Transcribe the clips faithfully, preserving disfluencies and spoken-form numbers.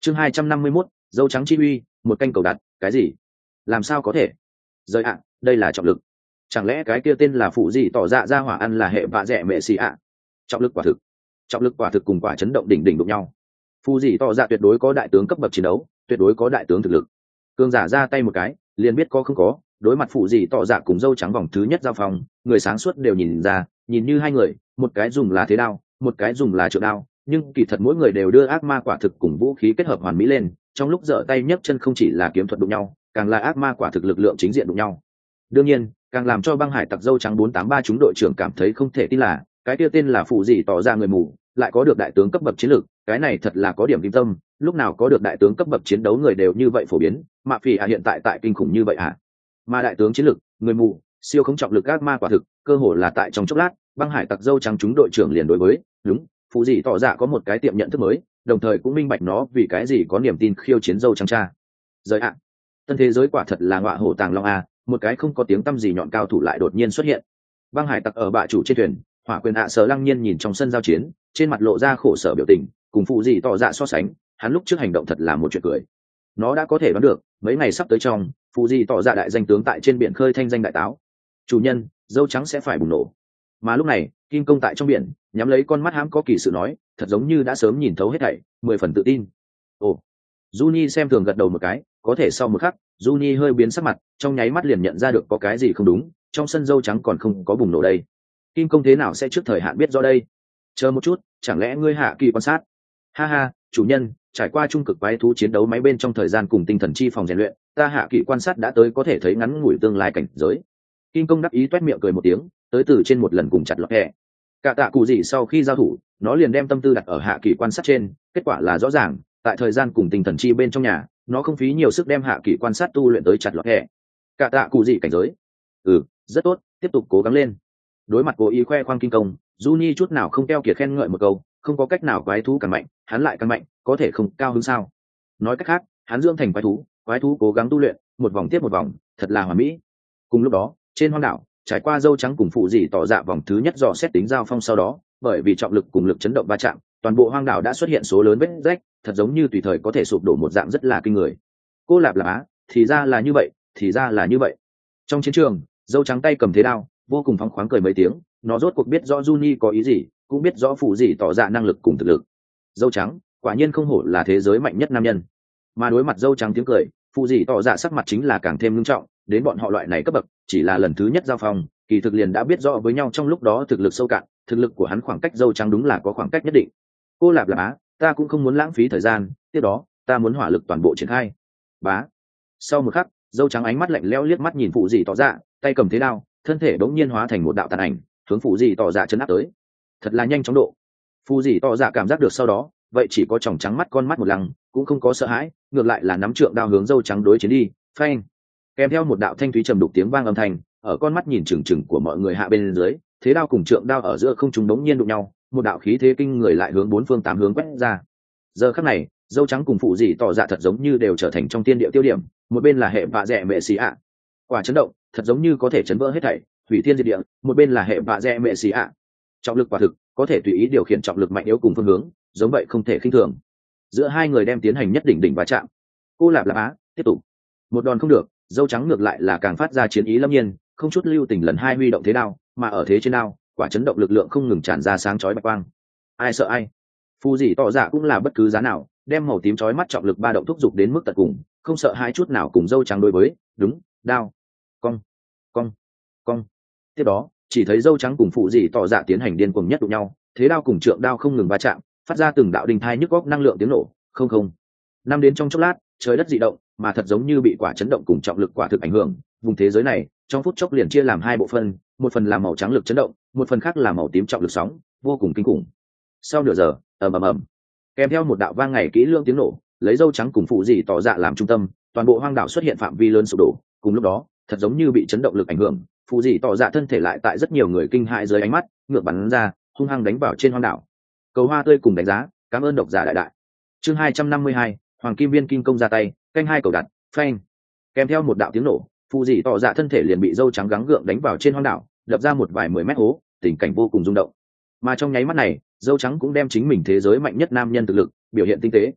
chương hai trăm năm mươi mốt, dâu trắng chi uy, một canh cầu đặt. Cái gì? Làm sao có thể? Rời ạ, đây là trọng lực. Chẳng lẽ cái kia tên là phụ gì tỏ dạ ra hỏa ăn là hệ vạ rẻ mẹ xì ạ? Trọng lực quả thực. Trọng lực quả thực cùng quả chấn động đỉnh đỉnh đụng nhau. Phụ gì tỏ dạ tuyệt đối có đại tướng cấp bậc chiến đấu, tuyệt đối có đại tướng thực lực. Cương giả ra tay một cái, liền biết có không có. Đối mặt phụ gì tỏ dạ cùng dâu trắng vòng thứ nhất giao phòng, người sáng suốt đều nhìn ra, nhìn như hai người, một cái dùng là thế đao, một cái dùng là trượng đao, nhưng kỳ thật mỗi người đều đưa ác ma quả thực cùng vũ khí kết hợp hoàn mỹ lên, trong lúc giở tay nhấc chân không chỉ là kiếm thuật đụng nhau, càng là ác ma quả thực lực lượng chính diện đụng nhau. Đương nhiên, càng làm cho băng hải tặc dâu trắng bốn tám ba chúng đội trưởng cảm thấy không thể tin là, cái kia tên là phụ gì tỏ ra người mù, lại có được đại tướng cấp bậc chiến lược, cái này thật là có điểm kim tâm, lúc nào có được đại tướng cấp bậc chiến đấu người đều như vậy phổ biến, mạ phỉ à hiện tại tại kinh khủng như vậy à? Mà đại tướng chiến lược, người mù, siêu không trọng lực ác ma quả thực, cơ hồ là tại trong chốc lát, băng hải tặc dâu trắng chúng đội trưởng liền đối với, đúng, phụ gì tỏ ra có một cái tiệm nhận thức mới, đồng thời cũng minh bạch nó vì cái gì có niềm tin khiêu chiến dâu trắng cha. Giới ạ, tân thế giới quả thật là ngọa hổ tàng long a, một cái không có tiếng tăm gì nhọn cao thủ lại đột nhiên xuất hiện. Băng hải tặc ở bạ chủ trên thuyền, hỏa quyền ạ sở lăng nhiên nhìn trong sân giao chiến, trên mặt lộ ra khổ sở biểu tình, cùng phụ gì tỏ dạ so sánh, hắn lúc trước hành động thật là một chuyện cười. Nó đã có thể đoán được, mấy ngày sắp tới trong, phụ gì tỏ dạ đại danh tướng tại trên biển khơi thanh danh đại táo. Chủ nhân, dâu trắng sẽ phải bùng nổ. Mà lúc này, Kim Công tại trong biển, nhắm lấy con mắt hãm có kỳ sự nói, thật giống như đã sớm nhìn thấu hết thảy, mười phần tự tin. Ồ, Juni xem thường gật đầu một cái, có thể sau một khắc, Juni hơi biến sắc mặt, trong nháy mắt liền nhận ra được có cái gì không đúng, trong sân dâu trắng còn không có bùng nổ đây. Kim Công thế nào sẽ trước thời hạn biết rõ đây? Chờ một chút, chẳng lẽ ngươi hạ kỳ quan sát? Ha ha, chủ nhân, trải qua trung cực quái thú chiến đấu máy bên trong thời gian cùng tinh thần chi phòng rèn luyện, ta hạ kỳ quan sát đã tới có thể thấy ngắn ngủi tương lai cảnh giới. Kim Công đắc ý toét miệng cười một tiếng, tới từ trên một lần cùng chặt lọt hẹ. Cả tạ cụ gì sau khi giao thủ, nó liền đem tâm tư đặt ở hạ kỳ quan sát trên, kết quả là rõ ràng, tại thời gian cùng tinh thần chi bên trong nhà, nó không phí nhiều sức đem hạ kỳ quan sát tu luyện tới chặt lọt hẹ. Cả tạ cụ gì cảnh giới? Ừ, rất tốt, tiếp tục cố gắng lên. Đối mặt cố ý khoe khoang Kim Công, Juni chút nào không keo kiệt khen ngợi một câu, không có cách nào quái thú càng mạnh, hắn lại càng mạnh, có thể không cao hứng sao? Nói cách khác, hắn dưỡng thành quái thú, quái thú cố gắng tu luyện, một vòng tiếp một vòng, thật là hoàn mỹ. Cùng lúc đó, trên hoang đảo, trải qua dâu trắng cùng phụ dị tỏ dạ vòng thứ nhất dò xét tính giao phong sau đó, bởi vì trọng lực cùng lực chấn động va chạm, toàn bộ hoang đảo đã xuất hiện số lớn vết rách, thật giống như tùy thời có thể sụp đổ một dạng rất là kinh người. Cô lạp lạp á, thì ra là như vậy, thì ra là như vậy. Trong chiến trường, dâu trắng tay cầm thế đao, vô cùng phóng khoáng cười mấy tiếng, nó rốt cuộc biết rõ Juni có ý gì, cũng biết rõ phụ dị tỏ dạ năng lực cùng thực lực. Dâu trắng, quả nhiên không hổ là thế giới mạnh nhất nam nhân. Mà đối mặt dâu trắng tiếng cười, phụ dị tỏ dạ sắc mặt chính là càng thêm nghiêm trọng, đến bọn họ loại này cấp bậc, chỉ là lần thứ nhất giao phong, kỳ thực liền đã biết rõ với nhau trong lúc đó thực lực sâu cạn, thực lực của hắn khoảng cách dâu trắng đúng là có khoảng cách nhất định. Cô lạp lạp á, ta cũng không muốn lãng phí thời gian, tiếp đó, ta muốn hỏa lực toàn bộ triển khai. Bá. Sau một khắc, dâu trắng ánh mắt lạnh lẽo liếc mắt nhìn phụ dị tỏ dạ, tay cầm thế đao, thân thể bỗng nhiên hóa thành một đạo tàn ảnh, hướng phụ dị tỏ dạ chấn áp tới. Thật là nhanh chóng độ. Phụ dị tỏ dạ cảm giác được sau đó, vậy chỉ có tròng trắng mắt con mắt một lăng, cũng không có sợ hãi, ngược lại là nắm trượng đao hướng dâu trắng đối chiến đi, phanh. Kèm theo một đạo thanh thúy trầm đục tiếng vang âm thanh, ở con mắt nhìn chừng chừng của mọi người hạ bên dưới, thế đao cùng trượng đao ở giữa không trung đống nhiên đụng nhau, một đạo khí thế kinh người lại hướng bốn phương tám hướng quét ra. Giờ khắc này, dâu trắng cùng phụ dị tỏ dạ thật giống như đều trở thành trong tiên địa tiêu điểm, một bên là hệ vạ rẻ mẹ xì ạ, quả chấn động, thật giống như có thể chấn vỡ hết thảy, hủy thiên diệt địa, một bên là hệ vạ rẻ mẹ xì ạ, trọng lực quả thực, có thể tùy ý điều khiển trọng lực mạnh yếu cùng phương hướng, giống vậy không thể khinh thường. Giữa hai người đem tiến hành nhất đỉnh đỉnh va chạm. Cô lạp lạp á, tiếp tục. Một đòn không được, dâu trắng ngược lại là càng phát ra chiến ý lâm nhiên, không chút lưu tình lần hai huy động thế đao, mà ở thế trên đao, quả chấn động lực lượng không ngừng tràn ra sáng chói bạch quang. Ai sợ ai? Phù dị tỏ dạ cũng là bất cứ giá nào, đem màu tím chói mắt trọng lực ba động thúc giục đến mức tận cùng, không sợ hai chút nào cùng dâu trắng đối với, đúng, đao, cong, cong, cong. Tiếp đó, chỉ thấy dâu trắng cùng phụ dị tỏ dạ tiến hành điên cuồng nhất đụng nhau, thế đao cùng trượng đao không ngừng va chạm, phát ra từng đạo đinh thai nhức góc năng lượng tiếng nổ, không không. Năm đến trong chốc lát, trời đất dị động, mà thật giống như bị quả chấn động cùng trọng lực quả thực ảnh hưởng, vùng thế giới này trong phút chốc liền chia làm hai bộ phận, một phần là màu trắng lực chấn động, một phần khác là màu tím trọng lực sóng, vô cùng kinh khủng. Sau nửa giờ, ầm ầm ầm, kèm theo một đạo vang ngày kỹ lưỡng tiếng nổ, lấy dâu trắng cùng phụ dị tỏ dạ làm trung tâm, toàn bộ hoang đảo xuất hiện phạm vi lớn sụp đổ. Cùng lúc đó, thật giống như bị chấn động lực ảnh hưởng, phụ dị tỏ dạ thân thể lại tại rất nhiều người kinh hãi dưới ánh mắt ngược bắn ra, hung hăng đánh vào trên hoang đảo. Cầu hoa tươi cùng đánh giá, cảm ơn độc giả đại đại. Chương hai trăm năm mươi hai, Hoàng Kim Viên Kim Công ra tay, canh hai cầu đặt, phanh. Kèm theo một đạo tiếng nổ, phụ dị tỏ dạ thân thể liền bị dâu trắng gắng gượng đánh vào trên hoang đảo, đập ra một vài mười mét hố, tình cảnh vô cùng rung động. Mà trong nháy mắt này, dâu trắng cũng đem chính mình thế giới mạnh nhất nam nhân thực lực biểu hiện tinh tế.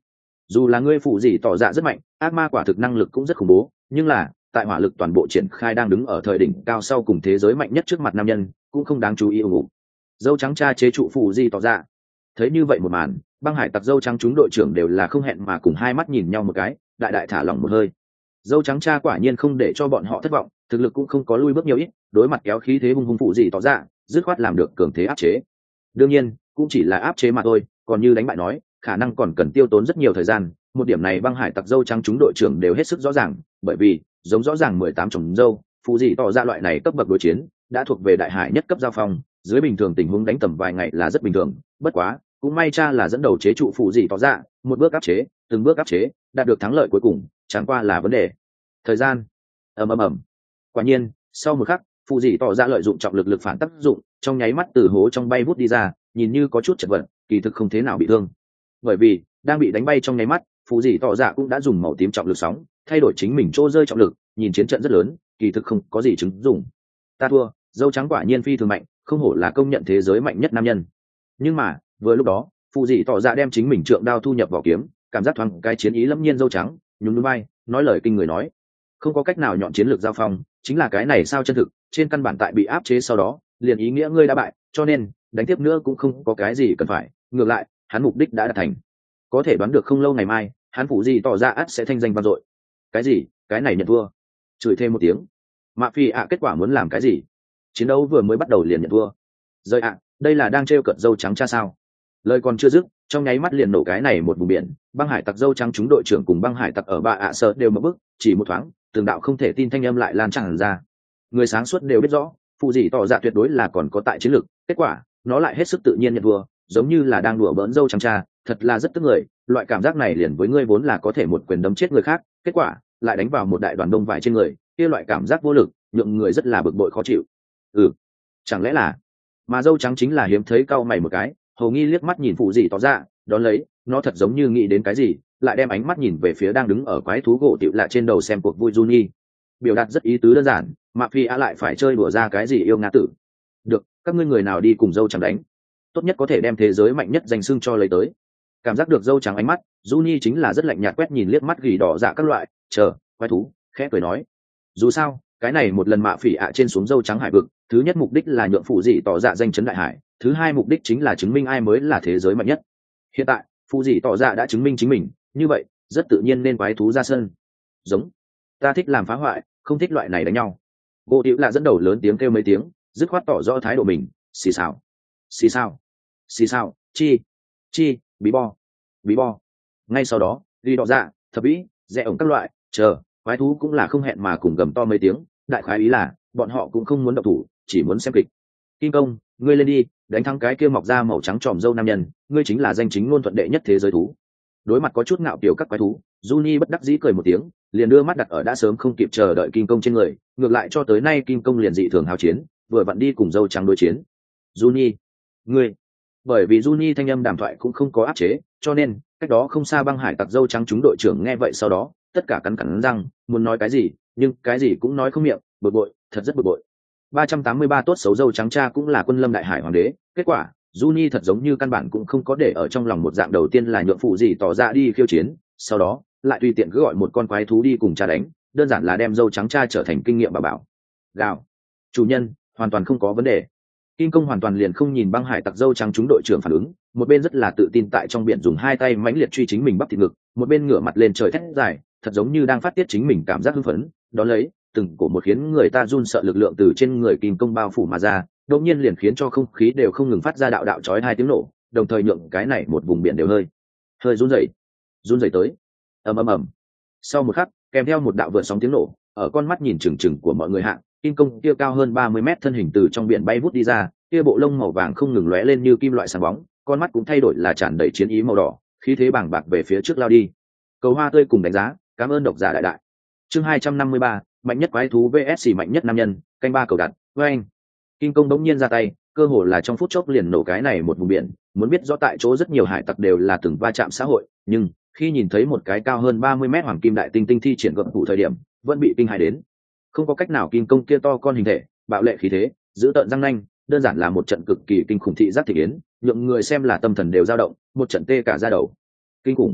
dù là ngươi phụ gì tỏ dạ rất mạnh, ác ma quả thực năng lực cũng rất khủng bố, nhưng là tại hỏa lực toàn bộ triển khai đang đứng ở thời đỉnh cao sau cùng thế giới mạnh nhất trước mặt nam nhân cũng không đáng chú ý ủng hộ. Dâu trắng cha chế trụ phụ gì tỏ dạ. Thấy như vậy một màn, băng hải tặc dâu trắng chúng đội trưởng đều là không hẹn mà cùng hai mắt nhìn nhau một cái, đại đại thả lỏng một hơi. Dâu trắng cha quả nhiên không để cho bọn họ thất vọng, thực lực cũng không có lui bước nhiều ít, đối mặt kéo khí thế hung hung phụ gì tỏ dạ, dứt khoát làm được cường thế áp chế. Đương nhiên cũng chỉ là áp chế mà thôi, còn như đánh bại nói khả năng còn cần tiêu tốn rất nhiều thời gian. Một điểm này băng hải tặc dâu trắng chúng đội trưởng đều hết sức rõ ràng, bởi vì giống rõ ràng mười tám chồng dâu phụ gì tỏ ra loại này cấp bậc đối chiến đã thuộc về đại hải nhất cấp giao phong, dưới bình thường tình huống đánh tầm vài ngày là rất bình thường. Bất quá cũng may cha là dẫn đầu chế trụ phụ gì tỏ ra, một bước áp chế từng bước áp chế đạt được thắng lợi cuối cùng, chẳng qua là vấn đề thời gian. ầm ầm ầm Quả nhiên sau một khắc, phụ gì tỏ ra lợi dụng trọng lực lực phản tác dụng, trong nháy mắt từ hố trong bay vút đi ra, nhìn như có chút chật vật, kỳ thực không thế nào bị thương. Bởi vì đang bị đánh bay trong nháy mắt, phụ gì tỏ ra cũng đã dùng màu tím trọng lực sóng thay đổi chính mình chỗ rơi trọng lực, nhìn chiến trận rất lớn, kỳ thực không có gì chứng dụng. Ta thua, dâu trắng quả nhiên phi thường mạnh, không hổ là công nhận thế giới mạnh nhất nam nhân. Nhưng mà vừa lúc đó, phụ gì tỏ ra đem chính mình trượng đao thu nhập vào kiếm, cảm giác thoáng cái chiến ý lâm nhiên dâu trắng nhún nhún vai, nói lời kinh người nói, không có cách nào nhọn chiến lược giao phong, chính là cái này sao chân thực, trên căn bản tại bị áp chế sau đó liền ý nghĩa ngươi đã bại, cho nên đánh tiếp nữa cũng không có cái gì cần phải, ngược lại hắn mục đích đã đạt thành. Có thể đoán được không lâu ngày mai hắn phụ gì tỏ ra ắt sẽ thanh danh vang dội. Cái gì? Cái này nhận thua? Chửi thêm một tiếng. Mạ phi ạ kết quả muốn làm cái gì? Chiến đấu vừa mới bắt đầu liền nhận thua. Rơi ạ, đây là đang trêu cợt dâu trắng cha sao? Lời còn chưa dứt, trong nháy mắt liền nổ cái này một vùng biển, băng hải tặc dâu trắng chúng đội trưởng cùng băng hải tặc ở bạ ạ sợ đều mở bức, chỉ một thoáng từng đạo không thể tin thanh âm lại lan tràn ra. Người sáng suốt đều biết rõ phụ gì tỏ ra tuyệt đối là còn có tại chiến lược, kết quả nó lại hết sức tự nhiên nhận thua, giống như là đang đùa bỡn dâu trắng cha, thật là rất tức người. Loại cảm giác này liền với ngươi vốn là có thể một quyền đấm chết người khác, kết quả lại đánh vào một đại đoàn đông vải trên người, kia loại cảm giác vô lực nhượng người rất là bực bội khó chịu. Ừ, chẳng lẽ là mà dâu trắng chính là hiếm thấy cau mày một cái, hầu nghi liếc mắt nhìn phụ gì tỏ ra, đón lấy nó thật giống như nghĩ đến cái gì, lại đem ánh mắt nhìn về phía đang đứng ở quái thú gỗ tiểu lạ trên đầu xem cuộc vui Juni. Biểu đạt rất ý tứ đơn giản, mà phi á lại phải chơi đùa ra cái gì yêu ngã tử. Được, các ngươi người nào đi cùng dâu trắng đánh, tốt nhất có thể đem thế giới mạnh nhất danh xưng cho lấy tới. Cảm giác được dâu trắng ánh mắt, Juni chính là rất lạnh nhạt quét nhìn liếc mắt gỉ đỏ dạ các loại, chờ, quái thú, khẽ cười nói. Dù sao, cái này một lần mạ phỉ ạ trên xuống dâu trắng hải vực, thứ nhất mục đích là nhượng phụ dị tỏ dạ danh chấn đại hải, thứ hai mục đích chính là chứng minh ai mới là thế giới mạnh nhất. Hiện tại, phụ dị tỏ dạ đã chứng minh chính mình, như vậy, rất tự nhiên nên quái thú ra sân. Giống, ta thích làm phá hoại, không thích loại này đánh nhau. Gỗ tiểu là dẫn đầu lớn tiếng kêu mấy tiếng, dứt khoát tỏ rõ thái độ mình, xì xào, xì xào, xì xào, chi, chi, bí bo, bí bo. Ngay sau đó, ghi đỏ dạ, thập vĩ, rẽ ổng các loại, chờ, quái thú cũng là không hẹn mà cùng gầm to mấy tiếng, đại khái ý là bọn họ cũng không muốn động thủ, chỉ muốn xem kịch. Kim công, ngươi lên đi, đánh thắng cái kia mọc da màu trắng tròm dâu nam nhân, ngươi chính là danh chính ngôn thuận đệ nhất thế giới thú. Đối mặt có chút ngạo kiểu các quái thú, Juni bất đắc dĩ cười một tiếng, liền đưa mắt đặt ở đã sớm không kịp chờ đợi Kim công trên người, ngược lại cho tới nay Kim công liền dị thường hào chiến, vừa vặn đi cùng dâu trắng đối chiến. Juni, ngươi, bởi vì Juni thanh âm đàm thoại cũng không có áp chế, cho nên cách đó không xa băng hải tặc dâu trắng chúng đội trưởng nghe vậy sau đó tất cả cắn cắn răng, muốn nói cái gì nhưng cái gì cũng nói không miệng, bực bội, thật rất bực bội. ba trăm tám mươi ba tốt xấu dâu trắng cha cũng là quân lâm đại hải hoàng đế, kết quả Juni thật giống như căn bản cũng không có để ở trong lòng. Một dạng đầu tiên là nhượng phụ gì tỏ ra đi khiêu chiến, sau đó lại tùy tiện cứ gọi một con quái thú đi cùng cha đánh, đơn giản là đem dâu trắng cha trở thành kinh nghiệm bà bảo. Gào, chủ nhân, hoàn toàn không có vấn đề. Kim công hoàn toàn liền không nhìn băng hải tặc dâu trắng chúng đội trưởng phản ứng, một bên rất là tự tin tại trong biển dùng hai tay mãnh liệt truy chính mình bắp thịt ngực, một bên ngửa mặt lên trời thét dài, thật giống như đang phát tiết chính mình cảm giác hưng phấn. Đó lấy từng cổ một khiến người ta run sợ lực lượng từ trên người Kim công bao phủ mà ra, đột nhiên liền khiến cho không khí đều không ngừng phát ra đạo đạo chói hai tiếng nổ, đồng thời nhượng cái này một vùng biển đều hơi hơi run rẩy, run rẩy tới. Ầm ầm ầm. Sau một khắc, kèm theo một đạo vượt sóng tiếng nổ, ở con mắt nhìn chừng chừng của mọi người hạ, Kim công kia cao hơn ba mươi mét thân hình từ trong biển bay vút đi ra, kia bộ lông màu vàng không ngừng lóe lên như kim loại sáng bóng, con mắt cũng thay đổi là tràn đầy chiến ý màu đỏ, khí thế bàng bạc về phía trước lao đi. Cầu hoa tươi cùng đánh giá, cảm ơn độc giả đại đại. Chương hai trăm năm mươi ba, mạnh nhất quái thú vs mạnh nhất nam nhân, canh ba cầu đặt. Với anh, Kim công đống nhiên ra tay, cơ hồ là trong phút chốc liền nổ cái này một vùng biển. Muốn biết rõ tại chỗ rất nhiều hải tặc đều là từng va chạm xã hội, nhưng khi nhìn thấy một cái cao hơn ba mươi mét hoàng kim đại tinh tinh thi triển gợn thủ thời điểm, vẫn bị kinh hãi đến. Không có cách nào, Kim công kia to con hình thể, bạo lệ khí thế, giữ tợn răng nanh, đơn giản là một trận cực kỳ kinh khủng thị giác thị yến, nhượng người xem là tâm thần đều dao động, một trận tê cả da đầu. Kinh khủng,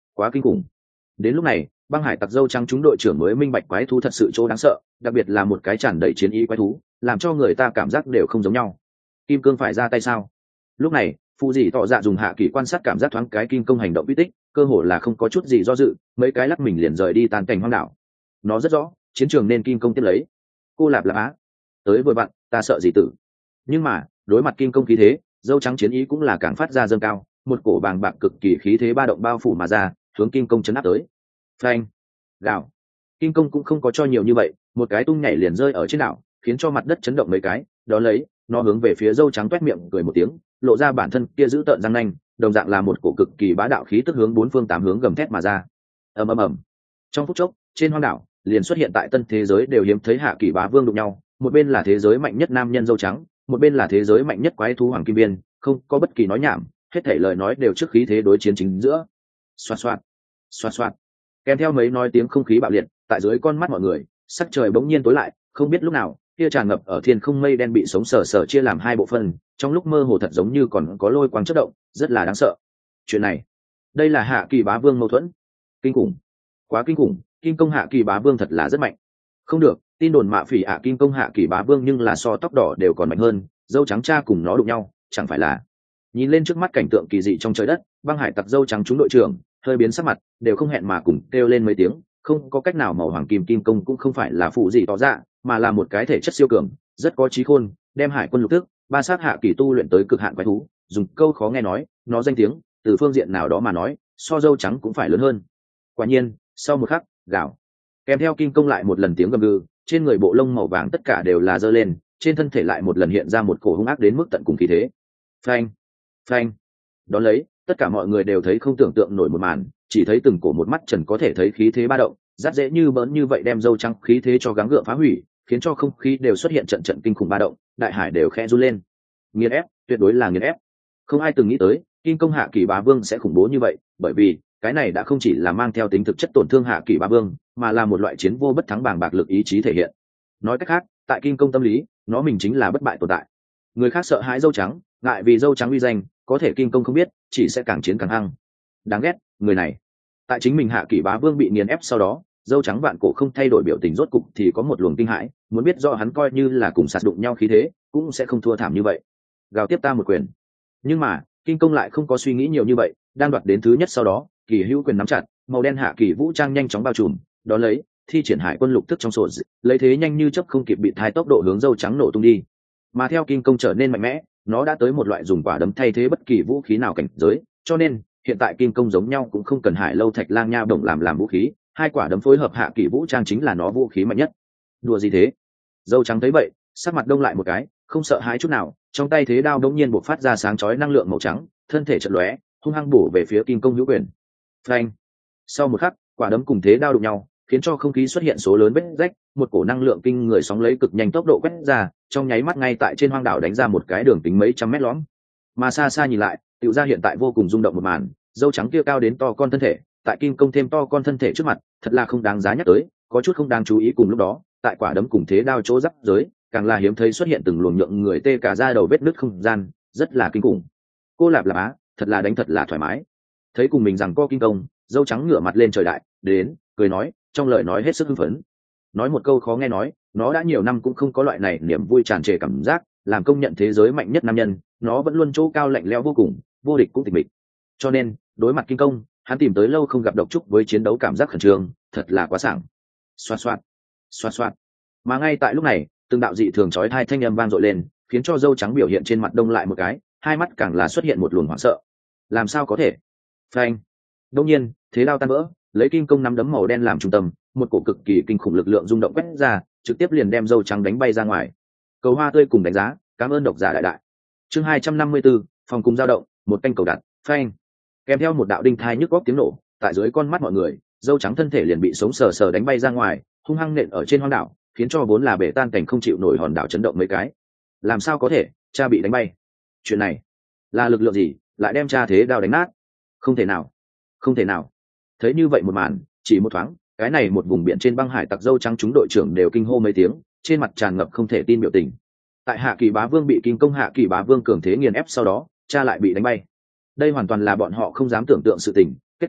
quá kinh khủng. Đến lúc này băng hải tặc dâu trắng chúng đội trưởng mới minh bạch quái thú thật sự chỗ đáng sợ, đặc biệt là một cái tràn đầy chiến ý quái thú làm cho người ta cảm giác đều không giống nhau. Kim cương phải ra tay sao? Lúc này phụ dị tỏ dạ dùng hạ kỳ quan sát cảm giác thoáng cái kim công hành động uy tích, cơ hồ là không có chút gì do dự, mấy cái lắc mình liền rời đi tàn cảnh hoang đảo. Nó rất rõ chiến trường nên kim công tiếp lấy. Cô lạp lạp á, tới vừa vặn, ta sợ gì tử. Nhưng mà đối mặt kim công khí thế, dâu trắng chiến ý cũng là càng phát ra dâng cao, một cổ bàng bạc cực kỳ khí thế ba động bao phủ mà ra, hướng kim công chấn áp tới. Phanh, gào. Kim công cũng không có cho nhiều như vậy, một cái tung nhảy liền rơi ở trên đảo, khiến cho mặt đất chấn động mấy cái, đó lấy nó hướng về phía dâu trắng toét miệng cười một tiếng, lộ ra bản thân kia giữ tợn răng nanh, đồng dạng là một cổ cực kỳ bá đạo khí tức hướng bốn phương tám hướng gầm thét mà ra. Ầm ầm ầm. Trong phút chốc, trên hoang đảo liền xuất hiện tại tân thế giới đều hiếm thấy hạ kỳ bá vương đụng nhau, một bên là thế giới mạnh nhất nam nhân dâu trắng, một bên là thế giới mạnh nhất quái thú hoàng kim biên, không có bất kỳ nói nhảm, hết thảy lời nói đều trước khí thế đối chiến chính giữa. Xoạt xoạt, xoạt xoạt. Kèm theo mấy nói tiếng không khí bạo liệt, tại dưới con mắt mọi người, sắc trời bỗng nhiên tối lại, không biết lúc nào kia tràn ngập ở thiên không mây đen bị sống sờ sờ chia làm hai bộ phận, trong lúc mơ hồ thật giống như còn có lôi quang chớp động, rất là đáng sợ. Chuyện này, đây là hạ kỳ bá vương mâu thuẫn, kinh khủng, quá kinh khủng. Kim công hạ kỳ bá vương thật là rất mạnh. Không được, tin đồn mạ phỉ ạ kim công hạ kỳ bá vương nhưng là so tóc đỏ đều còn mạnh hơn, dâu trắng cha cùng nó đụng nhau, chẳng phải là. Nhìn lên trước mắt cảnh tượng kỳ dị trong trời đất, băng hải tặc dâu trắng chúng đội trưởng hơi biến sắc mặt, đều không hẹn mà cùng kêu lên mấy tiếng. Không có cách nào, màu hoàng kim kim công cũng không phải là phụ gì tỏ ra, mà là một cái thể chất siêu cường, rất có trí khôn, đem hải quân lục thức ba sát hạ kỳ tu luyện tới cực hạn quái thú. Dùng câu khó nghe nói, nó danh tiếng từ phương diện nào đó mà nói, so dâu trắng cũng phải lớn hơn. Quả nhiên, sau một khắc, gào, kèm theo kim công lại một lần tiếng gầm gừ, trên người bộ lông màu vàng tất cả đều là giơ lên, trên thân thể lại một lần hiện ra một cổ hung ác đến mức tận cùng khí thế. Phanh, phanh. Đón lấy, tất cả mọi người đều thấy không tưởng tượng nổi một màn, chỉ thấy từng cổ một mắt trần có thể thấy khí thế ba động, rát dễ như bỡn như vậy đem dâu trắng khí thế cho gắng gượng phá hủy, khiến cho không khí đều xuất hiện trận trận kinh khủng ba động, đại hải đều khẽ run lên. Nghiền ép, tuyệt đối là nghiền ép. Không ai từng nghĩ tới kim công hạ kỳ bá vương sẽ khủng bố như vậy, bởi vì cái này đã không chỉ là mang theo tính thực chất tổn thương hạ kỳ bá vương, mà là một loại chiến vô bất thắng bàng bạc lực ý chí thể hiện. Nói cách khác, tại kim công tâm lý, nó mình chính là bất bại tồn tại. Người khác sợ hãi dâu trắng, ngại vì dâu trắng uy danh, có thể kim công không biết, chỉ sẽ càng chiến càng hăng. Đáng ghét, người này. Tại chính mình hạ kỳ bá vương bị nghiền ép sau đó, dâu trắng vạn cổ không thay đổi biểu tình, rốt cục thì có một luồng kinh hãi, muốn biết do hắn coi như là cùng sạt đụng nhau khí thế, cũng sẽ không thua thảm như vậy. Gào tiếp ta một quyền. Nhưng mà kim công lại không có suy nghĩ nhiều như vậy, đang đoạt đến thứ nhất sau đó, kỳ hữu quyền nắm chặt, màu đen hạ kỳ vũ trang nhanh chóng bao trùm, đó lấy thi triển hải quân lục thức trong sổ, lấy thế nhanh như chớp không kịp bị thai tốc độ hướng dâu trắng nổ tung đi. Mà theo kim công trở nên mạnh mẽ, nó đã tới một loại dùng quả đấm thay thế bất kỳ vũ khí nào cảnh giới, cho nên hiện tại kim công giống nhau cũng không cần hải lâu thạch lang nha động làm làm vũ khí, hai quả đấm phối hợp hạ kỳ vũ trang chính là nó vũ khí mạnh nhất. Đùa gì thế? Dâu trắng thấy vậy, sắc mặt đông lại một cái, không sợ hãi chút nào, trong tay thế đao đống nhiên bộc phát ra sáng chói năng lượng màu trắng, thân thể chợt lóe, hung hăng bổ về phía kim công hữu quyền. Phanh! Sau một khắc, quả đấm cùng thế đao đụng nhau, khiến cho không khí xuất hiện số lớn vết rách, một cổ năng lượng kinh người sóng lấy cực nhanh tốc độ quét ra, trong nháy mắt ngay tại trên hoang đảo đánh ra một cái đường kính mấy trăm mét lõm. Mà xa xa nhìn lại, tiểu ra hiện tại vô cùng rung động một màn, dâu trắng kia cao đến to con thân thể, tại kim công thêm to con thân thể trước mặt, thật là không đáng giá nhắc tới, có chút không đáng chú ý. Cùng lúc đó, tại quả đấm cùng thế đao chỗ giáp giới, càng là hiếm thấy xuất hiện từng luồng nhượng người tê cả da đầu vết nứt không gian, rất là kinh khủng. Cô lạp lạp á, thật là đánh thật là thoải mái. Thấy cùng mình rằng co kim công, dâu trắng ngửa mặt lên trời đại đến, cười nói, trong lời nói hết sức hưng phấn. Nói một câu khó nghe nói, nó đã nhiều năm cũng không có loại này niềm vui tràn trề cảm giác, làm công nhận thế giới mạnh nhất nam nhân, nó vẫn luôn chỗ cao lạnh lẽo vô cùng, vô địch cũng tịch mịch. Cho nên, đối mặt kim công, hắn tìm tới lâu không gặp độc trúc với chiến đấu cảm giác khẩn trương, thật là quá sảng. Xoạt xoạt, xoạt xoạt. Mà ngay tại lúc này, từng đạo dị thường chói tai thanh âm vang dội lên, khiến cho dâu trắng biểu hiện trên mặt đông lại một cái, hai mắt càng là xuất hiện một luồng hoảng sợ. Làm sao có thể? Phanh. Đột nhiên, thế đao tan vỡ, lấy kim công nắm đấm màu đen làm trung tâm, một cổ cực kỳ kinh khủng lực lượng rung động quét ra, trực tiếp liền đem dâu trắng đánh bay ra ngoài. Cầu hoa tươi cùng đánh giá, cảm ơn độc giả đại đại. Chương hai trăm năm mươi tư, phòng cùng dao động, một canh cầu đặt, phanh. Kèm theo một đạo đinh thai nhức góc tiếng nổ, tại dưới con mắt mọi người, dâu trắng thân thể liền bị sống sờ sờ đánh bay ra ngoài, hung hăng nện ở trên hoang đảo, khiến cho vốn là bể tan cảnh không chịu nổi hòn đảo chấn động mấy cái. Làm sao có thể, cha bị đánh bay? Chuyện này là lực lượng gì, lại đem cha thế đao đánh nát? Không thể nào, không thể nào. Thấy như vậy một màn, chỉ một thoáng, cái này một vùng biển trên băng hải tặc dâu trắng chúng đội trưởng đều kinh hô mấy tiếng, trên mặt tràn ngập không thể tin biểu tình. Tại hạ kỳ bá vương bị kim công hạ kỳ bá vương cường thế nghiền ép sau đó, cha lại bị đánh bay. Đây hoàn toàn là bọn họ không dám tưởng tượng sự tình. Kết quả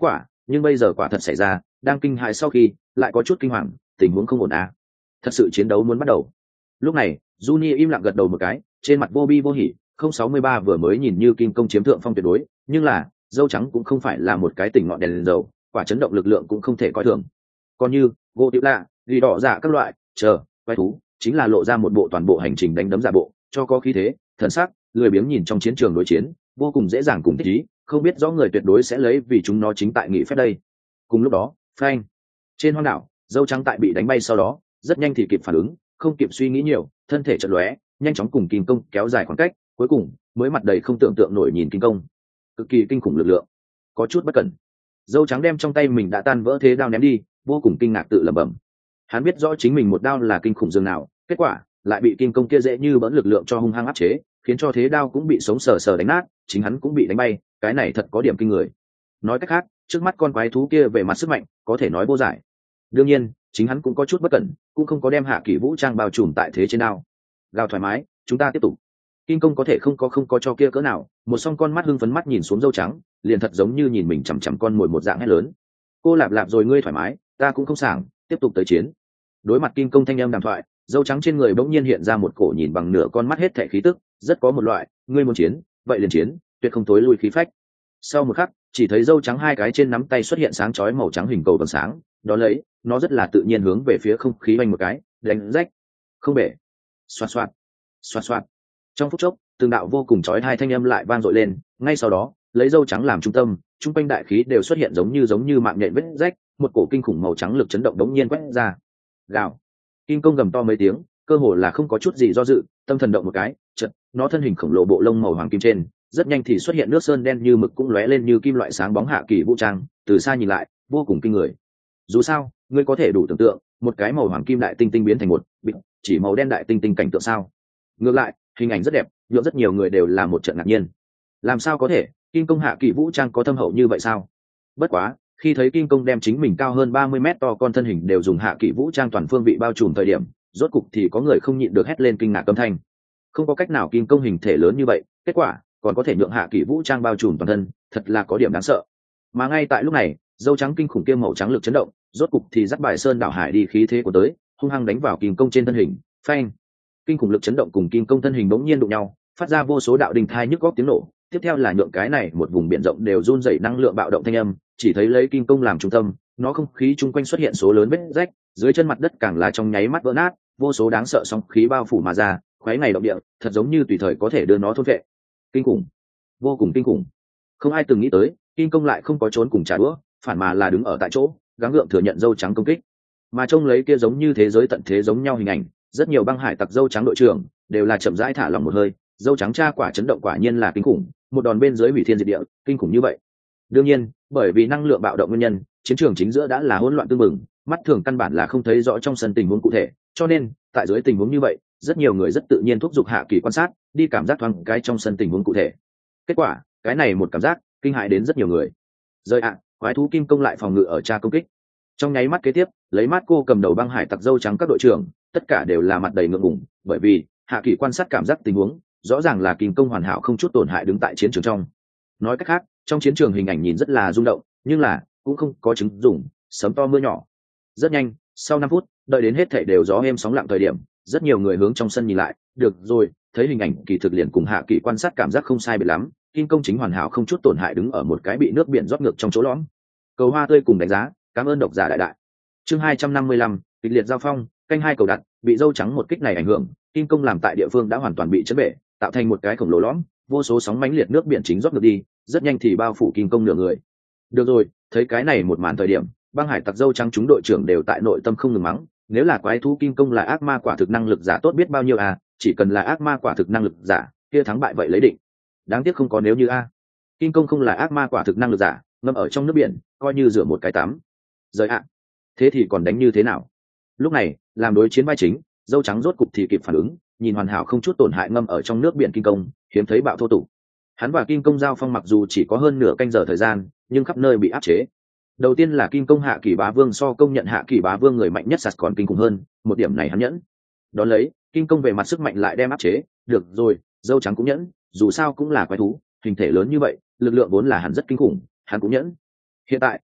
nhưng bây giờ quả thật xảy ra, đang kinh hãi sau khi lại có chút kinh hoàng, tình huống không ổn à. Thật sự chiến đấu muốn bắt đầu. Lúc này Juni im lặng gật đầu một cái, trên mặt vô bi vô hỉ. Không sáu mươi ba vừa mới nhìn như kinh công chiếm thượng phong tuyệt đối, nhưng là dâu trắng cũng không phải là một cái tỉnh ngọn đèn, đèn dầu, quả chấn động lực lượng cũng không thể coi thường. Còn như gỗ tiểu lạ, ghi đỏ giả các loại chờ quái thú, chính là lộ ra một bộ toàn bộ hành trình đánh đấm giả bộ, cho có khí thế thần sắc, lười biếng nhìn trong chiến trường đối chiến, vô cùng dễ dàng cùng thích ý, không biết rõ người tuyệt đối sẽ lấy vì chúng nó chính tại nghị phép đây. Cùng lúc đó phanh, trên hoang đảo dâu trắng tại bị đánh bay sau đó rất nhanh thì kịp phản ứng, không kịp suy nghĩ nhiều, thân thể chợt lóe, nhanh chóng cùng kim công kéo dài khoảng cách, cuối cùng mới mặt đầy không tưởng tượng nổi nhìn kim công, cực kỳ kinh khủng lực lượng. Có chút bất cẩn, dâu trắng đem trong tay mình đã tan vỡ thế đao ném đi, vô cùng kinh ngạc tự lẩm bẩm. Hắn biết rõ chính mình một đao là kinh khủng dường nào, kết quả lại bị kim công kia dễ như bỡn lực lượng cho hung hăng áp chế, khiến cho thế đao cũng bị sống sờ sờ đánh nát, chính hắn cũng bị đánh bay, cái này thật có điểm kinh người. Nói cách khác, trước mắt con quái thú kia về mặt sức mạnh có thể nói vô giải. Đương nhiên chính hắn cũng có chút bất cẩn, cũng không có đem hạ kỷ vũ trang bao trùm tại thế trên đao. Gào thoải mái, chúng ta tiếp tục. Kim công có thể không có không có cho kia cỡ nào, một song con mắt hưng phấn mắt nhìn xuống dâu trắng, liền thật giống như nhìn mình chằm chằm con mồi một dạng hét lớn. Cô lạp lạp rồi, ngươi thoải mái, ta cũng không sảng, tiếp tục tới chiến. Đối mặt kim công thanh âm đàm thoại, dâu trắng trên người bỗng nhiên hiện ra một cổ nhìn bằng nửa con mắt hết thảy khí tức, rất có một loại ngươi muốn chiến vậy liền chiến, tuyệt không tối lui khí phách. Sau một khắc, chỉ thấy dâu trắng hai cái trên nắm tay xuất hiện sáng chói màu trắng hình cầu vầng sáng, đó lấy nó rất là tự nhiên hướng về phía không khí vành một cái, đánh rách không bể. Xoạt xoạt xoạt xoạt, trong phút chốc từng đạo vô cùng chói hai thanh âm lại vang dội lên, ngay sau đó lấy dâu trắng làm trung tâm, trung quanh đại khí đều xuất hiện giống như giống như mạng nhện vết rách, một cổ kinh khủng màu trắng lực chấn động đống nhiên quét ra. Gào, kim công gầm to mấy tiếng, cơ hồ là không có chút gì do dự, tâm thần động một cái, chợt nó thân hình khổng lồ bộ lông màu hoàng kim trên rất nhanh thì xuất hiện nước sơn đen như mực cũng lóe lên như kim loại sáng bóng hạ kỳ vũ trang, từ xa nhìn lại vô cùng kinh người. Dù sao ngươi có thể đủ tưởng tượng một cái màu hoàng kim đại tinh tinh biến thành một bịt chỉ màu đen đại tinh tinh cảnh tượng sao? Ngược lại hình ảnh rất đẹp, nhượng rất nhiều người đều là một trận ngạc nhiên. Làm sao có thể, kim công hạ kỳ vũ trang có thâm hậu như vậy sao? Bất quá khi thấy kim công đem chính mình cao hơn ba mươi mét to con thân hình đều dùng hạ kỳ vũ trang toàn phương vị bao trùm thời điểm, rốt cục thì có người không nhịn được hét lên kinh ngạc âm thanh. Không có cách nào, kim công hình thể lớn như vậy, kết quả còn có thể nhượng hạ kỳ vũ trang bao trùm toàn thân, thật là có điểm đáng sợ. Mà ngay tại lúc này dâu trắng kinh khủng kia màu trắng lực chấn động, rốt cục thì dắt bài sơn đảo hải đi khí thế của tới, hung hăng đánh vào kim công trên thân hình. Phanh, kinh khủng lực chấn động cùng kim công thân hình bỗng nhiên đụng nhau, phát ra vô số đạo đình thai nhức góc tiếng nổ, tiếp theo là nhượng cái này một vùng biển rộng đều run rẩy năng lượng bạo động thanh âm. Chỉ thấy lấy kim công làm trung tâm, nó không khí chung quanh xuất hiện số lớn vết rách, dưới chân mặt đất càng là trong nháy mắt vỡ nát, vô số đáng sợ sóng khí bao phủ mà ra, khoáy ngày động địa, thật giống như tùy thời có thể đưa nó thôn vệ. Kinh khủng, vô cùng kinh khủng. Không ai từng nghĩ tới kim công lại không có trốn cùng trả đũa, phản mà là đứng ở tại chỗ gắng gượng thừa nhận dâu trắng công kích. Mà trông lấy kia giống như thế giới tận thế giống nhau hình ảnh, rất nhiều băng hải tặc dâu trắng đội trưởng đều là chậm rãi thả lòng một hơi. Dâu trắng tra quả chấn động quả nhiên là kinh khủng, một đòn bên dưới hủy thiên diệt địa, kinh khủng như vậy. Đương nhiên bởi vì năng lượng bạo động nguyên nhân, chiến trường chính giữa đã là hỗn loạn tương mừng, mắt thường căn bản là không thấy rõ trong sân tình huống cụ thể, cho nên tại dưới tình huống như vậy, rất nhiều người rất tự nhiên thúc giục hạ kỳ quan sát đi cảm giác thoáng cái trong sân tình huống cụ thể. Kết quả cái này một cảm giác kinh hại đến rất nhiều người. Rơi ạ, à, quái thú kim công lại phòng ngự ở tra công kích. Trong nháy mắt kế tiếp, lấy mắt cô cầm đầu băng hải tặc dâu trắng các đội trưởng tất cả đều là mặt đầy ngượng ngùng, bởi vì hạ kỳ quan sát cảm giác tình huống rõ ràng là kim công hoàn hảo không chút tổn hại đứng tại chiến trường trong. Nói cách khác, trong chiến trường hình ảnh nhìn rất là rung động, nhưng là cũng không có chứng dụng sấm to mưa nhỏ. Rất nhanh, sau năm phút, đợi đến hết thảy đều gió êm sóng lặng thời điểm, rất nhiều người hướng trong sân nhìn lại, được rồi, thấy hình ảnh kỳ thực liền cùng hạ kỳ quan sát cảm giác không sai biệt lắm, kim công chính hoàn hảo không chút tổn hại đứng ở một cái bị nước biển rót ngược trong chỗ lõm. Cầu hoa tươi cùng đánh giá, cảm ơn độc giả đại đại. Chương hai trăm năm mươi lăm, kịch liệt giao phong, canh hai cầu đặt, bị dâu trắng một kích này ảnh hưởng, kim công làm tại địa phương đã hoàn toàn bị chấn bể, tạo thành một cái khổng lồ lõm, vô số sóng mãnh liệt nước biển chính rót ngược đi, rất nhanh thì bao phủ kim công nửa người. Được rồi, thấy cái này một màn thời điểm, băng hải tặc dâu trắng chúng đội trưởng đều tại nội tâm không ngừng mắng, nếu là quái thú kim công là ác ma quả thực năng lực giả tốt biết bao nhiêu à, chỉ cần là ác ma quả thực năng lực giả, kia thắng bại vậy lấy định. Đáng tiếc không có nếu như a. Kim công không là ác ma quả thực năng lực giả, ngâm ở trong nước biển, coi như rửa một cái tắm. Rời ạ. Thế thì còn đánh như thế nào? Lúc này, làm đối chiến vai chính, dâu trắng rốt cục thì kịp phản ứng, nhìn hoàn hảo không chút tổn hại ngâm ở trong nước biển kim công, hiếm thấy bạo thô tục. Hắn và kim công giao phong mặc dù chỉ có hơn nửa canh giờ thời gian, nhưng khắp nơi bị áp chế. Đầu tiên là kim công hạ kỳ bá vương so công nhận hạ kỳ bá vương người mạnh nhất sạt còn kinh khủng hơn, một điểm này hắn nhẫn. Đón lấy, kim công về mặt sức mạnh lại đem áp chế, được rồi, dâu trắng cũng nhẫn, dù sao cũng là quái thú, hình thể lớn như vậy, lực lượng vốn là hắn rất kinh khủng, hắn cũng nhẫn. Hiện tại,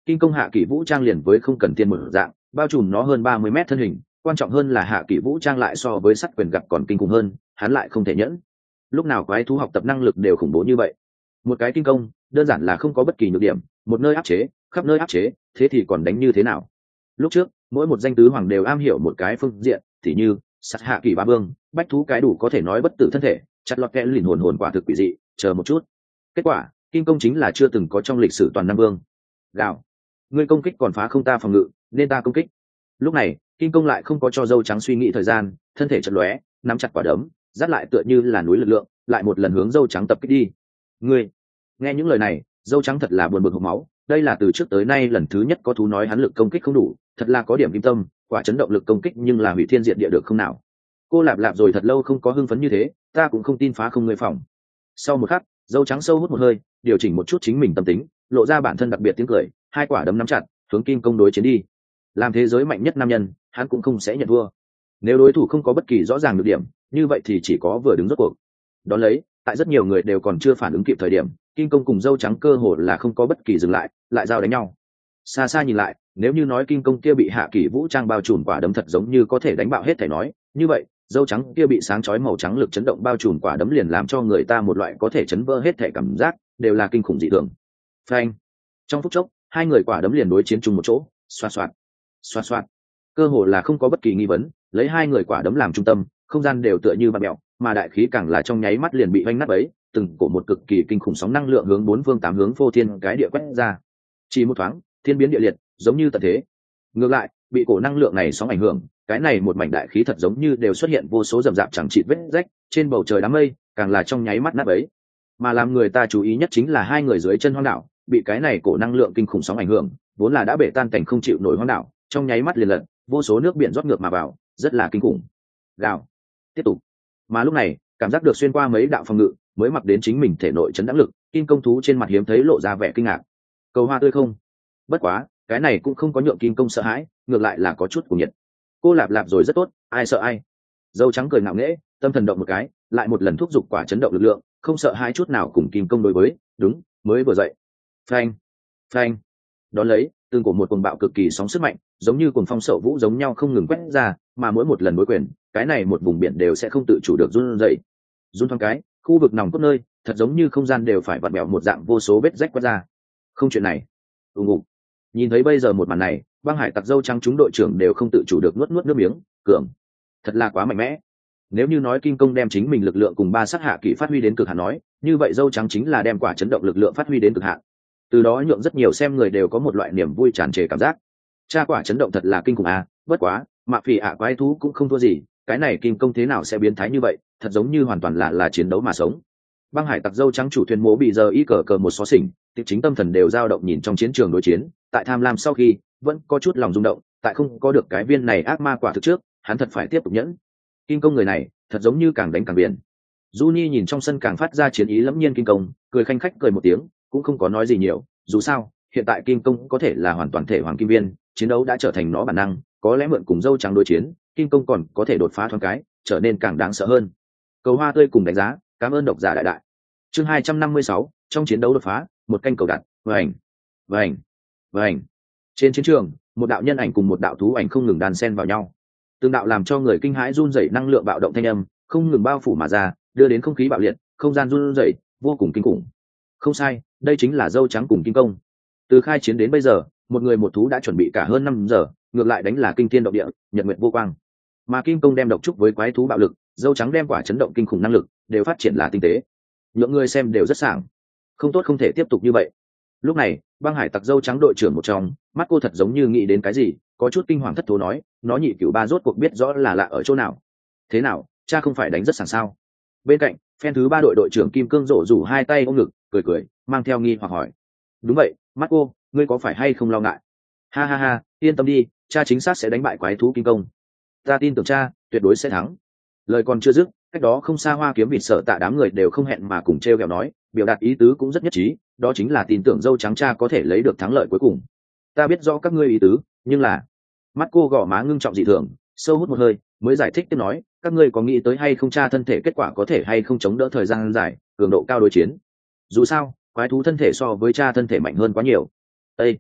kinh công hạ kỷ vũ trang liền với không cần tiền một dạng bao trùm nó hơn ba mươi mét thân hình, quan trọng hơn là hạ kỷ vũ trang lại so với sắt quyền gặp còn kinh khủng hơn, hắn lại không thể nhẫn. Lúc nào quái thú học tập năng lực đều khủng bố như vậy, một cái kinh công đơn giản là không có bất kỳ nhược điểm, một nơi áp chế khắp nơi áp chế, thế thì còn đánh như thế nào? Lúc trước mỗi một danh tứ hoàng đều am hiểu một cái phương diện, thì như sắt hạ kỷ ba vương, bách thú cái đủ có thể nói bất tử thân thể, chặt lọt kẽ lìn hồn hồn quả thực quỷ dị, chờ một chút. Kết quả kinh công chính là chưa từng có trong lịch sử toàn năm vương. Gào, ngươi công kích còn phá không ta phòng ngự, nên ta công kích. Lúc này kinh công lại không có cho dâu trắng suy nghĩ thời gian, thân thể chật lóe, nắm chặt quả đấm, dắt lại tựa như là núi lực lượng, lại một lần hướng dâu trắng tập kích đi. Ngươi, nghe những lời này dâu trắng thật là buồn bực hộc máu, đây là từ trước tới nay lần thứ nhất có thú nói hắn lực công kích không đủ, thật là có điểm kim tâm, quả chấn động lực công kích nhưng là hủy thiên diệt địa được không nào. Cô lạp lạp rồi thật lâu không có hưng phấn như thế, ta cũng không tin phá không ngươi phòng. Sau một khắc dâu trắng sâu hút một hơi, điều chỉnh một chút chính mình tâm tính, lộ ra bản thân đặc biệt tiếng cười, hai quả đấm nắm chặt hướng kim công đối chiến đi. Làm thế giới mạnh nhất nam nhân hắn cũng không sẽ nhận thua, nếu đối thủ không có bất kỳ rõ ràng được điểm như vậy thì chỉ có vừa đứng rốt cuộc. Đón lấy tại rất nhiều người đều còn chưa phản ứng kịp thời điểm, kim công cùng dâu trắng cơ hồ là không có bất kỳ dừng lại, lại giao đánh nhau. Xa xa nhìn lại, nếu như nói kim công kia bị hạ kỷ vũ trang bao trùm quả đấm thật giống như có thể đánh bạo hết thể nói, như vậy dâu trắng kia bị sáng chói màu trắng lực chấn động bao trùm quả đấm liền làm cho người ta một loại có thể chấn vỡ hết thể cảm giác, đều là kinh khủng dị thường. Phanh! Trong phút chốc hai người quả đấm liền đối chiến chung một chỗ, xoạt xoạt xoạt xoạt, cơ hồ là không có bất kỳ nghi vấn, lấy hai người quả đấm làm trung tâm, không gian đều tựa như bạt mèo, mà đại khí càng là trong nháy mắt liền bị vanh nát ấy, từng cổ một cực kỳ kinh khủng sóng năng lượng hướng bốn phương tám hướng phô thiên cái địa quét ra. Chỉ một thoáng thiên biến địa liệt, giống như tận thế. Ngược lại bị cổ năng lượng này sóng ảnh hưởng, cái này một mảnh đại khí thật giống như đều xuất hiện vô số rậm rạp chẳng chịt vết rách, trên bầu trời đám mây càng là trong nháy mắt nát ấy. Mà làm người ta chú ý nhất chính là hai người dưới chân hoang đảo bị cái này cổ năng lượng kinh khủng sóng ảnh hưởng, vốn là đã bể tan cảnh không chịu nổi hoang đảo, trong nháy mắt liền lật, vô số nước biển rót ngược mà vào, rất là kinh khủng. Gào, tiếp tục. Mà lúc này cảm giác được xuyên qua mấy đạo phòng ngự mới mặc đến chính mình thể nội chấn đãng lực, kim công thú trên mặt hiếm thấy lộ ra vẻ kinh ngạc. Cầu hoa tươi không? Bất quá cái này cũng không có nhượng kim công sợ hãi, ngược lại là có chút cuồng nhiệt. Cô lạp lạp rồi rất tốt, ai sợ ai. Dâu trắng cười ngạo nghễ, tâm thần động một cái, lại một lần thúc giục quả chấn động lực lượng, không sợ hãi chút nào cùng kim công đối với. Đúng, mới vừa dậy. Phanh, phanh. Đón lấy từng của một cuồng bạo cực kỳ sóng sức mạnh, giống như cuồng phong sậu vũ giống nhau không ngừng quét ra, mà mỗi một lần đối quyền, cái này một vùng biển đều sẽ không tự chủ được run rẩy. Run thoáng cái, khu vực nòng cốt nơi thật giống như không gian đều phải vặn bẹo một dạng vô số vết rách quét ra. Không chuyện này. Ùng ục. Nhìn thấy bây giờ một màn này, băng hải tặc dâu trắng chúng đội trưởng đều không tự chủ được nuốt nuốt nước miếng, cường, thật là quá mạnh mẽ. Nếu như nói kim công đem chính mình lực lượng cùng ba sát hạ kỹ phát huy đến cực hạn nói, như vậy dâu trắng chính là đem quả chấn động lực lượng phát huy đến cực hạn. Từ đó nhượng rất nhiều xem người đều có một loại niềm vui tràn trề cảm giác. Cha quả chấn động thật là kinh khủng à, bất quá mạ phỉ ạ quái thú cũng không thua gì, cái này kim công thế nào sẽ biến thái như vậy, thật giống như hoàn toàn là là chiến đấu mà sống. Băng hải tặc dâu trắng chủ thuyền mố bị giờ y cờ cờ một xó xỉnh, tiệp chính tâm thần đều dao động nhìn trong chiến trường đối chiến, tại tham lam sau khi vẫn có chút lòng rung động, tại không có được cái viên này ác ma quả thực trước, hắn thật phải tiếp tục nhẫn. Kim công người này thật giống như càng đánh càng biển. Juni nhìn trong sân càng phát ra chiến ý lẫm nhiên kim công, cười khanh khách cười một tiếng, cũng không có nói gì nhiều, dù sao hiện tại kim công có thể là hoàn toàn thể hoàng kim viên, chiến đấu đã trở thành nó bản năng, có lẽ mượn cùng dâu trắng đối chiến, kim công còn có thể đột phá thoáng cái, trở nên càng đáng sợ hơn. Cầu hoa tươi cùng đánh giá, cảm ơn độc giả đại đại. Chương hai trăm năm mươi sáu, trong chiến đấu đột phá, một canh cầu đặt, vành, vành, vành. Trên chiến trường, một đạo nhân ảnh cùng một đạo thú ảnh không ngừng đan xen vào nhau. Từng đạo làm cho người kinh hãi run rẩy năng lượng bạo động thanh âm, không ngừng bao phủ mà ra, đưa đến không khí bạo liệt, không gian run rẩy, vô cùng kinh khủng. Không sai, đây chính là dâu trắng cùng kim công. Từ khai chiến đến bây giờ, một người một thú đã chuẩn bị cả hơn năm giờ, ngược lại đánh là kinh thiên động địa, nhật nguyệt vô quang. Mà kim công đem độc trúc với quái thú bạo lực, dâu trắng đem quả chấn động kinh khủng năng lực, đều phát triển là tinh tế. Những người xem đều rất sảng. Không tốt không thể tiếp tục như vậy. Lúc này, băng hải tặc dâu trắng đội trưởng một trong, mắt cô thật giống như nghĩ đến cái gì, có chút kinh hoàng thất thố nói, nó nhị cửu ba rốt cuộc biết rõ là lạ ở chỗ nào. Thế nào, cha không phải đánh rất sảng sao? Bên cạnh, phen thứ ba đội đội trưởng kim cương rổ rủ hai tay ôm ngực, cười cười, mang theo nghi hoặc hỏi. Đúng vậy, mắt cô, ngươi có phải hay không lo ngại? Ha ha ha, yên tâm đi, cha chính xác sẽ đánh bại quái thú kim công. Ta tin tưởng cha, tuyệt đối sẽ thắng. Lời còn chưa dứt, cách đó không xa hoa kiếm vịt sợ tạ đám người đều không hẹn mà cùng treo kẹo nói, biểu đạt ý tứ cũng rất nhất trí, đó chính là tin tưởng dâu trắng cha có thể lấy được thắng lợi cuối cùng. Ta biết rõ các ngươi ý tứ, nhưng là mắt cô gò má ngưng trọng dị thường, sâu hút một hơi mới giải thích tiếp nói, các ngươi có nghĩ tới hay không cha thân thể kết quả có thể hay không chống đỡ thời gian dài, cường độ cao đối chiến. Dù sao quái thú thân thể so với cha thân thể mạnh hơn quá nhiều. Ê!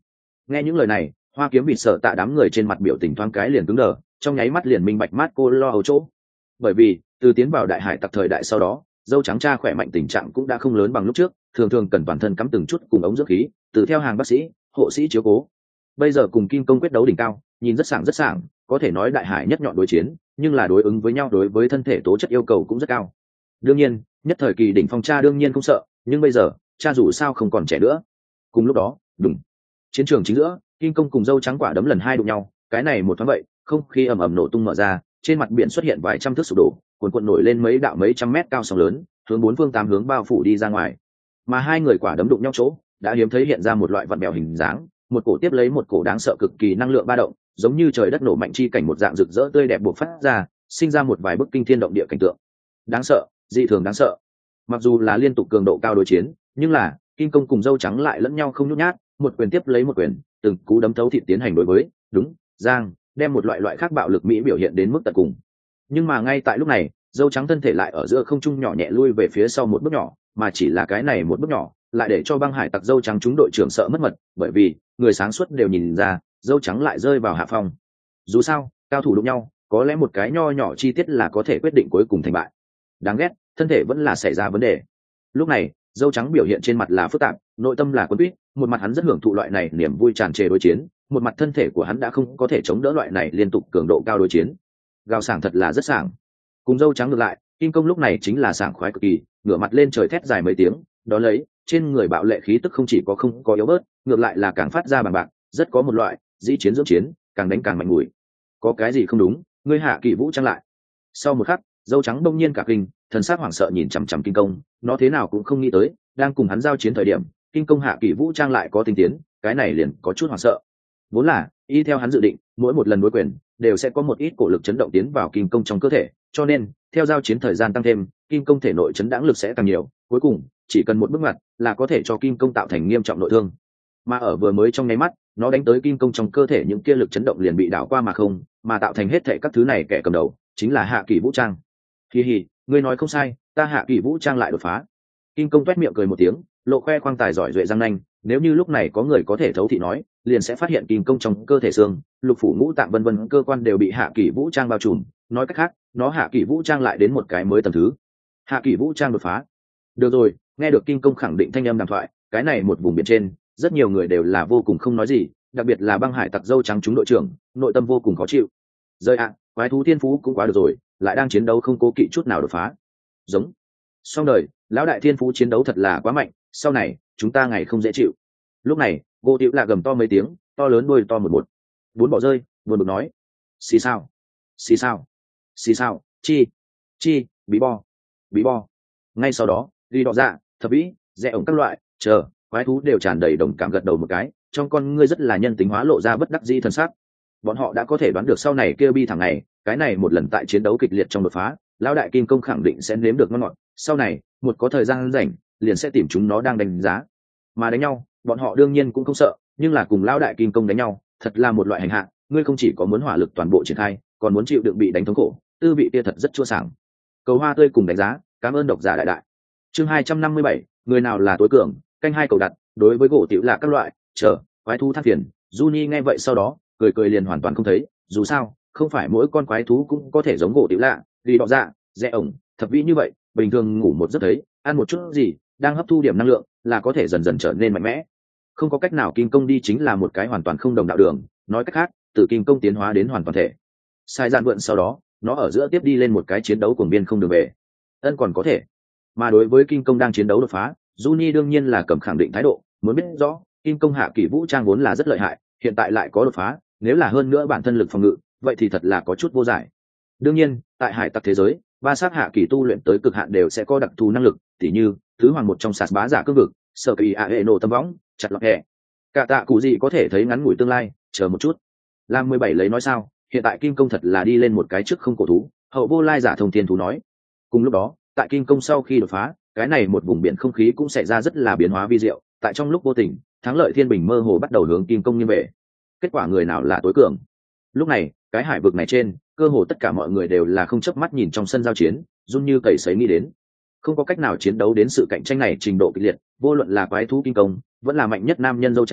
Nghe những lời này, Hoa Kiếm Vịt sợ tạ đám người trên mặt biểu tình thoáng cái liền cứng đờ, trong nháy mắt liền minh bạch mát cô lo ở chỗ. Bởi vì từ tiến vào đại hải tặc thời đại sau đó, dâu trắng cha khỏe mạnh tình trạng cũng đã không lớn bằng lúc trước, thường thường cần toàn thân cắm từng chút cùng ống dưỡng khí, từ theo hàng bác sĩ, hộ sĩ chiếu cố. Bây giờ cùng Kim Công quyết đấu đỉnh cao, nhìn rất sảng rất sảng, có thể nói đại hải nhất nhọn đối chiến, nhưng là đối ứng với nhau đối với thân thể tố chất yêu cầu cũng rất cao. Đương nhiên, nhất thời kỳ đỉnh phong cha đương nhiên không sợ, nhưng bây giờ, cha dù sao không còn trẻ nữa. Cùng lúc đó, đùng, chiến trường chính giữa, Kim Công cùng dâu trắng quả đấm lần hai đụng nhau, cái này một thoáng vậy, không khí ầm ầm nổ tung mở ra, trên mặt biển xuất hiện vài trăm thước sụp đổ, cuồn cuộn nổi lên mấy đạo mấy trăm mét cao sóng lớn, hướng bốn phương tám hướng bao phủ đi ra ngoài. Mà hai người quả đấm đụng nhau chỗ, đã hiếm thấy hiện ra một loại vặn bèo hình dáng, một cổ tiếp lấy một cổ đáng sợ cực kỳ năng lượng ba động, giống như trời đất nổ mạnh chi cảnh một dạng rực rỡ tươi đẹp bộc phát ra, sinh ra một vài bức kinh thiên động địa cảnh tượng. Đáng sợ, dị thường đáng sợ. Mặc dù là liên tục cường độ cao đối chiến, nhưng là Kim Công cùng dâu trắng lại lẫn nhau không nhút nhát, một quyền tiếp lấy một quyền, từng cú đấm thấu thịt tiến hành đối với, đúng, giang, đem một loại loại khác bạo lực mỹ biểu hiện đến mức tận cùng. Nhưng mà ngay tại lúc này, dâu trắng thân thể lại ở giữa không trung nhỏ nhẹ lui về phía sau một bước nhỏ, mà chỉ là cái này một bước nhỏ, lại để cho băng hải tặc dâu trắng chúng đội trưởng sợ mất mật, bởi vì người sáng suốt đều nhìn ra, dâu trắng lại rơi vào hạ phong. Dù sao, cao thủ đụng nhau, có lẽ một cái nho nhỏ chi tiết là có thể quyết định cuối cùng thành bại. Đáng ghét, thân thể vẫn là xảy ra vấn đề. Lúc này, dâu trắng biểu hiện trên mặt là phức tạp, nội tâm là quấn quýt, một mặt hắn rất hưởng thụ loại này niềm vui tràn trề đối chiến, một mặt thân thể của hắn đã không có thể chống đỡ loại này liên tục cường độ cao đối chiến. Gào sảng thật là rất sảng. Cùng dâu trắng ngược lại, Kim Công lúc này chính là sảng khoái cực kỳ, ngửa mặt lên trời thét dài mấy tiếng, đó lấy, trên người bạo lệ khí tức không chỉ có không có yếu bớt, ngược lại là càng phát ra bằng bạc, rất có một loại dĩ chiến dưỡng chiến, càng đánh càng mạnh mùi. Có cái gì không đúng, ngươi hạ kỳ vũ trang lại. Sau một khắc, dâu trắng đông nhiên cả kinh, thần sắc hoảng sợ nhìn chằm chằm Kim Công, nó thế nào cũng không nghĩ tới, đang cùng hắn giao chiến thời điểm, Kim Công hạ kỳ vũ trang lại có tinh tiến, cái này liền có chút hoảng sợ. Vốn là, y theo hắn dự định, mỗi một lần đối quyền đều sẽ có một ít cổ lực chấn động tiến vào Kim Công trong cơ thể, cho nên theo giao chiến thời gian tăng thêm, Kim Công thể nội chấn đãng lực sẽ càng nhiều, cuối cùng chỉ cần một bước ngoặt là có thể cho Kim Công tạo thành nghiêm trọng nội thương. Mà ở vừa mới trong nháy mắt, nó đánh tới Kim Công trong cơ thể những kia lực chấn động liền bị đảo qua mà không, mà tạo thành hết thảy các thứ này kẻ cầm đầu chính là hạ kỳ vũ trang. Hi hi, ngươi nói không sai, ta hạ kỳ vũ trang lại đột phá. Kim Công toét miệng cười một tiếng, lộ khoe khoang tài giỏi duệ răng nanh, nếu như lúc này có người có thể thấu thị nói, liền sẽ phát hiện Kim Công trong cơ thể xương, lục phủ ngũ tạng vân vân cơ quan đều bị hạ kỳ vũ trang bao trùm, nói cách khác, nó hạ kỳ vũ trang lại đến một cái mới tầm thứ. Hạ kỳ vũ trang đột phá. Được rồi, nghe được Kim Công khẳng định thanh âm đàm thoại, cái này một vùng biển trên, rất nhiều người đều là vô cùng không nói gì, đặc biệt là băng hải tặc dâu trắng chúng đội trưởng, nội tâm vô cùng khó chịu. Rơi ạ, quái thú thiên phú cũng quá được rồi, lại đang chiến đấu không cố kỵ chút nào đột phá. Giống. Xong đời, lão đại thiên phú chiến đấu thật là quá mạnh, sau này chúng ta ngày không dễ chịu. Lúc này, Gỗ Tiểu là gầm to mấy tiếng, to lớn đuôi to một một. Bốn bỏ rơi, buồn bực nói: "Xì sao? Xì sao? Xì sao? Chi? Chi? Bí bo? Bí bo?" Ngay sau đó, đi đọ dạ, thập vĩ, rẽ ổng các loại, chờ, quái thú đều tràn đầy đồng cảm gật đầu một cái, trong con ngươi rất là nhân tính hóa lộ ra bất đắc dĩ thần sắc. Bọn họ đã có thể đoán được sau này kia bi thằng này, cái này một lần tại chiến đấu kịch liệt trong đột phá, lão đại Kim Công khẳng định sẽ nếm được ngon ngọt, sau này, một có thời gian rảnh, liền sẽ tìm chúng nó đang đánh giá. Mà đánh nhau, bọn họ đương nhiên cũng không sợ, nhưng là cùng lão đại Kim Công đánh nhau, thật là một loại hành hạ, ngươi không chỉ có muốn hỏa lực toàn bộ triển khai, còn muốn chịu đựng bị đánh thống khổ, tư vị kia thật rất chua sảng. Cầu hoa tươi cùng đánh giá, cảm ơn độc giả đại đại. Chương hai trăm năm mươi bảy, người nào là tối cường, canh hai cầu đặt, đối với Gỗ Tiểu là các loại, chờ, quái thú than phiền, Juni nghe vậy sau đó, cười cười liền hoàn toàn không thấy, dù sao, không phải mỗi con quái thú cũng có thể giống Gỗ Tiểu lạ, vì đọ dạ, rẽ ổng, thập vĩ như vậy, bình thường ngủ một giấc thấy, ăn một chút gì, đang hấp thu điểm năng lượng, là có thể dần dần trở nên mạnh mẽ. Không có cách nào, Kim Công đi chính là một cái hoàn toàn không đồng đạo đường, nói cách khác, từ Kim Công tiến hóa đến hoàn toàn thể. Sai dạn vượn sau đó, nó ở giữa tiếp đi lên một cái chiến đấu cuồng biên không đường về. Ân còn có thể. Mà đối với Kim Công đang chiến đấu đột phá, Juni đương nhiên là cầm khẳng định thái độ, muốn biết rõ, Kim Công hạ kỳ vũ trang vốn là rất lợi hại, hiện tại lại có đột phá, nếu là hơn nữa bản thân lực phòng ngự, vậy thì thật là có chút vô giải. Đương nhiên, tại hải tặc thế giới, ba sát hạ kỳ tu luyện tới cực hạn đều sẽ có đặc thù năng lực, tỉ như thứ hoàng một trong sạt bá giả cương vực, sở kỳ a hệ nổ tâm võng, chặt lọt hẹ. Cả tạ cụ gì có thể thấy ngắn ngủi tương lai, chờ một chút. Lam mười bảy lấy nói sao, hiện tại Kim Công thật là đi lên một cái trước không cổ thú, hậu vô lai giả thông thiên thú nói. Cùng lúc đó, tại Kim Công sau khi đột phá, cái này một vùng biển không khí cũng xảy ra rất là biến hóa vi diệu, tại trong lúc vô tình, thắng lợi thiên bình mơ hồ bắt đầu hướng Kim Công nghiêng về. Kết quả người nào là tối cường? Lúc này, cái hải vực này trên, cơ hồ tất cả mọi người đều là không chớp mắt nhìn trong sân giao chiến, run như cầy sấy nghĩ đến. Không có cách nào chiến đấu đến sự cạnh tranh này trình độ kịch liệt, vô luận là quái thú Kim Công, vẫn là mạnh nhất nam nhân dâu trắng,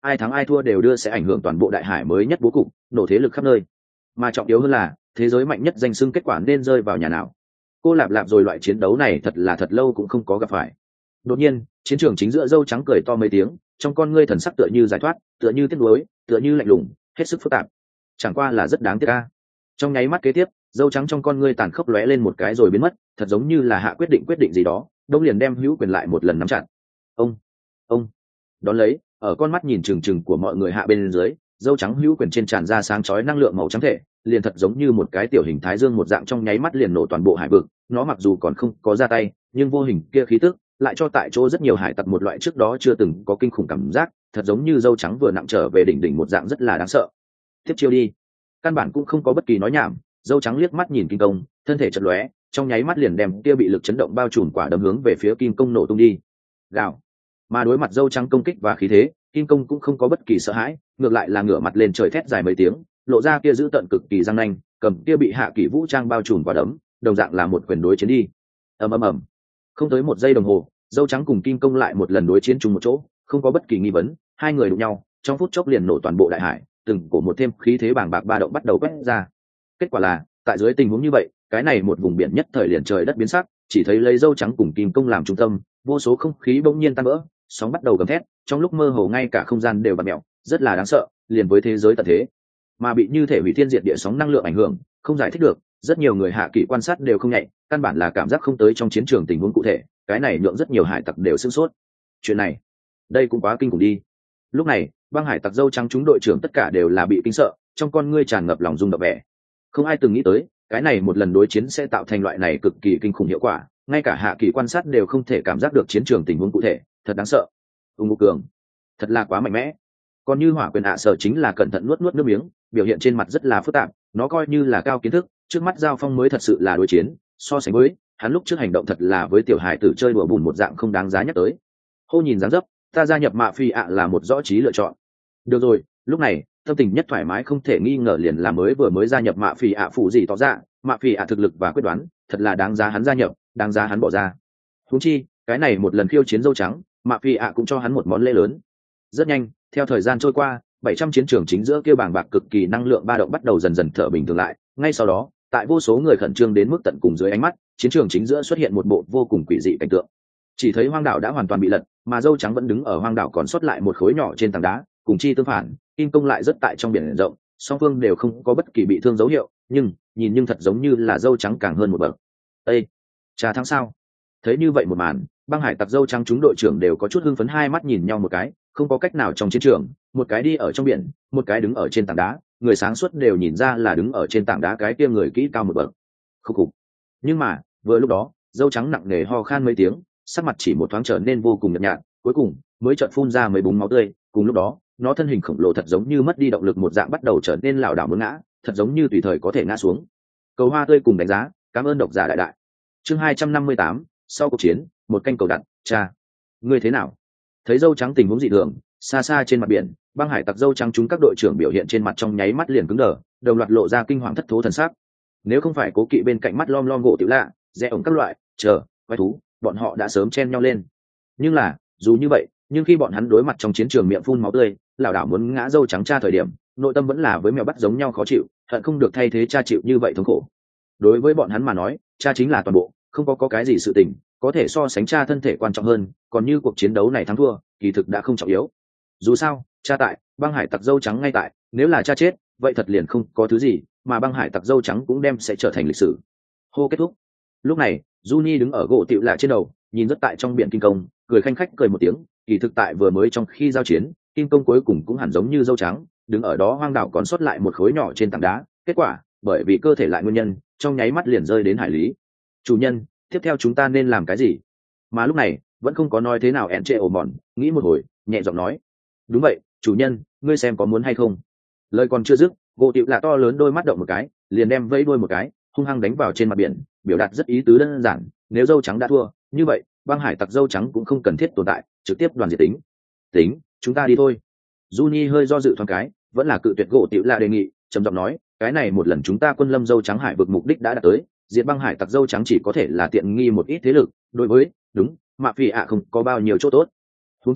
ai thắng ai thua đều đưa sẽ ảnh hưởng toàn bộ đại hải mới nhất bố cục, nổ thế lực khắp nơi. Mà trọng yếu hơn là thế giới mạnh nhất danh xưng kết quả nên rơi vào nhà nào. Cô lạp lạp rồi loại chiến đấu này thật là thật lâu cũng không có gặp phải. Đột nhiên chiến trường chính giữa dâu trắng cười to mấy tiếng, trong con ngươi thần sắc tựa như giải thoát, tựa như tiếc nuối, tựa như lạnh lùng, hết sức phức tạp. Chẳng qua là rất đáng tiếc a. Trong nháy mắt kế tiếp, dâu trắng trong con ngươi tàn khốc lóe lên một cái rồi biến mất, thật giống như là hạ quyết định quyết định gì đó, đông liền đem hữu quyền lại một lần nắm chặt. Ông, ông. Đón lấy, ở con mắt nhìn trừng trừng của mọi người hạ bên dưới, dâu trắng hữu quyền trên tràn ra sáng chói năng lượng màu trắng thể, liền thật giống như một cái tiểu hình thái dương một dạng, trong nháy mắt liền nổ toàn bộ hải vực. Nó mặc dù còn không có ra tay, nhưng vô hình kia khí tức lại cho tại chỗ rất nhiều hải tặc một loại trước đó chưa từng có kinh khủng cảm giác, thật giống như dâu trắng vừa nặng trở về đỉnh đỉnh một dạng rất là đáng sợ. Tiếp chiêu đi. Căn bản cũng không có bất kỳ nói nhảm, dâu trắng liếc mắt nhìn Kim Công, thân thể chợt lóe, trong nháy mắt liền đem kia bị lực chấn động bao trùm quả đấm hướng về phía Kim Công nổ tung đi. Gào. Mà đối mặt dâu trắng công kích và khí thế, Kim Công cũng không có bất kỳ sợ hãi, ngược lại là ngửa mặt lên trời thét dài mấy tiếng, lộ ra kia giữ tận cực kỳ răng nanh, cầm kia bị hạ kỷ vũ trang bao trùm quả đấm, đồng dạng là một quyền đối chiến đi. Ầm ầm ầm. Không tới một giây đồng hồ, dâu trắng cùng Kim Công lại một lần đối chiến chung một chỗ, không có bất kỳ nghi vấn, hai người đụng nhau, trong phút chốc liền nổ toàn bộ đại hải, từng cổ một thêm khí thế bàng bạc ba động bắt đầu quét ra. Kết quả là, tại dưới tình huống như vậy, cái này một vùng biển nhất thời liền trời đất biến sắc, chỉ thấy lấy dâu trắng cùng Kim Công làm trung tâm, vô số không khí bỗng nhiên tan vỡ, sóng bắt đầu gầm thét, trong lúc mơ hồ ngay cả không gian đều bạt mèo, rất là đáng sợ, liền với thế giới tận thế. Mà bị như thể hủy thiên diệt địa sóng năng lượng ảnh hưởng, không giải thích được, rất nhiều người hạ kỵ quan sát đều không nhạy, căn bản là cảm giác không tới trong chiến trường tình huống cụ thể, cái này nhượng rất nhiều hải tặc đều sửng sốt. Chuyện này, đây cũng quá kinh khủng đi. Lúc này, băng hải tặc dâu trắng chúng đội trưởng tất cả đều là bị kinh sợ, trong con ngươi tràn ngập lòng rung động vẻ. Không ai từng nghĩ tới, cái này một lần đối chiến sẽ tạo thành loại này cực kỳ kinh khủng hiệu quả, ngay cả hạ kỳ quan sát đều không thể cảm giác được chiến trường tình huống cụ thể, thật đáng sợ. Ung Ngô Cường, thật là quá mạnh mẽ. Còn như Hỏa Quyền ạ sở chính là cẩn thận nuốt nuốt nước miếng, biểu hiện trên mặt rất là phức tạp, nó coi như là cao kiến thức, trước mắt giao phong mới thật sự là đối chiến, so sánh với hắn lúc trước hành động thật là với tiểu hải tử chơi đùa bùn một dạng không đáng giá nhắc tới. Hô nhìn dáng dấp, ta gia nhập mạ phi ạ là một rõ trí lựa chọn. Được rồi, lúc này tâm tình nhất thoải mái không thể nghi ngờ liền là mới vừa mới gia nhập mạ phi ạ phụ gì tỏ ra, mạ phi ạ thực lực và quyết đoán thật là đáng giá hắn gia nhập, đáng giá hắn bỏ ra. Huống chi cái này một lần khiêu chiến dâu trắng, mạ phi ạ cũng cho hắn một món lễ lớn. Rất nhanh, theo thời gian trôi qua, bảy trăm chiến trường chính giữa kia bàng bạc cực kỳ năng lượng ba động bắt đầu dần dần thở bình thường lại, ngay sau đó tại vô số người khẩn trương đến mức tận cùng dưới ánh mắt, chiến trường chính giữa xuất hiện một bộ vô cùng quỷ dị cảnh tượng. Chỉ thấy hoang đảo đã hoàn toàn bị lật, mà dâu trắng vẫn đứng ở hoang đảo còn sót lại một khối nhỏ trên tảng đá, cùng chi tương phản, Kim Công lại rất tại trong biển rộng, song phương đều không có bất kỳ bị thương dấu hiệu, nhưng nhìn nhưng thật giống như là dâu trắng càng hơn một bậc. Ê, cha thắng sao? Thấy như vậy một màn, băng hải tặc dâu trắng chúng đội trưởng đều có chút hưng phấn, hai mắt nhìn nhau một cái, không có cách nào trong chiến trường, một cái đi ở trong biển, một cái đứng ở trên tảng đá, người sáng suốt đều nhìn ra là đứng ở trên tảng đá cái kia người kỹ cao một bậc. Khúc khục. Nhưng mà, vừa lúc đó, dâu trắng nặng nề ho khan mấy tiếng, sắc mặt chỉ một thoáng trở nên vô cùng nhợt nhạt, cuối cùng mới chợt phun ra mấy búng máu tươi, cùng lúc đó, nó thân hình khổng lồ thật giống như mất đi động lực một dạng bắt đầu trở nên lảo đảo muốn ngã, thật giống như tùy thời có thể ngã xuống. Cầu hoa tươi cùng đánh giá, cảm ơn độc giả đại đại. Chương hai trăm năm mươi tám, sau cuộc chiến, một canh cầu đặt, cha, ngươi thế nào? Thấy dâu trắng tình huống dị thường, xa xa trên mặt biển, băng hải tặc dâu trắng chúng các đội trưởng biểu hiện trên mặt trong nháy mắt liền cứng đờ, đồng loạt lộ ra kinh hoàng thất thố thần sắc. Nếu không phải cố kỵ bên cạnh mắt lom lom gỗ tiểu lạ, rẽ ổng các loại, chờ, quái thú, bọn họ đã sớm chen nhau lên. Nhưng là, dù như vậy, nhưng khi bọn hắn đối mặt trong chiến trường miệng phun máu tươi, lảo đảo muốn ngã dâu trắng cha thời điểm, nội tâm vẫn là với mèo bắt giống nhau khó chịu, hận không được thay thế cha chịu như vậy thống khổ. Đối với bọn hắn mà nói, cha chính là toàn bộ, không có có cái gì sự tình có thể so sánh cha thân thể quan trọng hơn, còn như cuộc chiến đấu này thắng thua, kỳ thực đã không trọng yếu. Dù sao, cha tại, băng hải tặc dâu trắng ngay tại, nếu là cha chết, vậy thật liền không có thứ gì, mà băng hải tặc dâu trắng cũng đem sẽ trở thành lịch sử. Hô kết thúc. Lúc này, Juni đứng ở gỗ tiểu lạ trên đầu, nhìn rất tại trong biển Kim Công, cười khanh khách cười một tiếng, kỳ thực tại vừa mới trong khi giao chiến, Kim Công cuối cùng cũng hẳn giống như dâu trắng, đứng ở đó hoang đảo còn sót lại một khối nhỏ trên tảng đá, kết quả, bởi vì cơ thể lại nguyên nhân, trong nháy mắt liền rơi đến hải lý. Chủ nhân, tiếp theo chúng ta nên làm cái gì? Mà lúc này, vẫn không có nói thế nào ẹn trệ ổ mòn, nghĩ một hồi, nhẹ giọng nói. Đúng vậy, chủ nhân, ngươi xem có muốn hay không? Lời còn chưa dứt, gỗ tiểu lạ to lớn đôi mắt động một cái, liền đem vẫy đuôi một cái, hung hăng đánh vào trên mặt biển, biểu đạt rất ý tứ đơn giản, nếu dâu trắng đã thua, như vậy, băng hải tặc dâu trắng cũng không cần thiết tồn tại, trực tiếp đoàn diệt tính. Tính, chúng ta đi thôi. Juni hơi do dự thoáng cái, vẫn là cự tuyệt gỗ tiểu lạ đề nghị, trầm giọng nói, cái này một lần chúng ta quân lâm dâu trắng hải vực mục đích đã đạt tới, diệt băng hải tặc dâu trắng chỉ có thể là tiện nghi một ít thế lực, đối với, đúng, mạ phỉ ạ không có bao nhiêu chỗ tốt. Huống chi,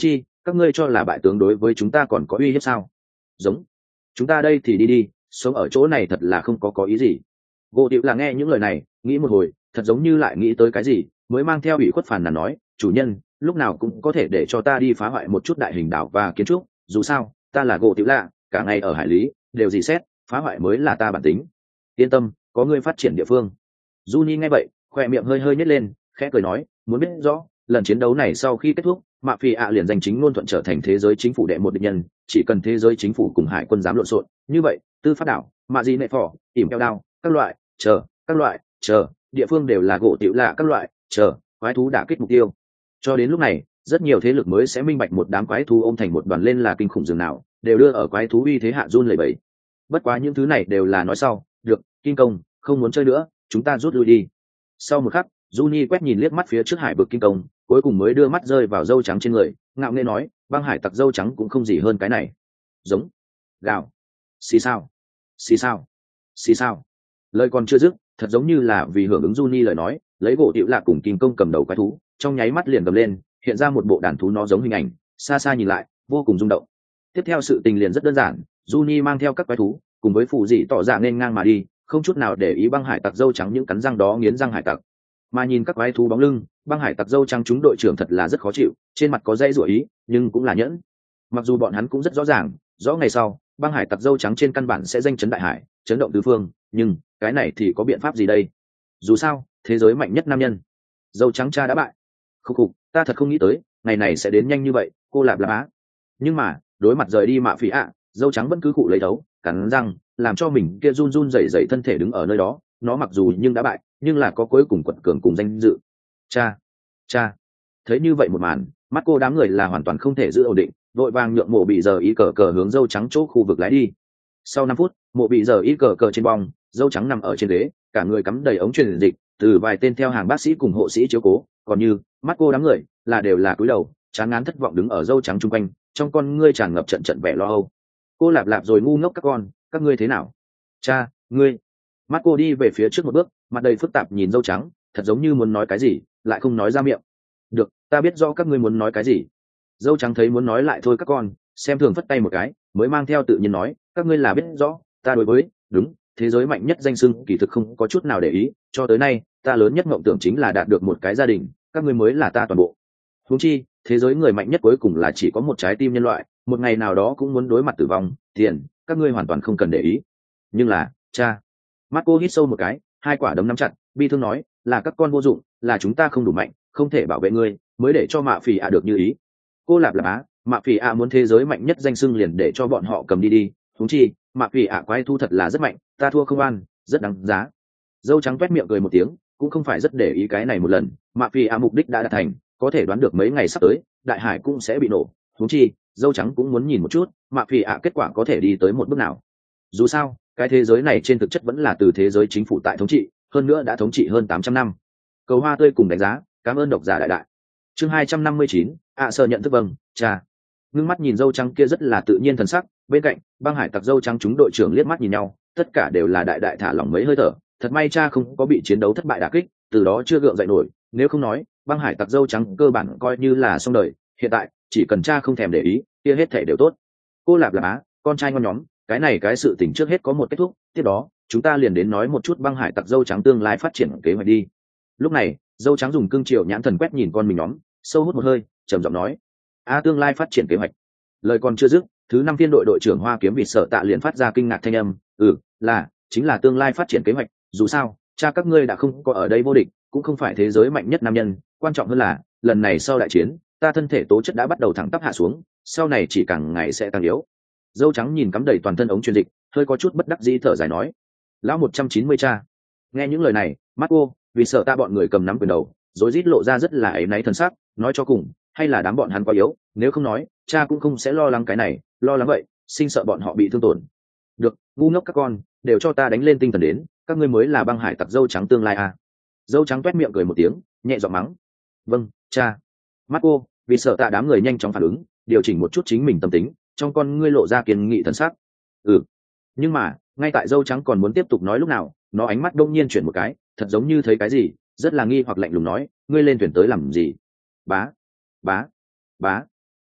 các ngươi cho là bại tướng đối với chúng ta còn có uy hiếp sao? Giống, chúng ta đây thì đi đi, sống ở chỗ này thật là không có có ý gì. Gỗ Tiểu là nghe những lời này, nghĩ một hồi, thật giống như lại nghĩ tới cái gì, mới mang theo ủy khuất phàn nàn nói, chủ nhân, lúc nào cũng có thể để cho ta đi phá hoại một chút đại hình đảo và kiến trúc, dù sao, ta là Gỗ Tiểu lạ, cả ngày ở hải lý, đều gì xét, phá hoại mới là ta bản tính. Yên tâm, có ngươi phát triển địa phương. Juni nghe vậy, khoe miệng hơi hơi nhếch lên, khẽ cười nói, muốn biết rõ, lần chiến đấu này sau khi kết thúc, Mạ Phi ạ liền giành chính ngôn thuận trở thành thế giới chính phủ đệ một địch nhân, chỉ cần thế giới chính phủ cùng hải quân dám lộn xộn, như vậy, tư pháp đảo, mạ gì nệ phỏ, ỉm keo đao, các loại, chờ, các loại, chờ, địa phương đều là Gỗ Tiểu lạ các loại, chờ, quái thú đả kích mục tiêu. Cho đến lúc này, rất nhiều thế lực mới sẽ minh bạch một đám quái thú ôm thành một đoàn lên là kinh khủng dường nào, đều đưa ở quái thú uy thế hạ run lẩy bẩy. Bất quá những thứ này đều là nói sau, được, kinh công, không muốn chơi nữa, chúng ta rút lui đi. Sau một khắc, Juni quét nhìn liếc mắt phía trước hải vực kinh công, cuối cùng mới đưa mắt rơi vào dâu trắng trên người, ngạo nghễ nói, băng hải tặc dâu trắng cũng không gì hơn cái này. Giống, gào, xì sao, xì sao, xì sao. Lời còn chưa dứt, thật giống như là vì hưởng ứng Juni lời nói, lấy Gỗ Tiểu Lạc cùng kinh công cầm đầu quái thú, trong nháy mắt liền gầm lên, hiện ra một bộ đàn thú nó giống hình ảnh, xa xa nhìn lại, vô cùng rung động. Tiếp theo sự tình liền rất đơn giản, Juni mang theo các quái thú, cùng với phụ dị tỏ ra nên ngang mà đi, không chút nào để ý băng hải tặc dâu trắng những cắn răng đó nghiến răng hải tặc. Mà nhìn các quái thú bóng lưng, băng hải tặc dâu trắng chúng đội trưởng thật là rất khó chịu, trên mặt có dây rủa ý, nhưng cũng là nhẫn. Mặc dù bọn hắn cũng rất rõ ràng, rõ ngày sau, băng hải tặc dâu trắng trên căn bản sẽ danh chấn đại hải, chấn động tứ phương, nhưng cái này thì có biện pháp gì đây? Dù sao, thế giới mạnh nhất nam nhân, dâu trắng cha đã bại. Khúc khục, ta thật không nghĩ tới, ngày này sẽ đến nhanh như vậy, cô lạp lạp á. Nhưng mà, đối mặt rời đi Mạ Phỉ ạ, dâu trắng vẫn cứ cụ lấy thấu, cắn răng, làm cho mình kia run run rẩy rẩy thân thể đứng ở nơi đó. Nó mặc dù nhưng đã bại, nhưng là có cuối cùng quật cường cùng danh dự. Cha, cha, thấy như vậy một màn, mắt cô đám người là hoàn toàn không thể giữ ổn định, vội vàng nhượng mộ bị giờ ý cờ cờ hướng dâu trắng chỗ khu vực lái đi. Sau năm phút, mộ bị giờ ý cờ cờ trên bong, dâu trắng nằm ở trên ghế, cả người cắm đầy ống truyền dịch, từ vài tên theo hàng bác sĩ cùng hộ sĩ chiếu cố, còn như mắt cô đám người là đều là cúi đầu, chán ngán thất vọng đứng ở dâu trắng chung quanh, trong con ngươi tràn ngập trận trận vẻ lo âu. Cô lạp lạp rồi ngu ngốc các con, các ngươi thế nào? Cha, ngươi. Mắt cô đi về phía trước một bước, mặt đầy phức tạp nhìn dâu trắng, thật giống như muốn nói cái gì, lại không nói ra miệng. Được, ta biết rõ các ngươi muốn nói cái gì. Dâu trắng thấy muốn nói lại thôi các con, xem thường phất tay một cái, mới mang theo tự nhiên nói, các ngươi là biết rõ, ta đối với, đúng, thế giới mạnh nhất danh xưng kỳ thực không có chút nào để ý, cho tới nay, ta lớn nhất mộng tưởng chính là đạt được một cái gia đình, các ngươi mới là ta toàn bộ. Huống chi, thế giới người mạnh nhất cuối cùng là chỉ có một trái tim nhân loại, một ngày nào đó cũng muốn đối mặt tử vong, tiền, các ngươi hoàn toàn không cần để ý. Nhưng là, cha. Mắt cô hít sâu một cái, hai quả đấm nắm chặt, bi thương nói, là các con vô dụng, là chúng ta không đủ mạnh, không thể bảo vệ ngươi, mới để cho Mạ Phỉ ạ được như ý. Cô lạp lạp á, Mạ Phỉ ạ muốn thế giới mạnh nhất danh xưng liền để cho bọn họ cầm đi đi, huống chi, Mạ Phỉ ạ quái thu thật là rất mạnh, ta thua không ăn, rất đáng giá. Dâu trắng toét miệng cười một tiếng, cũng không phải rất để ý cái này một lần, Mạ Phỉ ạ mục đích đã đạt thành, có thể đoán được mấy ngày sắp tới, đại hải cũng sẽ bị nổ, huống chi, dâu trắng cũng muốn nhìn một chút, Mạ Phỉ ạ kết quả có thể đi tới một bước nào. Dù sao, cái thế giới này trên thực chất vẫn là từ thế giới chính phủ tại thống trị, hơn nữa đã thống trị hơn tám trăm năm. Cầu hoa tươi cùng đánh giá, cảm ơn độc giả đại đại. Chương hai trăm năm mươi chín, ạ sợ nhận thức vâng, cha. Ngưng mắt nhìn dâu trắng kia rất là tự nhiên thần sắc, bên cạnh, băng hải tặc dâu trắng chúng đội trưởng liếc mắt nhìn nhau, tất cả đều là đại đại thả lỏng mấy hơi thở, thật may cha không có bị chiến đấu thất bại đả kích, từ đó chưa gượng dậy nổi, nếu không nói, băng hải tặc dâu trắng cơ bản coi như là xong đời, hiện tại, chỉ cần cha không thèm để ý, kia hết thể đều tốt. Cô lạp lạp á, con trai ngon nhóm, cái này cái sự tình trước hết có một kết thúc, tiếp đó, chúng ta liền đến nói một chút băng hải tặc dâu trắng tương lai phát triển kế hoạch đi. Lúc này, dâu trắng dùng cương triều nhãn thần quét nhìn con mình nhóm, sâu hút một hơi, trầm giọng nói, a tương lai phát triển kế hoạch. Lời còn chưa dứt, thứ năm phiên đội đội trưởng Hoa Kiếm Vịt Sở Tạ liền phát ra kinh ngạc thanh âm, ừ, là, chính là tương lai phát triển kế hoạch, dù sao, cha các ngươi đã không có ở đây vô địch, cũng không phải thế giới mạnh nhất nam nhân, quan trọng hơn là, lần này sau đại chiến, ta thân thể tố chất đã bắt đầu thẳng tắp hạ xuống, sau này chỉ càng ngày sẽ càng yếu. Dâu trắng nhìn cắm đầy toàn thân ống truyền dịch, hơi có chút bất đắc dĩ thở dài nói, lão một trăm chín mươi cha. Nghe những lời này, mắt cô, vì sợ ta bọn người cầm nắm quyền đầu, rối rít lộ ra rất là áy náy thân sắc, nói cho cùng, hay là đám bọn hắn quá yếu, nếu không nói, cha cũng không sẽ lo lắng cái này, lo lắng vậy, sinh sợ bọn họ bị thương tổn. Được, ngu ngốc các con, đều cho ta đánh lên tinh thần đến, các ngươi mới là băng hải tặc dâu trắng tương lai à. Dâu trắng toét miệng cười một tiếng, nhẹ giọng mắng, vâng, cha. Mắt cô, vì sợ tạ đám người nhanh chóng phản ứng, điều chỉnh một chút chính mình tâm tính, trong con ngươi lộ ra kiên nghị thần sắc. Ừ, nhưng mà ngay tại dâu trắng còn muốn tiếp tục nói lúc nào, nó ánh mắt đông nhiên chuyển một cái, thật giống như thấy cái gì, rất là nghi hoặc lạnh lùng nói, ngươi lên thuyền tới làm gì? Bá, bá, bá.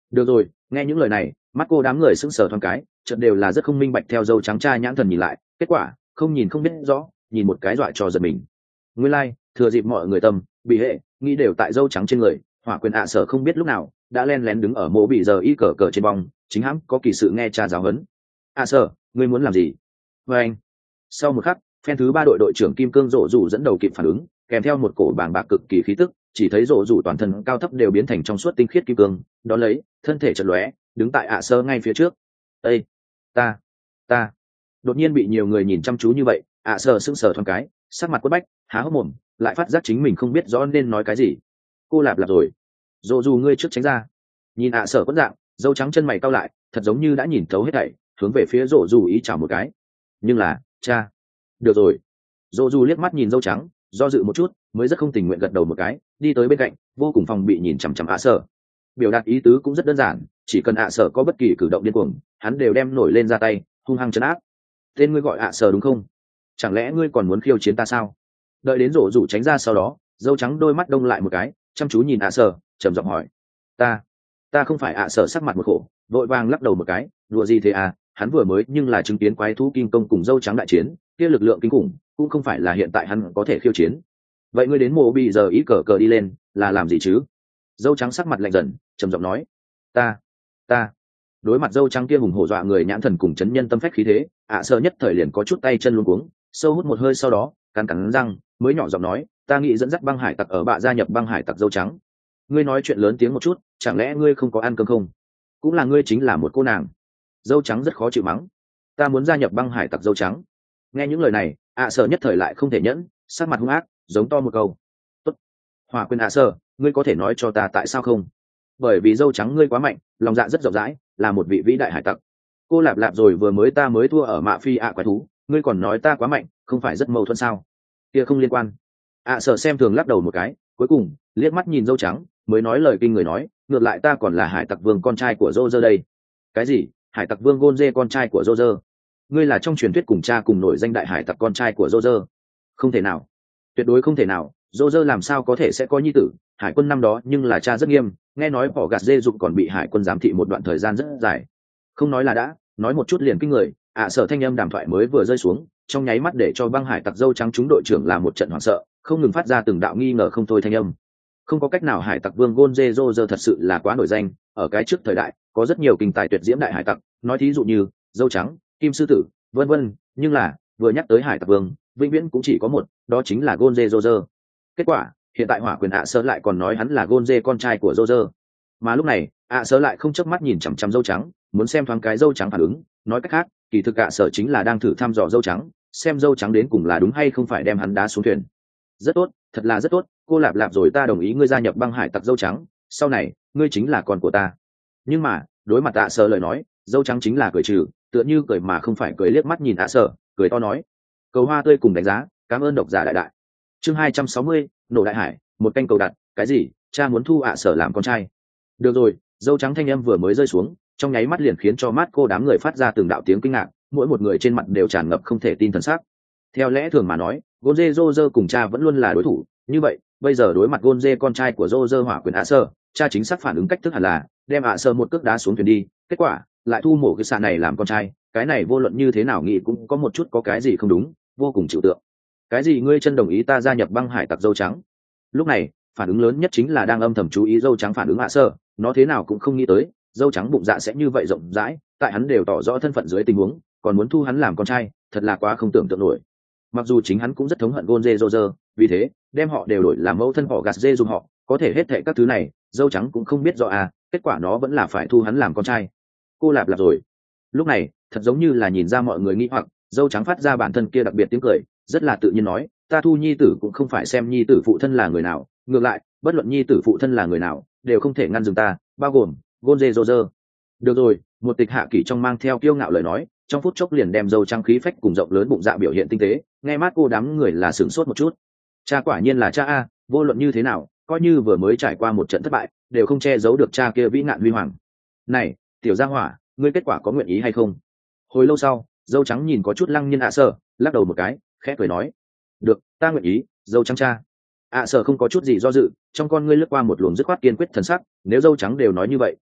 được rồi, nghe những lời này mắt cô đám người sững sờ thoáng cái, chợt đều là rất không minh bạch theo dâu trắng cha nhãn thần nhìn lại, kết quả không nhìn không biết rõ, nhìn một cái dọa cho giật mình. Nguyên lai like, thừa dịp mọi người tâm bị hệ nghĩ đều tại dâu trắng trên người, hỏa quyền ạ sở không biết lúc nào đã len lén đứng ở mộ bị giờ y cờ cờ trên bong, chính hãng có kỳ sự nghe cha giáo huấn. ạ sở, ngươi muốn làm gì? Và anh. Sau một khắc, phen thứ ba đội đội trưởng kim cương rộ rủ dẫn đầu kịp phản ứng, kèm theo một cổ bàng bạc cực kỳ khí tức, chỉ thấy rộ rủ toàn thân cao thấp đều biến thành trong suốt tinh khiết kim cương, đó lấy thân thể chật lóe đứng tại ạ sơ ngay phía trước. Ê, ta ta đột nhiên bị nhiều người nhìn chăm chú như vậy, ạ sơ sững sờ thoáng cái, sắc mặt quất bách, há hốc mồm, lại phát giác chính mình không biết rõ nên nói cái gì. Cô lạp lạp rồi, rộ rủ ngươi trước tránh ra. Nhìn ạ sơ quất dạng, dâu trắng chân mày cau lại, thật giống như đã nhìn thấu hết thảy, hướng về phía rộ rủ ý chào một cái. Nhưng là cha. Được rồi. Dỗ dù liếc mắt nhìn dâu trắng, do dự một chút mới rất không tình nguyện gật đầu một cái, đi tới bên cạnh, vô cùng phòng bị nhìn chằm chằm ạ sở. Biểu đạt ý tứ cũng rất đơn giản, chỉ cần ạ sở có bất kỳ cử động điên cuồng, hắn đều đem nổi lên ra tay, hung hăng trấn áp. Tên ngươi gọi ạ sở đúng không? Chẳng lẽ ngươi còn muốn khiêu chiến ta sao? Đợi đến rổ rủ tránh ra sau đó, dâu trắng đôi mắt đông lại một cái, chăm chú nhìn ạ sở, trầm giọng hỏi: ta ta không phải ạ sở, sắc mặt một khổ, vội vàng lắc đầu một cái, đùa gì thế à, hắn vừa mới nhưng là chứng kiến quái thú kim công cùng dâu trắng đại chiến, kia lực lượng kinh khủng cũng không phải là hiện tại hắn có thể khiêu chiến. Vậy ngươi đến mộ bị giờ ý cờ cờ đi lên là làm gì chứ? Dâu trắng sắc mặt lạnh dần, trầm giọng nói: ta ta đối mặt dâu trắng kia hùng hổ dọa người nhãn thần cùng chấn nhân tâm phách khí thế, ạ sợ nhất thời liền có chút tay chân luống cuống, sâu hút một hơi sau đó cắn cắn răng mới nhỏ giọng nói: ta nghĩ dẫn dắt băng hải tặc ở bạ gia nhập băng hải tặc dâu trắng. Ngươi nói chuyện lớn tiếng một chút, chẳng lẽ ngươi không có ăn cơm không? Cũng là ngươi chính là một cô nàng. Dâu trắng rất khó chịu mắng: ta muốn gia nhập băng hải tặc dâu trắng. Nghe những lời này, ạ sợ nhất thời lại không thể nhẫn, sắc mặt hung ác giống to một câu: tốt. Hỏa quyền ạ sợ, ngươi có thể nói cho ta tại sao không? Bởi vì dâu trắng ngươi quá mạnh, lòng dạ rất rộng rãi, là một vị vĩ đại hải tặc. Cô lạp lạp rồi, vừa mới ta mới thua ở mạ phi ạ quái thú, ngươi còn nói ta quá mạnh, không phải rất mâu thuẫn sao? Kia không liên quan. ạ sợ xem thường lắc đầu một cái, cuối cùng liếc mắt nhìn dâu trắng mới nói lời kinh người nói: ngược lại ta còn là hải tặc vương con trai của Roger đây. Cái gì? Hải tặc vương Gonze con trai của Roger? Ngươi là trong truyền thuyết cùng cha cùng nổi danh đại hải tặc con trai của Roger? Không thể nào, tuyệt đối không thể nào. Roger làm sao có thể sẽ có nhi tử? Hải quân năm đó nhưng là cha rất nghiêm, nghe nói bỏ gạt dê dục còn bị hải quân giám thị một đoạn thời gian rất dài. Không nói là đã, nói một chút liền kinh người. ạ sở thanh âm đàm thoại mới vừa rơi xuống, trong nháy mắt để cho băng hải tặc dâu trắng chúng đội trưởng là một trận hoảng sợ, không ngừng phát ra từng đạo nghi ngờ không thôi thanh âm. Không có cách nào, hải tặc vương Gonze Roger thật sự là quá nổi danh, ở cái trước thời đại có rất nhiều kinh tài tuyệt diễm đại hải tặc, nói thí dụ như dâu trắng, kim sư tử, vân vân, nhưng là vừa nhắc tới hải tặc vương, vĩnh viễn cũng chỉ có một, đó chính là Gonze Roger. Kết quả hiện tại hỏa quyền ạ sơ lại còn nói hắn là Gonze con trai của Roger. Mà lúc này ạ sơ lại không chớp mắt nhìn chằm chằm dâu trắng, muốn xem thoáng cái dâu trắng phản ứng. Nói cách khác, kỳ thực ạ sơ chính là đang thử thăm dò dâu trắng, xem dâu trắng đến cùng là đúng hay không phải đem hắn đá xuống thuyền. Rất tốt, thật là rất tốt, cô lạp lạp rồi, ta đồng ý ngươi gia nhập băng hải tặc dâu trắng, sau này ngươi chính là con của ta. Nhưng mà đối mặt ạ sơ lời nói, dâu trắng chính là cười trừ, tựa như cười mà không phải cười, liếc mắt nhìn ạ sơ, cười to nói: cầu hoa tươi cùng đánh giá, cảm ơn độc giả đại đại. Chương hai trăm sáu mươi, nổ đại hải, một canh cầu đặt. Cái gì? Cha muốn thu ạ sở làm con trai? Được rồi. Dâu trắng thanh âm vừa mới rơi xuống, trong nháy mắt liền khiến cho mắt cô đám người phát ra từng đạo tiếng kinh ngạc, mỗi một người trên mặt đều tràn ngập không thể tin thần sắc. Theo lẽ thường mà nói, Gonze Roger cùng cha vẫn luôn là đối thủ, như vậy bây giờ đối mặt Gonze con trai của Roger hỏa quyền ạ sở, cha chính xác phản ứng cách thức hẳn là đem ạ sở một cước đá xuống thuyền đi, kết quả lại thu mổ cái xạ này làm con trai. Cái này vô luận như thế nào nghĩ cũng có một chút có cái gì không đúng, vô cùng chịu tượng. Cái gì ngươi chân đồng ý ta gia nhập băng hải tặc dâu trắng? Lúc này phản ứng lớn nhất chính là đang âm thầm chú ý dâu trắng phản ứng ạ sơ, nó thế nào cũng không nghĩ tới dâu trắng bụng dạ sẽ như vậy rộng rãi, tại hắn đều tỏ rõ thân phận dưới tình huống còn muốn thu hắn làm con trai, thật là quá không tưởng tượng nổi. Mặc dù chính hắn cũng rất thống hận Gonze Roger, vì thế đem họ đều đổi làm mẫu thân họ gạt dê dùng họ, có thể hết thệ các thứ này dâu trắng cũng không biết rõ à, kết quả nó vẫn là phải thu hắn làm con trai. Cô lạp lạp rồi. Lúc này thật giống như là nhìn ra mọi người nghĩ hoặc, dâu trắng phát ra bản thân kia đặc biệt tiếng cười, rất là tự nhiên nói: ta thu nhi tử cũng không phải xem nhi tử phụ thân là người nào, ngược lại bất luận nhi tử phụ thân là người nào đều không thể ngăn dừng ta, bao gồm Gonze Roger. Được rồi. Một tịch hạ kỷ trong mang theo kiêu ngạo lời nói, trong phút chốc liền đem dâu trắng khí phách cùng rộng lớn bụng dạ biểu hiện tinh tế, nghe mát cô đám người là sửng sốt một chút. Cha quả nhiên là cha a, vô luận như thế nào, coi như vừa mới trải qua một trận thất bại, đều không che giấu được cha kia vĩ nạn huy hoàng. Này tiểu gia hỏa, ngươi kết quả có nguyện ý hay không? Hồi lâu sau, dâu trắng nhìn có chút lăng nhiên ạ sở, lắc đầu một cái, khẽ cười nói: được, ta nguyện ý. Dâu trắng cha. ạ sở không có chút gì do dự, trong con ngươi lướt qua một luồng dứt khoát kiên quyết thần sắc, nếu dâu trắng đều nói như vậy,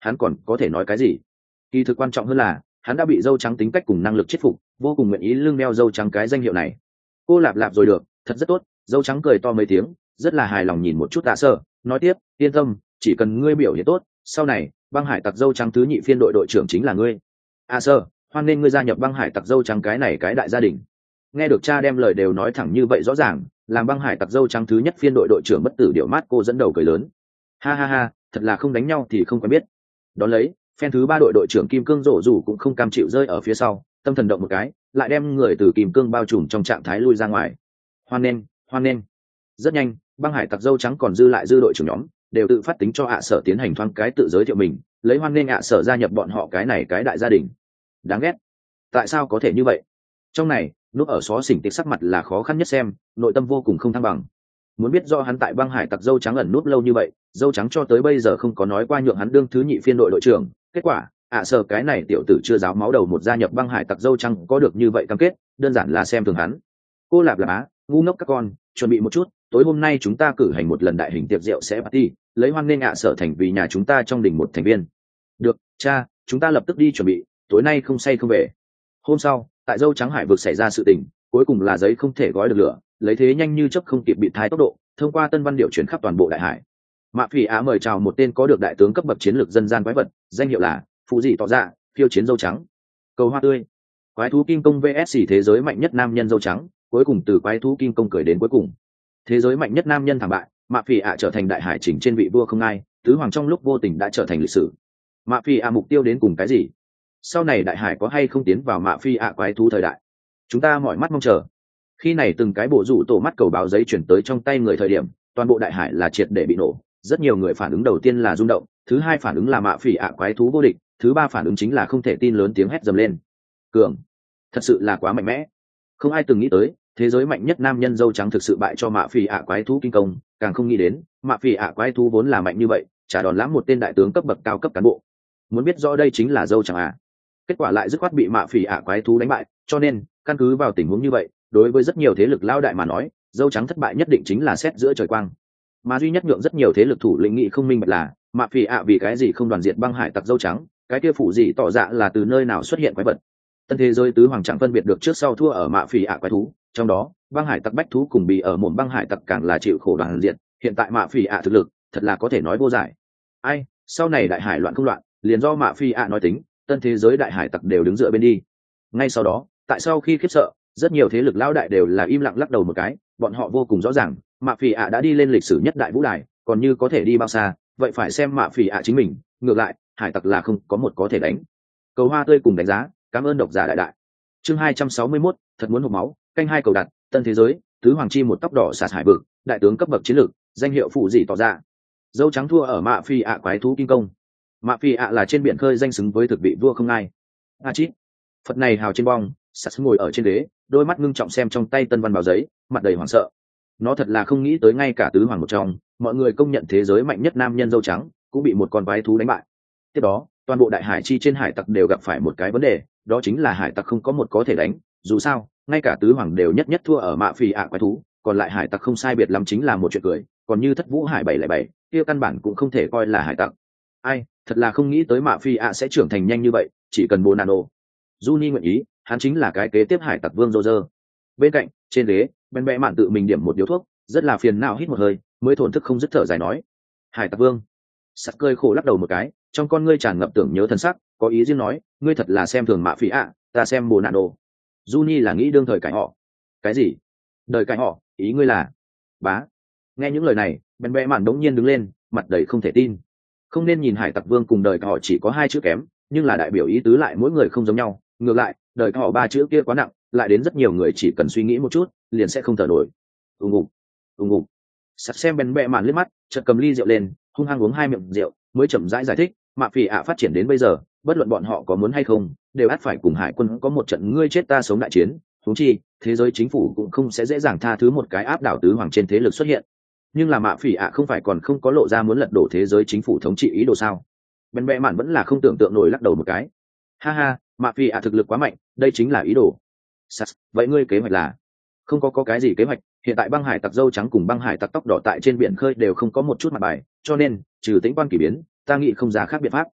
hắn còn có thể nói cái gì? Kỳ thực quan trọng hơn là hắn đã bị dâu trắng tính cách cùng năng lực chết phục, vô cùng nguyện ý lưng đeo dâu trắng cái danh hiệu này. Cô lạp lạp rồi được, thật rất tốt. Dâu trắng cười to mấy tiếng, rất là hài lòng nhìn một chút tạ sơ, nói tiếp, yên tâm, chỉ cần ngươi biểu hiện tốt, sau này băng hải tặc dâu trắng thứ nhị phiên đội đội trưởng chính là ngươi. A sơ, hoan nên ngươi gia nhập băng hải tặc dâu trắng cái này cái đại gia đình. Nghe được cha đem lời đều nói thẳng như vậy rõ ràng, làm băng hải tặc dâu trắng thứ nhất phiên đội đội trưởng bất tử điệu mát cô dẫn đầu cười lớn. Ha ha ha, thật là không đánh nhau thì không quen biết. Đón lấy, phen thứ ba đội đội trưởng kim cương rổ rủ cũng không cam chịu rơi ở phía sau, tâm thần động một cái, lại đem người từ kim cương bao trùm trong trạng thái lui ra ngoài. Hoan nên, hoan nên. Rất nhanh, băng hải tặc dâu trắng còn dư lại dư đội trưởng nhóm đều tự phát tính cho ạ sở tiến hành thoáng cái tự giới thiệu mình, lấy hoan nên ạ sở gia nhập bọn họ cái này cái đại gia đình. Đáng ghét, tại sao có thể như vậy? Trong này, núp ở xó xỉnh tịch sắc mặt là khó khăn nhất xem, nội tâm vô cùng không thăng bằng. Muốn biết do hắn tại băng hải tặc dâu trắng ẩn núp lâu như vậy, dâu trắng cho tới bây giờ không có nói qua nhượng hắn đương thứ nhị phiên đội đội trưởng. Kết quả, ạ sở cái này tiểu tử chưa giáo máu đầu một gia nhập băng hải tặc dâu trắng có được như vậy cam kết, đơn giản là xem thường hắn. Cô lạp lạp á, ngu ngốc các con, chuẩn bị một chút, tối hôm nay chúng ta cử hành một lần đại hình tiệc rượu sẽ party, lấy hoan nghênh ạ sở thành vì nhà chúng ta trong đình một thành viên. Được, cha, chúng ta lập tức đi chuẩn bị, tối nay không say không về. Hôm sau, tại dâu trắng hải vực xảy ra sự tình, cuối cùng là giấy không thể gói được lửa, lấy thế nhanh như chớp không kịp bị thai tốc độ, thông qua tân văn điệu chuyển khắp toàn bộ đại hải. Mạ Phỉ Á mời chào một tên có được đại tướng cấp bậc chiến lược dân gian quái vật, danh hiệu là phụ dị tỏ ra, phiêu chiến dâu trắng. Cầu hoa tươi, quái thú kim công vs thế giới mạnh nhất nam nhân dâu trắng, cuối cùng từ quái thú kim công cười đến cuối cùng. Thế giới mạnh nhất nam nhân thảm bại, Mạ Phỉ Á trở thành đại hải chỉnh trên vị vua không ai, tứ hoàng trong lúc vô tình đã trở thành lịch sử. Mạ Phỉ Á mục tiêu đến cùng cái gì? Sau này đại hải có hay không tiến vào Mạ Phỉ Á quái thú thời đại? Chúng ta mỏi mắt mong chờ. Khi này từng cái bộ rủ tổ mắt cầu báo giấy chuyển tới trong tay người thời điểm, toàn bộ đại hải là triệt để bị nổ. Rất nhiều người phản ứng đầu tiên là rung động, thứ hai phản ứng là Mạ Phỉ Á quái thú vô địch, thứ ba phản ứng chính là không thể tin lớn tiếng hét dầm lên. Cường, thật sự là quá mạnh mẽ. Không ai từng nghĩ tới, thế giới mạnh nhất nam nhân dâu trắng thực sự bại cho Mạ Phỉ Á quái thú kinh công, càng không nghĩ đến, Mạ Phỉ Á quái thú vốn là mạnh như vậy, trả đòn lãm một tên đại tướng cấp bậc cao cấp cán bộ. Muốn biết rõ đây chính là dâu trắng à? Kết quả lại dứt khoát bị Mạ Phỉ Á quái thú đánh bại, cho nên, căn cứ vào tình huống như vậy, đối với rất nhiều thế lực lao đại mà nói, dâu trắng thất bại nhất định chính là xét giữa trời quang. Mà duy nhất nhượng rất nhiều thế lực thủ lĩnh nghị không minh bạch là, Mạ Phỉ Á vì cái gì không đoàn diệt băng hải tặc dâu trắng, cái kia phụ gì tỏ dạ là từ nơi nào xuất hiện quái vật. Tân thế giới tứ hoàng chẳng phân biệt được trước sau thua ở Mạ Phỉ Á quái thú, trong đó, băng hải tặc bách thú cùng bị ở một băng hải tặc càng là chịu khổ đoàn diệt, hiện tại Mạ Phỉ Á thực lực, thật là có thể nói vô giải. Ai, sau này đại hải loạn không loạn, liền do Mạ Phỉ Á nói tính, tân thế giới đại hải tặc đều đứng dựa bên đi. Ngay sau đó, tại sau khi khiếp sợ, rất nhiều thế lực lão đại đều là im lặng lắc đầu một cái, bọn họ vô cùng rõ ràng, Mạ Phỉ Á đã đi lên lịch sử nhất đại vũ đài, còn như có thể đi bao xa, vậy phải xem Mạ Phỉ Á chính mình, ngược lại, hải tặc là không có một có thể đánh. Cầu hoa tươi cùng đánh giá, cảm ơn độc giả đại đại. Chương hai trăm sáu mươi mốt, thật muốn hộc máu, canh hai cầu đặt, tân thế giới, tứ hoàng chi một tóc đỏ sạt hải vực, đại tướng cấp bậc chiến lược, danh hiệu phụ dị tỏ ra. Dâu trắng thua ở Mạ Phỉ Á quái thú kinh công. Mạ Phỉ Á là trên biển khơi danh xứng với thực vị vua không ai. A chít. Phật này hào trên bong, sạt ngồi ở trên ghế, đôi mắt ngưng trọng xem trong tay tân văn báo giấy, mặt đầy hoảng sợ. Nó thật là không nghĩ tới ngay cả tứ hoàng một trong, mọi người công nhận thế giới mạnh nhất nam nhân dâu trắng, cũng bị một con quái thú đánh bại. Tiếp đó, toàn bộ đại hải chi trên hải tặc đều gặp phải một cái vấn đề, đó chính là hải tặc không có một có thể đánh, dù sao, ngay cả tứ hoàng đều nhất nhất thua ở Mạ Phỉ Á quái thú, còn lại hải tặc không sai biệt lắm chính là một chuyện cười, còn như Thất Vũ Hải bảy lẻ bảy, kia căn bản cũng không thể coi là hải tặc. Ai, thật là không nghĩ tới Mạ Phỉ Á sẽ trưởng thành nhanh như vậy, chỉ cần bồ nano. Juni nguyện ý, hắn chính là cái kế tiếp hải tặc vương Roger. Bên cạnh, trên ghế, Ben Bẽ Mạn tự mình điểm một điếu thuốc, rất là phiền não hít một hơi, mới thổn thức không dứt thở dài nói: "Hải tặc vương." Sắt cơi khổ lắc đầu một cái, trong con ngươi tràn ngập tưởng nhớ thân sắc, có ý riêng nói: "Ngươi thật là xem thường Mạ Phỉ Á, ta xem bồ nano." Juni là nghĩ đương thời cãi họ. Cái gì? Đời cãi họ, ý ngươi là? Bá. Nghe những lời này, Ben Bẽ Mạn đống nhiên đứng lên, mặt đầy không thể tin. Không nên nhìn hải tặc vương cùng đời cãi họ chỉ có hai chữ kém, nhưng là đại biểu ý tứ lại mỗi người không giống nhau, ngược lại, đời cãi họ ba chữ kia quá nặng, lại đến rất nhiều người chỉ cần suy nghĩ một chút, liền sẽ không thở nổi. Ùng ục, ùng ục. Sắt xem Ben Bẽ Mạn liếc mắt, chợt cầm ly rượu lên, hung hăng uống hai miệng rượu, mới chậm rãi giải, giải thích, Mạ Phỉ Á phát triển đến bây giờ, bất luận bọn họ có muốn hay không, đều ắt phải cùng hải quân có một trận ngươi chết ta sống đại chiến, huống chi, thế giới chính phủ cũng không sẽ dễ dàng tha thứ một cái áp đảo tứ hoàng trên thế lực xuất hiện. Nhưng là Mạ Phỉ Á không phải còn không có lộ ra muốn lật đổ thế giới chính phủ thống trị ý đồ sao? Ben Bẽ Mạn vẫn là không tưởng tượng nổi, lắc đầu một cái. Ha ha, Mạ Phỉ Á thực lực quá mạnh, đây chính là ý đồ. Sắt, vậy ngươi kế hoạch là? Không có có cái gì kế hoạch, hiện tại băng hải tặc dâu trắng cùng băng hải tặc tóc đỏ tại trên biển khơi đều không có một chút mặt bài, cho nên, trừ tính quan kỳ biến, ta nghĩ không ra khác biện pháp.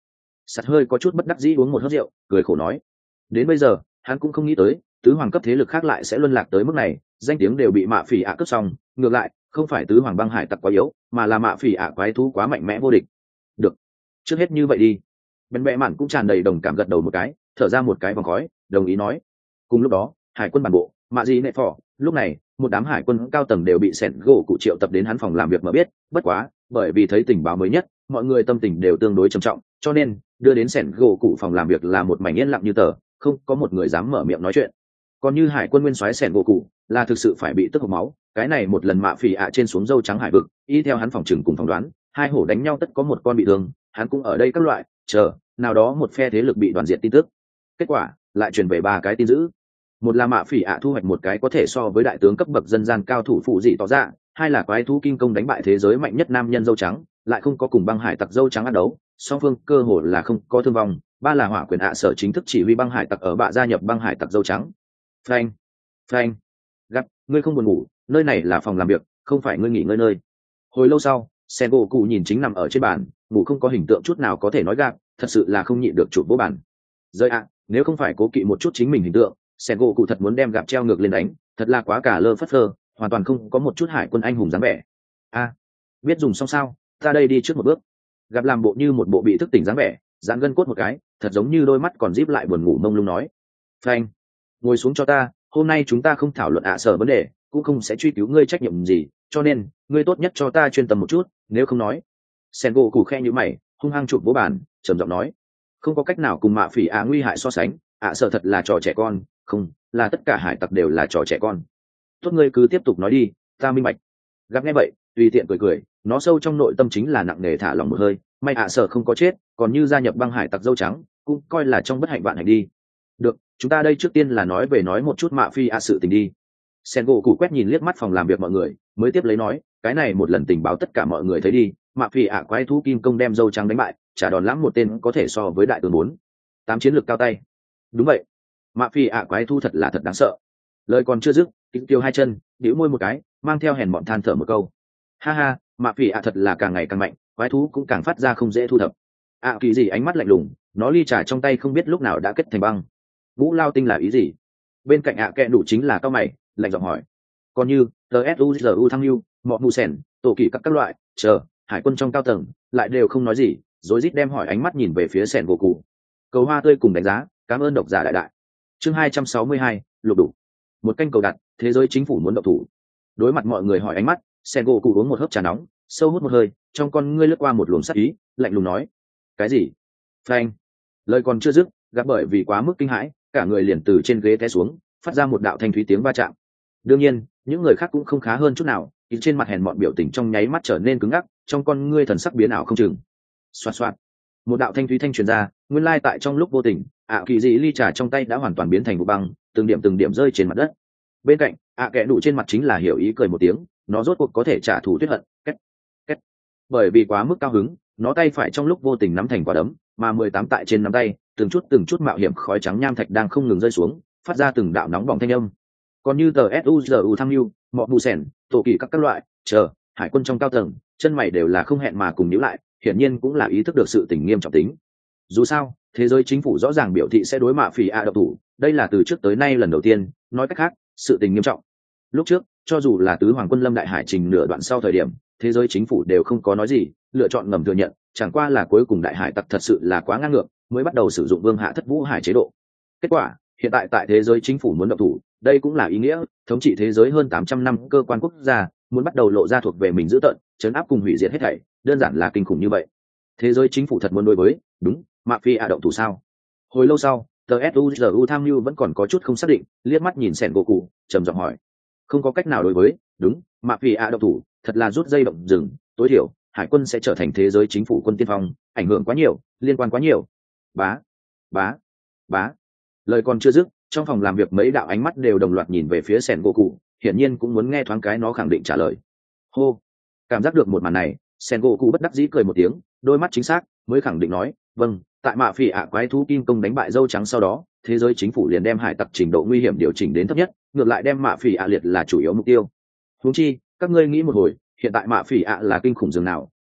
Sạt hơi có chút bất đắc dĩ uống một hớp rượu, cười khổ nói, đến bây giờ hắn cũng không nghĩ tới tứ hoàng cấp thế lực khác lại sẽ luân lạc tới mức này, danh tiếng đều bị mạ phỉ ạ cướp xong. Ngược lại không phải tứ hoàng băng hải tặc quá yếu, mà là mạ phỉ ạ quái thú quá mạnh mẽ vô địch. Được, trước hết như vậy đi. Bên bệ mạn cũng tràn đầy đồng cảm gật đầu một cái, thở ra một cái vòng khói, đồng ý nói. Cùng lúc đó hải quân bản bộ mạ gì nệ phò, lúc này một đám hải quân cao tầng đều bị sẻn gỗ cụ triệu tập đến hắn phòng làm việc mà biết. Bất quá bởi vì thấy tình báo mới nhất, mọi người tâm tình đều tương đối trầm trọng, cho nên đưa đến sẻn gỗ cụ phòng làm việc là một mảnh yên lặng như tờ, không có một người dám mở miệng nói chuyện. Còn như hải quân nguyên soái sẻn gỗ cụ là thực sự phải bị tức hộc máu. Cái này một lần mạ phỉ ạ trên xuống dâu trắng hải vực, y theo hắn phòng trừng cùng phỏng đoán, hai hổ đánh nhau tất có một con bị thương, hắn cũng ở đây các loại chờ nào đó một phe thế lực bị đoàn diệt tin tức. Kết quả lại truyền về ba cái tin dữ. Một là mạ phỉ ạ thu hoạch một cái có thể so với đại tướng cấp bậc dân gian cao thủ phụ dị tỏ ra, hai là quái thú kinh công đánh bại thế giới mạnh nhất nam nhân dâu trắng, lại không có cùng băng hải tặc dâu trắng ác đấu, song phương cơ hồ là không có thương vong. Ba là hỏa quyền ạ sở chính thức chỉ huy băng hải tặc ở bạ gia nhập băng hải tặc dâu trắng. Frank, Frank, gặp ngươi không buồn ngủ, nơi này là phòng làm việc, không phải ngươi nghỉ ngơi nơi. Hồi lâu sau, sen gỗ cụ nhìn chính nằm ở trên bàn, ngủ không có hình tượng chút nào có thể nói gạt, thật sự là không nhịn được chụp vỗ bàn. Rơi ạ, nếu không phải cố kỵ một chút chính mình hình tượng, sen gỗ cụ thật muốn đem gặp treo ngược lên đánh, thật là quá cả lơ phất phơ, hoàn toàn không có một chút hải quân anh hùng dáng vẻ. A, biết dùng xong sao, ta đây đi trước một bước. Gặp làm bộ như một bộ bị thức tỉnh dáng vẻ, giãn gân cốt một cái, thật giống như đôi mắt còn díp lại buồn ngủ mông lung nói. Frank, ngồi xuống cho ta, hôm nay chúng ta không thảo luận ạ sở vấn đề, cũng không sẽ truy cứu ngươi trách nhiệm gì, cho nên ngươi tốt nhất cho ta chuyên tâm một chút, nếu không nói. Sen gỗ cụ khe như mày, hung hăng chụp vỗ bàn, trầm giọng nói, không có cách nào cùng mạ phỉ ạ nguy hại so sánh, ạ sở thật là trò trẻ con, không là tất cả hải tặc đều là trò trẻ con. Tốt, ngươi cứ tiếp tục nói đi, ta minh bạch. Gặp nghe vậy tùy tiện cười cười, nó sâu trong nội tâm chính là nặng nề thả lòng một hơi, may ạ sở không có chết, còn như gia nhập băng hải tặc dâu trắng cũng coi là trong bất hạnh vạn hạnh đi. Được, chúng ta đây trước tiên là nói về nói một chút mạ phi ạ sự tình đi. Sen gỗ cụ quét nhìn liếc mắt phòng làm việc mọi người, mới tiếp lấy nói, cái này một lần tình báo tất cả mọi người thấy đi, mạ phi ạ quái thú kim công đem dâu trắng đánh bại, trả đòn lãng một tên có thể so với đại tướng bốn tám chiến lược cao tay. Đúng vậy, mạ phi ạ quái thú thật là thật đáng sợ. Lời còn chưa dứt, Kính Tiêu hai chân bĩu môi một cái, mang theo hèn bọn than thở một câu, ha ha, mạ phi ạ thật là càng ngày càng mạnh, quái thú cũng càng phát ra không dễ thu thập. ạ kỳ gì ánh mắt lạnh lùng, nó ly trà trong tay không biết lúc nào đã kết thành băng. Vũ lao tinh là ý gì? Bên cạnh ạ kẹ đủ chính là cao mày, lạnh giọng hỏi. Còn như tsuzu thăng lưu, mọ mù sèn, tổ kỷ các các loại chờ hải quân trong cao tầng lại đều không nói gì, rối rít đem hỏi ánh mắt nhìn về phía sẻn gỗ cụ. Cầu hoa tươi cùng đánh giá, cảm ơn độc giả đại đại. Chương hai trăm sáu mươi hai, lục đủ. Một canh cầu đặt, thế giới chính phủ muốn động thủ. Đối mặt mọi người hỏi ánh mắt, sẻn gỗ cụ uống một hớp trà nóng, sâu hút một hơi, trong con ngươi lướt qua một luồng sắc ý, lạnh lùng nói, cái gì? Phanh. Lời còn chưa dứt, gặp bởi vì quá mức kinh hãi, cả người liền từ trên ghế té xuống, phát ra một đạo thanh thúy tiếng va chạm. Đương nhiên những người khác cũng không khá hơn chút nào, thì trên mặt hèn mọn biểu tình trong nháy mắt trở nên cứng ngắc, trong con ngươi thần sắc biến ảo không chừng. Xoạt xoạt, một đạo thanh thúy thanh truyền ra, nguyên lai tại trong lúc vô tình, ạ kỳ dị ly trà trong tay đã hoàn toàn biến thành vụ băng, từng điểm từng điểm rơi trên mặt đất. Bên cạnh ạ kẽ đủ trên mặt chính là hiểu ý cười một tiếng, nó rốt cuộc có thể trả thù tuyết hận. Két, két. Bởi vì quá mức cao hứng, nó tay phải trong lúc vô tình nắm thành quả đấm, mà mười tám tại trên nắm tay từng chút từng chút mạo hiểm khói trắng nham thạch đang không ngừng rơi xuống, phát ra từng đạo nóng bỏng thanh âm. Còn như tờ suzu thăng lưu, mọ mù sèn, tổ kỳ các các loại chờ hải quân trong cao tầng, chân mày đều là không hẹn mà cùng nhíu lại, hiển nhiên cũng là ý thức được sự tình nghiêm trọng tính. Dù sao thế giới chính phủ rõ ràng biểu thị sẽ đối mạ phỉ ạ độc thủ, đây là từ trước tới nay lần đầu tiên. Nói cách khác, sự tình nghiêm trọng. Lúc trước cho dù là tứ hoàng quân lâm đại hải trình nửa đoạn sau thời điểm, thế giới chính phủ đều không có nói gì, lựa chọn ngầm thừa nhận, chẳng qua là cuối cùng đại hải tặc thật sự là quá ngang ngược, mới bắt đầu sử dụng vương hạ thất vũ hải chế độ. Kết quả hiện tại tại thế giới chính phủ muốn động thủ, đây cũng là ý nghĩa thống trị thế giới hơn tám trăm năm cơ quan quốc gia muốn bắt đầu lộ ra thuộc về mình dữ tợn, chấn áp cùng hủy diệt hết thảy, đơn giản là kinh khủng như vậy. Thế giới chính phủ thật muốn đối với đúng mạ phi ạ động thủ sao? Hồi lâu sau, tờ suzu tham mưu vẫn còn có chút không xác định, liếc mắt nhìn sẻn gỗ cụ, trầm giọng hỏi, không có cách nào đối với đúng mạ phi ạ động thủ, thật là rút dây động rừng, tối thiểu hải quân sẽ trở thành thế giới chính phủ quân tiên phong, ảnh hưởng quá nhiều, liên quan quá nhiều. Bá bá bá. Lời còn chưa dứt, trong phòng làm việc mấy đạo ánh mắt đều đồng loạt nhìn về phía sẻn gỗ cụ, hiển nhiên cũng muốn nghe thoáng cái nó khẳng định trả lời. Hô, cảm giác được một màn này, sẻn gỗ cụ bất đắc dĩ cười một tiếng, đôi mắt chính xác mới khẳng định nói, vâng, tại mạ phỉ ạ quái thú kim công đánh bại dâu trắng sau đó, thế giới chính phủ liền đem hải tặc trình độ nguy hiểm điều chỉnh đến thấp nhất, ngược lại đem mạ phỉ ạ liệt là chủ yếu mục tiêu. Huống chi các ngươi nghĩ một hồi, hiện tại mạ phỉ ạ là kinh khủng dường nào,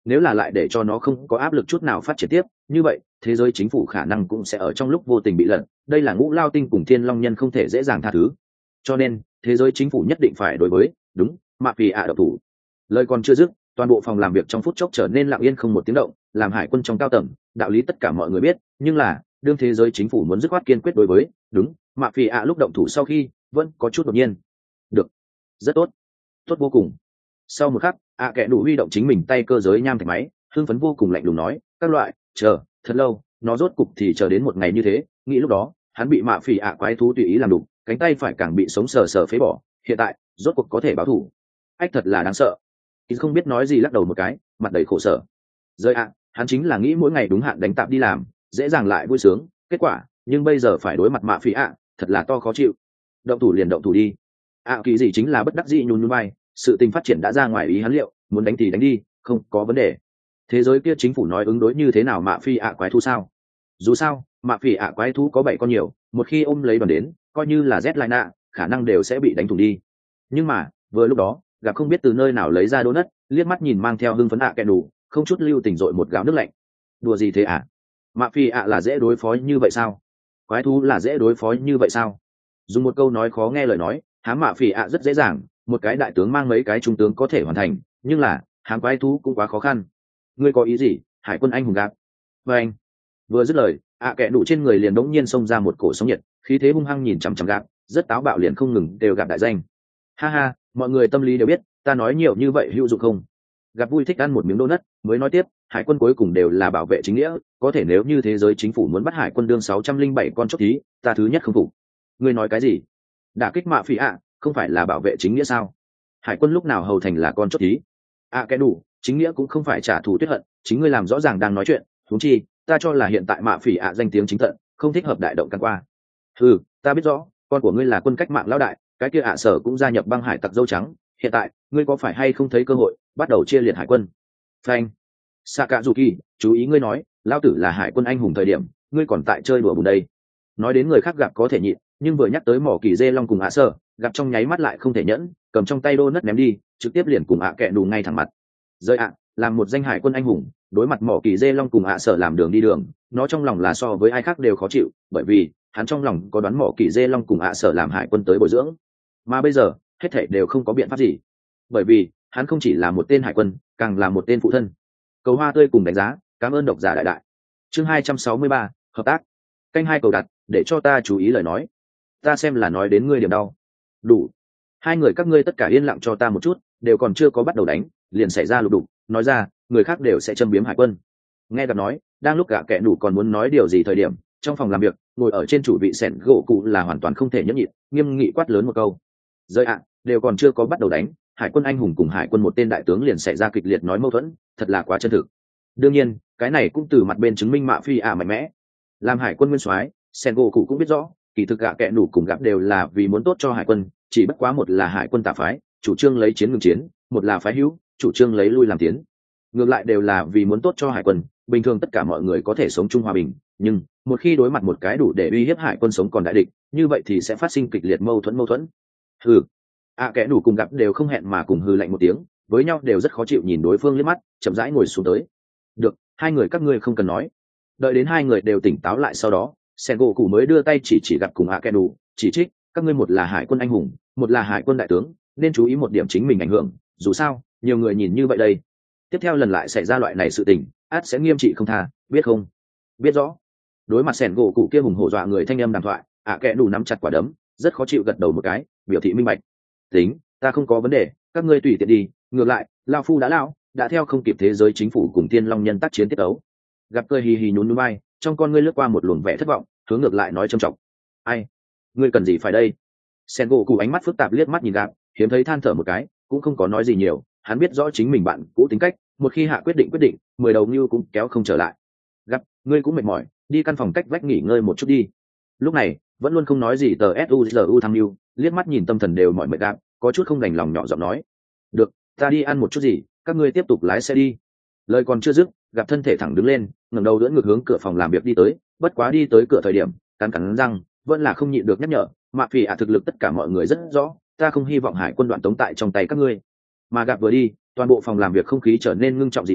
nếu là lại để cho nó không có áp lực chút nào phát triển tiếp, như vậy thế giới chính phủ khả năng cũng sẽ ở trong lúc vô tình bị lật. Đây là Ngũ Lao Tinh cùng Thiên Long Nhân không thể dễ dàng tha thứ, cho nên thế giới chính phủ nhất định phải đối với đúng mạ phỉ ạ độc thủ. Lời còn chưa dứt, toàn bộ phòng làm việc trong phút chốc trở nên lặng yên không một tiếng động. Làm hải quân trong cao tầng, đạo lý tất cả mọi người biết, nhưng là đương thế giới chính phủ muốn dứt khoát kiên quyết đối với đúng mạ phỉ ạ lúc động thủ sau khi vẫn có chút đột nhiên. Được, rất tốt, tốt vô cùng. Sau một khắc, ạ kệ đủ huy động chính mình tay cơ giới nham thạch máy, hưng phấn vô cùng lạnh lùng nói, các loại chờ thật lâu, nó rốt cục thì chờ đến một ngày như thế. Nghĩ lúc đó hắn bị mạ phỉ ạ quái thú tùy ý làm đục, cánh tay phải càng bị sống sờ sờ phế bỏ, hiện tại rốt cuộc có thể báo thù. Ách thật là đáng sợ. Ít không biết nói gì lắc đầu một cái, mặt đầy khổ sở. Rơi ạ, hắn chính là nghĩ mỗi ngày đúng hạn đánh tạp đi làm, dễ dàng lại vui sướng, kết quả nhưng bây giờ phải đối mặt mạ phỉ ạ, thật là to khó chịu. Động thủ liền động thủ đi. ạ kỳ gì chính là bất đắc dĩ nhún nhún vai, sự tình phát triển đã ra ngoài ý hắn liệu, muốn đánh thì đánh đi, không có vấn đề. Thế giới kia chính phủ nói ứng đối như thế nào mạ phỉ ạ quái thú sao? Dù sao mạ phỉ ạ quái thú có bảy con nhiều, một khi ôm lấy đoàn đến, coi như là Z lại nạ, khả năng đều sẽ bị đánh thủng đi. Nhưng mà vừa lúc đó gặp không biết từ nơi nào lấy ra đô nất, liếc mắt nhìn mang theo hưng phấn ạ kẹ đủ, không chút lưu tình dội một gáo nước lạnh. Đùa gì thế ạ? À? Mạ phi ạ là dễ đối phó như vậy sao? Quái thú là dễ đối phó như vậy sao? Dùng một câu nói khó nghe lời nói, hám mạ phi ạ rất dễ dàng, một cái đại tướng mang mấy cái trung tướng có thể hoàn thành, nhưng là hám quái thú cũng quá khó khăn. Ngươi có ý gì? Hải quân anh hùng gặp. Và anh vừa dứt lời, ạ kẹ đủ trên người liền đống nhiên xông ra một cổ sóng nhiệt, khí thế hung hăng nhìn chằm chằm gặp, rất táo bạo liền không ngừng đều gặp đại danh. Ha ha, mọi người tâm lý đều biết, ta nói nhiều như vậy hữu dụng không? Gặp vui thích ăn một miếng đô nất, mới nói tiếp, hải quân cuối cùng đều là bảo vệ chính nghĩa, có thể nếu như thế giới chính phủ muốn bắt hải quân đương sáu trăm linh bảy con chốt thí, ta thứ nhất không phục. Ngươi nói cái gì? Đả kích mạ phỉ ạ, không phải là bảo vệ chính nghĩa sao? Hải quân lúc nào hầu thành là con chốt thí? À cái đủ, chính nghĩa cũng không phải trả thù tuyết hận, chính ngươi làm rõ ràng đang nói chuyện, huống chi, ta cho là hiện tại mạ phỉ ạ danh tiếng chính tận, không thích hợp đại động can qua. Ừ, ta biết rõ, con của ngươi là quân cách mạng lão đại, cái kia ạ sở cũng gia nhập băng hải tặc dâu trắng, hiện tại ngươi có phải hay không thấy cơ hội bắt đầu chia liệt hải quân? Phanh. Sakazuki, chú ý ngươi nói, lão tử là hải quân anh hùng thời điểm, ngươi còn tại chơi đùa bùn đây. Nói đến người khác gặp có thể nhịn, nhưng vừa nhắc tới mỏ kỳ dê long cùng ạ sở, gặp trong nháy mắt lại không thể nhẫn, cầm trong tay đô nất ném đi, trực tiếp liền cùng ạ kẹ đủ ngay thẳng mặt. Rơi ạ, làm một danh hải quân anh hùng, đối mặt mỏ kỳ dê long cùng ạ sở làm đường đi đường, nó trong lòng là so với ai khác đều khó chịu, bởi vì hắn trong lòng có đoán mỏ kỳ dê long cùng ạ sở làm hải quân tới bồi dưỡng, mà bây giờ hết thảy đều không có biện pháp gì, bởi vì hắn không chỉ là một tên hải quân, càng là một tên phụ thân. Cầu hoa tươi cùng đánh giá, cảm ơn độc giả đại đại. Chương hai trăm sáu mươi ba, hợp tác. Canh hai cầu đặt, để cho ta chú ý lời nói. Ta xem là nói đến ngươi điểm đau. Đủ. Hai người các ngươi tất cả yên lặng cho ta một chút, đều còn chưa có bắt đầu đánh, liền xảy ra lục đục, nói ra, người khác đều sẽ châm biếm hải quân. Nghe gặp nói, đang lúc cả kẻ đủ còn muốn nói điều gì thời điểm, trong phòng làm việc, ngồi ở trên chủ vị sẻn gỗ cụ là hoàn toàn không thể nhẫn nhịn, nghiêm nghị quát lớn một câu. Rơi ạ, đều còn chưa có bắt đầu đánh, hải quân anh hùng cùng hải quân một tên đại tướng liền xảy ra kịch liệt nói mâu thuẫn, thật là quá chân thực. Đương nhiên, cái này cũng từ mặt bên chứng minh mạ phi ạ mạnh mẽ. Làm hải quân nguyên soái, sẻn gỗ cụ cũng biết rõ, kỳ thực cả kẻ đủ cùng gặp đều là vì muốn tốt cho hải quân, chỉ bất quá một là hải quân tà phái, chủ trương lấy chiến ngừng chiến, một là phái hữu, chủ trương lấy lui làm tiến. Ngược lại đều là vì muốn tốt cho hải quân, bình thường tất cả mọi người có thể sống chung hòa bình, nhưng một khi đối mặt một cái đủ để uy hiếp hải quân sống còn đại địch, như vậy thì sẽ phát sinh kịch liệt mâu thuẫn mâu thuẫn. Hừ. À kẻ đủ cùng gặp đều không hẹn mà cùng hừ lạnh một tiếng, với nhau đều rất khó chịu nhìn đối phương liếc mắt, chậm rãi ngồi xuống tới. Được, hai người các ngươi không cần nói. Đợi đến hai người đều tỉnh táo lại sau đó, Sengoku mới đưa tay chỉ chỉ gặp cùng à kẻ đủ, chỉ trích, các ngươi một là hải quân anh hùng, một là hải quân đại tướng, nên chú ý một điểm chính mình ảnh hưởng, dù sao, nhiều người nhìn như vậy đây. Tiếp theo lần lại xảy ra loại này sự tình, át sẽ nghiêm trị không tha, biết không? Biết rõ. Đối mặt sẻn gỗ cụ kia hùng hổ dọa người thanh âm đàm thoại, ạ kẽ đủ nắm chặt quả đấm, rất khó chịu gật đầu một cái, biểu thị minh bạch. Tính, ta không có vấn đề, các ngươi tùy tiện đi, ngược lại, lao phu đã lao, đã theo không kịp thế giới chính phủ cùng thiên long nhân tác chiến tiết ấu. Gặp cười hì hì nhún nhún vai, trong con ngươi lướt qua một luồng vẻ thất vọng, hướng ngược lại nói trầm trọng. Ai? Ngươi cần gì phải đây? Sẻn gỗ cụ ánh mắt phức tạp liếc mắt nhìn gặp, hiếm thấy than thở một cái, cũng không có nói gì nhiều, hắn biết rõ chính mình bạn cũ tính cách, một khi hạ quyết định quyết định, mười đầu như cũng kéo không trở lại. Gặp, ngươi cũng mệt mỏi, đi căn phòng cách vách nghỉ ngơi một chút đi. Lúc này vẫn luôn không nói gì tờ suzu tham mưu liếc mắt nhìn tâm thần đều mỏi mệt gặp, có chút không đành lòng nhỏ giọng nói. Được, ta đi ăn một chút gì, các ngươi tiếp tục lái xe đi. Lời còn chưa dứt, gặp thân thể thẳng đứng lên, ngẩng đầu đỡ ngược hướng cửa phòng làm việc đi tới, bất quá đi tới cửa thời điểm, cắn cắn răng, vẫn là không nhịn được nhắc nhở, mạ phỉ ạ thực lực tất cả mọi người rất rõ, ta không hy vọng hải quân đoạn tống tại trong tay các ngươi. Mà gặp vừa đi, toàn bộ phòng làm việc không khí trở nên ngưng trọng dị thường,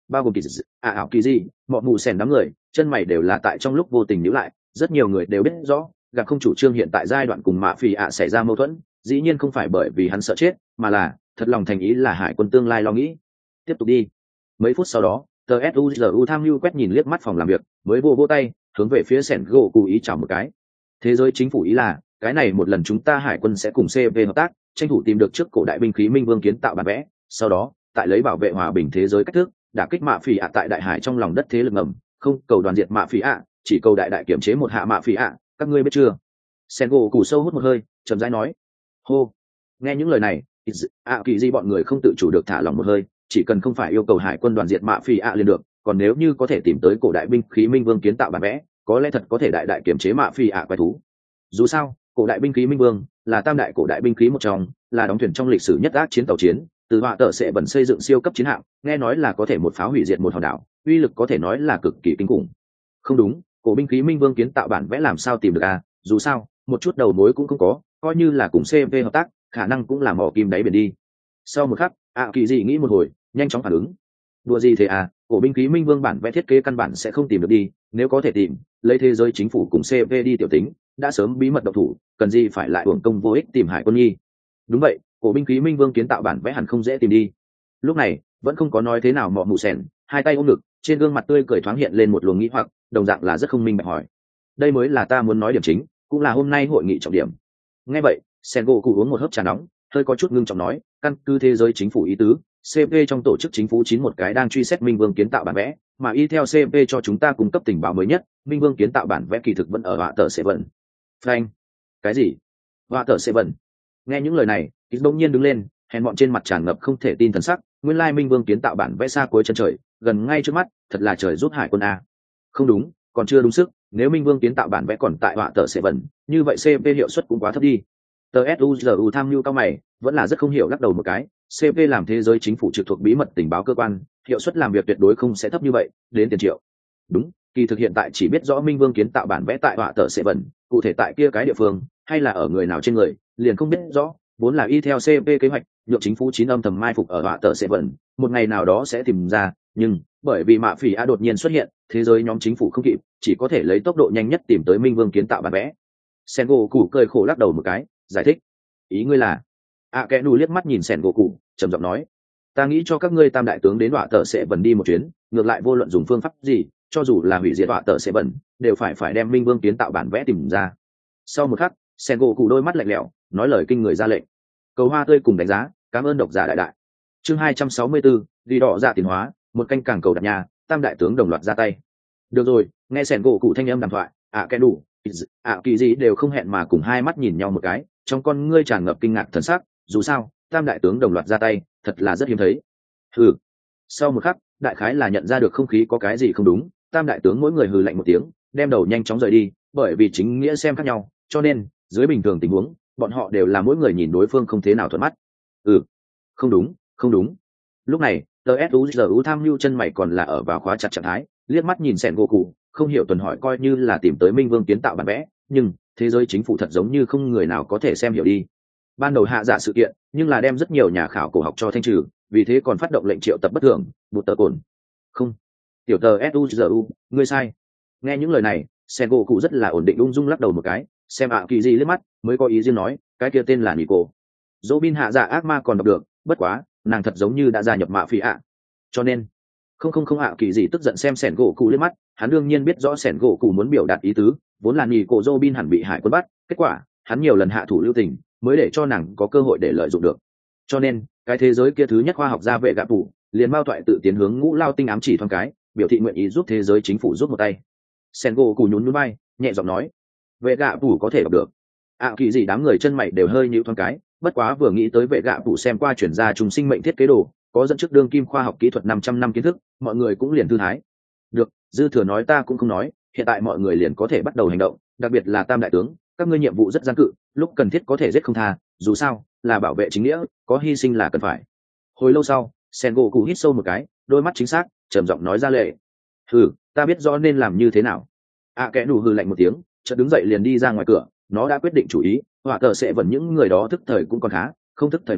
bao gồm kỳ dị à ảo kỳ dị mọi mù sèn đám người chân mày đều là tại trong lúc vô tình nhíu lại. Rất nhiều người đều biết rõ gặp không chủ trương hiện tại giai đoạn cùng mạ phỉ ạ xảy ra mâu thuẫn, dĩ nhiên không phải bởi vì hắn sợ chết, mà là thật lòng thành ý là hải quân tương lai lo nghĩ. Tiếp tục đi. Mấy phút sau đó, tờ suzu tham mưu quét nhìn liếc mắt phòng làm việc, mới vô vô tay hướng về phía sẻn gỗ cụ ý chào một cái. Thế giới chính phủ ý là cái này một lần chúng ta hải quân sẽ cùng xê vê hợp tác, tranh thủ tìm được trước cổ đại binh khí minh vương kiến tạo bản vẽ, sau đó tại lấy bảo vệ hòa bình thế giới cách thức đả kích mạ phỉ ạ tại đại hải trong lòng đất thế lực ngầm, không cầu đoàn diệt mạ phỉ ạ, chỉ cầu đại đại kiểm chế một hạ mạ phỉ ạ, các ngươi biết chưa? Sen gỗ củ sâu hút một hơi, chậm rãi nói. Hô. Nghe những lời này, ạ kỳ di bọn người không tự chủ được thả lòng một hơi, chỉ cần không phải yêu cầu hải quân đoàn diệt mạ phỉ ạ liền được, còn nếu như có thể tìm tới cổ đại binh khí minh vương kiến tạo bản vẽ, có lẽ thật có thể đại đại kiểm chế mạ phỉ ạ quái thú. Dù sao, cổ đại binh khí minh vương là tam đại cổ đại binh khí một trong, là đóng thuyền trong lịch sử nhất ác chiến tàu chiến, từ họa tợ sẽ bẩn xây dựng siêu cấp chiến hạm, nghe nói là có thể một pháo hủy diệt một hòn đảo, uy lực có thể nói là cực kỳ kinh khủng. Không đúng, cổ binh khí minh vương kiến tạo bản vẽ làm sao tìm được à? Dù sao, một chút đầu mối cũng không có, coi như là cùng xê vê hợp tác, khả năng cũng là mỏ kim đáy biển đi. Sau một khắc, ạ kỳ dị nghĩ một hồi, nhanh chóng phản ứng. Đùa gì thế à? Cổ binh khí minh vương bản vẽ thiết kế căn bản sẽ không tìm được đi, nếu có thể tìm, lấy thế giới chính phủ cùng xê vê đi tiểu tính, đã sớm bí mật độc thủ, cần gì phải lại uổng công vô ích tìm hải quân nhi. Đúng vậy, cổ binh khí minh vương kiến tạo bản vẽ hẳn không dễ tìm đi. Lúc này vẫn không có nói thế nào mọ mù sèn, hai tay ôm ngực, trên gương mặt tươi cười thoáng hiện lên một luồng nghĩ hoặc, đồng dạng là rất không minh bạch hỏi. Đây mới là ta muốn nói điểm chính, cũng là hôm nay hội nghị trọng điểm. Nghe vậy, sen gỗ cụ uống một hớp trà nóng, hơi có chút ngưng trọng nói, căn cứ thế giới chính phủ ý tứ, xê vê trong tổ chức chính phủ chín một cái đang truy xét minh vương kiến tạo bản vẽ, mà y theo xê vê cho chúng ta cung cấp tình báo mới nhất, minh vương kiến tạo bản vẽ kỳ thực vẫn ở họa tờ sẽ vận. Frank, cái gì? Họa tờ sẽ vận? Nghe những lời này, ít bỗng nhiên đứng lên, hèn bọn trên mặt tràn ngập không thể tin thần sắc, nguyên lai minh vương kiến tạo bản vẽ xa cuối chân trời, gần ngay trước mắt, thật là trời giúp hải quân a. Không đúng, còn chưa đúng sức, nếu minh vương kiến tạo bản vẽ còn tại họa tờ sẽ vận, như vậy xê vê hiệu suất cũng quá thấp đi. Tờ suzu tham mưu cao mày, vẫn là rất không hiểu, lắc đầu một cái, xê vê làm thế giới chính phủ trực thuộc bí mật tình báo cơ quan, hiệu suất làm việc tuyệt đối không sẽ thấp như vậy, đến tiền triệu. Đúng, kỳ thực hiện tại chỉ biết rõ minh vương kiến tạo bản vẽ tại họa tờ sẽ vận, cụ thể tại kia cái địa phương, hay là ở người nào trên người, liền không biết rõ, vốn là y theo xê vê kế hoạch, nhượng chính phủ chín âm thầm mai phục ở họa tờ sẽ vận, một ngày nào đó sẽ tìm ra, nhưng bởi vì mạ phỉ a đột nhiên xuất hiện, thế giới nhóm chính phủ không kịp, chỉ có thể lấy tốc độ nhanh nhất tìm tới minh vương kiến tạo bản vẽ. Sen gỗ cụ cười khổ lắc đầu một cái, giải thích. Ý ngươi là? A kẽ nù liếc mắt nhìn Sen gỗ cụ, trầm giọng nói, ta nghĩ cho các ngươi tam đại tướng đến họa tờ sẽ vận đi một chuyến, ngược lại vô luận dùng phương pháp gì, cho dù là hủy diệt họa tờ sẽ vận, đều phải phải đem minh vương kiến tạo bản vẽ tìm ra. Sau một khắc, Sen gỗ cụ đôi mắt lạnh lẽo, nói lời kinh người ra lệnh. Cầu hoa tươi cùng đánh giá, cảm ơn độc giả đại đại. Chương hai trăm sáu mươi bốn, đi đỏ dạ tiền hóa, một canh càng cầu đặt nhà, tam đại tướng đồng loạt ra tay. Được rồi, nghe Sen gỗ cụ thanh âm đàm thoại, ạ kẽ đủ, ạ kỳ gì đều không hẹn mà cùng hai mắt nhìn nhau một cái, trong con ngươi tràn ngập kinh ngạc thần sắc, dù sao, tam đại tướng đồng loạt ra tay, thật là rất hiếm thấy. Hừ. Sau một khắc, đại khái là nhận ra được không khí có cái gì không đúng, tam đại tướng mỗi người hừ lạnh một tiếng, đem đầu nhanh chóng rời đi, bởi vì chính nghĩa xem khác nhau, cho nên dưới bình thường tình huống, bọn họ đều là mỗi người nhìn đối phương không thế nào thuận mắt. Ừ, không đúng, không đúng. Lúc này, tờ suzu tham mưu chân mày còn là ở vào khóa chặt trạng thái, liếc mắt nhìn Sen gỗ cụ, không hiểu tuần hỏi coi như là tìm tới minh vương kiến tạo bản vẽ, nhưng thế giới chính phủ thật giống như không người nào có thể xem hiểu đi. Ban đầu hạ dạ sự kiện, nhưng là đem rất nhiều nhà khảo cổ học cho thanh trừ, vì thế còn phát động lệnh triệu tập bất thường, một tờ cồn. Không, tiểu tờ suzu, ngươi sai. Nghe những lời này, Sen gỗ cụ rất là ổn định ung dung lắc đầu một cái, xem ạ kỳ gì liếc mắt, mới có ý riêng nói, cái kia tên là Nico. Robin hạ dạ ác ma còn đọc được, bất quá, nàng thật giống như đã gia nhập mạ phỉ ạ. Cho nên, không không không ạ kỳ gì tức giận xem Sen gỗ cụ liếc mắt, hắn đương nhiên biết rõ Sen gỗ cụ muốn biểu đạt ý tứ, vốn là Nico Robin hẳn bị hải quân bắt, kết quả, hắn nhiều lần hạ thủ lưu tình, mới để cho nàng có cơ hội để lợi dụng được. Cho nên, cái thế giới kia thứ nhất khoa học gia vệ gạ phủ, liền bao thoại tự tiến hướng ngũ lao tinh ám chỉ thoáng cái, biểu thị nguyện ý giúp thế giới chính phủ giúp một tay. Sen gỗ cụ nhún nhún vai, nhẹ giọng nói, vệ gạ phủ có thể đọc được. ạ kỳ gì đám người chân mày đều hơi nhíu thoáng cái, bất quá vừa nghĩ tới vệ gạ phủ xem qua chuyển ra trùng sinh mệnh thiết kế đồ, có dẫn trước đương kim khoa học kỹ thuật năm trăm năm kiến thức, mọi người cũng liền thư thái. Được, dư thừa nói ta cũng không nói, hiện tại mọi người liền có thể bắt đầu hành động, đặc biệt là tam đại tướng, các ngươi nhiệm vụ rất gian cự, lúc cần thiết có thể giết không tha, dù sao là bảo vệ chính nghĩa, có hy sinh là cần phải. Hồi lâu sau, Sen gỗ cụ hít sâu một cái, đôi mắt chính xác, trầm giọng nói ra lệ. Hừ, ta biết rõ nên làm như thế nào. À kẽ nụ hừ lạnh một tiếng, chợt đứng dậy liền đi ra ngoài cửa, nó đã quyết định chủ ý, họa tờ sẽ vẫn những người đó thức thời cũng còn khá, không thức thời nói,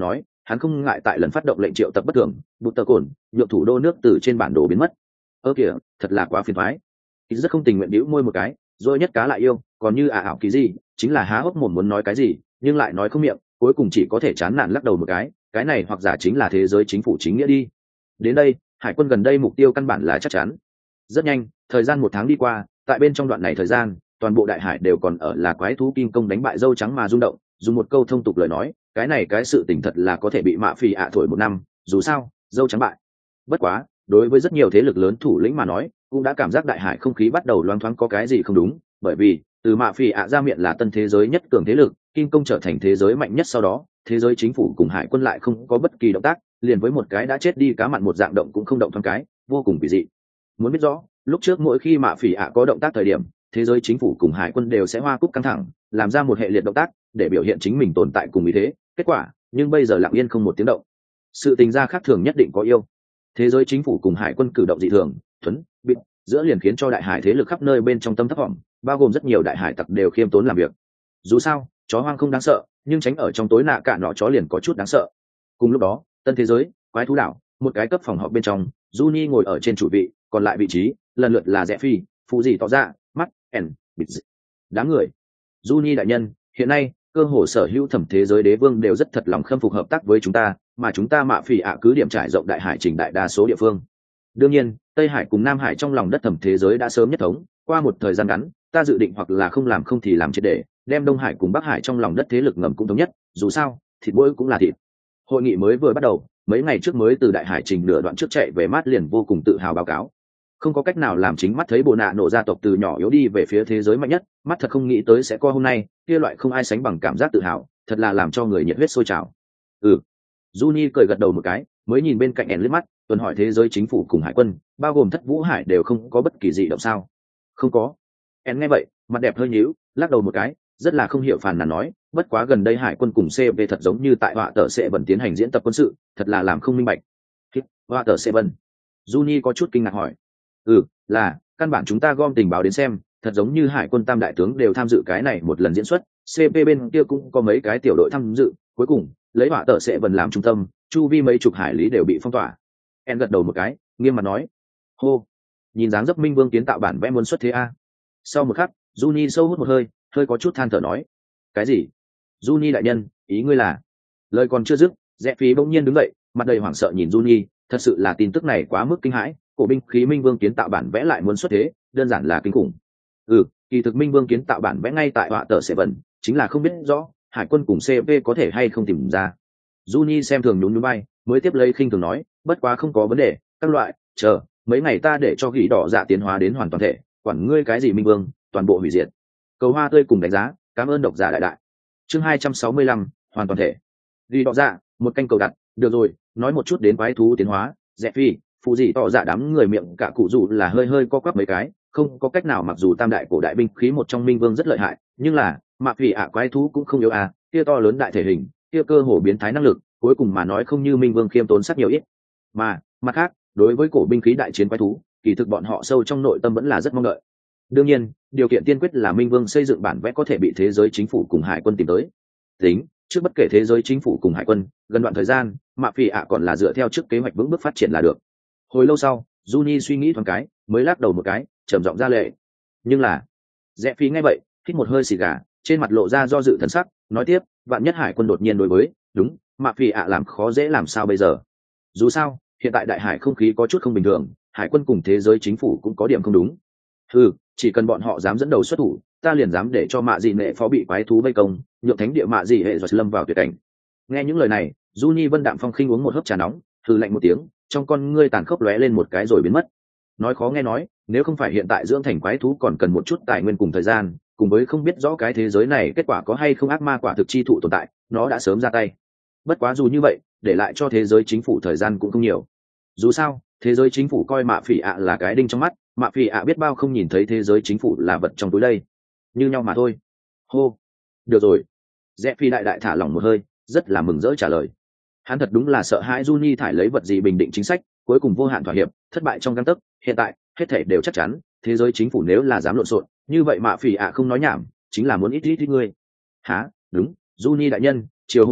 hắn không ngại tại lần phát động lệnh triệu tập bất thường bụt tờ cồn nhượng thủ đô nước từ trên bản đồ biến mất. Ơ kìa, thật là quá phiền thoái. Rất không tình nguyện bĩu môi một cái, rồi nhất cá lại yêu, còn như ả ảo kỳ gì chính là há hốc mồm muốn nói cái gì nhưng lại nói không miệng, cuối cùng chỉ có thể chán nản lắc đầu một cái. Cái này hoặc giả chính là thế giới chính phủ chính nghĩa đi. Đến đây, hải quân gần đây mục tiêu căn bản là chắc chắn. Rất nhanh, thời gian một tháng đi qua, tại bên trong đoạn này thời gian, toàn bộ đại hải đều còn ở là quái thú kim công đánh bại dâu trắng mà rung động. Dùng một câu thông tục lời nói, cái này cái sự tình thật là có thể bị mạ phỉ ạ thổi một năm, dù sao dâu trắng bại. Bất quá, đối với rất nhiều thế lực lớn thủ lĩnh mà nói, cũng đã cảm giác đại hải không khí bắt đầu loáng thoáng có cái gì không đúng, bởi vì từ mạ phỉ ạ ra miệng là tân thế giới nhất cường thế lực, kim công trở thành thế giới mạnh nhất, sau đó thế giới chính phủ cùng hải quân lại không có bất kỳ động tác, liền với một cái đã chết đi cá mặn một dạng động cũng không động thoáng cái, vô cùng kỳ dị. Muốn biết rõ, lúc trước mỗi khi mạ phỉ ạ có động tác thời điểm, thế giới chính phủ cùng hải quân đều sẽ hoa cúc căng thẳng, làm ra một hệ liệt động tác để biểu hiện chính mình tồn tại cùng ý thế. Kết quả, nhưng bây giờ lặng yên không một tiếng động. Sự tình gia khác thường nhất định có yêu. Thế giới chính phủ cùng hải quân cử động dị thường, thuấn, bịt, giữa liền khiến cho đại hải thế lực khắp nơi bên trong tâm thấp vọng, bao gồm rất nhiều đại hải tặc đều khiêm tốn làm việc. Dù sao, chó hoang không đáng sợ, nhưng tránh ở trong tối nạ cả nọ chó liền có chút đáng sợ. Cùng lúc đó, tân thế giới, quái thú đảo, một cái cấp phòng họp bên trong, Juni ngồi ở trên chủ vị, còn lại vị trí lần lượt là Rẽ Phi, phụ gì tỏ ra, mắt, ẻn, bịt. Đám người. Juni đại nhân, hiện nay cơ hồ sở hữu thẩm thế giới đế vương đều rất thật lòng khâm phục hợp tác với chúng ta, mà chúng ta mạ phỉ ạ cứ điểm trải rộng đại hải trình đại đa số địa phương. Đương nhiên, Tây Hải cùng Nam Hải trong lòng đất thẩm thế giới đã sớm nhất thống, qua một thời gian ngắn, ta dự định hoặc là không làm không thì làm triệt để, đem Đông Hải cùng Bắc Hải trong lòng đất thế lực ngầm cũng thống nhất, dù sao, thịt mỗi cũng là thịt. Hội nghị mới vừa bắt đầu, mấy ngày trước mới từ đại hải trình nửa đoạn trước chạy về mát liền vô cùng tự hào báo cáo. Không có cách nào làm chính mắt thấy bộ nạ nổ gia tộc từ nhỏ yếu đi về phía thế giới mạnh nhất, mắt thật không nghĩ tới sẽ qua hôm nay, kia loại không ai sánh bằng cảm giác tự hào, thật là làm cho người nhiệt huyết sôi trào. Ừ. Juni cười gật đầu một cái, mới nhìn bên cạnh ẻn liếc mắt, tuần hỏi thế giới chính phủ cùng hải quân, bao gồm Thất Vũ Hải đều không có bất kỳ gì động sao? Không có. ẻn nghe vậy, mặt đẹp hơi nhíu, lắc đầu một cái, rất là không hiểu phàn nàn nói, bất quá gần đây hải quân cùng xê vê thật giống như tại họa tờ sẽ vẫn tiến hành diễn tập quân sự, thật là làm không minh bạch. Họa tờ sẽ vẫn. Juni có chút kinh ngạc hỏi. Ừ, là căn bản chúng ta gom tình báo đến xem, thật giống như hải quân tam đại tướng đều tham dự cái này một lần diễn xuất, xê pê bên kia cũng có mấy cái tiểu đội tham dự, cuối cùng lấy họa tờ sẽ vẫn làm trung tâm, chu vi mấy chục hải lý đều bị phong tỏa. En gật đầu một cái, nghiêm mặt nói, hô, nhìn dáng dấp Minh Vương kiến tạo bản vẽ muốn xuất thế a. Sau một khắc, Juni sâu hút một hơi, hơi có chút than thở nói, cái gì? Juni đại nhân, ý ngươi là? Lời còn chưa dứt, Rẽ Phí bỗng nhiên đứng dậy, mặt đầy hoảng sợ nhìn Juni, thật sự là tin tức này quá mức kinh hãi, cổ binh khí Minh Vương kiến tạo bản vẽ lại muốn xuất thế, đơn giản là kinh khủng. Ừ, kỳ thực Minh Vương kiến tạo bản vẽ ngay tại họa tờ sẽ vận, chính là không biết rõ hải quân cùng xê vê có thể hay không tìm ra. Juni xem thường nhún nhún bay, mới tiếp lấy khinh thường nói, bất quá không có vấn đề, các loại, chờ mấy ngày ta để cho gỉ đỏ dạ tiến hóa đến hoàn toàn thể, quản ngươi cái gì Minh Vương, toàn bộ hủy diệt. Cầu hoa tươi cùng đánh giá, cảm ơn độc giả đại đại. Chương hai trăm sáu mươi lăm, hoàn toàn thể. Gỉ đỏ dạ, một canh cầu đặt, được rồi, nói một chút đến quái thú tiến hóa, Rẽ Phi, phụ gì tỏ dạ đám người miệng cả cụ dù là hơi hơi co quắp mấy cái, không có cách nào, mặc dù tam đại cổ đại binh khí một trong Minh Vương rất lợi hại, nhưng là mạ phỉ ạ quái thú cũng không yếu à, kia to lớn đại thể hình, kia cơ hồ biến thái năng lực, cuối cùng mà nói không như Minh Vương khiêm tốn sắc nhiều ít. Mà mặt khác, đối với cổ binh khí đại chiến quái thú, kỳ thực bọn họ sâu trong nội tâm vẫn là rất mong đợi. Đương nhiên, điều kiện tiên quyết là Minh Vương xây dựng bản vẽ có thể bị thế giới chính phủ cùng hải quân tìm tới. Tính, trước bất kể thế giới chính phủ cùng hải quân, gần đoạn thời gian, mạ phỉ ạ còn là dựa theo trước kế hoạch vững bước phát triển là được. Hồi lâu sau, Juni suy nghĩ thoáng cái, mới lắc đầu một cái, trầm giọng ra lệ. Nhưng là, Rẽ Phi nghe vậy, hít một hơi xì gà, trên mặt lộ ra do dự thần sắc, nói tiếp, vạn nhất hải quân đột nhiên đối với, đúng, mạ phỉ ạ làm khó dễ làm sao bây giờ? Dù sao, hiện tại đại hải không khí có chút không bình thường, hải quân cùng thế giới chính phủ cũng có điểm không đúng. Ừ, chỉ cần bọn họ dám dẫn đầu xuất thủ, ta liền dám để cho mạ dị nệ phó bị quái thú vây công, nhượng thánh địa mạ dị hệ rồi lâm vào tuyệt cảnh. Nghe những lời này, Juni Vân đạm phong khinh uống một hớp trà nóng, hừ lạnh một tiếng, trong con ngươi tàn khốc lóe lên một cái rồi biến mất. Nói khó nghe nói, nếu không phải hiện tại dưỡng thành quái thú còn cần một chút tài nguyên cùng thời gian, cùng với không biết rõ cái thế giới này kết quả có hay không ác ma quả thực chi thụ tồn tại, nó đã sớm ra tay. Bất quá dù như vậy, để lại cho thế giới chính phủ thời gian cũng không nhiều. Dù sao, thế giới chính phủ coi mạ phỉ ạ là cái đinh trong mắt, mạ phỉ ạ biết bao không nhìn thấy thế giới chính phủ là vật trong túi đây, như nhau mà thôi. Hô, được rồi. Rẽ Phi đại đại thả lỏng một hơi, rất là mừng rỡ trả lời. Hắn thật đúng là sợ hãi Juni thải lấy vật gì bình định chính sách, cuối cùng vô hạn thỏa hiệp, thất bại trong gang tấc. Hiện tại hết thảy đều chắc chắn, thế giới chính phủ nếu là dám lộn xộn, như vậy mạ phỉ ạ không nói nhảm, chính là muốn ít ít ít ngươi. Hả? Đúng, Juni đại nhân, chiều hôm qua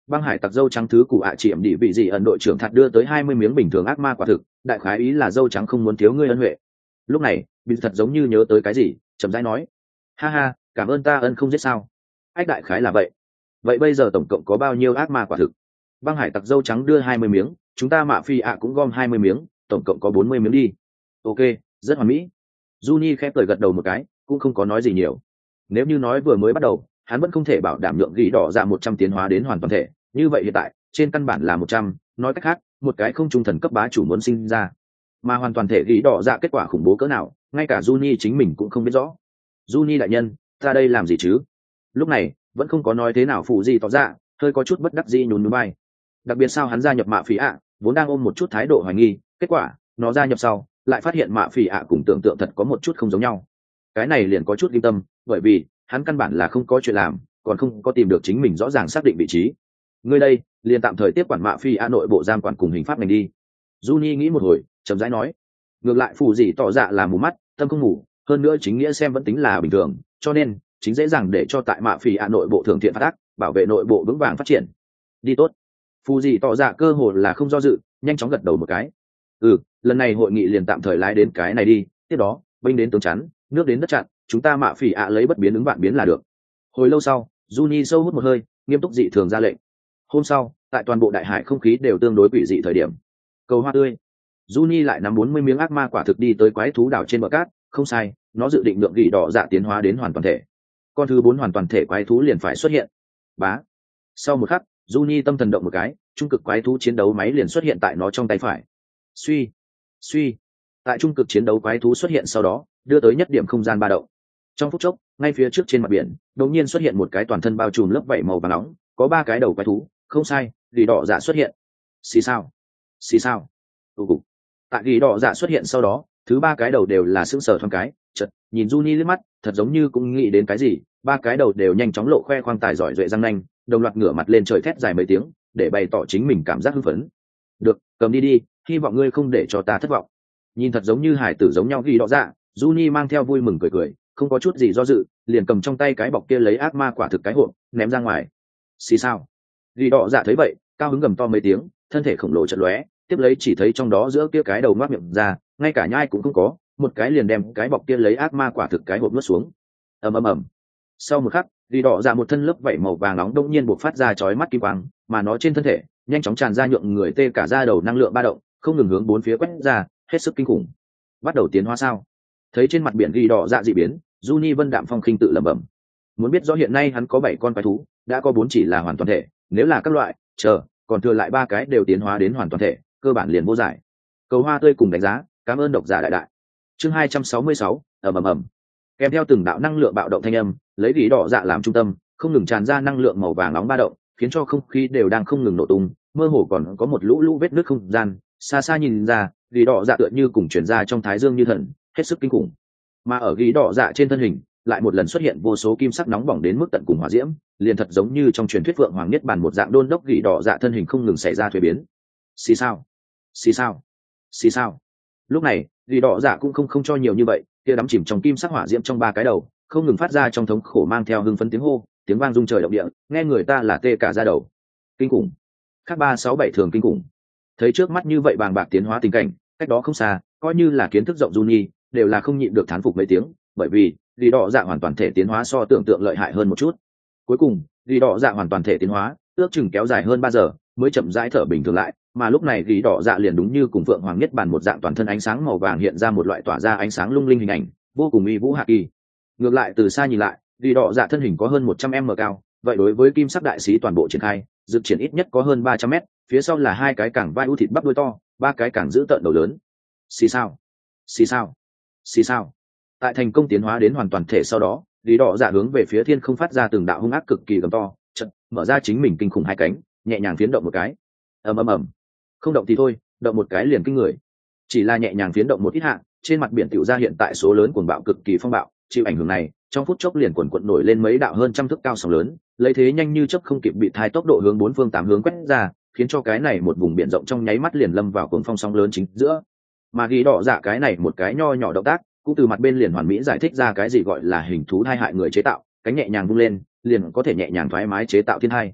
Băng hải tặc dâu trắng thứ cụ ạ chỉ ẩm đi vị gì ẩn đội trưởng thật đưa tới hai mươi miếng bình thường ác ma quả thực, đại khái ý là dâu trắng không muốn thiếu ngươi ân huệ. Lúc này bị thật giống như nhớ tới cái gì, chậm rãi nói, ha ha, cảm ơn ta ân không giết sao. Ách đại khái là vậy. Vậy bây giờ tổng cộng có bao nhiêu ác ma quả thực? Băng hải tặc dâu trắng đưa hai mươi miếng, chúng ta mạ phi ạ cũng gom hai mươi miếng, tổng cộng có bốn mươi miếng đi. Ok, rất hoàn mỹ. Juni khép cười gật đầu một cái, cũng không có nói gì nhiều. Nếu như nói vừa mới bắt đầu hắn vẫn không thể bảo đảm lượng gỉ đỏ dạ một trăm tiến hóa đến hoàn toàn thể, như vậy hiện tại trên căn bản là một trăm, nói cách khác một cái không trung thần cấp bá chủ muốn sinh ra, mà hoàn toàn thể gỉ đỏ dạ kết quả khủng bố cỡ nào ngay cả Juni chính mình cũng không biết rõ. Juni đại nhân, ta đây làm gì chứ? Lúc này vẫn không có nói thế nào phụ gì tỏ ra, hơi có chút bất đắc dĩ nhún nhún vai. Đặc biệt sao hắn gia nhập mạ phỉ ạ vốn đang ôm một chút thái độ hoài nghi, kết quả nó gia nhập sau lại phát hiện mạ phỉ ạ cùng tưởng tượng thật có một chút không giống nhau. Cái này liền có chút yên tâm, bởi vì hắn căn bản là không có chuyện làm, còn không có tìm được chính mình rõ ràng xác định vị trí. Ngươi đây liền tạm thời tiếp quản mạ phi a nội bộ giam quản cùng hình pháp ngành đi. Juni nghĩ một hồi chậm rãi nói, ngược lại phù gì tỏ dạ là mù mắt tâm không ngủ, hơn nữa chính nghĩa xem vẫn tính là bình thường, cho nên chính dễ dàng để cho tại mạ phi a nội bộ thường thiện phát ác, bảo vệ nội bộ vững vàng phát triển. Đi tốt. Phù gì tỏ dạ cơ hồ là không do dự, nhanh chóng gật đầu một cái. Ừ, lần này hội nghị liền tạm thời lái đến cái này đi, tiếp đó binh đến tướng chắn, nước đến đất chặn, chúng ta mạ phỉ ạ lấy bất biến ứng vạn biến là được. Hồi lâu sau, Juni sâu hút một hơi, nghiêm túc dị thường ra lệnh. Hôm sau, tại toàn bộ đại hải không khí đều tương đối quỷ dị thời điểm. Cầu hoa tươi. Juni lại nắm bốn mươi miếng ác ma quả thực đi tới quái thú đảo trên bờ cát, không sai, nó dự định lượng gỉ đỏ dạ tiến hóa đến hoàn toàn thể. Con thứ bốn hoàn toàn thể quái thú liền phải xuất hiện. Bá. Sau một khắc, Juni tâm thần động một cái, trung cực quái thú chiến đấu máy liền xuất hiện tại nó trong tay phải. Suy, suy. Tại trung cực chiến đấu quái thú xuất hiện sau đó, đưa tới nhất điểm không gian ba động. Trong phút chốc, ngay phía trước trên mặt biển đột nhiên xuất hiện một cái toàn thân bao trùm lớp vảy màu vàng nóng, có ba cái đầu quái thú, không sai, gỉ đỏ dạ xuất hiện. Xì sao, xì sao. Tụ cục. Tại gỉ đỏ dạ xuất hiện sau đó, thứ ba cái đầu đều là sững sờ thoáng cái, chợt nhìn Juni liếc mắt, thật giống như cũng nghĩ đến cái gì, ba cái đầu đều nhanh chóng lộ khoe khoang tài giỏi duệ răng nanh, đồng loạt ngửa mặt lên trời thét dài mấy tiếng, để bày tỏ chính mình cảm giác hưng phấn. Được, cầm đi đi, hy vọng ngươi không để cho ta thất vọng. Nhìn thật giống như hải tử giống nhau gỉ đỏ dạ, Juni mang theo vui mừng cười cười, không có chút gì do dự, liền cầm trong tay cái bọc kia lấy ác ma quả thực cái hộp ném ra ngoài. Xì sao. Gỉ đỏ dạ thấy vậy, cao hứng gầm to mấy tiếng, thân thể khổng lồ chợt lóe, tiếp lấy chỉ thấy trong đó giữa kia cái đầu ngoác miệng ra, ngay cả nhai cũng không có, một cái liền đem cái bọc kia lấy ác ma quả thực cái hộp nuốt xuống. Ầm ầm ầm. Sau một khắc, gỉ đỏ dạ một thân lớp vảy màu vàng nóng đông nhiên buộc phát ra chói mắt kim quang, mà nó trên thân thể nhanh chóng tràn ra nhượng người tê cả da đầu năng lượng ba động, không ngừng hướng bốn phía quét ra, hết sức kinh khủng. Bắt đầu tiến hóa sao? Thấy trên mặt biển gỉ đỏ dạ dị biến, Juni Vân đạm phong khinh tự lẩm bẩm. Muốn biết rõ hiện nay hắn có bảy con quái thú, đã có bốn chỉ là hoàn toàn thể, nếu là các loại, chờ, còn thừa lại ba cái đều tiến hóa đến hoàn toàn thể, cơ bản liền vô giải. Cầu hoa tươi cùng đánh giá, cảm ơn độc giả đại đại. Chương hai trăm sáu mươi sáu, ầm ầm ầm. Kèm theo từng đạo năng lượng bạo động thanh âm, lấy gỉ đỏ dạ làm trung tâm, không ngừng tràn ra năng lượng màu vàng nóng ba động, khiến cho không khí đều đang không ngừng nổ tung, mơ hồ còn có một lũ lũ vết nứt không gian, xa xa nhìn ra, gỉ đỏ dạ tựa như cùng chuyển ra trong thái dương như thần, hết sức kinh khủng. Mà ở gỉ đỏ dạ trên thân hình lại một lần xuất hiện vô số kim sắc nóng bỏng đến mức tận cùng hỏa diễm, liền thật giống như trong truyền thuyết vượng hoàng niết bàn một dạng đôn đốc gỉ đỏ dạ thân hình không ngừng xảy ra thuế biến. Xì sao, xì sao, xì sao. Lúc này gỉ đỏ dạ cũng không không cho nhiều như vậy, kia đắm chìm trong kim sắc hỏa diễm trong ba cái đầu không ngừng phát ra trong thống khổ mang theo hưng phấn tiếng hô, tiếng vang rung trời động địa, nghe người ta là tê cả da đầu. Kinh khủng. Khác ba sáu bảy thường kinh khủng. Thấy trước mắt như vậy bàng bạc tiến hóa tình cảnh, cách đó không xa, coi như là kiến thức rộng Juni đều là không nhịn được thán phục mấy tiếng, bởi vì gỉ đỏ dạ hoàn toàn thể tiến hóa so tưởng tượng lợi hại hơn một chút. Cuối cùng gỉ đỏ dạ hoàn toàn thể tiến hóa ước chừng kéo dài hơn ba giờ mới chậm rãi thở bình thường lại, mà lúc này gỉ đỏ dạ liền đúng như cùng vượng hoàng nhất bàn một dạng toàn thân ánh sáng màu vàng hiện ra một loại tỏa ra ánh sáng lung linh hình ảnh, vô cùng uy vũ hạ kỳ. Ngược lại từ xa nhìn lại, gỉ đỏ dạ thân hình có hơn một trăm mét cao, vậy đối với kim sắc đại sĩ toàn bộ triển khai, dự triển ít nhất có hơn ba trăm mét, phía sau là hai cái cẳng vai u thịt bắp đuôi to, ba cái cẳng giữ tợn đầu lớn. Xì sao, xì sao, xì sao. Tại thành công tiến hóa đến hoàn toàn thể sau đó, gỉ đỏ dạ hướng về phía thiên không phát ra từng đạo hung ác cực kỳ gầm to, chợt mở ra chính mình kinh khủng hai cánh, nhẹ nhàng phiến động một cái. Ầm ầm ầm. Không động thì thôi, động một cái liền kinh người. Chỉ là nhẹ nhàng phiến động một ít hạ, trên mặt biển tiểu ra hiện tại số lớn cuồng bạo cực kỳ phong bạo, chịu ảnh hưởng này, trong phút chốc liền quần quật nổi lên mấy đạo hơn trăm thước cao sóng lớn, lấy thế nhanh như chớp không kịp bị thai tốc độ hướng bốn phương tám hướng quét ra, khiến cho cái này một vùng biển rộng trong nháy mắt liền lâm vào cuồng phong sóng lớn chính giữa. Mà gỉ đỏ dạ cái này một cái nho nhỏ động tác, cũng từ mặt bên liền hoàn mỹ giải thích ra cái gì gọi là hình thú thai hại người chế tạo, cánh nhẹ nhàng vung lên, liền có thể nhẹ nhàng thoải mái chế tạo thiên thai.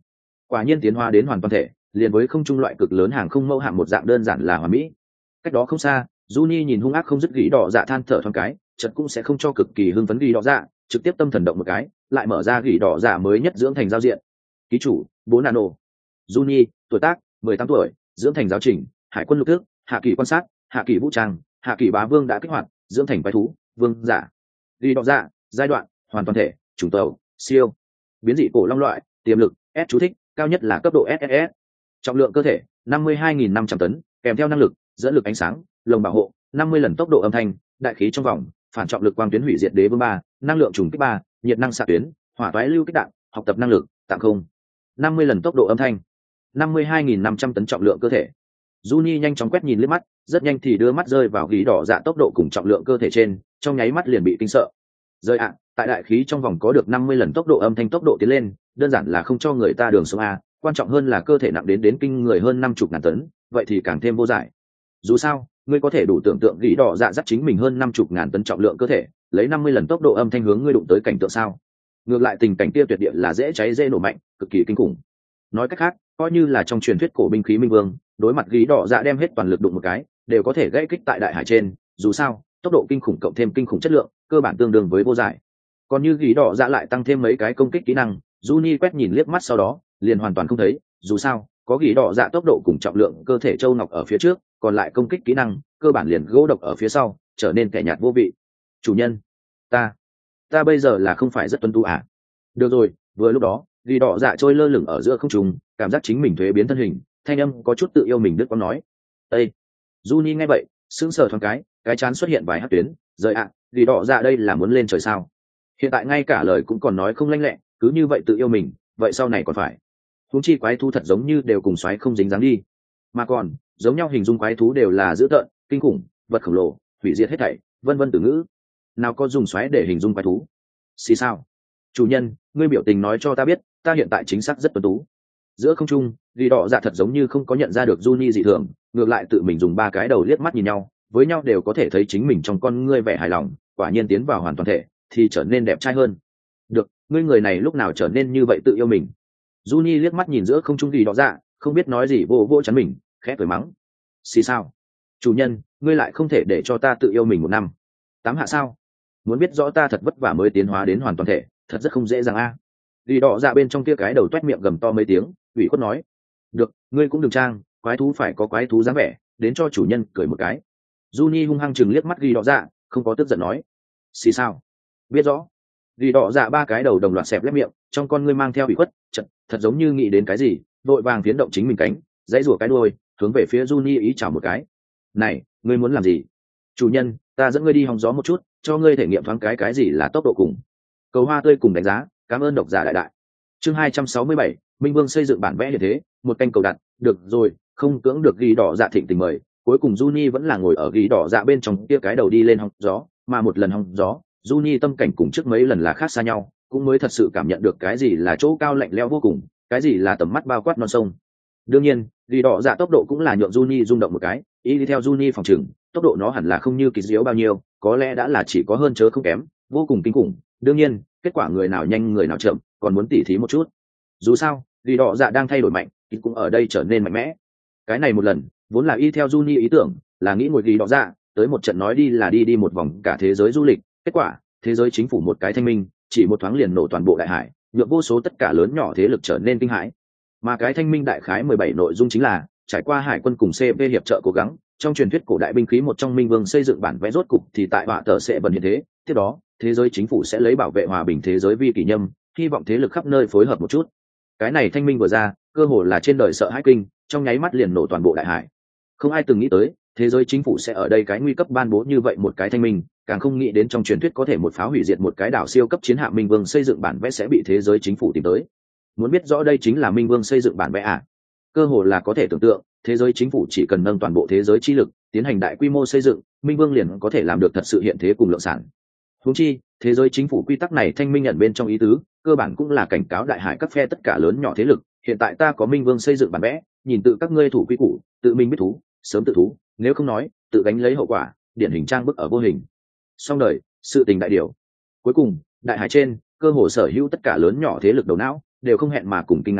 Quả nhiên tiến hóa đến hoàn toàn thể, liền với không trung loại cực lớn hàng không mẫu hạm một dạng đơn giản là hoàn mỹ. Cách đó không xa, Juni nhìn hung ác không dứt gỉ đỏ dạ than thở thoáng cái, chợt cũng sẽ không cho cực kỳ hưng phấn gỉ đỏ dạ, trực tiếp tâm thần động một cái, lại mở ra gỉ đỏ dạ mới nhất dưỡng thành giao diện. Ký chủ, bốn nano. Juni, tuổi tác, mười tám tuổi, dưỡng thành giáo trình, hải quân lục thức, hạ kỳ quan sát, hạ kỳ vũ trang, hạ kỳ bá vương đã kích hoạt, dưỡng thành quái thú, vương giả. Gỉ đỏ dạ, giai đoạn, hoàn toàn thể, chủng tàu, siêu. Biến dị cổ long loại, tiềm lực, S chú thích, cao nhất là cấp độ ét ét ét. Trọng lượng cơ thể, năm mươi hai nghìn năm trăm tấn, kèm theo năng lực, dẫn lực ánh sáng, lồng bảo hộ, năm mươi lần tốc độ âm thanh, đại khí trong vòng, phản trọng lực quang tuyến hủy diệt đế vương ba, năng lượng trùng kích ba, nhiệt năng xạ tuyến, hỏa toái lưu kích đạn, học tập năng lực, tạm không. năm mươi lần tốc độ âm thanh, năm mươi hai nghìn năm trăm tấn trọng lượng cơ thể. Juni nhanh chóng quét nhìn liếc mắt, rất nhanh thì đưa mắt rơi vào gỉ đỏ dạ tốc độ cùng trọng lượng cơ thể trên, trong nháy mắt liền bị kinh sợ. Rơi ạ, tại đại khí trong vòng có được năm mươi lần tốc độ âm thanh tốc độ tiến lên, đơn giản là không cho người ta đường sống a, quan trọng hơn là cơ thể nặng đến đến kinh người hơn năm chục ngàn tấn, vậy thì càng thêm vô giải. Dù sao, ngươi có thể đủ tưởng tượng gỉ đỏ dạ dắt chính mình hơn năm chục ngàn tấn trọng lượng cơ thể, lấy năm mươi lần tốc độ âm thanh hướng ngươi đụng tới cảnh tượng sao? Ngược lại tình cảnh kia tuyệt địa là dễ cháy dễ nổ mạnh, cực kỳ kinh khủng. Nói cách khác, coi như là trong truyền thuyết cổ binh khí minh vương, đối mặt gỉ đỏ dạ đem hết toàn lực đụng một cái, đều có thể gãy kích tại đại hải trên, dù sao, tốc độ kinh khủng cộng thêm kinh khủng chất lượng, cơ bản tương đương với vô giải. Còn như gỉ đỏ dạ lại tăng thêm mấy cái công kích kỹ năng, Juni quét nhìn liếc mắt sau đó, liền hoàn toàn không thấy, dù sao, có gỉ đỏ dạ tốc độ cùng trọng lượng cơ thể châu ngọc ở phía trước, còn lại công kích kỹ năng, cơ bản liền gỗ độc ở phía sau, trở nên kẻ nhạt vô vị. Chủ nhân, ta, ta bây giờ là không phải rất tuân tu à? Được rồi, vừa lúc đó, gỉ đỏ dạ trôi lơ lửng ở giữa không trung, cảm giác chính mình thuế biến thân hình, thanh âm có chút tự yêu mình đứt quãng nói. Ê, Juni nghe vậy, sững sờ thoáng cái, cái chán xuất hiện vài hạt tuyến, rời ạ, gỉ đỏ dạ đây là muốn lên trời sao? Hiện tại ngay cả lời cũng còn nói không lanh lẹ, cứ như vậy tự yêu mình, vậy sau này còn phải. Huống chi quái thú thật giống như đều cùng xoáy không dính dáng đi, mà còn giống nhau hình dung quái thú đều là dữ tợn, kinh khủng, vật khổng lồ, hủy diệt hết thảy, vân vân từ ngữ. Nào có dùng xoáy để hình dung quái thú? Xì sao? Chủ nhân, ngươi biểu tình nói cho ta biết, ta hiện tại chính xác rất tuấn tú. Giữa không trung, ghi đỏ dạ thật giống như không có nhận ra được Juni dị thường, ngược lại tự mình dùng ba cái đầu liếc mắt nhìn nhau, với nhau đều có thể thấy chính mình trong con ngươi vẻ hài lòng, quả nhiên tiến vào hoàn toàn thể thì trở nên đẹp trai hơn. Được, ngươi người này lúc nào trở nên như vậy tự yêu mình? Juni liếc mắt nhìn giữa không trung ghi đỏ dạ, không biết nói gì, vô vô chắn mình, khẽ cười mắng. Xì sao? Chủ nhân, ngươi lại không thể để cho ta tự yêu mình một năm. Tám hạ sao? Muốn biết rõ ta thật vất vả mới tiến hóa đến hoàn toàn thể, thật rất không dễ dàng a. À. Ghi đỏ dạ bên trong kia cái đầu toét miệng gầm to mấy tiếng, ủy khuất nói. Được, ngươi cũng đừng trang, quái thú phải có quái thú dáng vẻ, đến cho chủ nhân cười một cái. Juni hung hăng chừng liếc mắt ghi đỏ dạ, không có tức giận nói. Xì sao? Biết rõ. Ghi đỏ dạ ba cái đầu đồng loạt xẹp lép miệng, trong con ngươi mang theo ủy khuất, chật, thật giống như nghĩ đến cái gì, vội vàng tiến động chính mình cánh, dãy rủa cái đuôi, hướng về phía Juni ý chào một cái. Này, ngươi muốn làm gì? Chủ nhân, ta dẫn ngươi đi hóng gió một chút, cho ngươi thể nghiệm thoáng cái cái gì là tốc độ cùng. Cầu hoa tươi cùng đánh giá, cảm ơn độc giả đại đại. Chương hai trăm sáu mươi bảy, Minh Vương xây dựng bản vẽ như thế, một canh cầu đặt, được rồi, không cưỡng được ghi đỏ dạ thịnh tình mời, cuối cùng Juni vẫn là ngồi ở ghi đỏ dạ bên trong kia cái đầu đi lên hóng gió, mà một lần hóng gió, Juni tâm cảnh cùng trước mấy lần là khác xa nhau, cũng mới thật sự cảm nhận được cái gì là chỗ cao lạnh lẽo vô cùng, cái gì là tầm mắt bao quát non sông. Đương nhiên, ghi đỏ dạ tốc độ cũng là nhượng Juni rung động một cái, ý đi theo Juni phòng trường, tốc độ nó hẳn là không như kỳ diếu bao nhiêu, có lẽ đã là chỉ có hơn chớ không kém, vô cùng kinh khủng. Đương nhiên, kết quả người nào nhanh người nào chậm, còn muốn tỉ thí một chút. Dù sao, ghi đỏ dạ đang thay đổi mạnh, thì cũng ở đây trở nên mạnh mẽ. Cái này một lần, vốn là y theo Juni ý tưởng, là nghĩ ngồi ghi đỏ dạ, tới một trận nói đi là đi đi một vòng cả thế giới du lịch, kết quả, thế giới chính phủ một cái thanh minh, chỉ một thoáng liền nổ toàn bộ đại hải, nhượng vô số tất cả lớn nhỏ thế lực trở nên kinh hãi. Mà cái thanh minh đại khái mười bảy nội dung chính là trải qua hải quân cùng xê pê hiệp trợ cố gắng, trong truyền thuyết cổ đại binh khí một trong Minh Vương xây dựng bản vẽ rốt cục thì tại họa tờ sẽ bần hiện thế, tiếp đó, thế giới chính phủ sẽ lấy bảo vệ hòa bình thế giới vi kỷ nhâm, hy vọng thế lực khắp nơi phối hợp một chút. Cái này thanh minh vừa ra, cơ hồ là trên đời sợ hãi kinh, trong nháy mắt liền nổ toàn bộ đại hải. Không ai từng nghĩ tới, thế giới chính phủ sẽ ở đây cái nguy cấp ban bố như vậy một cái thanh minh, càng không nghĩ đến trong truyền thuyết có thể một pháo hủy diệt một cái đảo siêu cấp chiến hạm Minh Vương xây dựng bản vẽ sẽ bị thế giới chính phủ tìm tới. Muốn biết rõ đây chính là Minh Vương xây dựng bản vẽ à? Cơ hồ là có thể tưởng tượng, thế giới chính phủ chỉ cần nâng toàn bộ thế giới chi lực, tiến hành đại quy mô xây dựng, Minh Vương liền có thể làm được thật sự hiện thế cùng lượng sản. Huống chi, thế giới chính phủ quy tắc này thanh minh nhận bên trong ý tứ, cơ bản cũng là cảnh cáo đại hải các phe tất cả lớn nhỏ thế lực, hiện tại ta có Minh Vương xây dựng bản vẽ, nhìn tự các ngươi thủ quy củ, tự mình biết thú, sớm tự thú, nếu không nói, tự gánh lấy hậu quả, điển hình trang bức ở vô hình. Xong đời, sự tình đại điều. Cuối cùng, đại hải trên, cơ hồ sở hữu tất cả lớn nhỏ thế lực đầu não, đều không hẹn mà cùng kinh ngạc nói,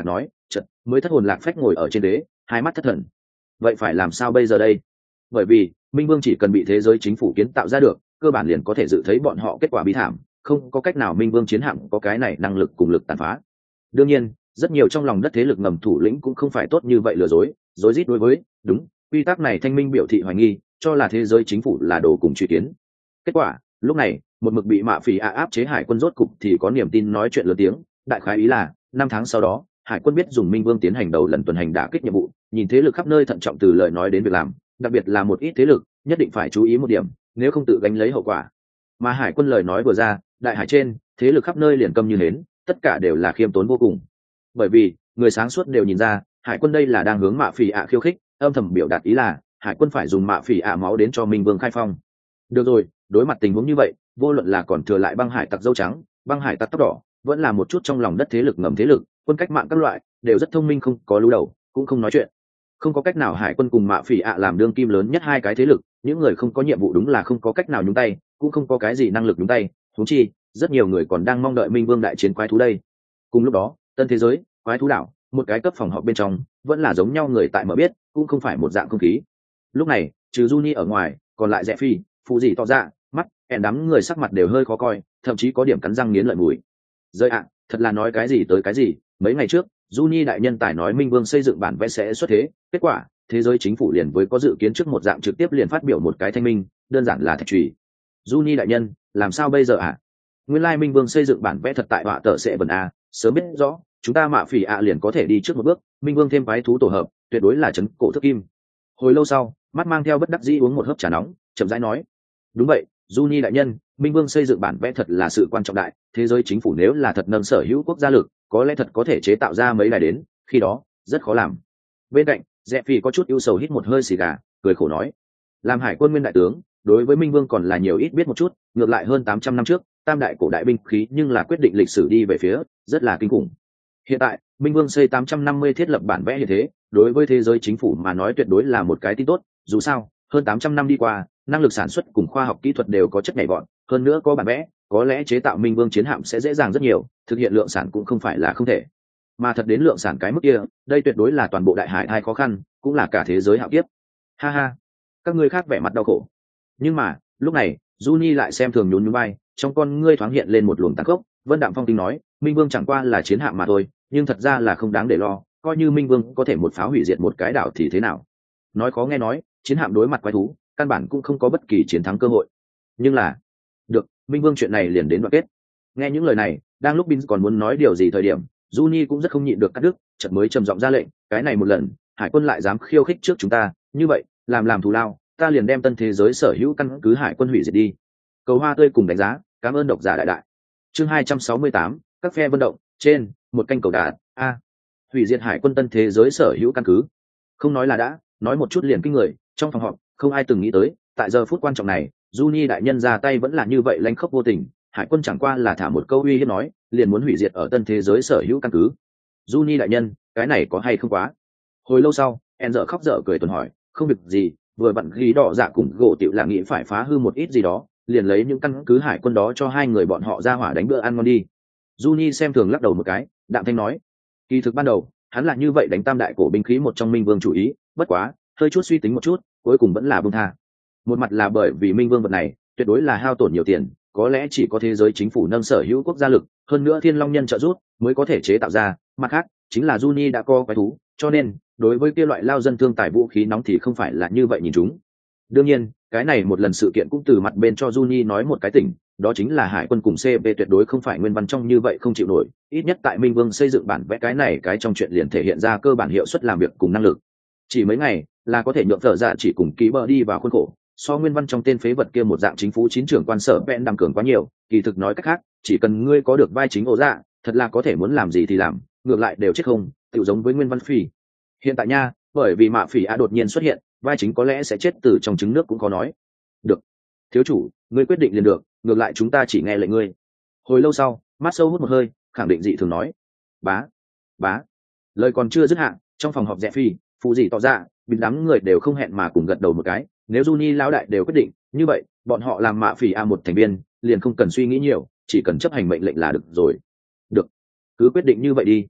chợt mới thất hồn lạc phách ngồi ở trên đế, hai mắt thất thần. Vậy phải làm sao bây giờ đây? Bởi vì minh vương chỉ cần bị thế giới chính phủ kiến tạo ra được, cơ bản liền có thể dự thấy bọn họ kết quả bi thảm, không có cách nào minh vương chiến hạm có cái này năng lực cùng lực tàn phá. Đương nhiên rất nhiều trong lòng đất thế lực ngầm thủ lĩnh cũng không phải tốt như vậy lừa dối dối rít đối với đúng quy tắc này thanh minh biểu thị hoài nghi, cho là thế giới chính phủ là đồ cùng truy kiến. Kết quả lúc này một mực bị mạ phỉ ạ áp chế hải quân rốt cục thì có niềm tin nói chuyện lớn tiếng. Đại khái ý là năm tháng sau đó hải quân biết dùng minh vương tiến hành đầu lần tuần hành đả kích nhiệm vụ, nhìn thế lực khắp nơi thận trọng từ lời nói đến việc làm, đặc biệt là một ít thế lực nhất định phải chú ý một điểm, nếu không tự gánh lấy hậu quả. Mà hải quân lời nói vừa ra, đại hải trên thế lực khắp nơi liền câm như hến, tất cả đều là khiêm tốn vô cùng. Bởi vì người sáng suốt đều nhìn ra hải quân đây là đang hướng mạ phỉ ạ khiêu khích, âm thầm biểu đạt ý là hải quân phải dùng mạ phỉ ạ máu đến cho minh vương khai phong. Được rồi, đối mặt tình huống như vậy, vô luận là còn thừa lại băng hải tặc dâu trắng, băng hải tặc tóc đỏ, vẫn là một chút trong lòng đất thế lực ngầm thế lực, quân cách mạng các loại, đều rất thông minh, không có lú đầu, cũng không nói chuyện. Không có cách nào hải quân cùng mạ phỉ ạ làm đương kim lớn nhất hai cái thế lực, những người không có nhiệm vụ đúng là không có cách nào nhúng tay, cũng không có cái gì năng lực nhúng tay, huống chi rất nhiều người còn đang mong đợi minh vương đại chiến quái thú đây. Cùng lúc đó tân thế giới quái thú đảo, một cái cấp phòng họp bên trong vẫn là giống nhau người tại mở biết, cũng không phải một dạng không khí. Lúc này trừ Juni ở ngoài, còn lại Rẽ Phi, phụ gì tỏ ra mắt hẹn đám người sắc mặt đều hơi khó coi, thậm chí có điểm cắn răng nghiến lợi mùi. Rơi ạ, thật là nói cái gì tới cái gì. Mấy ngày trước Juni đại nhân tài nói minh vương xây dựng bản vẽ sẽ xuất thế, kết quả thế giới chính phủ liền với có dự kiến trước một dạng trực tiếp liền phát biểu một cái thanh minh, đơn giản là thạch trùy. Juni đại nhân làm sao bây giờ ạ? Nguyên lai minh vương xây dựng bản vẽ thật tại họa tờ sẽ bẩn a, sớm biết rõ chúng ta mạ phỉ ạ liền có thể đi trước một bước, minh vương thêm quái thú tổ hợp tuyệt đối là chấn cổ thức kim. Hồi lâu sau mắt mang theo bất đắc dĩ uống một hớp trà nóng, chậm rãi nói: đúng vậy Juni đại nhân, minh vương xây dựng bản vẽ thật là sự quan trọng đại, thế giới chính phủ nếu là thật nâng sở hữu quốc gia lực, có lẽ thật có thể chế tạo ra mấy đài đến, khi đó rất khó làm. Bên cạnh Rẽ Phi có chút ưu sầu hít một hơi xì gà, cười khổ nói: làm hải quân nguyên đại tướng, đối với minh vương còn là nhiều ít biết một chút, ngược lại hơn tám trăm năm trước tam đại cổ đại binh khí nhưng là quyết định lịch sử đi về phía rất là kinh khủng. Hiện tại minh vương xây tám trăm năm mươi thiết lập bản vẽ như thế, đối với thế giới chính phủ mà nói tuyệt đối là một cái tin tốt. Dù sao hơn tám trăm năm đi qua, năng lực sản xuất cùng khoa học kỹ thuật đều có chất nhảy vọt, hơn nữa có bản vẽ, có lẽ chế tạo minh vương chiến hạm sẽ dễ dàng rất nhiều, thực hiện lượng sản cũng không phải là không thể. Mà thật đến lượng sản cái mức kia, đây tuyệt đối là toàn bộ đại hải hai khó khăn, cũng là cả thế giới hạo kiếp. Ha ha, các ngươi khác vẻ mặt đau khổ. Nhưng mà lúc này Juni lại xem thường nhún nhún vai, trong con ngươi thoáng hiện lên một luồng tàn khốc. Vân Đạm Phong Kinh nói: minh vương chẳng qua là chiến hạm mà thôi, nhưng thật ra là không đáng để lo, coi như minh vương có thể một pháo hủy diệt một cái đảo thì thế nào. Nói khó nghe nói, chiến hạm đối mặt quái thú căn bản cũng không có bất kỳ chiến thắng cơ hội. Nhưng là được, minh vương chuyện này liền đến đoạn kết. Nghe những lời này, đang lúc Bin còn muốn nói điều gì thời điểm, Juni cũng rất không nhịn được cắt đứt, chợt mới trầm giọng ra lệnh: cái này một lần hải quân lại dám khiêu khích trước chúng ta, như vậy làm làm thù lao, ta liền đem tân thế giới sở hữu căn cứ hải quân hủy diệt đi. Cầu hoa tươi cùng đánh giá, cảm ơn độc giả đại đại. Chương hai trăm sáu mươi tám, các phe vận động trên một canh cầu đạt a. Hủy diệt hải quân tân thế giới sở hữu căn cứ, không nói là đã, nói một chút liền kinh người. Trong phòng họp không ai từng nghĩ tới, tại giờ phút quan trọng này Juni đại nhân ra tay vẫn là như vậy lanh khốc vô tình. Hải quân chẳng qua là thả một câu uy hiếp nói, liền muốn hủy diệt ở tân thế giới sở hữu căn cứ. Juni đại nhân, cái này có hay không quá? Hồi lâu sau En dở khóc dở cười tuần hỏi: không việc gì, vừa vặn ghi đỏ dạ cùng gỗ tiểu là nghĩ phải phá hư một ít gì đó, liền lấy những căn cứ hải quân đó cho hai người bọn họ ra hỏa đánh bữa ăn ngon đi. Juni xem thường lắc đầu một cái, đạm thanh nói: kỳ thực ban đầu hắn là như vậy đánh tam đại cổ binh khí một trong minh vương chủ ý, bất quá hơi chút suy tính một chút, cuối cùng vẫn là buông tha. Một mặt là bởi vì minh vương vật này tuyệt đối là hao tổn nhiều tiền, có lẽ chỉ có thế giới chính phủ nâng sở hữu quốc gia lực, hơn nữa thiên long nhân trợ giúp mới có thể chế tạo ra. Mặt khác chính là Juni đã có quái thú, cho nên đối với kia loại lao dân thương tài vũ khí nóng thì không phải là như vậy nhìn chúng. Đương nhiên cái này một lần sự kiện cũng từ mặt bên cho Juni nói một cái tỉnh, đó chính là hải quân cùng xê pê tuyệt đối không phải nguyên văn trong như vậy không chịu nổi, ít nhất tại minh vương xây dựng bản vẽ cái này cái trong chuyện liền thể hiện ra cơ bản hiệu suất làm việc cùng năng lực. Chỉ mấy ngày là có thể nhượng thợ dạ chỉ cùng ký bờ đi vào khuôn khổ, so nguyên văn trong tên phế vật kia một dạng chính phủ chín trưởng quan sở vẹn đăng cường quá nhiều. Kỳ thực nói cách khác, chỉ cần ngươi có được vai chính ổ dạ, thật là có thể muốn làm gì thì làm, ngược lại đều chết không, tự giống với nguyên văn phi. Hiện tại nha, bởi vì mạ phỉ a đột nhiên xuất hiện, vai chính có lẽ sẽ chết từ trong trứng nước cũng khó nói. Được, thiếu chủ, ngươi quyết định liền được, ngược lại chúng ta chỉ nghe lệnh ngươi. Hồi lâu sau mắt sâu hút một hơi, khẳng định dị thường nói: bá bá. Lời còn chưa dứt hạn, trong phòng họp Rẽ Phi, phụ gì tỏ ra bình đám người đều không hẹn mà cùng gật đầu một cái. Nếu Juni lão đại đều quyết định như vậy, bọn họ làm mạ phỉ a một thành viên liền không cần suy nghĩ nhiều, chỉ cần chấp hành mệnh lệnh là được rồi. Được, cứ quyết định như vậy đi.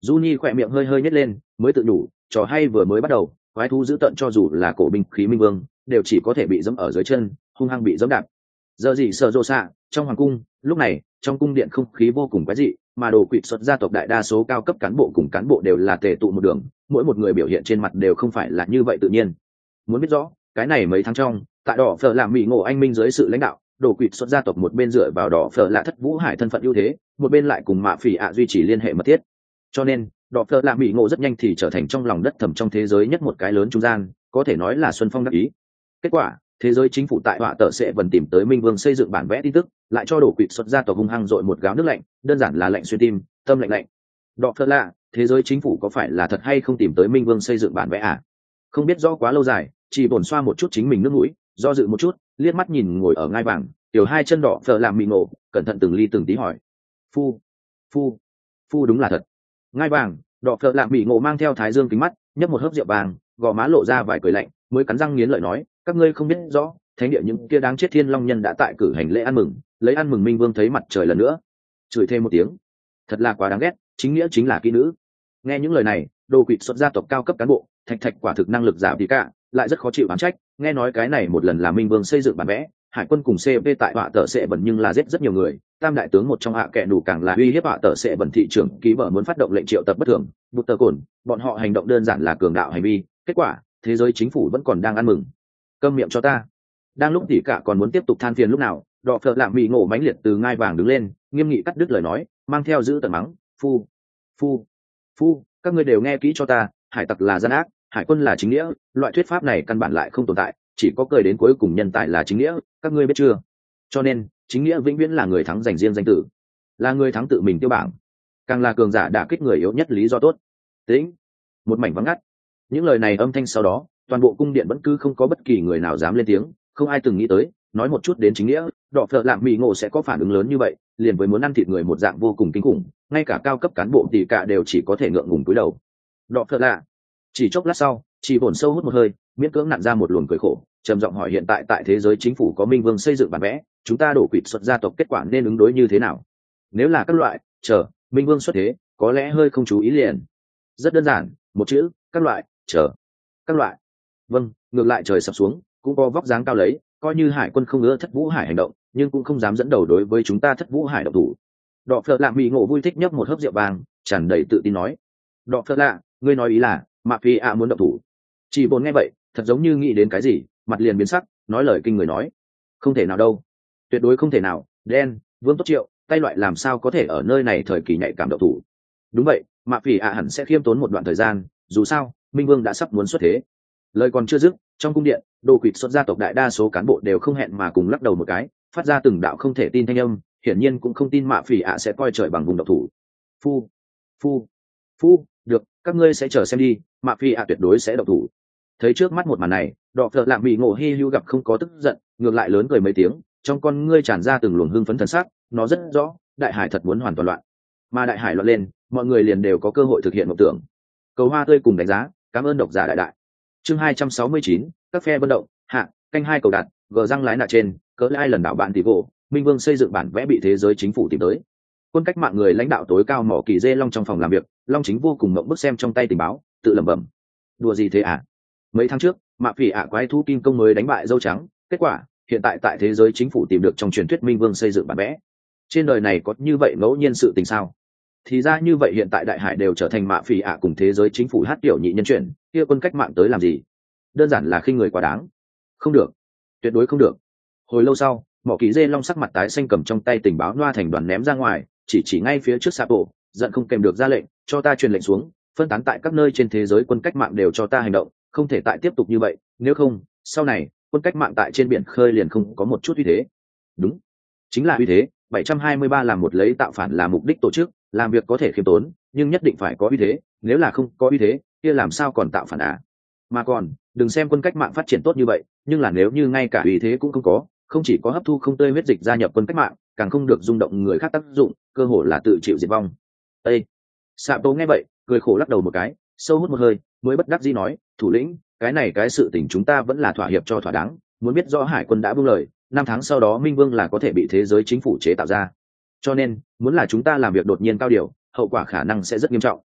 Juni khỏe miệng hơi hơi nhếch lên, mới tự đủ, trò hay vừa mới bắt đầu, quái thú giữ tận cho dù là cổ binh khí minh vương, đều chỉ có thể bị giẫm ở dưới chân, hung hăng bị giẫm đạp. Giờ gì sợ rồ xạ, trong hoàng cung, lúc này, trong cung điện không khí vô cùng quái dị, mà đồ quỷ xuất gia tộc đại đa số cao cấp cán bộ cùng cán bộ đều là tề tụ một đường, mỗi một người biểu hiện trên mặt đều không phải là như vậy tự nhiên. Muốn biết rõ, cái này mấy tháng trong, tại đỏ phở làm mỹ ngộ anh minh dưới sự lãnh đạo, đồ quỷ xuất gia tộc một bên dựa vào đỏ phở là thất vũ hải thân phận ưu thế, một bên lại cùng mạ phỉ ạ duy trì liên hệ mật thiết. Cho nên, đỏ phở làm mỹ ngộ rất nhanh thì trở thành trong lòng đất thẳm trong thế giới nhất một cái lớn trung gian, có thể nói là xuân phong đắc ý. Kết quả, thế giới chính phủ tại họa tờ sẽ vẫn tìm tới minh vương xây dựng bản vẽ tin tức, lại cho đổ quỵt xuất gia tộc hung hăng dội một gáo nước lạnh, đơn giản là lạnh xuyên tim, tâm lạnh lạnh. Đọ phật lạ, thế giới chính phủ có phải là thật hay không tìm tới minh vương xây dựng bản vẽ à? Không biết rõ quá lâu dài, chỉ bổn xoa một chút chính mình nước mũi, do dự một chút, liếc mắt nhìn ngồi ở ngai vàng, tiểu hai chân đỏ phở làm mị ngộ, cẩn thận từng ly từng tí hỏi: phu, phu, phu đúng là thật. Ngai vàng, đỏ phở làm mị ngộ mang theo thái dương kính mắt, nhấp một hớp rượu vàng, gò má lộ ra vài cười lạnh, mới cắn răng nghiến lợi nói: các ngươi không biết rõ, thánh địa những kia đáng chết thiên long nhân đã tại cử hành lễ ăn mừng, lấy ăn mừng minh vương thấy mặt trời lần nữa. Chửi thêm một tiếng, thật là quá đáng ghét, chính nghĩa chính là kỹ nữ. Nghe những lời này, đồ quỵt xuất gia tộc cao cấp cán bộ, thạch thạch quả thực năng lực giả thì cả, lại rất khó chịu oán trách. Nghe nói cái này một lần là minh vương xây dựng bản vẽ, hải quân cùng cê pê tại họa tờ sẽ bẩn nhưng là giết rất nhiều người, tam đại tướng một trong hạ kẻ đủ càng là uy hiếp họa tờ sẽ bẩn thị trưởng ký vợ muốn phát động lệnh triệu tập bất thường, bút tờ cồn, bọn họ hành động đơn giản là cường đạo hành vi. Kết quả, thế giới chính phủ vẫn còn đang ăn mừng. Câm miệng cho ta. Đang lúc tỷ cả còn muốn tiếp tục than phiền lúc nào, đọ phợ lạm mị ngộ mãnh liệt từ ngai vàng đứng lên, nghiêm nghị cắt đứt lời nói, mang theo giữ tận mắng: phu, phu, phu, các ngươi đều nghe kỹ cho ta, hải tặc là gian ác, hải quân là chính nghĩa, loại thuyết pháp này căn bản lại không tồn tại, chỉ có cười đến cuối cùng nhân tài là chính nghĩa, các ngươi biết chưa? Cho nên, chính nghĩa vĩnh viễn là người thắng dành riêng danh tử, là người thắng tự mình tiêu bảng, càng là cường giả đả kích người yếu nhất lý do tốt. Tĩnh, một mảnh vắng ngắt. Những lời này âm thanh sau đó, toàn bộ cung điện vẫn cứ không có bất kỳ người nào dám lên tiếng, không ai từng nghĩ tới, nói một chút đến chính nghĩa, đọ phợ lạm mị ngộ sẽ có phản ứng lớn như vậy, liền với muốn ăn thịt người một dạng vô cùng kinh khủng, ngay cả cao cấp cán bộ tỷ cả đều chỉ có thể ngượng ngùng cúi đầu. Đọ phợ lạ. Chỉ chốc lát sau, chỉ bổn sâu hút một hơi, miễn cưỡng nặn ra một luồng cười khổ, trầm giọng hỏi: hiện tại tại thế giới chính phủ có minh vương xây dựng bản vẽ, chúng ta đổ quỵt xuất gia tộc kết quả nên ứng đối như thế nào? Nếu là các loại, chờ, minh vương xuất thế, có lẽ hơi không chú ý liền. Rất đơn giản, một chữ, các loại, chờ. Các loại. Vâng, ngược lại trời sập xuống, cũng có vóc dáng cao lấy, coi như hải quân không ưa thất vũ hải hành động, nhưng cũng không dám dẫn đầu đối với chúng ta thất vũ hải động thủ. Đọ phợ lạ mị ngộ vui thích nhấp một hớp rượu vàng, tràn đầy tự tin nói: đọ phợ lạ, ngươi nói ý là mạ phi ạ muốn động thủ? Chỉ bồn nghe vậy, thật giống như nghĩ đến cái gì, mặt liền biến sắc, nói lời kinh người nói: không thể nào đâu, tuyệt đối không thể nào. Đen, vương tốt triệu, tay loại làm sao có thể ở nơi này thời kỳ nhạy cảm động thủ? Đúng vậy, mạ phi ạ hẳn sẽ khiêm tốn một đoạn thời gian, dù sao minh vương đã sắp muốn xuất thế. Lời còn chưa dứt, trong cung điện, đồ quỵt xuất gia tộc đại đa số cán bộ đều không hẹn mà cùng lắc đầu một cái, phát ra từng đạo không thể tin thanh âm, hiển nhiên cũng không tin mạ phỉ ạ sẽ coi trời bằng vùng độc thủ. Phu, phu, phu, được, các ngươi sẽ chờ xem đi, mạ phỉ ạ tuyệt đối sẽ độc thủ. Thấy trước mắt một màn này, đọ phợ lạm bị ngộ hi hưu gặp không có tức giận, ngược lại lớn cười mấy tiếng, trong con ngươi tràn ra từng luồng hưng phấn thần sắc, nó rất rõ, đại hải thật muốn hoàn toàn loạn, mà đại hải loạn lên, mọi người liền đều có cơ hội thực hiện mộng tưởng. Cầu hoa tươi cùng đánh giá, cảm ơn độc giả đại đại. Chương hai trăm sáu mươi chín, các phe vận động, hạ, canh hai cầu đặt, gờ răng lái nạ trên, cỡ ai lần đảo bạn tỷ gỗ, minh vương xây dựng bản vẽ bị thế giới chính phủ tìm tới. Quân cách mạng người lãnh đạo tối cao mỏ kỳ dê long trong phòng làm việc, long chính vô cùng mộng bức xem trong tay tình báo, tự lẩm bẩm: đùa gì thế à? Mấy tháng trước, mạ phỉ ạ quái thu kim công mới đánh bại dâu trắng, kết quả hiện tại tại thế giới chính phủ tìm được trong truyền thuyết minh vương xây dựng bản vẽ. Trên đời này có như vậy ngẫu nhiên sự tình sao? Thì ra như vậy, hiện tại đại hải đều trở thành mạ phỉ ạ cùng thế giới chính phủ hát tiểu nhị nhân chuyển, kia quân cách mạng tới làm gì? Đơn giản là khinh người quá đáng. Không được, tuyệt đối không được. Hồi lâu sau, mỏ kỳ dê long sắc mặt tái xanh cầm trong tay tình báo loa thành đoàn ném ra ngoài, chỉ chỉ ngay phía trước Sapo, giận không kèm được ra lệnh, cho ta truyền lệnh xuống, phân tán tại các nơi trên thế giới quân cách mạng đều cho ta hành động, không thể tại tiếp tục như vậy, nếu không, sau này quân cách mạng tại trên biển khơi liền không có một chút uy thế. Đúng, chính là uy thế. bảy trăm hai mươi ba làm một lấy tạo phản là mục đích tổ chức, làm việc có thể khiêm tốn, nhưng nhất định phải có uy thế, nếu là không có uy thế, kia làm sao còn tạo phản à? Mà còn, đừng xem quân cách mạng phát triển tốt như vậy, nhưng là nếu như ngay cả uy thế cũng không có, không chỉ có hấp thu không tươi huyết dịch gia nhập quân cách mạng, càng không được rung động người khác tác dụng, cơ hội là tự chịu diệt vong. Ê! Sạ Tố nghe vậy, cười khổ lắc đầu một cái, sâu hút một hơi, mới bất đắc dĩ nói: thủ lĩnh, cái này cái sự tình chúng ta vẫn là thỏa hiệp cho thỏa đáng, muốn biết rõ hải quân đã buông lời, năm tháng sau đó minh vương là có thể bị thế giới chính phủ chế tạo ra, cho nên muốn là chúng ta làm việc đột nhiên cao điều, hậu quả khả năng sẽ rất nghiêm trọng.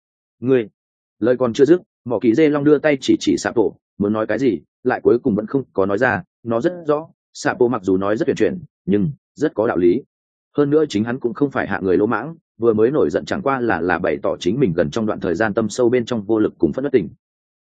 ngươi lời còn chưa dứt, mỏ kỳ dê long đưa tay chỉ chỉ xạ bộ muốn nói cái gì, lại cuối cùng vẫn không có nói ra. Nó rất rõ, xạ bộ mặc dù nói rất tuyển chuyển nhưng rất có đạo lý. Hơn nữa chính hắn cũng không phải hạ người lỗ mãng, vừa mới nổi giận chẳng qua là là bày tỏ chính mình gần trong đoạn thời gian tâm sâu bên trong vô lực cùng phẫn nộ tình.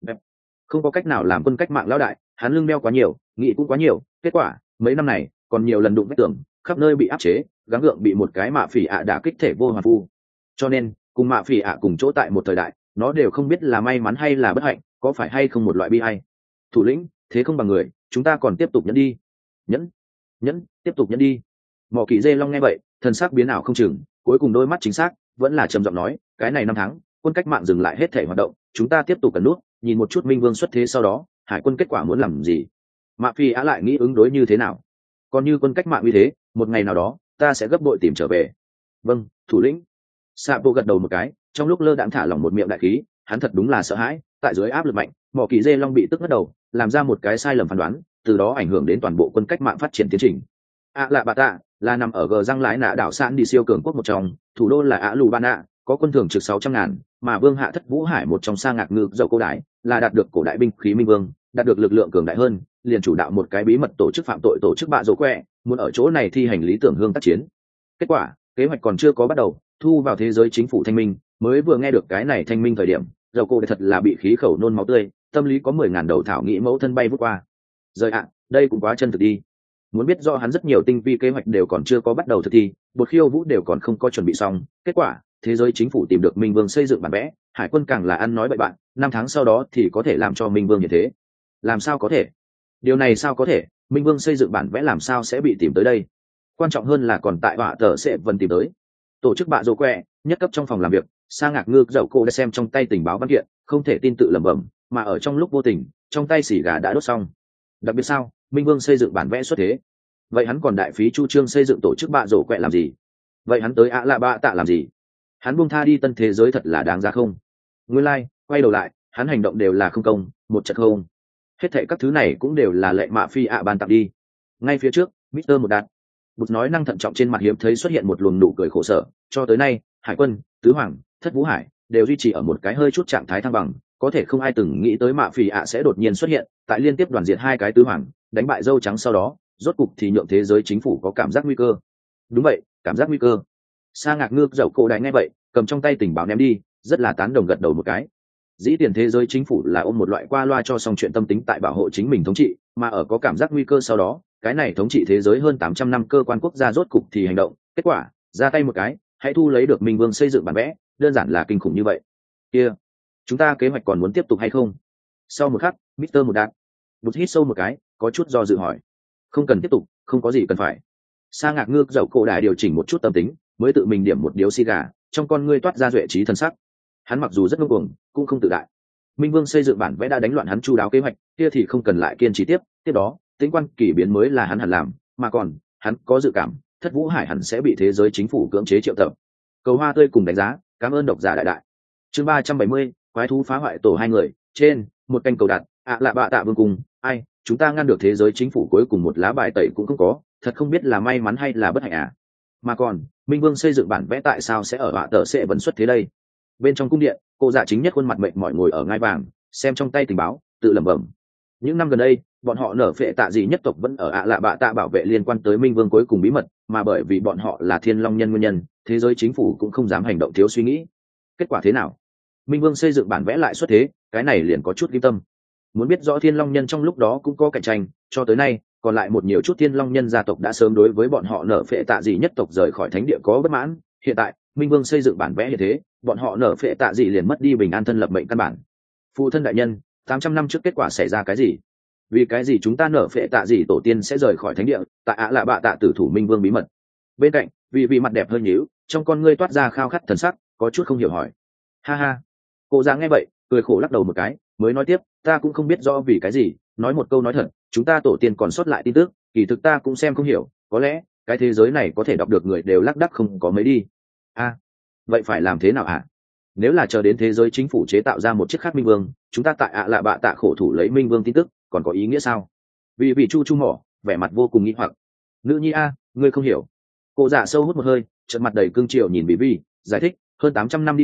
Không có cách nào làm quân cách mạng lão đại, hắn lưng đeo quá nhiều, nghĩ cũng quá nhiều, kết quả mấy năm này còn nhiều lần đụng vách tường, khắp nơi bị áp chế, gắng gượng bị một cái mạ phỉ ạ đã kích thể vô hoàn phu. Cho nên cùng mạ phỉ ạ cùng chỗ tại một thời đại, nó đều không biết là may mắn hay là bất hạnh, có phải hay không một loại bi hay. Thủ lĩnh, thế không bằng người, chúng ta còn tiếp tục nhẫn đi. Nhẫn, nhẫn, tiếp tục nhẫn đi. Mỏ kỳ dê long nghe vậy, thần sắc biến ảo không chừng, cuối cùng đôi mắt chính xác vẫn là trầm giọng nói, cái này năm tháng quân cách mạng dừng lại hết thể hoạt động, chúng ta tiếp tục cần nút nhìn một chút minh vương xuất thế sau đó hải quân kết quả muốn làm gì, mạ phi á lại nghĩ ứng đối như thế nào. Còn như quân cách mạng như thế, một ngày nào đó ta sẽ gấp bội tìm trở về. Vâng, thủ lĩnh. Sapo gật đầu một cái, trong lúc lơ đãng thả lỏng một miệng đại khí, hắn thật đúng là sợ hãi, tại dưới áp lực mạnh, mỏ kỳ dê long bị tức ngất đầu, làm ra một cái sai lầm phán đoán, từ đó ảnh hưởng đến toàn bộ quân cách mạng phát triển tiến trình. ạ lạ bà tạ là nằm ở gờ răng lái nạ đảo sản đi siêu cường quốc một trong, thủ đô là ạ lù ban nạ, có quân thường trực sáu trăm ngàn, mà vương hạ thất vũ hải một trong sa ngạc ngự dầu cổ đại là đạt được cổ đại binh khí minh vương, đạt được lực lượng cường đại hơn, liền chủ đạo một cái bí mật tổ chức phạm tội tổ chức bạ rổ quẹ, muốn ở chỗ này thi hành lý tưởng hương tác chiến. Kết quả kế hoạch còn chưa có bắt đầu, thu vào thế giới chính phủ thanh minh, mới vừa nghe được cái này thanh minh thời điểm, dầu cổ thật là bị khí khẩu nôn máu tươi, tâm lý có mười ngàn đầu thảo nghĩ mẫu thân bay vút qua. Rời ạ, đây cũng quá chân thực đi. Muốn biết do hắn rất nhiều tinh vi kế hoạch đều còn chưa có bắt đầu thực thi, bột khiêu vũ đều còn không có chuẩn bị xong, kết quả thế giới chính phủ tìm được minh vương xây dựng bản vẽ, hải quân càng là ăn nói bậy bạn, năm tháng sau đó thì có thể làm cho minh vương như thế. Làm sao có thể? Điều này sao có thể? Minh vương xây dựng bản vẽ làm sao sẽ bị tìm tới đây? Quan trọng hơn là còn tại họa tờ sẽ vẫn tìm tới. Tổ chức bạ rồ quẹ nhất cấp trong phòng làm việc, sa ngạc ngư dậu cô đã xem trong tay tình báo văn kiện, không thể tin tự lẩm bẩm, mà ở trong lúc vô tình trong tay xì gà đã đốt xong. Đặc biệt sao, minh vương xây dựng bản vẽ xuất thế, vậy hắn còn đại phí chu trương xây dựng tổ chức bạ rổ quẹ làm gì? Vậy hắn tới ạ lạ bạ tạ làm gì? Hắn buông tha đi tân thế giới thật là đáng giá không? Nguyên lai, like, quay đầu lại, hắn hành động đều là không công, một trận không. Hết thệ các thứ này cũng đều là lệ mạ phi ạ ban tặng đi. Ngay phía trước, mít tơ một đạt. Bụt nói năng thận trọng trên mặt hiếm thấy xuất hiện một luồng nụ cười khổ sở. Cho tới nay, hải quân, tứ hoàng, thất vũ hải đều duy trì ở một cái hơi chút trạng thái thăng bằng. Có thể không ai từng nghĩ tới mạ phi ạ sẽ đột nhiên xuất hiện, tại liên tiếp đoàn diệt hai cái tứ hoàng, đánh bại dâu trắng sau đó, rốt cục thì nhượng thế giới chính phủ có cảm giác nguy cơ. Đúng vậy, cảm giác nguy cơ. Sa ngạc ngư dậu cổ đại ngay vậy, cầm trong tay tình báo ném đi, rất là tán đồng gật đầu một cái. Dĩ tiền thế giới chính phủ là ôm một loại qua loa cho xong chuyện tâm tính tại bảo hộ chính mình thống trị, mà ở có cảm giác nguy cơ sau đó, cái này thống trị thế giới hơn tám trăm năm cơ quan quốc gia rốt cục thì hành động, kết quả, ra tay một cái, hãy thu lấy được Minh Vương xây dựng bản vẽ, đơn giản là kinh khủng như vậy. Kia, chúng ta kế hoạch còn muốn tiếp tục hay không? Sau một khắc, mít tơ một đạt, bụt hít sâu một cái, có chút do dự hỏi. Không cần tiếp tục, không có gì cần phải. Sa ngạc ngư dậu cổ đại điều chỉnh một chút tâm tính, mới tự mình điểm một điếu xì gà, trong con ngươi toát ra duệ trí thần sắc. Hắn mặc dù rất ngông cuồng, cũng không tự đại. Minh Vương xây dựng bản vẽ đã đánh loạn hắn chu đáo kế hoạch, kia thì không cần lại kiên trì tiếp, tiếp đó, tính quan kỳ biến mới là hắn hẳn làm, mà còn, hắn có dự cảm, Thất Vũ Hải hẳn sẽ bị thế giới chính phủ cưỡng chế triệu tập. Cầu hoa tươi cùng đánh giá, cảm ơn độc giả đại đại. Chương ba trăm bảy mươi, quái thú phá hoại tổ hai người, trên, một canh cầu đặt, ạ lạ bạ tạ vương cùng, ai, chúng ta ngăn được thế giới chính phủ cuối cùng một lá bài tẩy cũng không có, thật không biết là may mắn hay là bất hạnh à. Mà còn, Minh Vương xây dựng bản vẽ tại sao sẽ ở họa tờ sẽ vẫn xuất thế đây? Bên trong cung điện, cô dạ chính nhất khuôn mặt mệt mỏi ngồi ở ngai vàng, xem trong tay tình báo, tự lẩm bẩm. Những năm gần đây, bọn họ nở phệ tạ gì nhất tộc vẫn ở ạ lạ bạ tạ bảo vệ liên quan tới Minh Vương cuối cùng bí mật, mà bởi vì bọn họ là thiên long nhân nguyên nhân, thế giới chính phủ cũng không dám hành động thiếu suy nghĩ. Kết quả thế nào? Minh Vương xây dựng bản vẽ lại xuất thế, cái này liền có chút kim tâm. Muốn biết rõ thiên long nhân trong lúc đó cũng có cạnh tranh, cho tới nay, còn lại một nhiều chút thiên long nhân gia tộc đã sớm đối với bọn họ nở phệ tạ gì nhất tộc rời khỏi thánh địa có bất mãn. Hiện tại, Minh Vương xây dựng bản vẽ như thế, bọn họ nở phệ tạ gì liền mất đi bình an thân lập mệnh căn bản. Phụ thân đại nhân, tám trăm năm trước kết quả xảy ra cái gì? Vì cái gì chúng ta nở phệ tạ gì tổ tiên sẽ rời khỏi thánh địa, tại ạ lạ bạ tạ tử thủ Minh Vương bí mật? Bên cạnh, vì vì mặt đẹp hơn nhíu, trong con ngươi toát ra khao khát thần sắc, có chút không hiểu hỏi. Ha ha. Cô già nghe vậy, cười khổ lắc đầu một cái, mới nói tiếp, ta cũng không biết rõ vì cái gì, nói một câu nói thật, chúng ta tổ tiên còn sót lại tin tức, kỳ thực ta cũng xem không hiểu, có lẽ cái thế giới này có thể đọc được người đều lác đác không có mấy đi. A, à, vậy phải làm thế nào hả? Nếu là chờ đến thế giới chính phủ chế tạo ra một chiếc khác Minh Vương, chúng ta tại ạ lạ bạ tạ khổ thủ lấy Minh Vương tin tức, còn có ý nghĩa sao? Vì vì chu chu mỏ, vẻ mặt vô cùng nghi hoặc. Nữ nhi a, ngươi không hiểu. Cô dạ sâu hút một hơi, trợn mặt đầy cương triều nhìn Vì Vi, giải thích, hơn tám trăm năm đi qua,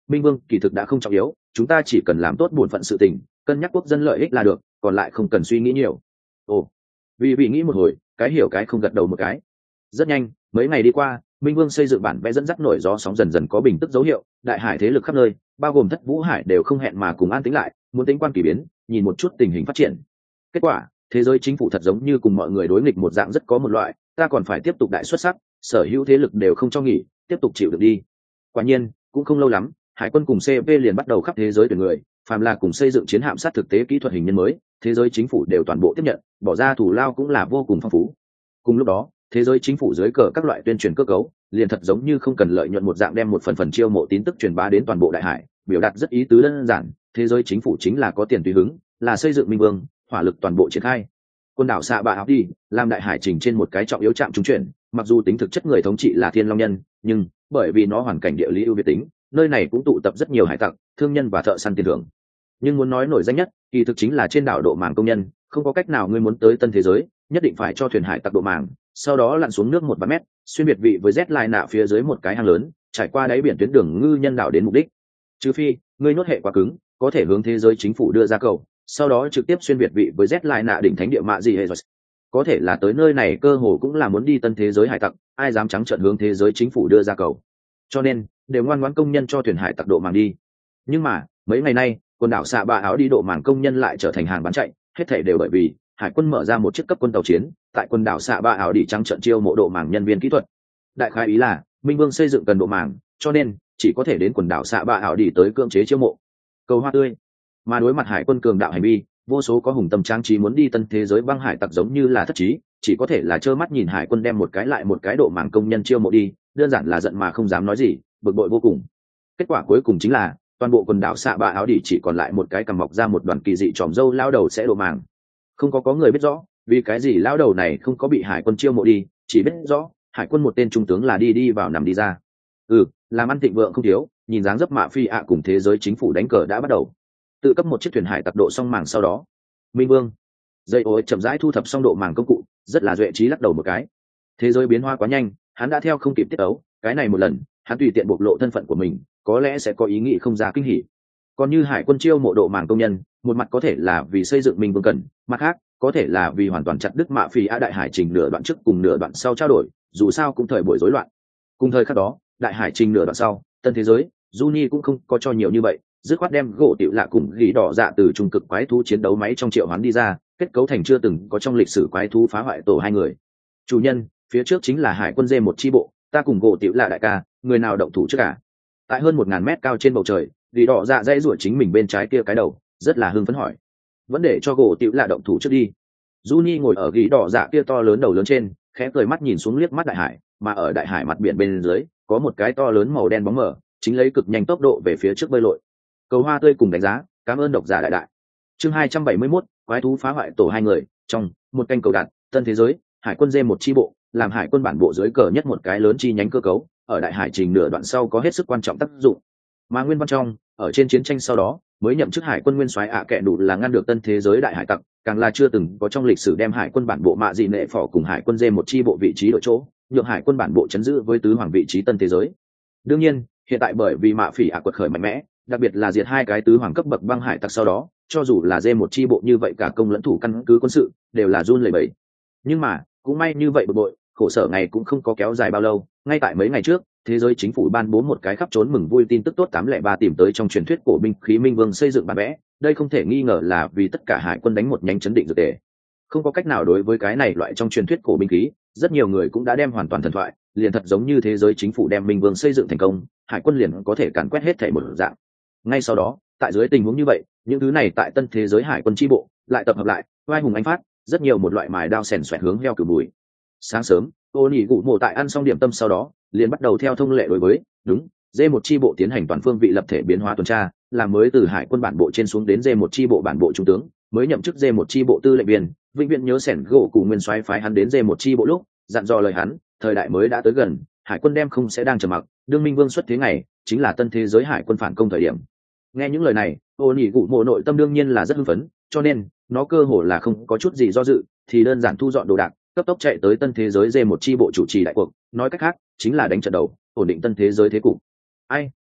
Minh Vương kỳ thực đã không trọng yếu, chúng ta chỉ cần làm tốt bổn phận sự tình, cân nhắc quốc dân lợi ích là được, còn lại không cần suy nghĩ nhiều. Ồ, vì vị nghĩ một hồi, cái hiểu cái không gật đầu một cái. Rất nhanh, mấy ngày đi qua, Minh Vương xây dựng bản vẽ dẫn dắt nổi gió sóng dần dần có bình tức dấu hiệu, đại hải thế lực khắp nơi, bao gồm Thất Vũ Hải đều không hẹn mà cùng an tĩnh lại, muốn tính quan kỳ biến, nhìn một chút tình hình phát triển. Kết quả, thế giới chính phủ thật giống như cùng mọi người đối nghịch một dạng rất có một loại, ta còn phải tiếp tục đại xuất sắc, sở hữu thế lực đều không cho nghỉ, tiếp tục chịu được đi. Quả nhiên, cũng không lâu lắm, hải quân cùng xê vê liền bắt đầu khắp thế giới tuyển người, phàm là cùng xây dựng chiến hạm sát thực tế kỹ thuật hình nhân mới, thế giới chính phủ đều toàn bộ tiếp nhận, bỏ ra thủ lao cũng là vô cùng phong phú. Cùng lúc đó, thế giới chính phủ dưới cờ các loại tuyên truyền cơ cấu, liền thật giống như không cần lợi nhuận một dạng đem một phần phần chiêu mộ tín tức truyền bá đến toàn bộ đại hải, biểu đạt rất ý tứ đơn giản, thế giới chính phủ chính là có tiền tùy hứng, là xây dựng Minh Vương, hỏa lực toàn bộ triển khai. Quần đảo xạ bạ áo đi, làm đại hải trình trên một cái trọng yếu trạm trung chuyển, mặc dù tính thực chất người thống trị là Thiên Long nhân, nhưng bởi vì nó hoàn cảnh địa lý ưu việt tính, nơi này cũng tụ tập rất nhiều hải tặc, thương nhân và thợ săn tiền thưởng. Nhưng muốn nói nổi danh nhất, kỳ thực chính là trên đảo độ màng công nhân, không có cách nào ngươi muốn tới tân thế giới, nhất định phải cho thuyền hải tặc độ màng, sau đó lặn xuống nước một ba mét, xuyên biệt vị với Z line nạ phía dưới một cái hang lớn, trải qua đáy biển tuyến đường ngư nhân đảo đến mục đích. Trừ phi, ngươi nhốt hệ quá cứng, có thể hướng thế giới chính phủ đưa ra cầu, sau đó trực tiếp xuyên biệt vị với Z line nạ đỉnh thánh địa mạ gì hệ rồi. Có thể là tới nơi này cơ hồ cũng là muốn đi tân thế giới hải tặc, ai dám trắng trợn hướng thế giới chính phủ đưa ra cầu. Cho nên, đều ngoan ngoãn công nhân cho thuyền hải tặc độ màng đi. Nhưng mà, mấy ngày nay, quần đảo xạ bạ áo đi độ màng công nhân lại trở thành hàng bán chạy, hết thảy đều bởi vì hải quân mở ra một chiếc cấp quân tàu chiến, tại quần đảo xạ bạ áo đi trắng trợn chiêu mộ độ màng nhân viên kỹ thuật. Đại khái ý là, Minh Vương xây dựng cần độ màng, cho nên chỉ có thể đến quần đảo xạ bạ áo đi tới cưỡng chế chiêu mộ. Cầu hoa tươi. Mà đối mặt hải quân cường đạo hành vi, vô số có hùng tâm trang trí muốn đi tân thế giới băng hải tặc giống như là thất trí, chỉ có thể là trơ mắt nhìn hải quân đem một cái lại một cái độ màng công nhân chiêu mộ đi, đơn giản là giận mà không dám nói gì, bực bội vô cùng. Kết quả cuối cùng chính là toàn bộ quần đảo xạ bạ áo đi chỉ còn lại một cái cằm mọc ra một đoàn kỳ dị tròm râu lao đầu sẽ độ màng. Không có có người biết rõ vì cái gì lao đầu này không có bị hải quân chiêu mộ đi, chỉ biết rõ hải quân một tên trung tướng là đi đi vào nằm đi ra. Ừ, làm ăn thịnh vượng không thiếu, nhìn dáng dấp mạ phi ạ cùng thế giới chính phủ đánh cờ đã bắt đầu. Tự cấp một chiếc thuyền hải tặc độ xong màng sau đó, Minh Vương dây ối chậm rãi thu thập xong độ màng công cụ, rất là duệ trí lắc đầu một cái. Thế giới biến hóa quá nhanh, hắn đã theo không kịp tiết ấu, cái này một lần hắn tùy tiện bộc lộ thân phận của mình, có lẽ sẽ có ý nghĩ không ra kinh hỉ. Còn như hải quân chiêu mộ độ màng công nhân, một mặt có thể là vì xây dựng Minh Vương cần, mặt khác có thể là vì hoàn toàn chặt đứt mạ phi ạ đại hải trình nửa đoạn trước cùng nửa đoạn sau trao đổi, dù sao cũng thời buổi rối loạn. Cùng thời khắc đó, đại hải trình nửa đoạn sau, tân thế giới, Juni cũng không có cho nhiều như vậy, dứt khoát đem gỗ tiểu lạ cùng gỉ đỏ dạ từ trung cực quái thú chiến đấu máy trong triệu hoán đi ra, kết cấu thành chưa từng có trong lịch sử quái thú phá hoại tổ hai người. Chủ nhân, phía trước chính là hải quân dê một chi bộ, ta cùng gỗ tiểu lạ đại ca, người nào động thủ trước cả? Tại hơn một ngàn mét cao trên bầu trời, gỉ đỏ dạ dãy ruột chính mình bên trái kia cái đầu, rất là hưng phấn hỏi. Vẫn để cho gỗ tiểu lạ động thủ trước đi. Juni ngồi ở gỉ đỏ dạ kia to lớn đầu lớn trên, khẽ cười mắt nhìn xuống liếc mắt đại hải, mà ở đại hải mặt biển bên dưới, có một cái to lớn màu đen bóng mờ, chính lấy cực nhanh tốc độ về phía trước bơi lội. Cầu hoa tươi cùng đánh giá, cảm ơn độc giả đại đại. Chương hai trăm bảy mươi mốt, quái thú phá hoại tổ hai người, trong một canh cầu đạt, tân thế giới, hải quân dê một chi bộ, làm hải quân bản bộ dưới cờ nhất một cái lớn chi nhánh cơ cấu, ở đại hải trình nửa đoạn sau có hết sức quan trọng tác dụng. Mà nguyên văn trong, ở trên chiến tranh sau đó, mới nhậm chức hải quân nguyên soái ạ kệ đủ là ngăn được tân thế giới đại hải tặc, càng là chưa từng có trong lịch sử đem hải quân bản bộ mạ dị nệ phỏ cùng hải quân dê một chi bộ vị trí đổi chỗ, nhượng hải quân bản bộ chấn giữ với tứ hoàng vị trí tân thế giới. Đương nhiên, hiện tại bởi vì mạ phỉ ạ quật khởi mạnh mẽ, đặc biệt là diệt hai cái tứ hoàng cấp bậc băng hải tặc sau đó, cho dù là dê một chi bộ như vậy cả công lẫn thủ căn cứ quân sự đều là run lẩy bẩy. Nhưng mà cũng may như vậy bực bội, khổ sở ngày cũng không có kéo dài bao lâu. Ngay tại mấy ngày trước, thế giới chính phủ ban bố một cái khắp trốn mừng vui tin tức tốt tám lẻ ba tìm tới trong truyền thuyết cổ binh khí Minh Vương xây dựng bản vẽ. Đây không thể nghi ngờ là vì tất cả hải quân đánh một nhánh chấn định dược tề. Không có cách nào đối với cái này loại trong truyền thuyết cổ binh khí, rất nhiều người cũng đã đem hoàn toàn thần thoại, liền thật giống như thế giới chính phủ đem Minh Vương xây dựng thành công, hải quân liền có thể càn quét hết thảy một dạng. Ngay sau đó, tại dưới tình huống như vậy, những thứ này tại tân thế giới hải quân chi bộ lại tập hợp lại, vai hùng anh phát, rất nhiều một loại mài đao sèn xoẹt hướng heo cử bùi. Sáng sớm, ô nhị cụ mộ tại ăn xong điểm tâm sau đó, liền bắt đầu theo thông lệ đối với đúng dê một chi bộ tiến hành toàn phương vị lập thể biến hóa tuần tra, làm mới từ hải quân bản bộ trên xuống đến dê một chi bộ bản bộ trung tướng, mới nhậm chức dê một chi bộ tư lệnh viên, vĩnh viễn nhớ sẻn gỗ cùng nguyên soái phái hắn đến dê một chi bộ lúc dặn dò lời hắn, thời đại mới đã tới gần, hải quân đem không sẽ đang trầm mặc, đương Minh Vương xuất thế ngày chính là tân thế giới hải quân phản công thời điểm. Nghe những lời này, ô nhị cụ mộ nội tâm đương nhiên là rất hưng phấn, cho nên nó cơ hồ là không có chút gì do dự, thì đơn giản thu dọn đồ đạc, cấp tốc chạy tới tân thế giới dê một chi bộ chủ trì đại cuộc, nói cách khác chính là đánh trận đầu, ổn định tân thế giới thế cục. Ai,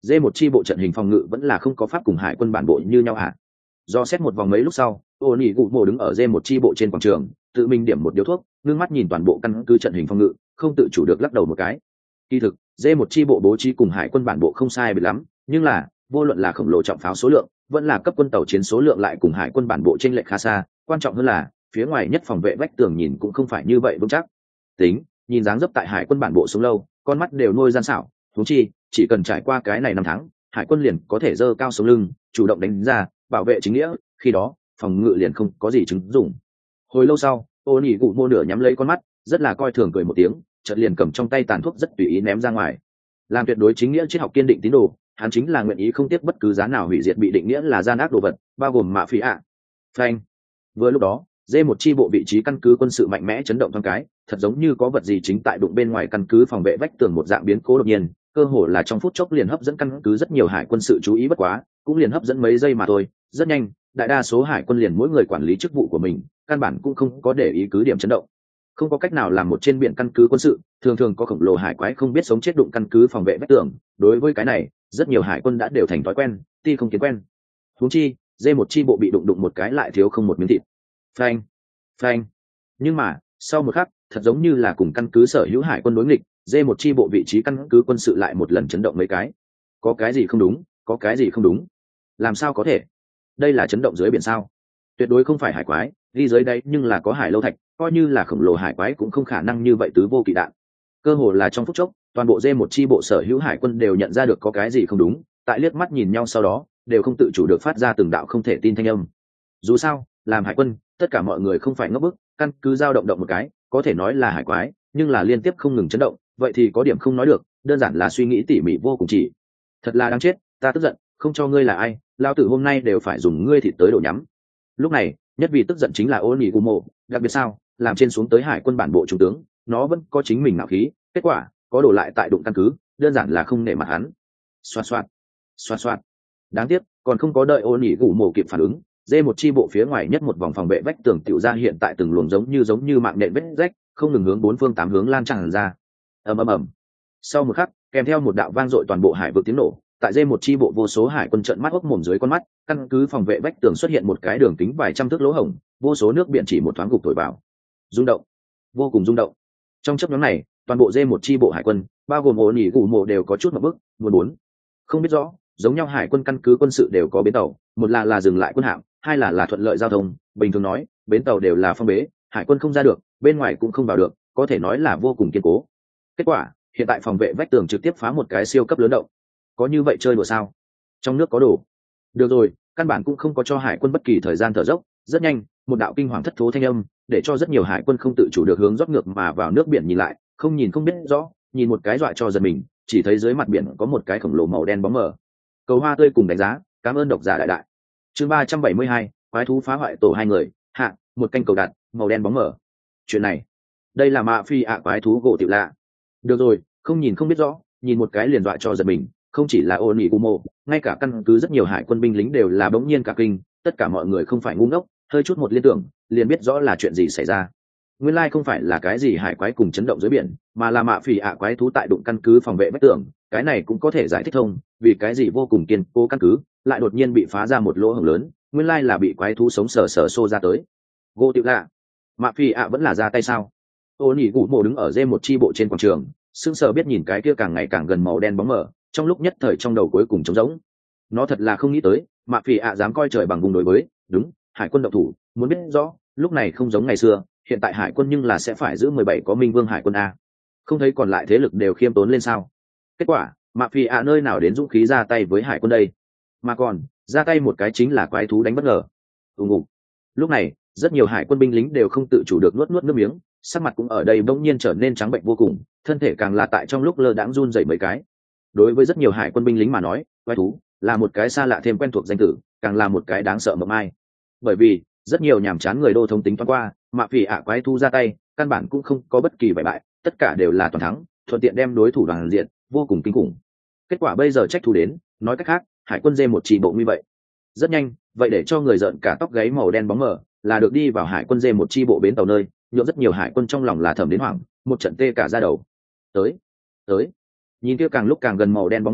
d một chi bộ trận hình phòng ngự vẫn là không có pháp cùng hải quân bản bộ như nhau hả? Do xét một vòng mấy lúc sau, ô nỉ gù mộ đứng ở d một chi bộ trên quảng trường, tự mình điểm một điếu thuốc, ngưng mắt nhìn toàn bộ căn cứ trận hình phòng ngự, không tự chủ được lắc đầu một cái. Kỳ thực, d một chi bộ bố trí cùng hải quân bản bộ không sai biệt lắm, nhưng là vô luận là khổng lồ trọng pháo số lượng, vẫn là cấp quân tàu chiến số lượng lại cùng hải quân bản bộ chênh lệch khá xa, quan trọng hơn là phía ngoài nhất phòng vệ vách tường nhìn cũng không phải như vậy vững chắc. Tính, nhìn dáng dấp tại hải quân bản bộ sống lâu, con mắt đều nuôi gian xảo, huống chi, chỉ cần trải qua cái này năm tháng, hải quân liền có thể giơ cao sống lưng, chủ động đánh ra, bảo vệ chính nghĩa, khi đó, phòng ngự liền không có gì chứng dụng. Hồi lâu sau, ô nỉ gù mô nửa nhắm lấy con mắt, rất là coi thường cười một tiếng, chợt liền cầm trong tay tàn thuốc rất tùy ý ném ra ngoài. Làm tuyệt đối chính nghĩa triết học kiên định tín đồ, hắn chính là nguyện ý không tiếc bất cứ giá nào hủy diệt bị định nghĩa là gian ác đồ vật, bao gồm mạ phỉ ạ. Phanh. Vừa lúc đó, d một chi bộ vị trí căn cứ quân sự mạnh mẽ chấn động thoáng cái, thật giống như có vật gì chính tại đụng bên ngoài căn cứ phòng vệ vách tường một dạng biến cố đột nhiên, cơ hồ là trong phút chốc liền hấp dẫn căn cứ rất nhiều hải quân sự chú ý, bất quá cũng liền hấp dẫn mấy giây mà thôi, rất nhanh, đại đa số hải quân liền mỗi người quản lý chức vụ của mình, căn bản cũng không có để ý cứ điểm chấn động. Không có cách nào làm một trên biển căn cứ quân sự, thường thường có khổng lồ hải quái không biết sống chết đụng căn cứ phòng vệ vách tường, đối với cái này, rất nhiều hải quân đã đều thành thói quen, ti không kiến quen. Huống chi, d một chi bộ bị đụng đụng một cái lại thiếu không một miếng thịt. Phanh, phanh. Nhưng mà, sau một khắc, thật giống như là cùng căn cứ sở hữu hải quân đối nghịch, d một chi bộ vị trí căn cứ quân sự lại một lần chấn động mấy cái. Có cái gì không đúng, có cái gì không đúng. Làm sao có thể? Đây là chấn động dưới biển sao? Tuyệt đối không phải hải quái, đi dưới đây nhưng là có hải lâu thạch, coi như là khổng lồ hải quái cũng không khả năng như vậy tứ vô kỵ đạn. Cơ hồ là trong phút chốc, toàn bộ d một chi bộ sở hữu hải quân đều nhận ra được có cái gì không đúng, tại liếc mắt nhìn nhau sau đó, đều không tự chủ được phát ra từng đạo không thể tin thanh âm. Dù sao, làm hải quân, tất cả mọi người không phải ngốc bức, căn cứ dao động động một cái, có thể nói là hải quái, nhưng là liên tiếp không ngừng chấn động, vậy thì có điểm không nói được, đơn giản là suy nghĩ tỉ mỉ vô cùng chỉ. Thật là đáng chết, ta tức giận, không cho ngươi là ai, lao tử hôm nay đều phải dùng ngươi thịt tới độ nhắm. Lúc này, nhất vì tức giận chính là Onigumo, đặc biệt sao, làm trên xuống tới hải quân bản bộ trung tướng, nó vẫn có chính mình nạo khí, kết quả có đổ lại tại đụng căn cứ, đơn giản là không nể mặt hắn. Xoạt xoạt, xoạt xoạt. Đáng tiếc, còn không có đợi Onigumo kịp phản ứng, d một chi bộ phía ngoài nhất một vòng phòng vệ vách tường tiểu ra hiện tại từng luồng giống như giống như mạng nện vết rách, không ngừng hướng bốn phương tám hướng lan tràn ra. Ầm ầm ầm. Sau một khắc, kèm theo một đạo vang dội toàn bộ hải vực tiếng nổ, tại d một chi bộ vô số hải quân trợn mắt hốc mồm dưới con mắt, căn cứ phòng vệ vách tường xuất hiện một cái đường kính vài trăm thước lỗ hổng, vô số nước biển chỉ một thoáng gục thổi vào. Rung động, vô cùng rung động. Trong chớp nhoáng này, toàn bộ d một chi bộ hải quân, bao gồm ổn ỉ gù mộ đều có chút một bước, buồn bốn. Không biết rõ, giống nhau hải quân căn cứ quân sự đều có bến tàu, một là là dừng lại quân hạm, hai là là thuận lợi giao thông, bình thường nói, bến tàu đều là phong bế, hải quân không ra được, bên ngoài cũng không vào được, có thể nói là vô cùng kiên cố. Kết quả, hiện tại phòng vệ vách tường trực tiếp phá một cái siêu cấp lớn động. Có như vậy chơi đùa sao? Trong nước có đồ. Được rồi, căn bản cũng không có cho hải quân bất kỳ thời gian thở dốc, rất nhanh, một đạo kinh hoàng thất thố thanh âm, để cho rất nhiều hải quân không tự chủ được hướng rót ngược mà vào nước biển nhìn lại, không nhìn không biết rõ, nhìn một cái dọa cho giật mình, chỉ thấy dưới mặt biển có một cái khổng lồ màu đen bóng mờ. Cầu hoa tươi cùng đánh giá, cảm ơn độc giả đại đại. Chương ba trăm bảy mươi hai, quái thú phá hoại tổ hai người, hạ, một canh cầu đặt, màu đen bóng mờ. Chuyện này, đây là mạ phi ạ quái thú gỗ tiểu lạ. Được rồi, không nhìn không biết rõ, nhìn một cái liền dọa cho giật mình, không chỉ là Onigumo, ngay cả căn cứ rất nhiều hải quân binh lính đều là bỗng nhiên cả kinh, tất cả mọi người không phải ngu ngốc, hơi chút một liên tưởng, liền biết rõ là chuyện gì xảy ra. Nguyên lai không phải là cái gì hải quái cùng chấn động dưới biển, mà là mạ phỉ ạ quái thú tại đụng căn cứ phòng vệ vách tường, cái này cũng có thể giải thích thông, vì cái gì vô cùng kiên cố căn cứ, lại đột nhiên bị phá ra một lỗ hổng lớn, nguyên lai là bị quái thú sống sờ sờ xô ra tới. Gỗ tiểu lạ, mạ phỉ ạ vẫn là ra tay sao? Onigumo đứng ở dê một chi bộ trên quảng trường, sững sờ biết nhìn cái kia càng ngày càng gần màu đen bóng mờ, trong lúc nhất thời trong đầu cuối cùng trống rỗng. Nó thật là không nghĩ tới, mạ phỉ ạ dám coi trời bằng vùng đối với, đúng, hải quân động thủ, muốn biết rõ, lúc này không giống ngày xưa, hiện tại hải quân nhưng là sẽ phải giữ mười bảy có minh vương hải quân a. Không thấy còn lại thế lực đều khiêm tốn lên sao? Kết quả, mạ phỉ ạ nơi nào đến dũng khí ra tay với hải quân đây? Mà còn, ra tay một cái chính là quái thú đánh bất ngờ. Ùng ục. Lúc này, rất nhiều hải quân binh lính đều không tự chủ được nuốt nuốt nước miếng, sắc mặt cũng ở đây bỗng nhiên trở nên trắng bệnh vô cùng, thân thể càng là tại trong lúc lơ đãng run rẩy mấy cái. Đối với rất nhiều hải quân binh lính mà nói, quái thú là một cái xa lạ thêm quen thuộc danh tử, càng là một cái đáng sợ mộng ai. Bởi vì rất nhiều nhàm chán người đô thông tính toán qua, mạ phỉ ạ quái thú ra tay, căn bản cũng không có bất kỳ bại bại, tất cả đều là toàn thắng, thuận tiện đem đối thủ đoàn diện, vô cùng kinh khủng. Kết quả bây giờ trách thù đến, nói cách khác, hải quân dê một chỉ bộ như vậy. Rất nhanh, vậy để cho người giận cả tóc gáy màu đen bóng mờ, là được đi vào hải quân dê một chi bộ bến tàu nơi, nhộn rất nhiều hải quân trong lòng là thầm đến hoảng, một trận tê cả da đầu. Tới, tới. Nhìn kia càng lúc càng gần màu đen bóng mờ,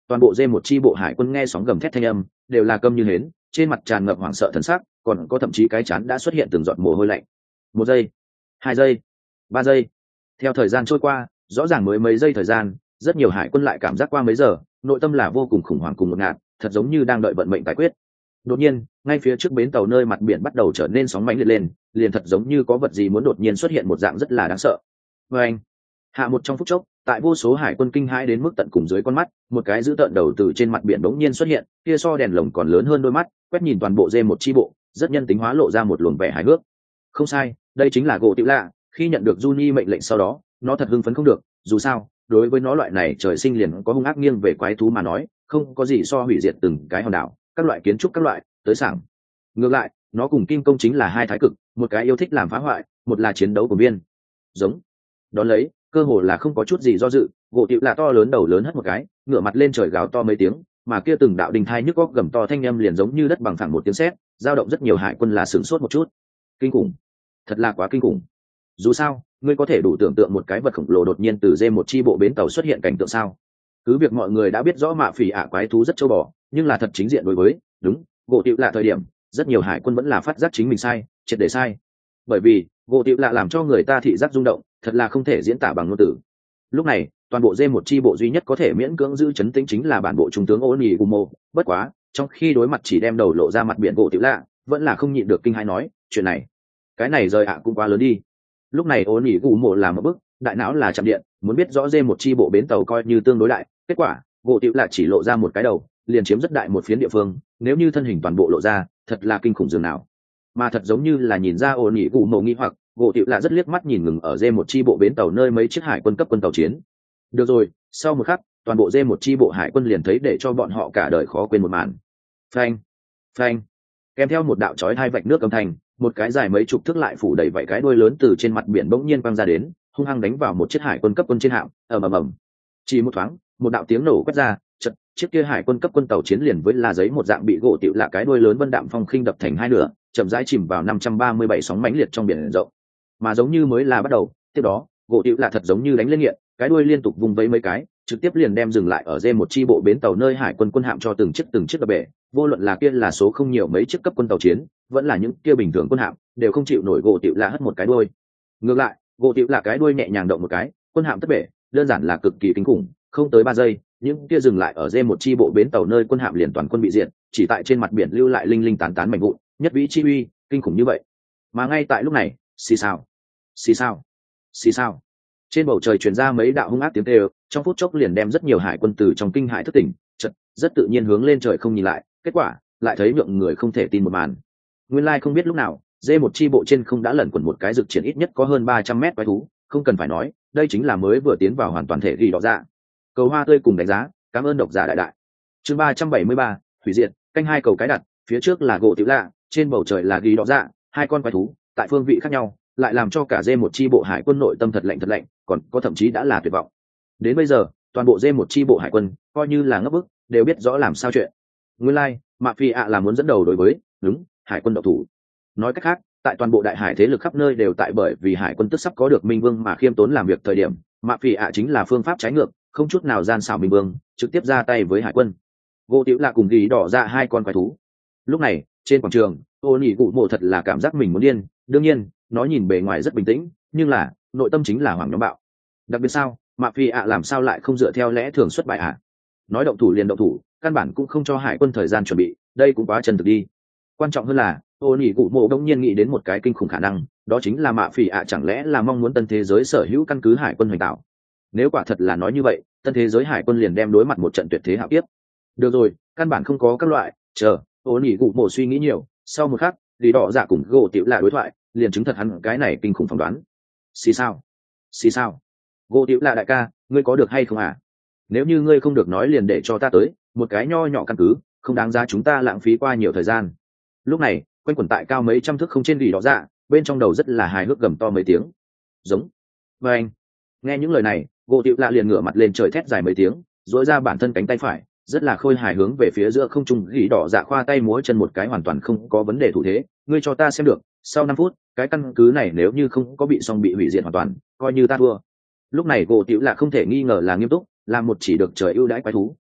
toàn bộ dê một chi bộ hải quân nghe sóng gầm thét thanh âm đều là câm như hến, trên mặt tràn ngập hoảng sợ thần sắc, còn có thậm chí cái chán đã xuất hiện từng giọt mồ hôi lạnh. Một giây, hai giây, ba giây. Theo thời gian trôi qua, rõ ràng mới mấy giây thời gian, rất nhiều hải quân lại cảm giác qua mấy giờ, nội tâm là vô cùng khủng hoảng cùng ngột ngạt, thật giống như đang đợi vận mệnh giải quyết. Đột nhiên, ngay phía trước bến tàu nơi mặt biển bắt đầu trở nên sóng mãnh liệt lên, liền thật giống như có vật gì muốn đột nhiên xuất hiện một dạng rất là đáng sợ. Và anh, hạ một trong phút chốc, tại vô số hải quân kinh hãi đến mức tận cùng dưới con mắt, một cái dữ tợn đầu từ trên mặt biển đống nhiên xuất hiện, kia so đèn lồng còn lớn hơn đôi mắt, quét nhìn toàn bộ dê một chi bộ, rất nhân tính hóa lộ ra một luồng vẻ hài hước. Không sai, đây chính là gỗ tiểu lạ. Khi nhận được Juni mệnh lệnh sau đó, nó thật hưng phấn không được, dù sao, đối với nó loại này trời sinh liền có hung ác nghiêng về quái thú mà nói, không có gì so hủy diệt từng cái hòn đảo, các loại kiến trúc các loại, tới sảng. Ngược lại, nó cùng Kim Công chính là hai thái cực, một cái yêu thích làm phá hoại, một là chiến đấu của viên. Giống. Đón lấy, cơ hồ là không có chút gì do dự, gỗ tiểu lạ to lớn đầu lớn hất một cái, ngửa mặt lên trời gào to mấy tiếng, mà kia từng đạo đình thai nhức óc gầm to thanh âm liền giống như đất bằng phẳng một tiếng sét, dao động rất nhiều hải quân là sửng sốt một chút. Kinh khủng, thật là quá kinh khủng. Dù sao, ngươi có thể đủ tưởng tượng một cái vật khổng lồ đột nhiên từ dê một chi bộ bến tàu xuất hiện cảnh tượng sao? Cứ việc mọi người đã biết rõ mạ phỉ ạ quái thú rất châu bò, nhưng là thật chính diện đối với, đúng, gỗ tiểu lạ thời điểm, rất nhiều hải quân vẫn là phát giác chính mình sai, triệt để sai. Bởi vì, gỗ tiểu lạ làm cho người ta thị giác rung động, thật là không thể diễn tả bằng ngôn từ. Lúc này, toàn bộ dê một chi bộ duy nhất có thể miễn cưỡng giữ chấn tĩnh chính là bản bộ trung tướng Oni Gumo, bất quá, trong khi đối mặt chỉ đem đầu lộ ra mặt biển gỗ tiểu lạ, vẫn là không nhịn được kinh hãi nói, chuyện này, cái này rời ạ cũng quá lớn đi. Lúc này Oni Gumo làm một bước, đại não là chạm điện, muốn biết rõ dê một chi bộ bến tàu coi như tương đối đại, kết quả, gỗ tiểu lạ chỉ lộ ra một cái đầu, liền chiếm rất đại một phiến địa phương, nếu như thân hình toàn bộ lộ ra, thật là kinh khủng dường nào. Mà thật giống như là nhìn ra Oni Gumo nghi hoặc, gỗ tiểu lạ rất liếc mắt nhìn ngừng ở dê một chi bộ bến tàu nơi mấy chiếc hải quân cấp quân tàu chiến. Được rồi, sau một khắc, toàn bộ dê một chi bộ hải quân liền thấy để cho bọn họ cả đời khó quên một màn. Phanh, phanh, kèm theo một đạo chói hai vạch nước âm thanh, một cái dài mấy chục thước lại phủ đầy vảy cái đuôi lớn từ trên mặt biển bỗng nhiên quăng ra đến, hung hăng đánh vào một chiếc hải quân cấp quân trên hạm, ầm ầm ầm. Chỉ một thoáng, một đạo tiếng nổ quét ra, chợt, chiếc kia hải quân cấp quân tàu chiến liền với là giấy một dạng bị gỗ tiểu lạ cái đuôi lớn vân đạm phong khinh đập thành hai nửa, chậm rãi chìm vào năm trăm ba mươi bảy sóng mãnh liệt trong biển rộng. Mà giống như mới là bắt đầu, tiếp đó, gỗ tiểu lạ thật giống như đánh lên nghiện, cái đuôi liên tục vung vẫy mấy cái, trực tiếp liền đem dừng lại ở dê một chi bộ bến tàu nơi hải quân quân hạm cho từng chiếc từng chiếc đập bể, vô luận là kia là số không nhiều mấy chiếc cấp quân tàu chiến, vẫn là những kia bình thường quân hạm, đều không chịu nổi gỗ tiểu lạ hất một cái đuôi. Ngược lại, gỗ tiểu lạ cái đuôi nhẹ nhàng động một cái, quân hạm tất bể, đơn giản là cực kỳ kinh khủng, không tới ba giây, những kia dừng lại ở dê một chi bộ bến tàu nơi quân hạm liền toàn quân bị diệt, chỉ tại trên mặt biển lưu lại linh linh tán tán mảnh vụn, nhất vĩ chi uy, kinh khủng như vậy. Mà ngay tại lúc này, xì xào, xì xào, xì xào, trên bầu trời truyền ra mấy đạo hung ác tiếng kêu, trong phút chốc liền đem rất nhiều hải quân từ trong kinh hãi thức tỉnh, chợt rất tự nhiên hướng lên trời không nhìn lại, kết quả lại thấy nhượng người không thể tin một màn. Nguyên lai không biết lúc nào, dê một chi bộ trên không đã lẩn quẩn một cái dực triển ít nhất có hơn ba trăm mét quái thú, không cần phải nói, đây chính là mới vừa tiến vào hoàn toàn thể ghi đỏ dạ. Cầu hoa tươi cùng đánh giá, cảm ơn độc giả đại đại. Chương ba trăm bảy mươi ba, hủy diệt, canh hai cầu cái đặt, phía trước là gỗ tiểu lạ, trên bầu trời là ghi đỏ dạ, hai con quái thú, tại phương vị khác nhau, lại làm cho cả dê một chi bộ hải quân nội tâm thật lạnh thật lạnh, còn có thậm chí đã là tuyệt vọng. Đến bây giờ, toàn bộ dê một chi bộ hải quân, coi như là ngấp bức, đều biết rõ làm sao chuyện. Nguyên lai, like, Mạ Phi ạ là muốn dẫn đầu đối với, đúng, hải quân độc thủ. Nói cách khác, tại toàn bộ đại hải thế lực khắp nơi đều tại bởi vì hải quân tức sắp có được minh vương mà khiêm tốn làm việc thời điểm, Mạ Phi ạ chính là phương pháp trái ngược, không chút nào gian xảo minh vương, trực tiếp ra tay với hải quân. Gỗ tiểu lạ cùng ghi đỏ ra hai con quái thú. Lúc này, trên quảng trường, ô nhị cụ mộ thật là cảm giác mình muốn điên, đương nhiên, nó nhìn bề ngoài rất bình tĩnh, nhưng là nội tâm chính là hoảng nhóm bạo. Đặc biệt sao, Mạ Phi ạ làm sao lại không dựa theo lẽ thường xuất bại ạ? À? Nói động thủ liền động thủ, căn bản cũng không cho hải quân thời gian chuẩn bị, đây cũng quá chân thực đi. Quan trọng hơn là, ô nhị cụ mộ đông nhiên nghĩ đến một cái kinh khủng khả năng, đó chính là Mạ Phi ạ chẳng lẽ là mong muốn tân thế giới sở hữu căn cứ hải quân hoành tạo. Nếu quả thật là nói như vậy, tân thế giới hải quân liền đem đối mặt một trận tuyệt thế hạo kiếp. Được rồi, căn bản không có các loại, chờ, ô nhị cụ mộ suy nghĩ nhiều, sau một khắc, lý đỏ dạ cùng gỗ tiểu lạ đối thoại, liền chứng thật hắn cái này kinh khủng phỏng đoán. Xì sao? Xì sao? Gỗ tiểu lạ đại ca, ngươi có được hay không à? Nếu như ngươi không được nói liền để cho ta tới, một cái nho nhỏ căn cứ, không đáng giá chúng ta lãng phí qua nhiều thời gian. Lúc này, quanh quẩn tại cao mấy trăm thước không trên gỉ đỏ dạ, bên trong đầu rất là hài hước gầm to mấy tiếng. Giống. Và anh. Nghe những lời này, gỗ tiểu lạ liền ngửa mặt lên trời thét dài mấy tiếng, duỗi ra bản thân cánh tay phải, rất là khôi hài hướng về phía giữa không trung gỉ đỏ dạ khoa tay múa chân một cái hoàn toàn không có vấn đề thủ thế, ngươi cho ta xem được, sau năm phút, cái căn cứ này nếu như không có bị xong bị hủy diệt hoàn toàn, coi như ta thua. Lúc này gỗ tiểu lạ không thể nghi ngờ là nghiêm túc, là một chỉ được trời ưu đãi quái thú,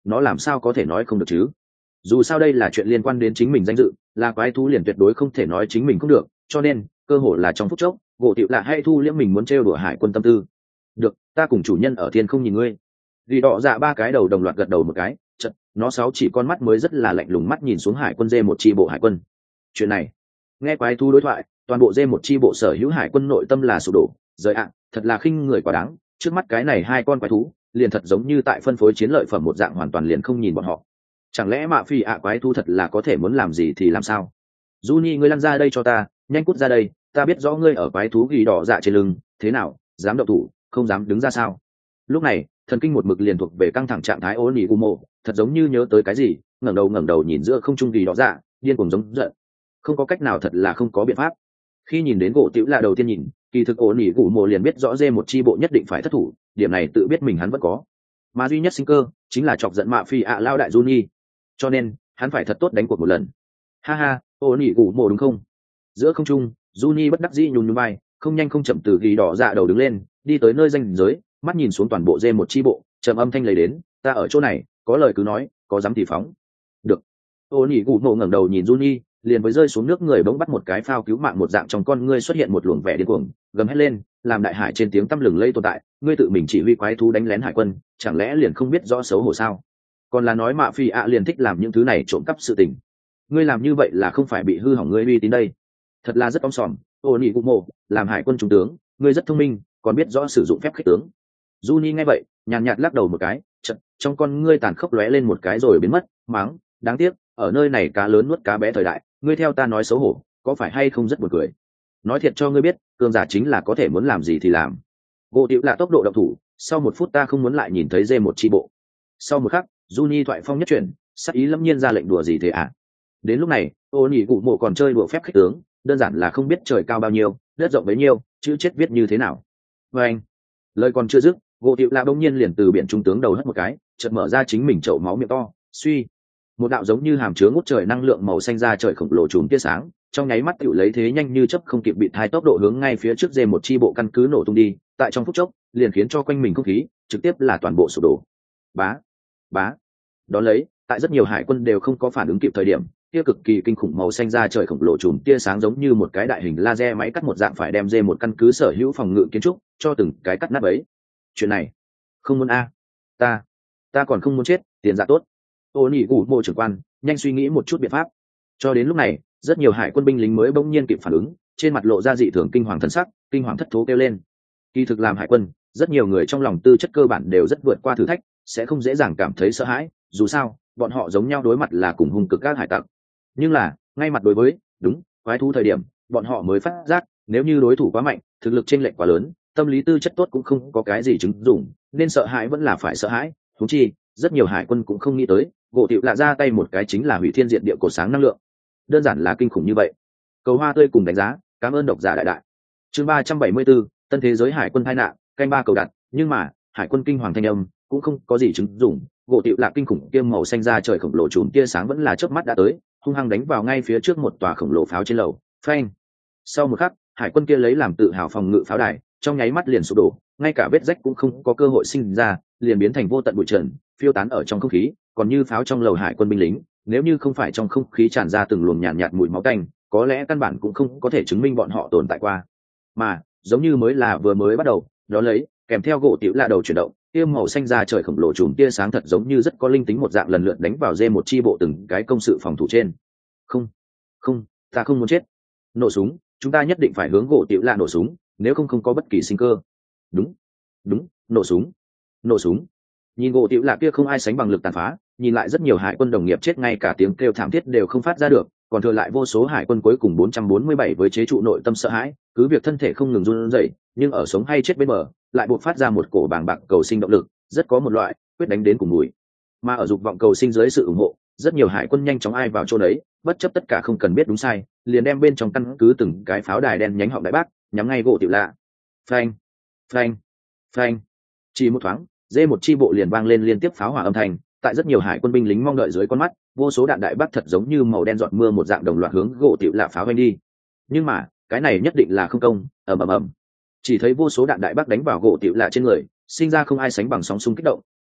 nó làm sao có thể nói không được chứ? Dù sao đây là chuyện liên quan đến chính mình danh dự, là quái thú liền tuyệt đối không thể nói chính mình không được, cho nên cơ hội là trong phút chốc gỗ tiểu lạ hay thu liễm mình muốn trêu đùa hải quân tâm tư. Được, ta cùng chủ nhân ở thiên không nhìn ngươi. Vì đỏ dạ ba cái đầu đồng loạt gật đầu một cái, chật nó sáu chỉ con mắt mới rất là lạnh lùng mắt nhìn xuống hải quân dê một chi bộ hải quân. Chuyện này nghe quái thú đối thoại, toàn bộ dê một chi bộ sở hữu hải quân nội tâm là sụp đổ. Rời ạ, thật là khinh người quá đáng, trước mắt cái này hai con quái thú liền thật giống như tại phân phối chiến lợi phẩm một dạng, hoàn toàn liền không nhìn bọn họ. Chẳng lẽ mạ phi ạ quái thú thật là có thể muốn làm gì thì làm sao? Juni, ngươi lăn ra đây cho ta, nhanh cút ra đây, ta biết rõ ngươi ở quái thú ghi đỏ dạ trên lưng, thế nào, dám động thủ, không dám đứng ra sao? Lúc này thần kinh một mực liền thuộc về căng thẳng trạng thái ố nỉ gumo, thật giống như nhớ tới cái gì, ngẩng đầu ngẩng đầu nhìn giữa không trung ghi đỏ dạ, điên cuồng giống giận. Không có cách nào, thật là không có biện pháp. Khi nhìn đến gỗ tiểu là đầu tiên nhìn, kỳ thực ố nỉ gumo liền biết rõ dê một chi bộ nhất định phải thất thủ, điểm này tự biết mình hắn vẫn có, mà duy nhất sinh cơ chính là chọc giận mạ phi ạ lao đại Juni, cho nên hắn phải thật tốt đánh cuộc một lần. Ha ha, ô nỉ gù mồ đúng không? Giữa không trung Juni bất đắc dĩ nhún nhún vai, không nhanh không chậm từ ghi đỏ dạ đầu đứng lên, đi tới nơi danh giới, mắt nhìn xuống toàn bộ dê một chi bộ, trầm âm thanh lấy đến, ta ở chỗ này, có lời cứ nói, có dám thì phóng. Được. Ô nỉ gù mồ ngẩng đầu nhìn Juni, liền với rơi xuống nước người bỗng bắt một cái phao cứu mạng một dạng, trong con ngươi xuất hiện một luồng vẻ điên cuồng, gầm hét lên, làm đại hải trên tiếng tăm lừng lây tồn tại, ngươi tự mình chỉ huy quái thú đánh lén hải quân, chẳng lẽ liền không biết rõ xấu hổ sao? Còn là nói mạ phi ạ liền thích làm những thứ này trộm cắp sự tình, ngươi làm như vậy là không phải bị hư hỏng ngươi uy tín đây? Thật là rất om sòm. Ô nỉ gục mộ, làm hải quân trung tướng, ngươi rất thông minh, còn biết rõ sử dụng phép khích tướng. Juni nghe vậy nhàn nhạt lắc đầu một cái, chật, trong con ngươi tàn khốc lóe lên một cái rồi biến mất, mắng, đáng tiếc, ở nơi này cá lớn nuốt cá bé thời đại, ngươi theo ta nói xấu hổ, có phải hay không rất buồn cười? Nói thiệt cho ngươi biết, cường giả chính là có thể muốn làm gì thì làm. Gỗ tiểu là tốc độ động thủ, sau một phút ta không muốn lại nhìn thấy dê một chi bộ. Sau một khắc, Juni thoại phong nhất chuyển, sắc ý lâm nhiên ra lệnh đùa gì thế ạ? À? Đến lúc này, ô nỉ cụ mộ còn chơi đùa phép khích tướng, đơn giản là không biết trời cao bao nhiêu, đất rộng bấy nhiêu, chữ chết viết như thế nào. Và anh, lời còn chưa dứt, gỗ tiểu là bỗng nhiên liền từ biển trung tướng đầu hất một cái, chợt mở ra chính mình chậu máu miệng to, suy, một đạo giống như hàm chứa ngút trời năng lượng màu xanh ra trời khổng lồ trùm tia sáng, trong nháy mắt tiểu lấy thế nhanh như chớp không kịp bị thai tốc độ hướng ngay phía trước dê một chi bộ căn cứ nổ tung đi, tại trong phút chốc liền khiến cho quanh mình không khí trực tiếp là toàn bộ sụp đổ. Bá, bá. Đó lấy, tại rất nhiều hải quân đều không có phản ứng kịp thời điểm, tia cực kỳ kinh khủng màu xanh ra trời khổng lồ chùm tia sáng giống như một cái đại hình laser máy cắt một dạng phải đem dê một căn cứ sở hữu phòng ngự kiến trúc cho từng cái cắt nát ấy. Chuyện này, không muốn a, ta, ta còn không muốn chết, tiền dạ tốt. Ô nỉ gù mộ trưởng quan, nhanh suy nghĩ một chút biện pháp. Cho đến lúc này, rất nhiều hải quân binh lính mới bỗng nhiên kịp phản ứng, trên mặt lộ ra dị thường kinh hoàng thần sắc, kinh hoàng thất thố kêu lên. Kỳ thực làm hải quân, rất nhiều người trong lòng tư chất cơ bản đều rất vượt qua thử thách, sẽ không dễ dàng cảm thấy sợ hãi, dù sao bọn họ giống nhau đối mặt là cùng hung cực các hải tặc. Nhưng là ngay mặt đối với đúng quái thú thời điểm, bọn họ mới phát giác nếu như đối thủ quá mạnh, thực lực chênh lệch quá lớn, tâm lý tư chất tốt cũng không có cái gì chứng dụng, nên sợ hãi vẫn là phải sợ hãi. Huống chi rất nhiều hải quân cũng không nghĩ tới gỗ tiểu lạ ra tay một cái chính là hủy thiên diệt địa cổ sáng năng lượng, đơn giản là kinh khủng như vậy. Cầu hoa tươi cùng đánh giá, cảm ơn độc giả đại đại. Chương ba trăm bảy mươi 4, tân thế giới hải quân tai nạn, canh ba cầu đặt. Nhưng mà hải quân kinh hoàng thanh âm cũng không có gì chứng dụng, gỗ tiểu lạ kinh khủng kiêm màu xanh ra trời khổng lồ chùm tia sáng vẫn là chớp mắt đã tới, hung hăng đánh vào ngay phía trước một tòa khổng lồ pháo trên lầu. Phanh. Sau một khắc, hải quân kia lấy làm tự hào phòng ngự pháo đài trong nháy mắt liền sụp đổ, ngay cả vết rách cũng không có cơ hội sinh ra, liền biến thành vô tận bụi trần phiêu tán ở trong không khí. Còn như pháo trong lầu hải quân binh lính, nếu như không phải trong không khí tràn ra từng luồng nhàn nhạt, nhạt mùi máu tanh, có lẽ căn bản cũng không có thể chứng minh bọn họ tồn tại qua. Mà giống như mới là vừa mới bắt đầu, đó lấy kèm theo gỗ tiểu lạ đầu chuyển động, tia màu xanh ra trời khổng lồ chùm tia sáng thật giống như rất có linh tính một dạng lần lượt đánh vào dê một chi bộ từng cái công sự phòng thủ trên. Không, không, ta không muốn chết. Nổ súng, chúng ta nhất định phải hướng gỗ tiểu lạ nổ súng, nếu không không có bất kỳ sinh cơ. Đúng, đúng, nổ súng, nổ súng. Nhìn gỗ tiểu lạ kia không ai sánh bằng lực tàn phá, nhìn lại rất nhiều hải quân đồng nghiệp chết ngay cả tiếng kêu thảm thiết đều không phát ra được, còn thừa lại vô số hải quân cuối cùng bốn trăm bốn mươi bảy với chế trụ nội tâm sợ hãi, cứ việc thân thể không ngừng run rẩy, nhưng ở sống hay chết bên bờ, lại buộc phát ra một cổ bàng bạc cầu sinh động lực, rất có một loại quyết đánh đến cùng mùi. Mà ở dục vọng cầu sinh dưới sự ủng hộ, rất nhiều hải quân nhanh chóng ai vào chỗ đấy, bất chấp tất cả không cần biết đúng sai, liền đem bên trong căn cứ từng cái pháo đài đen nhánh họng đại bác, nhắm ngay gỗ tiểu lạ. Phanh, phanh, phanh. Chỉ một thoáng, dê một chi bộ liền vang lên liên tiếp pháo hỏa âm thanh, tại rất nhiều hải quân binh lính mong đợi dưới con mắt, vô số đạn đại bác thật giống như màu đen giọt mưa một dạng đồng loạt hướng gỗ tiểu lạ pháo vanh đi. Nhưng mà cái này nhất định là không công, ầm ầm ầm. Chỉ thấy vô số đạn đại bác đánh vào gỗ tiểu lạ trên người, sinh ra không ai sánh bằng sóng xung kích động,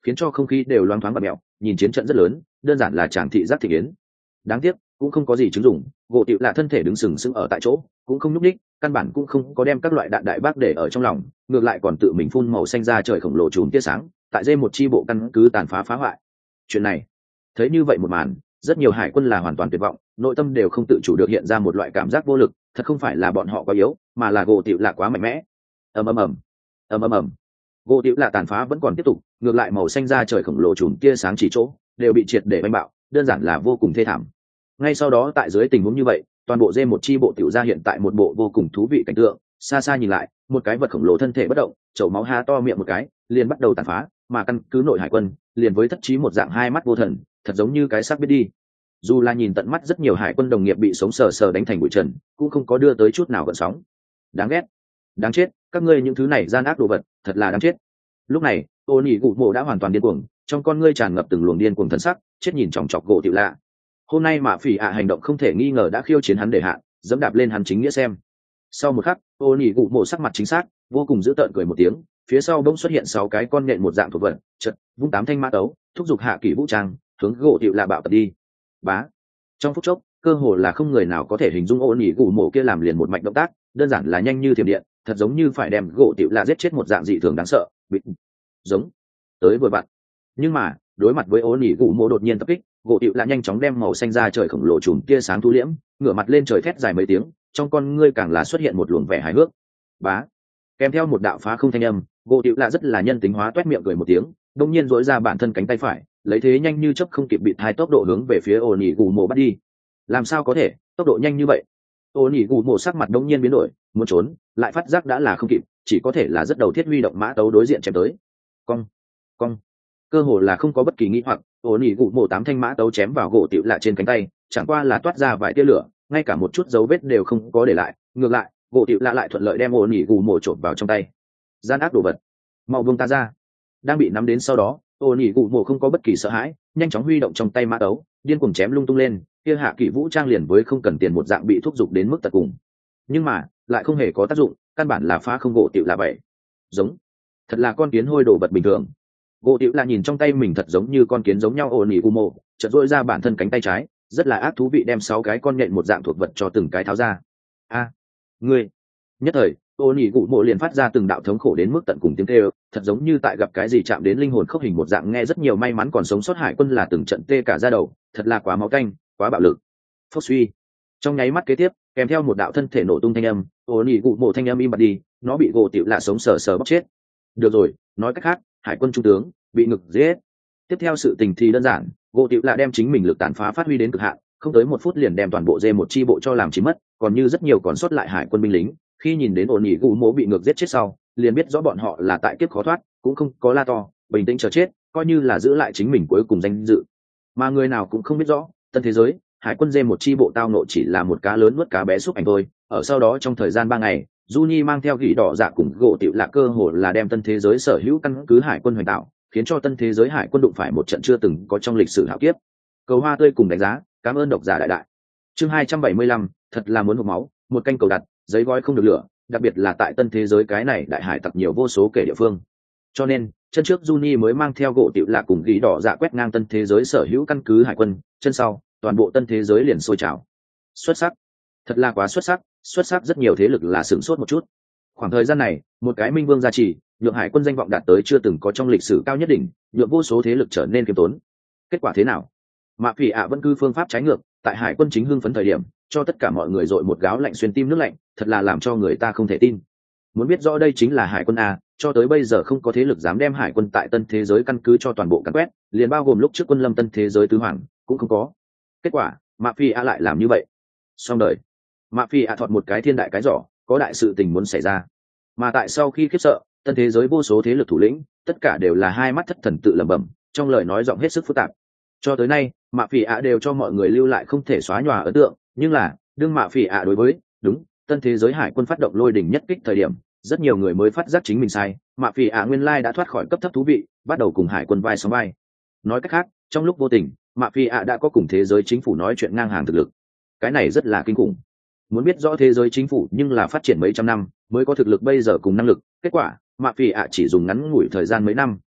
khiến cho không khí đều loáng thoáng bạt mẹo, nhìn chiến trận rất lớn, đơn giản là tràng thị giác thị kiến. Đáng tiếc cũng không có gì chứng dụng, gỗ tiểu là thân thể đứng sừng sững ở tại chỗ, cũng không nhúc nhích, căn bản cũng không có đem các loại đạn đại bác để ở trong lòng, ngược lại còn tự mình phun màu xanh ra trời khổng lồ chùm tia sáng, tại dê một chi bộ căn cứ tàn phá phá hoại. Chuyện này, thấy như vậy một màn, rất nhiều hải quân là hoàn toàn tuyệt vọng, nội tâm đều không tự chủ được hiện ra một loại cảm giác vô lực, thật không phải là bọn họ quá yếu, mà là gỗ tiểu là quá mạnh mẽ. ầm ầm ầm, ầm ầm ầm, gỗ tiểu là tàn phá vẫn còn tiếp tục, ngược lại màu xanh ra trời khổng lồ chùm tia sáng chỉ chỗ đều bị triệt để banh bạo, đơn giản là vô cùng thê thảm. Ngay sau đó tại dưới tình huống như vậy, toàn bộ dê một chi bộ tiểu ra hiện tại một bộ vô cùng thú vị cảnh tượng, xa xa nhìn lại, một cái vật khổng lồ thân thể bất động, chậu máu há to miệng một cái, liền bắt đầu tàn phá, mà căn cứ nội hải quân liền với thất trí một dạng hai mắt vô thần, thật giống như cái xác biết đi. Dù là nhìn tận mắt rất nhiều hải quân đồng nghiệp bị sống sờ sờ đánh thành bụi trần, cũng không có đưa tới chút nào gợn sóng. Đáng ghét, đáng chết, các ngươi những thứ này gian ác đồ vật, thật là đáng chết. Lúc này, ô nhị cụ mộ đã hoàn toàn điên cuồng, trong con ngươi tràn ngập từng luồng điên cuồng thần sắc, chết nhìn chòng chọc gỗ tiểu lạ. Hôm nay mạ phỉ ạ hành động không thể nghi ngờ đã khiêu chiến hắn để hạn, dẫm đạp lên hắn chính nghĩa xem. Sau một khắc, ô nhị cụ mộ sắc mặt chính xác, vô cùng dữ tợn cười một tiếng, phía sau bỗng xuất hiện sáu cái con nhện một dạng thuộc vật, chợt vung tám thanh mã tấu, thúc giục hạ kỷ vũ trang, hướng gỗ tiểu lạ bạo tập đi. Bá. Trong phút chốc, cơ hồ là không người nào có thể hình dung ô nhị cụ mộ kia làm liền một mạch động tác, đơn giản là nhanh như thiểm điện, thật giống như phải đem gỗ tiểu lạ giết chết một dạng dị thường đáng sợ. Bị... giống tới vừa vặn. Nhưng mà đối mặt với ô nhị cụ mộ đột nhiên tập kích, gỗ tiểu lạ nhanh chóng đem màu xanh ra trời khổng lồ chùm tia sáng thu liễm, ngửa mặt lên trời thét dài mấy tiếng, trong con ngươi càng là xuất hiện một luồng vẻ hài hước. Bá. Kèm theo một đạo phá không thanh âm, gỗ tiểu lạ rất là nhân tính hóa toét miệng cười một tiếng, đột nhiên duỗi ra bản thân cánh tay phải, lấy thế nhanh như chớp không kịp bị thai tốc độ hướng về phía ô nhị cụ mộ bắt đi. Làm sao có thể tốc độ nhanh như vậy? Ô nhị cụ mộ sắc mặt đống nhiên biến đổi, muốn trốn lại phát giác đã là không kịp, chỉ có thể là rất đầu thiết huy động mã tấu đối diện chém tới. Cong, cong, cơ hồ là không có bất kỳ nghĩ hoặc, ô nhị cụ mộ tám thanh mã tấu chém vào gỗ tiểu lạ trên cánh tay, chẳng qua là toát ra vài tia lửa, ngay cả một chút dấu vết đều không có để lại. Ngược lại, gỗ tiểu lạ lại thuận lợi đem ô nhị cụ mộ trộn vào trong tay. Gian ác đồ vật, mau buông ta ra! Đang bị nắm đến sau đó, ô nhị cụ mộ không có bất kỳ sợ hãi, nhanh chóng huy động trong tay mã tấu, điên cuồng chém lung tung lên, kia hạ kỷ vũ trang liền với không cần tiền một dạng bị thúc giục đến mức tận cùng. Nhưng mà lại không hề có tác dụng, căn bản là phá không gỗ tiểu lạ vậy. Giống, thật là con kiến hôi đồ vật bình thường. Gỗ tiểu lạ nhìn trong tay mình thật giống như con kiến giống nhau, ô nhị cụ mộ chợt duỗi ra bản thân cánh tay trái, rất là ác thú vị đem sáu cái con nhện một dạng thuộc vật cho từng cái tháo ra. A, ngươi! Nhất thời, ô nhị cụ mộ liền phát ra từng đạo thống khổ đến mức tận cùng tiếng kêu, thật giống như tại gặp cái gì chạm đến linh hồn khốc hình một dạng, nghe rất nhiều may mắn còn sống sót hải quân là từng trận tê cả da đầu, thật là quá máu canh, quá bạo lực. Phốc suy, trong nháy mắt kế tiếp, kèm theo một đạo thân thể nổ tung thanh âm, ô nhị cụ mộ thanh âm im bặt đi, nó bị gỗ tiểu lạ sống sờ sờ bóc chết. Được rồi, nói cách khác, hải quân trung tướng bị ngực giết. Tiếp theo sự tình thì đơn giản, gỗ tiểu lạ đem chính mình lực tàn phá phát huy đến cực hạn, không tới một phút liền đem toàn bộ dê một chi bộ cho làm chín mất, còn như rất nhiều còn sót lại hải quân binh lính, khi nhìn đến ổn nhị cụ mộ bị ngược giết chết sau, liền biết rõ bọn họ là tại kiếp khó thoát, cũng không có la to, bình tĩnh chờ chết, coi như là giữ lại chính mình cuối cùng danh dự. Mà người nào cũng không biết rõ, tân thế giới, hải quân dê một chi bộ tao nộ chỉ là một cá lớn nuốt cá bé xúc ảnh thôi. Ở sau đó trong thời gian ba ngày, Juni mang theo gỉ đỏ dạ cùng gỗ tiểu lạ cơ hồ là đem tân thế giới sở hữu căn cứ hải quân hoành tạo, khiến cho tân thế giới hải quân đụng phải một trận chưa từng có trong lịch sử hạo kiếp. Cầu hoa tươi cùng đánh giá, cảm ơn độc giả đại đại. Chương hai trăm bảy mươi lăm, thật là muốn hộc máu, một canh cầu đặt, giấy gói không được lửa, đặc biệt là tại tân thế giới cái này đại hải tặc nhiều vô số kể địa phương. Cho nên, chân trước Juni mới mang theo gỗ tiểu lạ cùng gỉ đỏ dạ quét ngang tân thế giới sở hữu căn cứ hải quân, chân sau, toàn bộ tân thế giới liền sôi trào. Xuất sắc, thật là quá xuất sắc, xuất sắc rất nhiều thế lực là sửng sốt một chút. Khoảng thời gian này, một cái minh vương gia trì, nhượng hải quân danh vọng đạt tới chưa từng có trong lịch sử cao nhất đỉnh, nhượng vô số thế lực trở nên kiêm tốn. Kết quả thế nào? Mạ Phỉ ạ vẫn cứ phương pháp trái ngược, tại hải quân chính hưng phấn thời điểm, cho tất cả mọi người dội một gáo lạnh xuyên tim nước lạnh, thật là làm cho người ta không thể tin. Muốn biết rõ đây chính là hải quân a, cho tới bây giờ không có thế lực dám đem hải quân tại tân thế giới căn cứ cho toàn bộ càn quét, liền bao gồm lúc trước quân lâm tân thế giới tứ hoàng cũng không có. Kết quả, Mạ Phỉ ạ lại làm như vậy. Xong đời. Mạ Phỉ ạ thọt một cái thiên đại cái giỏ, có đại sự tình muốn xảy ra. Mà tại sau khi khiếp sợ, tân thế giới vô số thế lực thủ lĩnh, tất cả đều là hai mắt thất thần tự lẩm bẩm, trong lời nói giọng hết sức phức tạp. Cho tới nay, Mạ Phỉ ạ đều cho mọi người lưu lại không thể xóa nhòa ấn tượng, nhưng là đương Mạ Phỉ ạ đối với đúng tân thế giới hải quân phát động lôi đỉnh nhất kích thời điểm, rất nhiều người mới phát giác chính mình sai. Mạ Phỉ ạ nguyên lai đã thoát khỏi cấp thấp thú vị, bắt đầu cùng hải quân vai sóng vai. Nói cách khác, trong lúc vô tình, Mạ Phỉ ạ đã có cùng thế giới chính phủ nói chuyện ngang hàng thực lực. Cái này rất là kinh khủng. Muốn biết rõ thế giới chính phủ nhưng là phát triển mấy trăm năm mới có thực lực bây giờ cùng năng lực, kết quả Mạ Phỉ ạ chỉ dùng ngắn ngủi thời gian mấy năm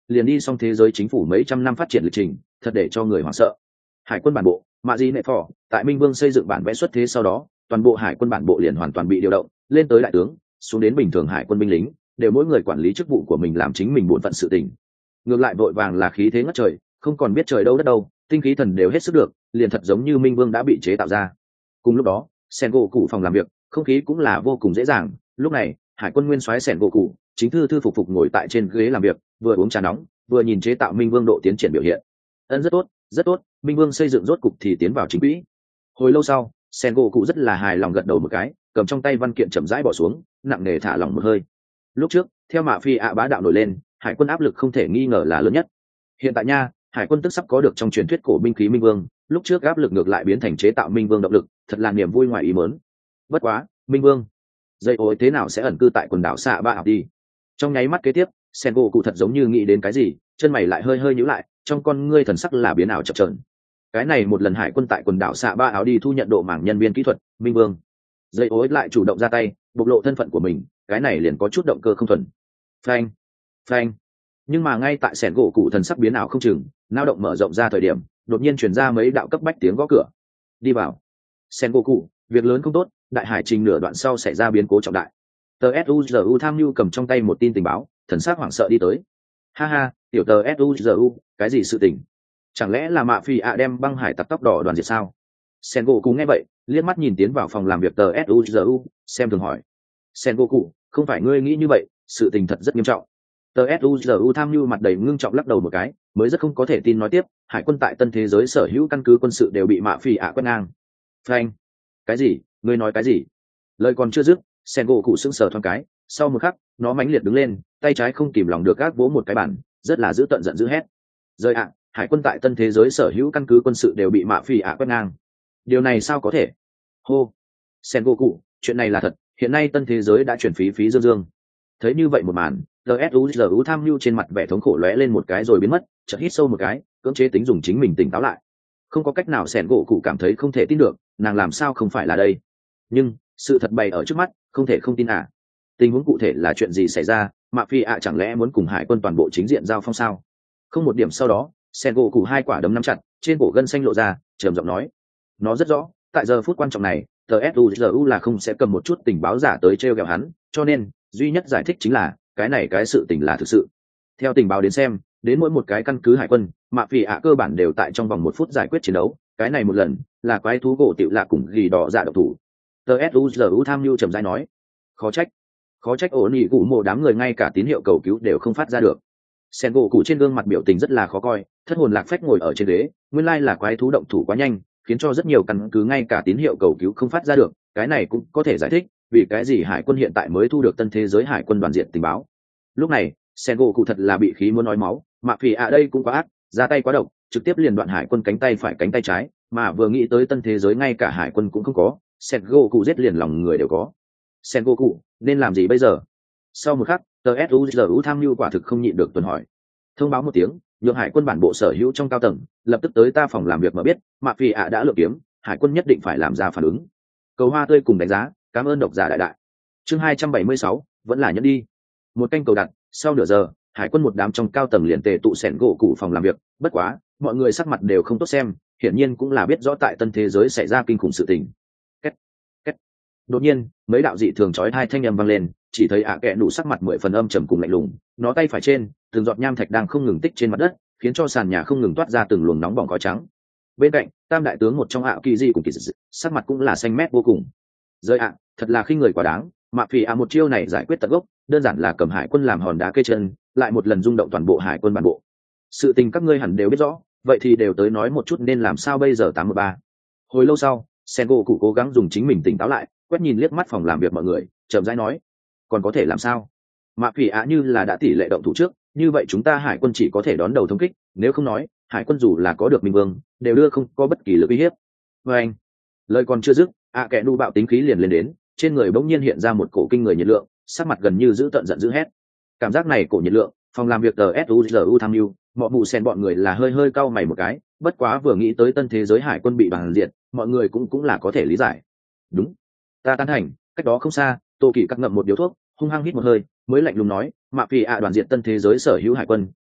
liền đi xong thế giới chính phủ mấy trăm năm phát triển lịch trình, thật để cho người hoảng sợ. Hải quân bản bộ mạ di nệ phò tại Minh Vương xây dựng bản vẽ xuất thế sau đó, toàn bộ hải quân bản bộ liền hoàn toàn bị điều động lên tới đại tướng, xuống đến bình thường hải quân binh lính, đều mỗi người quản lý chức vụ của mình, làm chính mình bổn phận sự tình. Ngược lại vội vàng là khí thế ngất trời, không còn biết trời đâu đất đâu, tinh khí thần đều hết sức được, liền thật giống như Minh Vương đã bị chế tạo ra. Cùng lúc đó, Sen gỗ cụ phòng làm việc, không khí cũng là vô cùng dễ dàng. Lúc này, hải quân nguyên soái Sen gỗ cụ chính thư thư phục phục ngồi tại trên ghế làm việc, vừa uống trà nóng, vừa nhìn chế tạo Minh Vương độ tiến triển biểu hiện. Ân, rất tốt, rất tốt, Minh Vương xây dựng rốt cục thì tiến vào chính quỹ. Hồi lâu sau, Sen gỗ cụ rất là hài lòng gật đầu một cái, cầm trong tay văn kiện chậm rãi bỏ xuống, nặng nề thả lỏng một hơi. Lúc trước, theo mạ phi ạ bá đạo nổi lên, hải quân áp lực không thể nghi ngờ là lớn nhất. Hiện tại nha, hải quân tức sắp có được trong truyền thuyết cổ binh khí Minh Vương, lúc trước áp lực ngược lại biến thành chế tạo Minh Vương động lực, thật là niềm vui ngoài ý muốn. Bất quá, Minh Vương, dây ối thế nào sẽ ẩn cư tại quần đảo xạ ba học đi? Trong nháy mắt kế tiếp, Sen gỗ cụ thật giống như nghĩ đến cái gì, chân mày lại hơi hơi nhíu lại, trong con ngươi thần sắc là biến ảo chập chờn. Cái này một lần hải quân tại quần đảo xạ ba áo đi thu nhận độ mảng nhân viên kỹ thuật Minh Vương, dây ối lại chủ động ra tay bộc lộ thân phận của mình, cái này liền có chút động cơ không thuần. Phanh, phanh. Nhưng mà ngay tại Sen gỗ cụ thần sắc biến ảo không chừng, nao động mở rộng ra thời điểm, đột nhiên truyền ra mấy đạo cấp bách tiếng gõ cửa. Đi vào. Sen gỗ cụ, việc lớn không tốt, đại hải trình nửa đoạn sau xảy ra biến cố trọng đại. Tờ suzu tham mưu cầm trong tay một tin tình báo, thần sắc hoảng sợ đi tới. Ha ha, tiểu tờ suzu, cái gì sự tình? Chẳng lẽ là mạ phi ạ đem băng hải tặc tóc đỏ đoàn diệt sao? Sen gỗ cụ nghe vậy, liếc mắt nhìn tiến vào phòng làm việc tờ suzu, xem thường hỏi. Sen gỗ cụ, không phải ngươi nghĩ như vậy, sự tình thật rất nghiêm trọng. Tờ suzu tham mưu mặt đầy ngưng trọng lắc đầu một cái, mới rất không có thể tin nói tiếp, hải quân tại tân thế giới sở hữu căn cứ quân sự đều bị mạ phi ạ quét ngang. Frank, cái gì? Ngươi nói cái gì? Lời còn chưa dứt, Sen gỗ cụ sững sờ thoáng cái, sau một khắc, nó mãnh liệt đứng lên, tay trái không kìm lòng được gác vỗ một cái bản, rất là dữ tợn giận dữ hét. Rơi ạ, hải quân tại tân thế giới sở hữu căn cứ quân sự đều bị mạ phi ạ quét ngang. Điều này sao có thể? Hô, Sen gỗ cụ, chuyện này là thật, hiện nay tân thế giới đã chuyển phí phí dương dương. Thấy như vậy một màn, suzu tham mưu trên mặt vẻ thống khổ lóe lên một cái rồi biến mất, chợt hít sâu một cái, cưỡng chế tính dùng chính mình tỉnh táo lại. Không có cách nào, Sen gỗ cụ cảm thấy không thể tin được, nàng làm sao không phải là đây? Nhưng sự thật bày ở trước mắt, không thể không tin à? Tình huống cụ thể là chuyện gì xảy ra? Mạ phi ạ chẳng lẽ muốn cùng hải quân toàn bộ chính diện giao phong sao? Không một điểm sau đó, Sen gỗ cụ hai quả đấm nắm chặt, trên cổ gân xanh lộ ra, trầm giọng nói: nó rất rõ, tại giờ phút quan trọng này, tờ suzu là không sẽ cầm một chút tình báo giả tới trêu ghẹo hắn, cho nên duy nhất giải thích chính là cái này cái sự tình là thực sự. Theo tình báo đến xem, đến mỗi một cái căn cứ hải quân, mạ phỉ ạ cơ bản đều tại trong vòng một phút giải quyết chiến đấu, cái này một lần là quái thú gỗ tiểu lạ cùng ghi đỏ dạ độc thủ. Tờ suzu tham mưu trầm rãi nói: khó trách khó trách ổn ỉ cụ mộ đám người ngay cả tín hiệu cầu cứu đều không phát ra được. Sen gỗ cụ trên gương mặt biểu tình rất là khó coi, thất hồn lạc phách ngồi ở trên ghế, nguyên lai là quái thú động thủ quá nhanh, khiến cho rất nhiều căn cứ ngay cả tín hiệu cầu cứu không phát ra được, cái này cũng có thể giải thích vì cái gì hải quân hiện tại mới thu được tân thế giới hải quân đoàn diện tình báo. Lúc này, Sen gỗ cụ thật là bị khí muốn nói máu, mạ phỉ ạ đây cũng quá ác, ra tay quá độc, trực tiếp liền đoạn hải quân cánh tay phải cánh tay trái, mà vừa nghĩ tới tân thế giới ngay cả hải quân cũng không có, Sen gỗ cụ giết liền lòng người đều có. Sen gỗ cụ nên làm gì bây giờ? Sau một khắc, tờ suzu tham mưu quả thực không nhịn được tuần hỏi. Thông báo một tiếng, nhượng hải quân bản bộ sở hữu trong cao tầng lập tức tới ta phòng làm việc mà biết mạ phi ạ đã lựa kiếm, hải quân nhất định phải làm ra phản ứng. Cầu hoa tươi cùng đánh giá, cảm ơn độc giả đại đại. Chương hai trăm bảy mươi sáu, vẫn là nhẫn đi. Một canh cầu đặt, sau nửa giờ, hải quân một đám trong cao tầng liền tề tụ Sen gỗ cụ phòng làm việc, bất quá, mọi người sắc mặt đều không tốt xem, hiển nhiên cũng là biết rõ tại tân thế giới xảy ra kinh khủng sự tình. Két, két. Đột nhiên, mấy đạo dị thường chói tai thanh âm vang lên, chỉ thấy ạ kẹ nụ sắc mặt mười phần âm trầm cùng lạnh lùng, nó tay phải trên, từng giọt nham thạch đang không ngừng tích trên mặt đất, khiến cho sàn nhà không ngừng toát ra từng luồng nóng bỏng khói trắng. Bên cạnh, tam đại tướng một trong ạ kỳ di cùng kỳ dị, sắc mặt cũng là xanh mét vô cùng. Rơi ạ, thật là khinh người quá đáng, mạ phỉ ạ một chiêu này giải quyết tận gốc, đơn giản là cầm hải quân làm hòn đá cây chân, lại một lần rung động toàn bộ hải quân bản bộ. Sự tình các ngươi hẳn đều biết rõ, vậy thì đều tới nói một chút nên làm sao bây giờ. Tám một ba. Hồi lâu sau, Sen gỗ cụ cố gắng dùng chính mình tỉnh táo lại, quét nhìn liếc mắt phòng làm việc mọi người, chậm rãi nói: còn có thể làm sao? Mạ phỉ ạ như là đã tỷ lệ động thủ trước, như vậy chúng ta hải quân chỉ có thể đón đầu thống kích, nếu không nói hải quân dù là có được minh vương đều đưa không có bất kỳ lực uy hiếp. Và anh, lời còn chưa dứt, ạ kẻ nu bạo tính khí liền lên đến, trên người bỗng nhiên hiện ra một cổ kinh người nhiệt lượng, sắc mặt gần như giữ tận giận dữ hét. Cảm giác này cổ nhiệt lượng, phòng làm việc tờ suzu tham mưu mọi mụ sen bọn người là hơi hơi cau mày một cái, bất quá vừa nghĩ tới tân thế giới hải quân bị đoàn diệt, mọi người cũng cũng là có thể lý giải. Đúng, ta tán thành. Cách đó không xa, tô kỳ cắt ngậm một điếu thuốc, hung hăng hít một hơi, mới lạnh lùng nói: mạ phỉ ạ đoàn diệt tân thế giới sở hữu hải quân,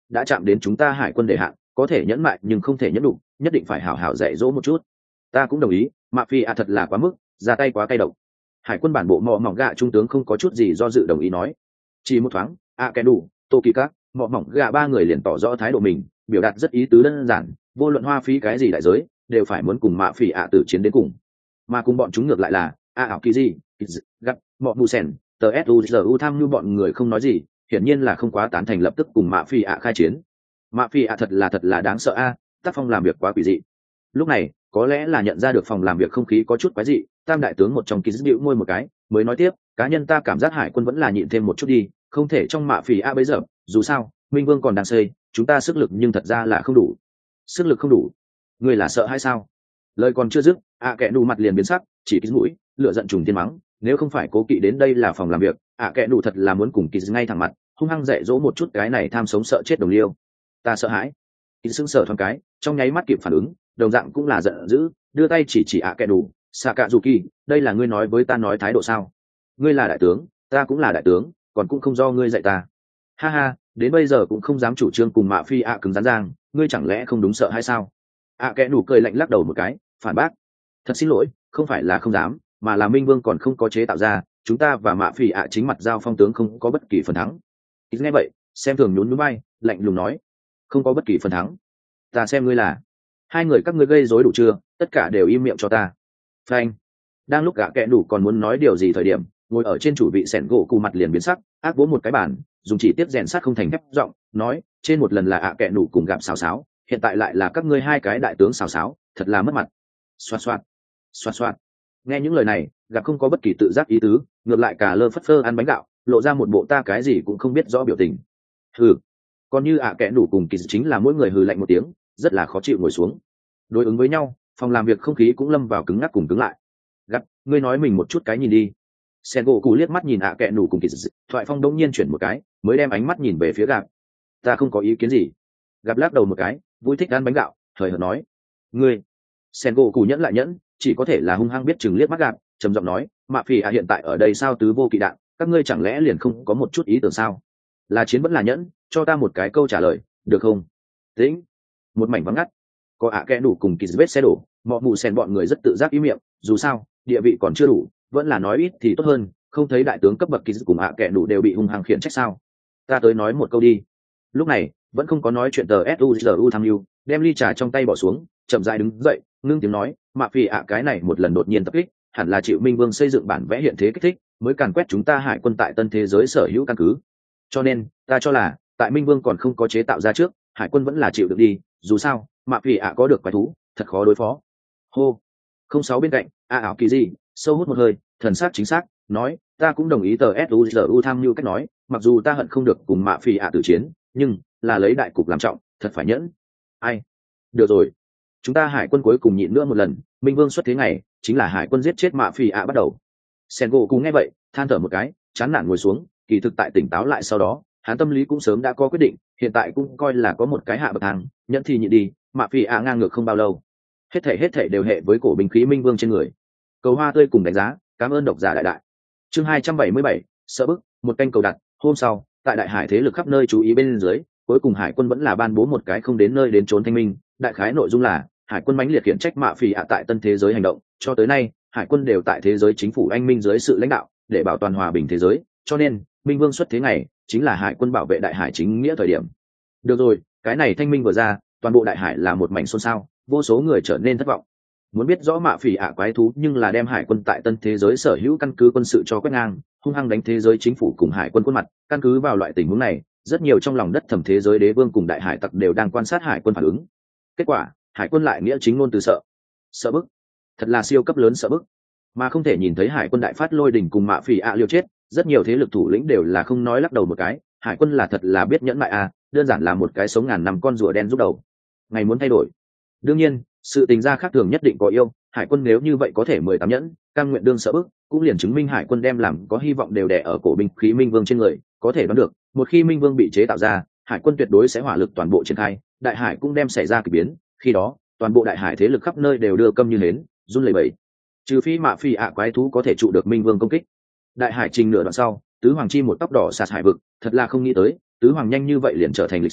đã chạm đến chúng ta hải quân đề hạn, có thể nhẫn mại nhưng không thể nhẫn đủ, nhất định phải hảo hảo dạy dỗ một chút. Ta cũng đồng ý, mạ phi ạ thật là quá mức, ra tay quá cay độc. Hải quân bản bộ mọ mỏng gạ trung tướng không có chút gì do dự đồng ý nói. Chỉ một thoáng, ạ kẻ đủ, tô kỳ các, mọ mỏng gạ ba người liền tỏ rõ thái độ mình, biểu đạt rất ý tứ đơn giản, vô luận hoa phí cái gì đại giới, đều phải muốn cùng mạ phi ạ tử chiến đến cùng. Mà cùng bọn chúng ngược lại là a ảo kỳ gì, gặp mọ mù sen, tờ suzu tham như bọn người không nói gì, hiển nhiên là không quá tán thành lập tức cùng mạ phi ạ khai chiến. Mạ phi ạ thật là thật là đáng sợ a, tác phong làm việc quá quỷ dị. Lúc này có lẽ là nhận ra được phòng làm việc không khí có chút quái dị, tam đại tướng một trong kỳ dữ bĩu môi một cái, mới nói tiếp, cá nhân ta cảm giác hải quân vẫn là nhịn thêm một chút đi, không thể trong mạ phỉ a bây giờ, dù sao minh vương còn đang xây, chúng ta sức lực nhưng thật ra là không đủ. Sức lực không đủ? Ngươi là sợ hay sao? Lời còn chưa dứt, ạ kẽ đủ mặt liền biến sắc, chỉ kít mũi, lựa giận trùng tiên mắng, nếu không phải cố kỵ đến đây là phòng làm việc, ạ kẽ đủ thật là muốn cùng kỳ ngay thẳng mặt, hung hăng dạy dỗ một chút cái này tham sống sợ chết đồng liêu. Ta sợ hãi. Kỳ sững sờ thoáng cái, trong nháy mắt kịp phản ứng, đồng dạng cũng là giận dữ, đưa tay chỉ chỉ ạ kẽ đủ, xạ cạ dù kỳ, đây là ngươi nói với ta nói thái độ sao? Ngươi là đại tướng, ta cũng là đại tướng, còn cũng không do ngươi dạy ta. Ha ha, đến bây giờ cũng không dám chủ trương cùng mạ phi ạ cứng rắn giang, ngươi chẳng lẽ không đúng sợ hay sao? ạ kẽ đủ cười lạnh lắc đầu một cái, phản bác, thật xin lỗi, không phải là không dám, mà là minh vương còn không có chế tạo ra, chúng ta và mạ phi ạ chính mặt giao phong tướng không có bất kỳ phần thắng. Nghe vậy, xem thường nhún nhún bay, lạnh lùng nói, không có bất kỳ phần thắng, ta xem ngươi là hai người các ngươi gây rối đủ chưa, tất cả đều im miệng cho ta. Phanh. Đang lúc gã kẽ đủ còn muốn nói điều gì thời điểm, ngồi ở trên chủ vị sẻn gỗ cụ mặt liền biến sắc, ác vỗ một cái bàn, dùng chỉ tiếp rèn sắt không thành thép giọng nói, trên một lần là ạ kẽ đủ cùng gặp xào xáo, hiện tại lại là các ngươi hai cái đại tướng xào xáo, thật là mất mặt. Xoạt xoạt, xoạt xoạt. Nghe những lời này, gặp không có bất kỳ tự giác ý tứ, ngược lại cả lơ phất phơ ăn bánh gạo, lộ ra một bộ ta cái gì cũng không biết rõ biểu tình. Hừ. Còn như ạ kẽ đủ cùng kỳ chính là mỗi người hừ lạnh một tiếng, rất là khó chịu ngồi xuống. Đối ứng với nhau, phòng làm việc không khí cũng lâm vào cứng ngắc cùng cứng lại. Gặp, ngươi nói mình một chút cái nhìn đi. Sen gỗ cụ liếc mắt nhìn ạ kẽ đủ cùng kỳ thoại phong đông nhiên chuyển một cái, mới đem ánh mắt nhìn về phía gặp. Ta không có ý kiến gì. Gặp lắc đầu một cái, vui thích ăn bánh gạo, thời hợt nói. Ngươi. Sen gỗ cụ nhẫn lại nhẫn, chỉ có thể là hung hăng biết chừng liếc mắt gặp, trầm giọng nói, mạ phỉ ạ hiện tại ở đây sao tứ vô kỵ đạn, các ngươi chẳng lẽ liền không có một chút ý tưởng sao? Là chiến vẫn là nhẫn, cho ta một cái câu trả lời, được không? Tĩnh. Một mảnh vắng ngắt, có ạ kẽ đủ cùng kỳ vết xe đổ, mọ mù sen bọn người rất tự giác ý miệng, dù sao địa vị còn chưa đủ, vẫn là nói ít thì tốt hơn, không thấy đại tướng cấp bậc kỳ cùng ạ kẽ đủ đều bị hung hăng khiển trách sao? Ta tới nói một câu đi. Lúc này vẫn không có nói chuyện tờ suzu tham mưu, đem ly trà trong tay bỏ xuống, chậm rãi đứng dậy, ngưng tiếng nói, mạ phỉ ạ cái này một lần đột nhiên tập kích, hẳn là chịu minh vương xây dựng bản vẽ hiện thế kích thích, mới càn quét chúng ta hải quân tại tân thế giới sở hữu căn cứ. Cho nên ta cho là tại minh vương còn không có chế tạo ra trước, hải quân vẫn là chịu được đi, dù sao mạ phỉ ạ có được quái thú thật khó đối phó. Hô. Không sáu bên cạnh a ảo kỳ gì sâu hút một hơi, thần sắc chính xác nói, ta cũng đồng ý tờ suzu tham mưu cách nói, mặc dù ta hận không được cùng mạ phỉ ạ tử chiến, nhưng là lấy đại cục làm trọng, thật phải nhẫn. Ai? Được rồi, chúng ta hải quân cuối cùng nhịn nữa một lần, minh vương xuất thế ngày chính là hải quân giết chết mạ phỉ ạ bắt đầu. Sen gỗ cùng nghe vậy than thở một cái, chán nản ngồi xuống, kỳ thực tại tỉnh táo lại sau đó, hắn tâm lý cũng sớm đã có quyết định, hiện tại cũng coi là có một cái hạ bậc thang, nhẫn thì nhịn đi, mạ phỉ ạ ngang ngược không bao lâu. Hết thể hết thể đều hệ với cổ binh khí minh vương trên người. Cầu hoa tươi cùng đánh giá, cảm ơn độc giả đại đại. Chương hai trăm bảy mươi bảy, sợ bức, một canh cầu đặt. Hôm sau, tại đại hải thế lực khắp nơi chú ý bên dưới, cuối cùng hải quân vẫn là ban bố một cái không đến nơi đến trốn thanh minh. Đại khái nội dung là hải quân mãnh liệt khiển trách mạ phỉ ạ tại tân thế giới hành động, cho tới nay hải quân đều tại thế giới chính phủ anh minh dưới sự lãnh đạo để bảo toàn hòa bình thế giới, cho nên minh vương xuất thế ngày chính là hải quân bảo vệ đại hải chính nghĩa thời điểm. Được rồi, cái này thanh minh vừa ra, toàn bộ đại hải là một mảnh xôn xao, vô số người trở nên thất vọng. Muốn biết rõ mạ phỉ ạ quái thú nhưng là đem hải quân tại tân thế giới sở hữu căn cứ quân sự cho quét ngang, hung hăng đánh thế giới chính phủ cùng hải quân quân mặt. Căn cứ vào loại tình huống này, rất nhiều trong lòng đất thầm thế giới đế vương cùng đại hải tặc đều đang quan sát hải quân phản ứng. Kết quả hải quân lại nghĩa chính ngôn từ sợ sợ bức, thật là siêu cấp lớn sợ bức, mà không thể nhìn thấy hải quân đại phát lôi đỉnh cùng mạ phỉ ạ liều chết. Rất nhiều thế lực thủ lĩnh đều là không nói lắc đầu một cái, hải quân là thật là biết nhẫn mại à, đơn giản là một cái sống ngàn năm con rùa đen rút đầu. Ngày muốn thay đổi, đương nhiên sự tình gia khác thường nhất định có yêu, hải quân nếu như vậy có thể mười tám nhẫn cam nguyện đương sợ bức, cũng liền chứng minh hải quân đem làm có hy vọng đều đè ở cổ binh khí minh vương trên người. Có thể đoán được, một khi minh vương bị chế tạo ra, hải quân tuyệt đối sẽ hỏa lực toàn bộ triển khai, đại hải cũng đem xảy ra kỳ biến, khi đó toàn bộ đại hải thế lực khắp nơi đều đưa câm như nến, run lẩy bẩy. Trừ phi mạ phi ạ quái thú có thể trụ được minh vương công kích. Đại hải trình nửa đoạn sau, tứ hoàng chi một tóc đỏ sạt hải vực, thật là không nghĩ tới tứ hoàng nhanh như vậy liền trở thành lịch sử,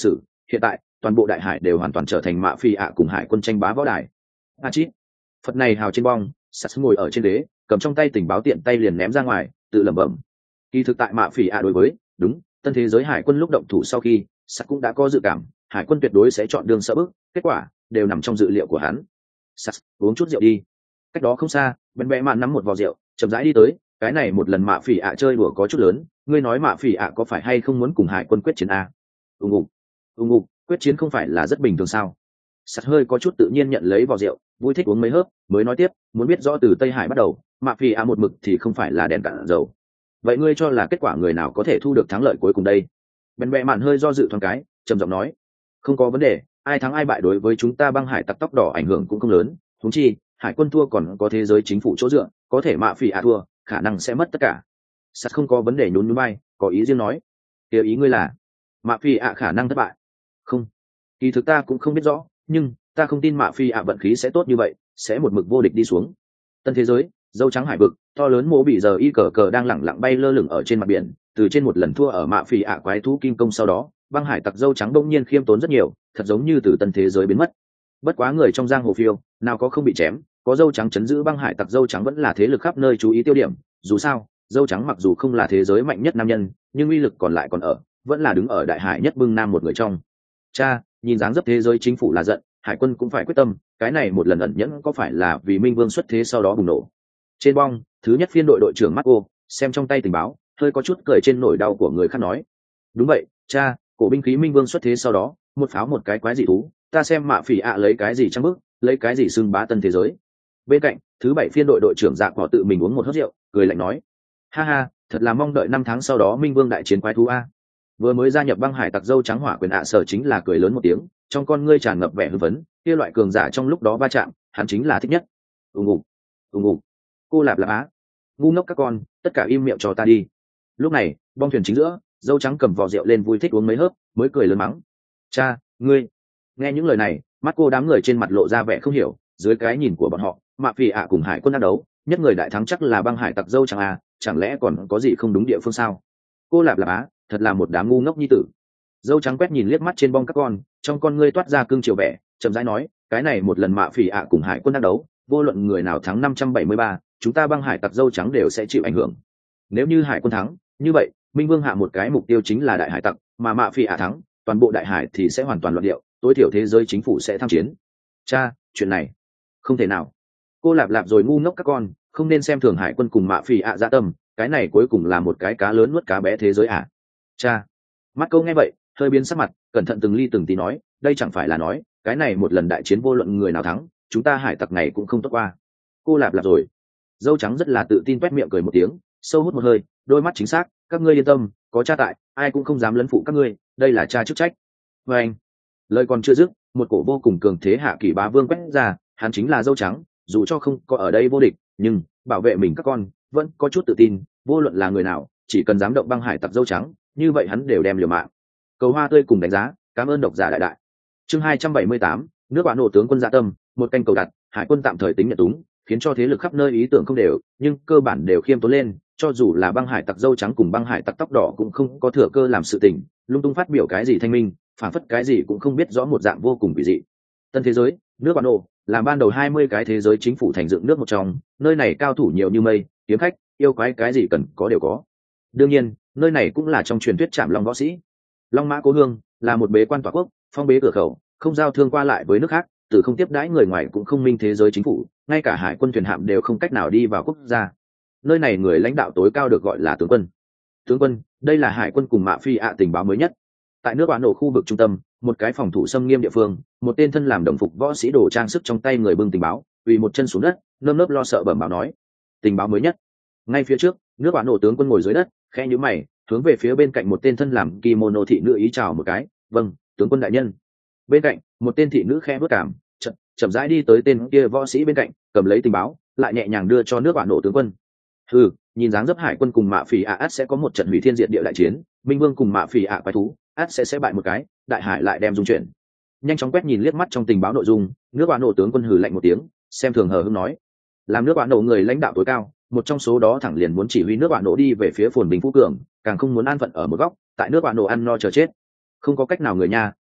hiện tại toàn bộ đại hải đều hoàn toàn trở thành mạ phi ạ cùng hải quân tranh bá võ đài. a chít phật này hào trên bong, sắt ngồi ở trên đế, cầm trong tay tình báo tiện tay liền ném ra ngoài, tự lẩm bẩm. Kỳ thực tại mạ phi ạ đối với đúng tân thế giới hải quân lúc động thủ sau khi, sắt cũng đã có dự cảm hải quân tuyệt đối sẽ chọn đường sợ bước, kết quả đều nằm trong dự liệu của hắn. Sắt uống chút rượu đi. Cách đó không xa, bên bẽ mạn nắm một vò rượu chậm rãi đi tới. Cái này một lần mạ phỉ ạ chơi đùa có chút lớn, ngươi nói mạ phỉ ạ có phải hay không muốn cùng hải quân quyết chiến a? ùng ục ùng ục quyết chiến không phải là rất bình thường sao? Sắt hơi có chút tự nhiên nhận lấy vò rượu, vui thích uống mấy hớp mới nói tiếp, muốn biết rõ từ Tây Hải bắt đầu, mạ phỉ ạ một mực thì không phải là đèn cạn dầu. Vậy ngươi cho là kết quả người nào có thể thu được thắng lợi cuối cùng đây? Bên bẽ mạn hơi do dự thoáng cái, trầm giọng nói, không có vấn đề, ai thắng ai bại đối với chúng ta băng hải tặc tóc đỏ ảnh hưởng cũng không lớn, huống chi hải quân thua còn có thế giới chính phủ chỗ dựa, có thể mạ phỉ ạ thua khả năng sẽ mất tất cả. Sắt không có vấn đề nhún nhún bay, có ý riêng nói, kia ý ngươi là mạ phỉ ạ khả năng thất bại? Không, kỳ thực ta cũng không biết rõ, nhưng ta không tin mạ phỉ ạ vận khí sẽ tốt như vậy, sẽ một mực vô địch đi xuống. Tân thế giới, dâu trắng hải vực, to lớn mố bị giờ y cờ cờ đang lẳng lặng bay lơ lửng ở trên mặt biển. Từ trên một lần thua ở mạ phỉ ạ quái thú kim công sau đó, băng hải tặc dâu trắng đông nhiên khiêm tốn rất nhiều, thật giống như từ tân thế giới biến mất. Bất quá người trong giang hồ phiêu nào có không bị chém, có dâu trắng chấn giữ băng hải tặc dâu trắng vẫn là thế lực khắp nơi chú ý tiêu điểm. Dù sao dâu trắng mặc dù không là thế giới mạnh nhất nam nhân, nhưng uy lực còn lại còn ở, vẫn là đứng ở đại hải nhất bưng nam một người trong. Cha, nhìn dáng dấp thế giới chính phủ là giận, hải quân cũng phải quyết tâm, cái này một lần ẩn nhẫn có phải là vì minh vương xuất thế sau đó bùng nổ? Trên bong, thứ nhất phiên đội đội trưởng Marco xem trong tay tình báo, hơi có chút cười trên nỗi đau của người khác nói, đúng vậy cha, cổ binh khí minh vương xuất thế sau đó, một pháo một cái quái dị thú, ta xem mạ phỉ ạ lấy cái gì trăng bước, lấy cái gì xưng bá tân thế giới. Bên cạnh thứ bảy phiên đội đội trưởng Dạ Cỏ tự mình uống một hớp rượu, cười lạnh nói, ha ha, thật là mong đợi năm tháng sau đó minh vương đại chiến quái thú a. Vừa mới gia nhập băng hải tặc dâu trắng hỏa quyền ạ sở chính là cười lớn một tiếng, trong con ngươi tràn ngập vẻ hưng phấn, kia loại cường giả trong lúc đó va chạm hắn chính là thích nhất. ùng ục ùng ục cô lạp lạp á, ngu ngốc các con, tất cả im miệng cho ta đi. Lúc này bong thuyền chính giữa, dâu trắng cầm vò rượu lên vui thích uống mấy hớp mới cười lớn mắng, cha, ngươi. Nghe những lời này, mắt cô đám người trên mặt lộ ra vẻ không hiểu, dưới cái nhìn của bọn họ, mạ phỉ ạ cùng hải quân đang đấu, nhất người đại thắng chắc là băng hải tặc dâu trắng à, chẳng lẽ còn có gì không đúng địa phương sao? Cô lạp lạp á, thật là một đám ngu ngốc nhi tử. Dâu trắng quét nhìn liếc mắt trên bong các con, trong con ngươi toát ra cương chiều vẻ, chậm rãi nói, cái này một lần mạ phỉ ạ cùng hải quân đang đấu, vô luận người nào thắng năm trăm bảy mươi ba, chúng ta băng hải tặc dâu trắng đều sẽ chịu ảnh hưởng. Nếu như hải quân thắng, như vậy minh vương hạ một cái mục tiêu chính là đại hải tặc, mà mạ phỉ ạ thắng, toàn bộ đại hải thì sẽ hoàn toàn loạn điệu, tối thiểu thế giới chính phủ sẽ tham chiến. Cha, chuyện này không thể nào. Cô lạp lạp rồi ngu ngốc các con, không nên xem thường hải quân cùng mạ phỉ ạ dạ tâm, cái này cuối cùng là một cái cá lớn nuốt cá bé thế giới à. Cha. Mắt câu nghe vậy hơi biến sắc mặt, cẩn thận từng ly từng tí nói, đây chẳng phải là nói cái này một lần đại chiến vô luận người nào thắng, chúng ta hải tặc này cũng không tốt qua. Cô lạp lạp rồi. Dâu trắng rất là tự tin quét miệng cười một tiếng, sâu hút một hơi, đôi mắt chính xác, các ngươi yên tâm, có cha tại, ai cũng không dám lấn phụ các ngươi, đây là cha chức trách. Và anh, lời còn chưa dứt, một cổ vô cùng cường thế hạ kỳ bá vương quét ra, hắn chính là dâu trắng, dù cho không có ở đây vô địch, nhưng bảo vệ mình các con vẫn có chút tự tin, vô luận là người nào, chỉ cần dám động băng hải tặc dâu trắng, như vậy hắn đều đem liều mạng. Cầu hoa tươi cùng đánh giá, cảm ơn độc giả đại đại. Chương hai trăm bảy mươi tám, nước bạn nổ tướng quân dạ tâm, một canh cầu đặt, hải quân tạm thời tính nhận túng, khiến cho thế lực khắp nơi ý tưởng không đều, nhưng cơ bản đều khiêm tốn lên, cho dù là băng hải tặc dâu trắng cùng băng hải tặc tóc đỏ cũng không có thừa cơ làm sự tình, lung tung phát biểu cái gì thanh minh, phản phất cái gì cũng không biết rõ một dạng vô cùng kỳ dị. Tân thế giới, nước bạn nổ, làm ban đầu hai mươi cái thế giới chính phủ thành dựng nước một trong, nơi này cao thủ nhiều như mây, kiếm khách, yêu quái cái gì cần có đều có. Đương nhiên, nơi này cũng là trong truyền thuyết Trảm Long võ sĩ. Long Mã Cố Hương là một bế quan tỏa quốc, phong bế cửa khẩu, không giao thương qua lại với nước khác, từ không tiếp đãi người ngoài cũng không minh thế giới chính phủ, ngay cả hải quân thuyền hạm đều không cách nào đi vào quốc gia. Nơi này người lãnh đạo tối cao được gọi là tướng quân. Tướng quân, đây là hải quân cùng mạ phi ạ tình báo mới nhất. Tại nước bạn nổ khu vực trung tâm, một cái phòng thủ xâm nghiêm địa phương, một tên thân làm đồng phục võ sĩ đồ trang sức trong tay người bưng tình báo, vì một chân xuống đất, nơm nớp lo sợ bẩm báo nói, tình báo mới nhất. Ngay phía trước, nước bạn nổ tướng quân ngồi dưới đất, khẽ nhíu mày, hướng về phía bên cạnh một tên thân làm kimono thị nữ ý chào một cái, vâng, tướng quân đại nhân. Bên cạnh, một tên thị nữ khẽ bước cảm, chậm, chậm rãi đi tới tên kia võ sĩ bên cạnh, cầm lấy tình báo, lại nhẹ nhàng đưa cho nước bạn nổ tướng quân. Hừ, nhìn dáng dấp hải quân cùng mạ phỉ ạ át sẽ có một trận hủy thiên diệt địa đại chiến, minh vương cùng mạ phỉ ạ quái thú át sẽ sẽ bại một cái, đại hải lại đem dung chuyển. Nhanh chóng quét nhìn liếc mắt trong tình báo nội dung, nước bạn nổ tướng quân hừ lạnh một tiếng, xem thường hờ hững nói, làm nước bạn nổ người lãnh đạo tối cao, một trong số đó thẳng liền muốn chỉ huy nước bạn nổ đi về phía phồn bình phú cường, càng không muốn an phận ở một góc, tại nước bạn nổ ăn no chờ chết. Không có cách nào người nha,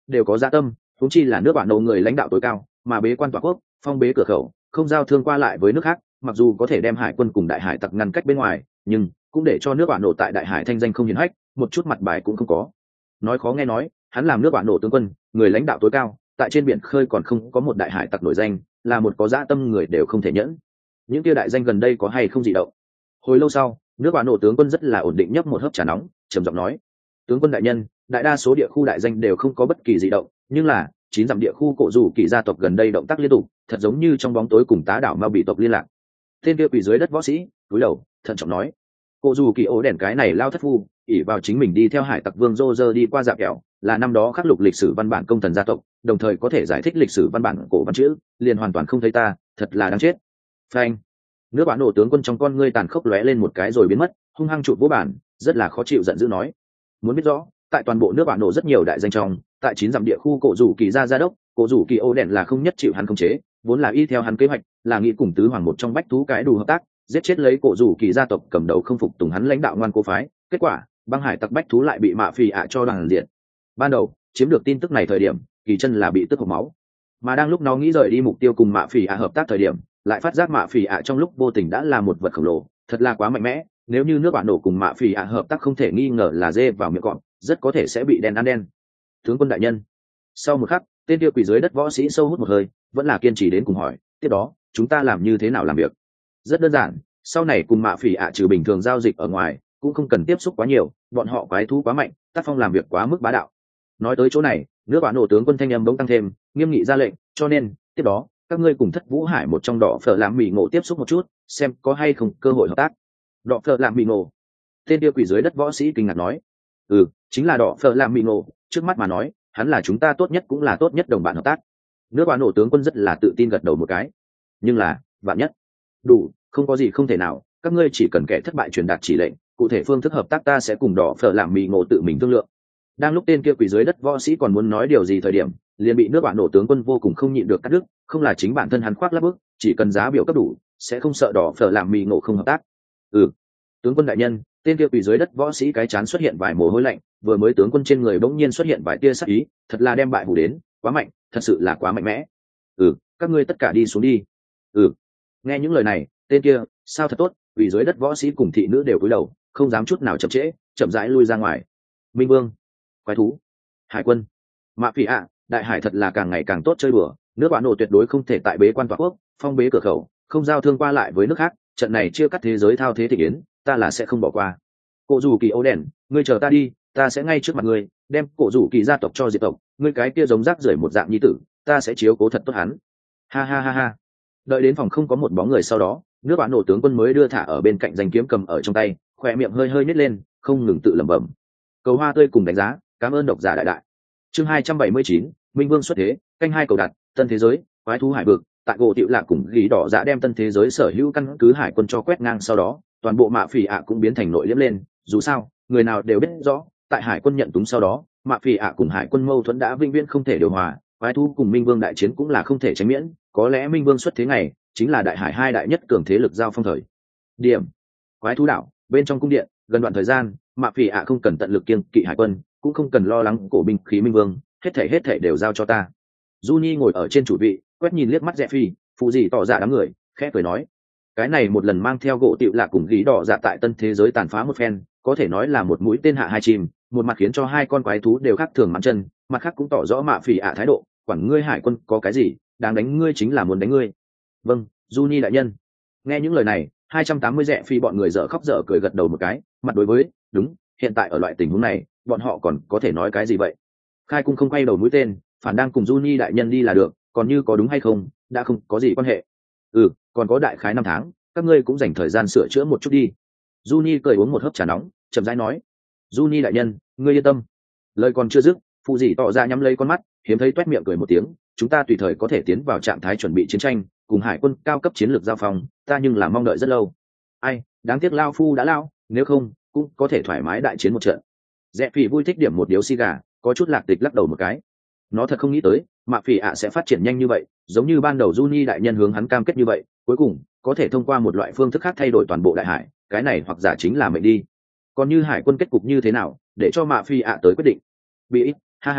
đều có dạ tâm, huống chi là nước bạn đầu người lãnh đạo tối cao, mà bế quan tỏa quốc, phong bế cửa khẩu, không giao thương qua lại với nước khác, mặc dù có thể đem hải quân cùng đại hải tặc ngăn cách bên ngoài, nhưng cũng để cho nước bạn nổ tại đại hải thanh danh không hiển hách, một chút mặt bài cũng không có. Nói khó nghe nói, hắn làm nước bạn nổ tướng quân, người lãnh đạo tối cao, tại trên biển khơi còn không có một đại hải tặc nổi danh, là một có dạ tâm người đều không thể nhẫn. Những kia đại danh gần đây có hay không gì động? Hồi lâu sau, nước bạn nổ tướng quân rất là ổn định nhấp một hớp trà nóng, trầm giọng nói: tướng quân đại nhân, đại đa số địa khu đại danh đều không có bất kỳ dị động, nhưng là chín dặm địa khu cổ rủ kỳ gia tộc gần đây động tác liên tục, thật giống như trong bóng tối cùng tá đảo ma bị tộc liên lạc. Tên kia quỳ dưới đất võ sĩ cúi đầu thận trọng nói: cổ rủ kỳ ố đèn cái này lao thất phu, ỷ vào chính mình đi theo hải tặc vương Roger đi qua dạp kẹo, là năm đó khắc lục lịch sử văn bản công thần gia tộc, đồng thời có thể giải thích lịch sử văn bản cổ văn chữ, liền hoàn toàn không thấy ta, thật là đáng chết. Phanh! Nước bạn nổ tướng quân trong con ngươi tàn khốc lóe lên một cái rồi biến mất, hung hăng chụp vô bản, rất là khó chịu giận dữ nói: muốn biết rõ, tại toàn bộ nước bạn nổ rất nhiều đại danh trong, tại chín dặm địa khu cổ rủ kỳ gia gia đốc, cổ rủ kỳ ô đèn là không nhất chịu hắn khống chế, vốn là y theo hắn kế hoạch, là nghĩ cùng tứ hoàng một trong bách thú cái đủ hợp tác, giết chết lấy cổ rủ kỳ gia tộc cầm đầu không phục tùng hắn lãnh đạo ngoan cố phái. Kết quả, băng hải tặc bách thú lại bị mạ phì ạ cho đoàn diện. Ban đầu chiếm được tin tức này thời điểm, kỳ chân là bị tức hộc máu, mà đang lúc nó nghĩ rời đi mục tiêu cùng mạ phì ạ hợp tác thời điểm, lại phát giác mạ phì ạ trong lúc vô tình đã là một vật khổng lồ, thật là quá mạnh mẽ. Nếu như nước bạn nổ cùng mạ phì ạ hợp tác, không thể nghi ngờ là dê vào miệng cọp, rất có thể sẽ bị đen ăn đen. Tướng quân đại nhân. Sau một khắc, tên kia quỳ dưới đất võ sĩ sâu hút một hơi, vẫn là kiên trì đến cùng hỏi: tiếp đó chúng ta làm như thế nào làm việc? Rất đơn giản, sau này cùng mạ phì ạ trừ bình thường giao dịch ở ngoài, cũng không cần tiếp xúc quá nhiều, bọn họ quái thú quá mạnh, tác phong làm việc quá mức bá đạo. Nói tới chỗ này, nước bạn nổ tướng quân thanh âm bỗng tăng thêm, nghiêm nghị ra lệnh: cho nên tiếp đó các ngươi cùng thất vũ hải một trong đỏ phở làm mì ngộ tiếp xúc một chút, xem có hay không cơ hội hợp tác. Đỏ phở làm mì ngộ? Tên kia quỳ dưới đất võ sĩ kinh ngạc nói: ừ, chính là đỏ phở làm mì ngộ, trước mắt mà nói, hắn là chúng ta tốt nhất cũng là tốt nhất đồng bạn hợp tác. Nước bạn nổ tướng quân rất là tự tin gật đầu một cái. Nhưng là vạn nhất đủ, không có gì không thể nào, các ngươi chỉ cần kẻ thất bại truyền đạt chỉ lệnh, cụ thể phương thức hợp tác ta sẽ cùng đỏ phở làm mì ngộ tự mình thương lượng. Đang lúc tên kia quỳ dưới đất võ sĩ còn muốn nói điều gì thời điểm, liền bị nước bạn nổ tướng quân vô cùng không nhịn được cắt đứt. Không là chính bản thân hắn khoác lác bức, chỉ cần giá biểu cấp đủ, sẽ không sợ đỏ phở làm mì ngộ không hợp tác. ừ Tướng quân đại nhân, tên kia quỳ dưới đất võ sĩ cái chán xuất hiện vài mồ hôi lạnh, vừa mới tướng quân trên người bỗng nhiên xuất hiện vài tia sắc ý, thật là đem bại hủ đến, quá mạnh, thật sự là quá mạnh mẽ. ừ các ngươi tất cả đi xuống đi. ừ Nghe những lời này, tên kia sao thật tốt, quỳ dưới đất võ sĩ cùng thị nữ đều cúi đầu, không dám chút nào chậm trễ, chậm rãi lui ra ngoài. Minh vương, quái thú, hải quân, mạ phỉ ạ, đại hải thật là càng ngày càng tốt chơi bừa, nước bạn nổ tuyệt đối không thể tại bế quan tỏa quốc, phong bế cửa khẩu, không giao thương qua lại với nước khác, trận này chưa cắt thế giới thao thế thị yến, ta là sẽ không bỏ qua. Cổ rủ kỳ ấu đèn, ngươi chờ ta đi, ta sẽ ngay trước mặt ngươi đem cổ rủ kỳ gia tộc cho diệt tộc, ngươi cái kia giống rác rưởi một dạng nhi tử, ta sẽ chiếu cố thật tốt hắn. Ha ha ha ha. Đợi đến phòng không có một bóng người sau đó, nước bạn nổ tướng quân mới đưa thả ở bên cạnh danh kiếm cầm ở trong tay, khỏe miệng hơi hơi nhếch lên, không ngừng tự lẩm bẩm. Cầu hoa tươi cùng đánh giá, cảm ơn độc giả đại đại. Chương hai trăm bảy mươi chín, Minh Vương xuất thế, canh hai cầu đặt, tân thế giới, quái thú hải vực, tại gỗ tiểu lạc cùng gỉ đỏ dạ đem tân thế giới sở hữu căn cứ hải quân cho quét ngang sau đó, toàn bộ mạ phỉ ạ cũng biến thành nội liếm lên, dù sao, người nào đều biết rõ, tại hải quân nhận túng sau đó, mạ phỉ ạ cùng hải quân mâu thuẫn đã vĩnh viễn không thể điều hòa, quái thú cùng Minh Vương đại chiến cũng là không thể tránh miễn, có lẽ Minh Vương xuất thế ngày, chính là đại hải hai đại nhất cường thế lực giao phong thời. Điểm: quái thú đảo, bên trong cung điện, gần đoạn thời gian, mạ phỉ ạ không cần tận lực kiêng kỵ hải quân, cũng không cần lo lắng cổ binh khí Minh Vương, hết thảy hết thảy đều giao cho ta. Juni ngồi ở trên chủ vị, quét nhìn liếc mắt Rẽ Phi, phụ gì tỏ ra đám người, khẽ cười nói: cái này một lần mang theo gỗ tiểu lạc cùng gỉ đỏ dạ tại tân thế giới tàn phá một phen, có thể nói là một mũi tên hạ hai chim, một mặt khiến cho hai con quái thú đều khác thường mắng chân, mặt khác cũng tỏ rõ mạ phỉ ạ thái độ, quản ngươi hải quân có cái gì, đáng đánh ngươi chính là muốn đánh ngươi. Vâng, Juni đại nhân. Nghe những lời này, hai trăm tám mươi Rẽ Phi bọn người dở khóc dở cười gật đầu một cái, mặt đối với, đúng, hiện tại ở loại tình huống này, bọn họ còn có thể nói cái gì vậy? Khai cung không quay đầu mũi tên, phản đang cùng Juni đại nhân đi là được, còn như có đúng hay không, đã không có gì quan hệ. Ừ, còn có đại khái năm tháng, các ngươi cũng dành thời gian sửa chữa một chút đi. Juni cười uống một hớp trà nóng, chậm rãi nói: Juni đại nhân, ngươi yên tâm. Lời còn chưa dứt, phụ dì tỏ ra nhắm lấy con mắt, hiếm thấy toét miệng cười một tiếng: chúng ta tùy thời có thể tiến vào trạng thái chuẩn bị chiến tranh, cùng hải quân cao cấp chiến lược giao phòng, ta nhưng là mong đợi rất lâu. Ai, đáng tiếc lao phu đã lao, nếu không cũng có thể thoải mái đại chiến một trận. Rẽ Phi vui thích điểm một điếu xì gà, có chút lạc tịch lắc đầu một cái. Nó thật không nghĩ tới, mạ phỉ ạ sẽ phát triển nhanh như vậy, giống như ban đầu Juni đại nhân hướng hắn cam kết như vậy, cuối cùng có thể thông qua một loại phương thức khác thay đổi toàn bộ đại hải, cái này hoặc giả chính là mệnh đi. Còn như hải quân kết cục như thế nào, để cho mạ phỉ ạ tới quyết định. Bị, ha ha,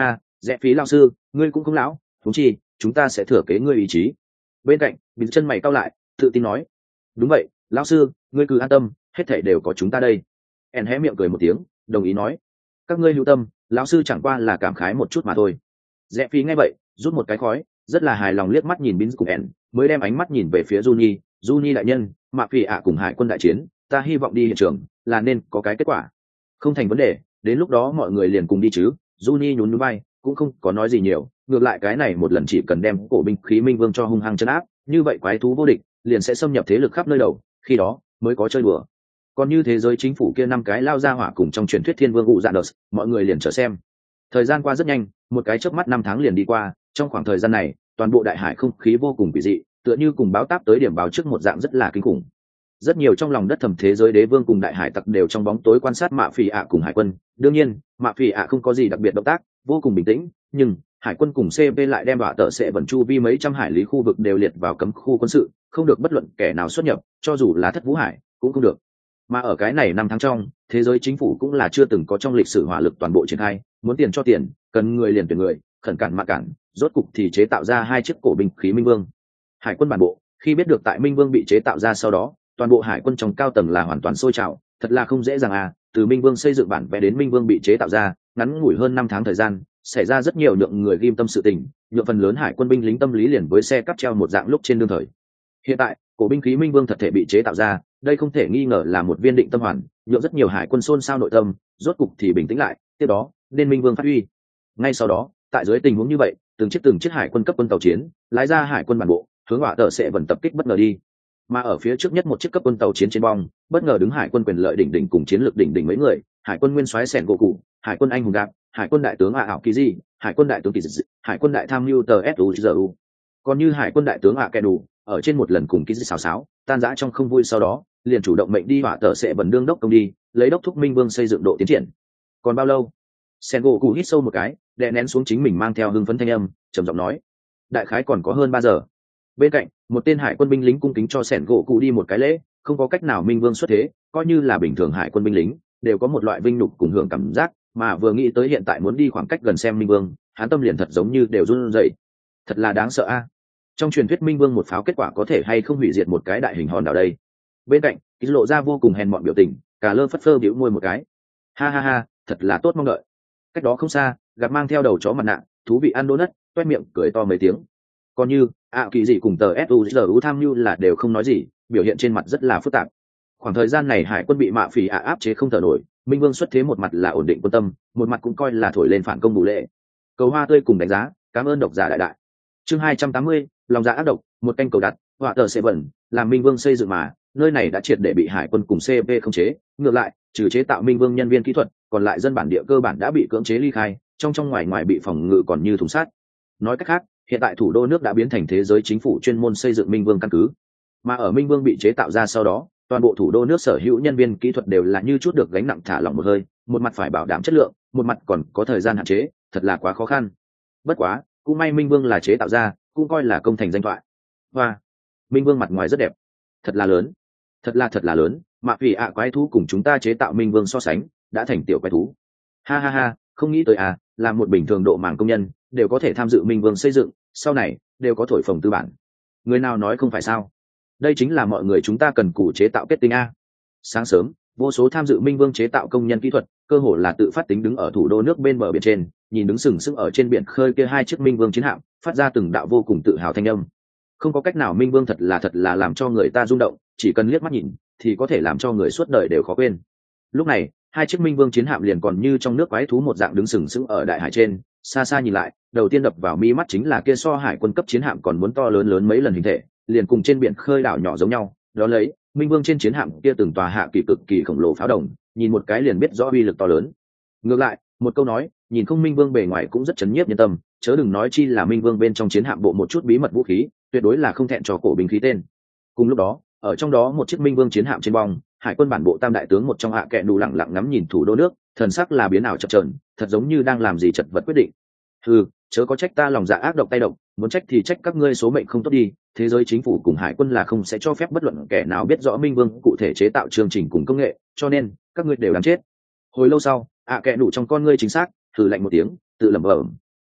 Rẽ phí lao sư, ngươi cũng không lão, thú chi chúng ta sẽ thừa kế ngươi ý chí. Bên cạnh bình chân mày cau lại, tự tin nói, đúng vậy lão sư, ngươi cứ an tâm, hết thảy đều có chúng ta đây. En hé miệng cười một tiếng, đồng ý nói, các ngươi lưu tâm, lão sư chẳng qua là cảm khái một chút mà thôi. Rẽ phí nghe vậy rút một cái khói, rất là hài lòng liếc mắt nhìn Bin cùng En, mới đem ánh mắt nhìn về phía Juni. Juni đại nhân, mạ phỉ ạ cùng hải quân đại chiến, ta hy vọng đi hiện trường là nên có cái kết quả. Không thành vấn đề, đến lúc đó mọi người liền cùng đi chứ. Juni nhún nhún vai, cũng không có nói gì nhiều, ngược lại cái này một lần chỉ cần đem cổ binh khí minh vương cho hung hăng chân áp, như vậy quái thú vô địch liền sẽ xâm nhập thế lực khắp nơi đầu, khi đó mới có chơi đùa. Còn như thế giới chính phủ kia năm cái lao ra hỏa cùng trong truyền thuyết thiên vương ụ dạ đợt, mọi người liền chờ xem. Thời gian qua rất nhanh, một cái chớp mắt năm tháng liền đi qua. Trong khoảng thời gian này, toàn bộ đại hải không khí vô cùng kỳ dị, tựa như cùng báo táp tới điểm báo trước một dạng rất là kinh khủng. Rất nhiều trong lòng đất thầm thế giới đế vương cùng đại hải tặc đều trong bóng tối quan sát mạ phỉ ạ cùng hải quân. Đương nhiên mạ phỉ ạ không có gì đặc biệt động tác, vô cùng bình tĩnh, nhưng hải quân cùng cp lại đem đọa tợ sẽ vận chu vi mấy trăm hải lý khu vực đều liệt vào cấm khu quân sự, không được bất luận kẻ nào xuất nhập, cho dù là thất vũ hải cũng không được. Mà ở cái này năm tháng trong, thế giới chính phủ cũng là chưa từng có trong lịch sử hỏa lực toàn bộ triển khai, muốn tiền cho tiền, cần người liền tuyển người, khẩn cản mạ cản, rốt cục thì chế tạo ra hai chiếc cổ binh khí minh vương. Hải quân bản bộ khi biết được tại minh vương bị chế tạo ra sau đó, toàn bộ hải quân trong cao tầng là hoàn toàn sôi trào, thật là không dễ dàng à. Từ minh vương xây dựng bản vẽ đến minh vương bị chế tạo ra, ngắn ngủi hơn năm tháng thời gian, xảy ra rất nhiều lượng người ghim tâm sự tình, nhượng phần lớn hải quân binh lính tâm lý liền với xe cắp treo một dạng lúc trên đương thời. Hiện tại cổ binh khí minh vương thật thể bị chế tạo ra, đây không thể nghi ngờ là một viên định tâm hoàn, nhượng rất nhiều hải quân xôn xao nội tâm, rốt cục thì bình tĩnh lại. Tiếp đó nên minh vương phát huy. Ngay sau đó, tại dưới tình huống như vậy, từng chiếc từng chiếc hải quân cấp quân tàu chiến lái ra hải quân bản bộ, hướng hỏa tờ sẽ vận tập kích bất ngờ đi. Mà ở phía trước nhất một chiếc cấp quân tàu chiến trên bong, bất ngờ đứng hải quân quyền lợi đỉnh đỉnh cùng chiến lược đỉnh đỉnh mấy người, hải quân nguyên soái sẻn gỗ cụ, hải quân anh hùng gạp, hải quân đại tướng ạ ảo kỳ di, hải quân đại tướng kỳ dị, hải quân đại tham mưu tờ suzu. Còn như hải quân đại tướng ạ kẻ đủ, ở trên một lần cùng kỳ dị xào xáo tan rã trong không vui, sau đó liền chủ động mệnh đi hỏa tờ sẽ vận đương đốc công đi lấy đốc thúc minh vương xây dựng độ tiến triển. Còn bao lâu? Sẻn gỗ cụ hít sâu một cái, đè nén xuống chính mình mang theo hưng phấn thanh âm, trầm giọng nói, đại khái còn có hơn ba giờ. Bên cạnh một tên hải quân binh lính cung kính cho sẻn gỗ cụ đi một cái lễ. Không có cách nào minh vương xuất thế, coi như là bình thường hải quân binh lính đều có một loại vinh nhục cùng hưởng cảm giác, mà vừa nghĩ tới hiện tại muốn đi khoảng cách gần xem minh vương, hắn tâm liền thật giống như đều run rẩy. Thật là đáng sợ a. Trong truyền thuyết minh vương một pháo kết quả có thể hay không hủy diệt một cái đại hình hòn đảo đây. Bên cạnh ký lộ ra vô cùng hèn mọn biểu tình, cả lơ phất phơ bĩu môi một cái, ha ha ha, thật là tốt mong đợi. Cách đó không xa, gặp mang theo đầu chó mặt nạ thú vị ăn đỗ nất, toét miệng cười to mấy tiếng. Còn như ạ kỳ dị cùng tờ suzu tham mưu là đều không nói gì, biểu hiện trên mặt rất là phức tạp. Khoảng thời gian này hải quân bị mạ phỉ ạ áp chế không thở nổi, minh vương xuất thế một mặt là ổn định quân tâm, một mặt cũng coi là thổi lên phản công bù lệ. Cầu hoa tươi cùng đánh giá, cảm ơn độc giả đại đại. Chương hai trăm tám mươi, lòng dạ ác độc, một canh cầu đặt, họa tờ sẽ vẩn, làm minh vương xây dựng mà, nơi này đã triệt để bị hải quân cùng cp khống chế. Ngược lại trừ chế tạo minh vương nhân viên kỹ thuật, còn lại dân bản địa cơ bản đã bị cưỡng chế ly khai, trong trong ngoài ngoài bị phòng ngự còn như thùng sắt. Nói cách khác, hiện tại thủ đô nước đã biến thành thế giới chính phủ chuyên môn xây dựng minh vương căn cứ. Mà ở minh vương bị chế tạo ra sau đó, toàn bộ thủ đô nước sở hữu nhân viên kỹ thuật đều là như chút được gánh nặng thả lỏng một hơi, một mặt phải bảo đảm chất lượng, một mặt còn có thời gian hạn chế, thật là quá khó khăn. Bất quá cũng may minh vương là chế tạo ra, cũng coi là công thành danh thoại. Và minh vương mặt ngoài rất đẹp, thật là lớn, thật là thật là lớn, mà vì ạ quái thú cùng chúng ta chế tạo minh vương so sánh đã thành tiểu quái thú. Ha ha ha, không nghĩ tới à, là một bình thường độ màng công nhân đều có thể tham dự minh vương xây dựng, sau này đều có thổi phồng tư bản. Người nào nói không phải sao? Đây chính là mọi người chúng ta cần cù chế tạo kết tinh a. Sáng sớm, vô số tham dự minh vương chế tạo công nhân kỹ thuật cơ hồ là tự phát tính đứng ở thủ đô nước bên bờ biển trên, nhìn đứng sừng sững ở trên biển khơi kia hai chiếc minh vương chiến hạm, phát ra từng đạo vô cùng tự hào thanh âm. Không có cách nào, minh vương thật là thật là làm cho người ta rung động, chỉ cần liếc mắt nhìn thì có thể làm cho người suốt đời đều khó quên. Lúc này hai chiếc minh vương chiến hạm liền còn như trong nước quái thú một dạng đứng sừng sững ở đại hải trên. Xa xa nhìn lại, đầu tiên đập vào mi mắt chính là kia so hải quân cấp chiến hạm còn muốn to lớn lớn mấy lần hình thể, liền cùng trên biển khơi đảo nhỏ giống nhau. Đó lấy minh vương trên chiến hạm kia từng tòa hạ kỳ cực kỳ khổng lồ pháo đồng, nhìn một cái liền biết rõ uy lực to lớn. Ngược lại một câu nói, nhìn không minh vương bề ngoài cũng rất chấn nhiếp nhân tâm, chớ đừng nói chi là minh vương bên trong chiến hạm bộ một chút bí mật vũ khí, tuyệt đối là không thẹn cho cổ binh khí tên. Cùng lúc đó, ở trong đó một chiếc minh vương chiến hạm trên bong, hải quân bản bộ tam đại tướng một trong hạ kệ đủ lặng lặng ngắm nhìn thủ đô nước, thần sắc là biến ảo chập chờn, thật giống như đang làm gì chật vật quyết định. Ừ, chớ có trách ta lòng dạ ác độc tay độc, muốn trách thì trách các ngươi số mệnh không tốt đi. Thế giới chính phủ cùng hải quân là không sẽ cho phép bất luận kẻ nào biết rõ minh vương cụ thể chế tạo chương trình cùng công nghệ, cho nên các ngươi đều đáng chết. Hồi lâu sau, ạ kệ đủ trong con ngươi chính xác thử lạnh một tiếng, tự lẩm bẩm,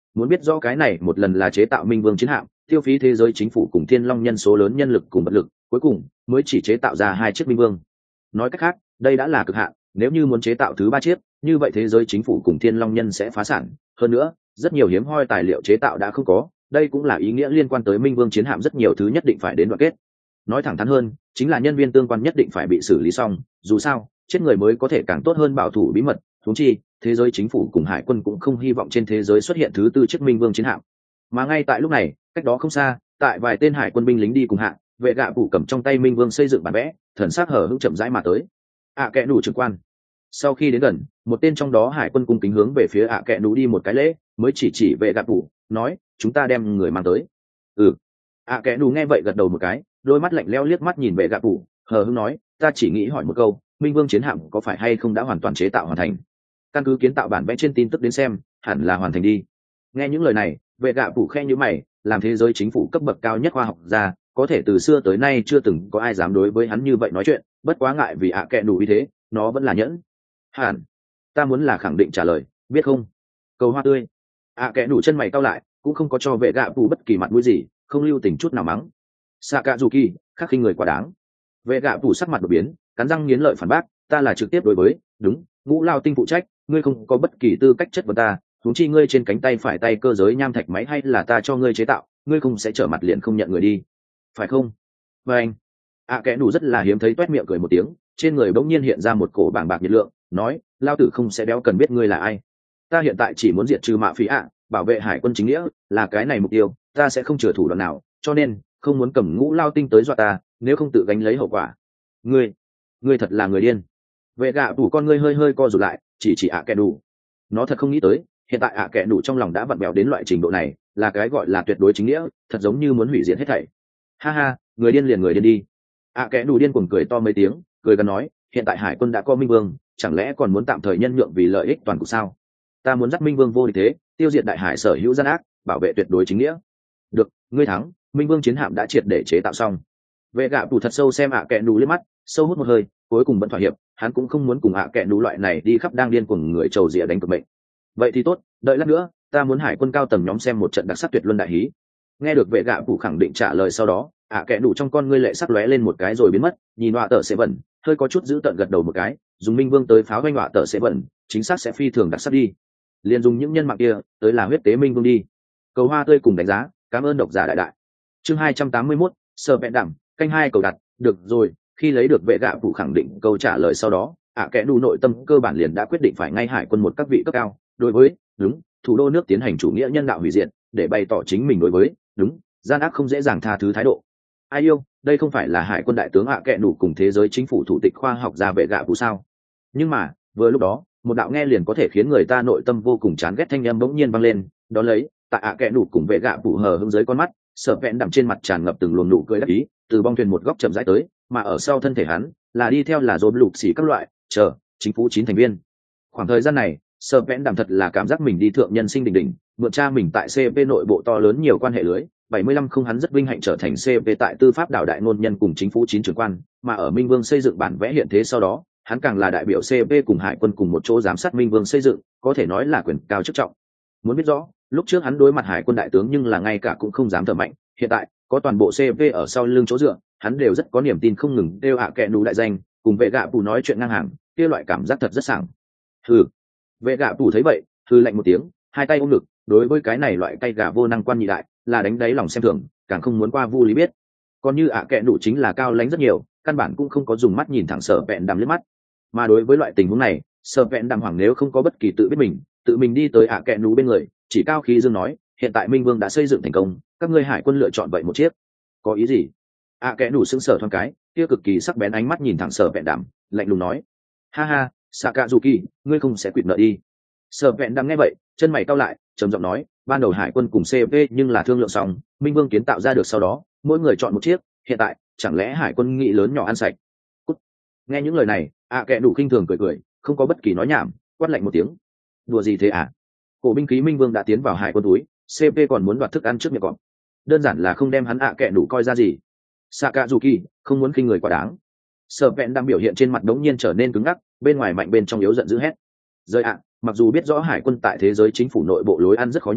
Muốn biết rõ cái này một lần là chế tạo minh vương chiến hạm, tiêu phí thế giới chính phủ cùng thiên long nhân số lớn nhân lực cùng vật lực, cuối cùng mới chỉ chế tạo ra hai chiếc minh vương. Nói cách khác, đây đã là cực hạn, nếu như muốn chế tạo thứ ba chiếc, như vậy thế giới chính phủ cùng thiên long nhân sẽ phá sản. Hơn nữa, rất nhiều hiếm hoi tài liệu chế tạo đã không có, đây cũng là ý nghĩa liên quan tới minh vương chiến hạm rất nhiều thứ nhất định phải đến đoạn kết. Nói thẳng thắn hơn, chính là nhân viên tương quan nhất định phải bị xử lý xong, dù sao chết người mới có thể càng tốt hơn bảo thủ bí mật. Huống chi thế giới chính phủ cùng hải quân cũng không hy vọng trên thế giới xuất hiện thứ tư chiếc minh vương chiến hạm. Mà ngay tại lúc này, cách đó không xa, tại vài tên hải quân binh lính đi cùng hạng, vệ gạ phủ cầm trong tay minh vương xây dựng bản vẽ, thần sắc hở hững chậm rãi mà tới. ạ à, kẽ đủ trưởng quan. Sau khi đến gần, một tên trong đó hải quân cung kính hướng về phía ạ à kẽ đủ đi một cái lễ, mới chỉ chỉ vệ gạ phủ, nói chúng ta đem người mang tới. Ừ. ạ à, kẽ đủ nghe vậy gật đầu một cái, đôi mắt lạnh lẽo liếc mắt nhìn vệ gạ phủ, hờ hững nói, ta chỉ nghĩ hỏi một câu, minh vương chiến hạm có phải hay không đã hoàn toàn chế tạo hoàn thành? Căn cứ kiến tạo bản vẽ trên tin tức đến xem, hẳn là hoàn thành đi. Nghe những lời này, vệ gạ phủ khe như mày, làm thế giới chính phủ cấp bậc cao nhất khoa học gia, có thể từ xưa tới nay chưa từng có ai dám đối với hắn như vậy nói chuyện, bất quá ngại vì ạ à kẽ đủ ý thế, nó vẫn là nhẫn. Hẳn, ta muốn là khẳng định trả lời, biết không? Cầu hoa tươi. ạ à kẽ đủ chân mày cau lại, cũng không có cho vệ gạ phủ bất kỳ mặt mũi gì, không lưu tình chút nào mắng. Sakazuki, khắc khinh người quá đáng. Vệ gạ phủ sắc mặt đột biến, cắn răng nghiến lợi phản bác, ta là trực tiếp đối với, đúng, Ngũ Lao Tinh phụ trách, ngươi không có bất kỳ tư cách chất vấn ta, huống chi ngươi trên cánh tay phải tay cơ giới nham thạch máy hay là ta cho ngươi chế tạo, ngươi không sẽ trở mặt liền không nhận người đi, phải không? Và anh, ạ kẽ đủ rất là hiếm thấy toét miệng cười một tiếng, trên người bỗng nhiên hiện ra một cổ bàng bạc nhiệt lượng, nói, lao tử không sẽ béo cần biết ngươi là ai. Ta hiện tại chỉ muốn diệt trừ mạ phí ạ, bảo vệ hải quân chính nghĩa, là cái này mục tiêu, ta sẽ không chừa thủ đoạn nào, cho nên không muốn cầm Ngũ Lao Tinh tới dọa ta, nếu không tự gánh lấy hậu quả. Ngươi, ngươi thật là người điên. Vệ gạ đủ con ngươi hơi hơi co rụt lại, chỉ chỉ ạ kẽ đủ. Nó thật không nghĩ tới, hiện tại ạ kẽ đủ trong lòng đã vặn vẹo đến loại trình độ này, là cái gọi là tuyệt đối chính nghĩa, thật giống như muốn hủy diệt hết thảy. Ha ha, người điên liền người điên đi. ạ kẽ đủ điên cuồng cười to mấy tiếng, cười gần nói, hiện tại hải quân đã có minh vương, chẳng lẽ còn muốn tạm thời nhân nhượng vì lợi ích toàn cục sao? Ta muốn dắt minh vương vô địch thế, tiêu diệt đại hải sở hữu gian ác, bảo vệ tuyệt đối chính nghĩa. Được, ngươi thắng, minh vương chiến hạm đã triệt để chế tạo xong. Vệ gạ đủ thật sâu xem ạ kẽ đủ liếc mắt, sâu hút một hơi, cuối cùng vẫn thỏa hiệp, hắn cũng không muốn cùng ạ kẽ đủ loại này đi khắp đang điên cuồng người trầu rỉa đánh cực mệnh. Vậy thì tốt, đợi lát nữa, ta muốn hải quân cao tầng nhóm xem một trận đặc sắc tuyệt luân đại hí. Nghe được vệ gạ đủ khẳng định trả lời sau đó, ạ kẽ đủ trong con ngươi lệ sắc lóe lên một cái rồi biến mất, nhìn họa tờ sẽ vẩn, hơi có chút giữ tận gật đầu một cái, dùng minh vương tới pháo vanh họa tờ sẽ vẩn, chính xác sẽ phi thường đặc sắc đi. Liền dùng những nhân mạng kia tới là huyết tế minh vương đi. Cầu hoa tươi cùng đánh giá, cảm ơn độc giả đại đại. Chương hai trăm tám mươi mốt, sợ vẹn đẳng, canh hai cầu đặt, được rồi. Khi lấy được vệ gạ phụ khẳng định câu trả lời sau đó, ạ kẽ đủ nội tâm cơ bản liền đã quyết định phải ngay hải quân một các vị cấp cao đối với đúng thủ đô nước tiến hành chủ nghĩa nhân đạo hủy diệt, để bày tỏ chính mình đối với đúng gian ác không dễ dàng tha thứ thái độ. Ai yêu, đây không phải là hải quân đại tướng ạ kẽ đủ cùng thế giới chính phủ thủ tịch khoa học gia vệ gạ phụ sao? Nhưng mà vừa lúc đó, một đạo nghe liền có thể khiến người ta nội tâm vô cùng chán ghét thanh âm bỗng nhiên vang lên, đó lấy tại ạ kẽ đủ cùng vệ gạ phụ hờ hững dưới con mắt, sợ vẹn đậm trên mặt tràn ngập từng luồng nụ cười đắc ý, từ bong thuyền một góc chậm rãi tới, mà ở sau thân thể hắn là đi theo là dồn lục xỉ các loại chờ chính phủ chín thành viên. Khoảng thời gian này, sợ vẹn đậm thật là cảm giác mình đi thượng nhân sinh đỉnh đỉnh, mượn cha mình tại xê pê nội bộ to lớn nhiều quan hệ lưới bảy mươi lăm không, hắn rất vinh hạnh trở thành xê pê tại tư pháp đảo đại ngôn nhân cùng chính phủ chín trưởng quan, mà ở Minh Vương xây dựng bản vẽ hiện thế sau đó, hắn càng là đại biểu xê pê cùng hải quân cùng một chỗ giám sát Minh Vương xây dựng, có thể nói là quyền cao chức trọng. Muốn biết rõ, lúc trước hắn đối mặt hải quân đại tướng nhưng là ngay cả cũng không dám thở mạnh, hiện tại có toàn bộ xê pê ở sau lưng chỗ dựa, hắn đều rất có niềm tin không ngừng đều hạ kệ đủ đại danh, cùng vệ gạ phủ nói chuyện ngang hàng, kia loại cảm giác thật rất sảng. Hừ. Vệ gạ phủ thấy vậy, hừ lạnh một tiếng, hai tay ôm ngực, đối với cái này loại tay gà vô năng quan nhị đại, là đánh đáy lòng xem thường, càng không muốn qua vu lý biết. Còn như ạ kệ đủ chính là cao lãnh rất nhiều, căn bản cũng không có dùng mắt nhìn thẳng Sở Vẹn Đàm liếc mắt. Mà đối với loại tình huống này, Sở Vẹn Đàm hoảng nếu không có bất kỳ tự biết mình, tự mình đi tới ạ kệ đủ bên người, chỉ cao khí dương nói, hiện tại Minh Vương đã xây dựng thành công, các ngươi hải quân lựa chọn vậy một chiếc. Có ý gì? ạ kệ đủ sững sờ thoáng cái, kia cực kỳ sắc bén ánh mắt nhìn thẳng Sở Vẹn Đàm, lạnh lùng nói, ha ha, Sakazuki, ngươi không sẽ quỵt nợ đi. Sở Vẹn Đàm nghe vậy, chân mày cau lại, trầm giọng nói, ban đầu hải quân cùng xê pê nhưng là thương lượng xong, Minh Vương kiến tạo ra được sau đó, mỗi người chọn một chiếc, hiện tại chẳng lẽ hải quân nghĩ lớn nhỏ ăn sạch? Cút. Nghe những lời này, ạ kệ đủ khinh thường cười cười, không có bất kỳ nói nhảm, quát lạnh một tiếng. Đùa gì thế à? Cổ binh khí Minh Vương đã tiến vào hải quân túi, xê pê còn muốn đoạt thức ăn trước miệng cọp. Đơn giản là không đem hắn ạ kệ đủ coi ra gì. Sakazuki, không muốn khinh người quá đáng. Sở Vẹn đang biểu hiện trên mặt đống nhiên trở nên cứng ngắc, bên ngoài mạnh bên trong yếu giận dữ hét. Rơi ạ, mặc dù biết rõ hải quân tại thế giới chính phủ nội bộ lối ăn rất khó nhìn,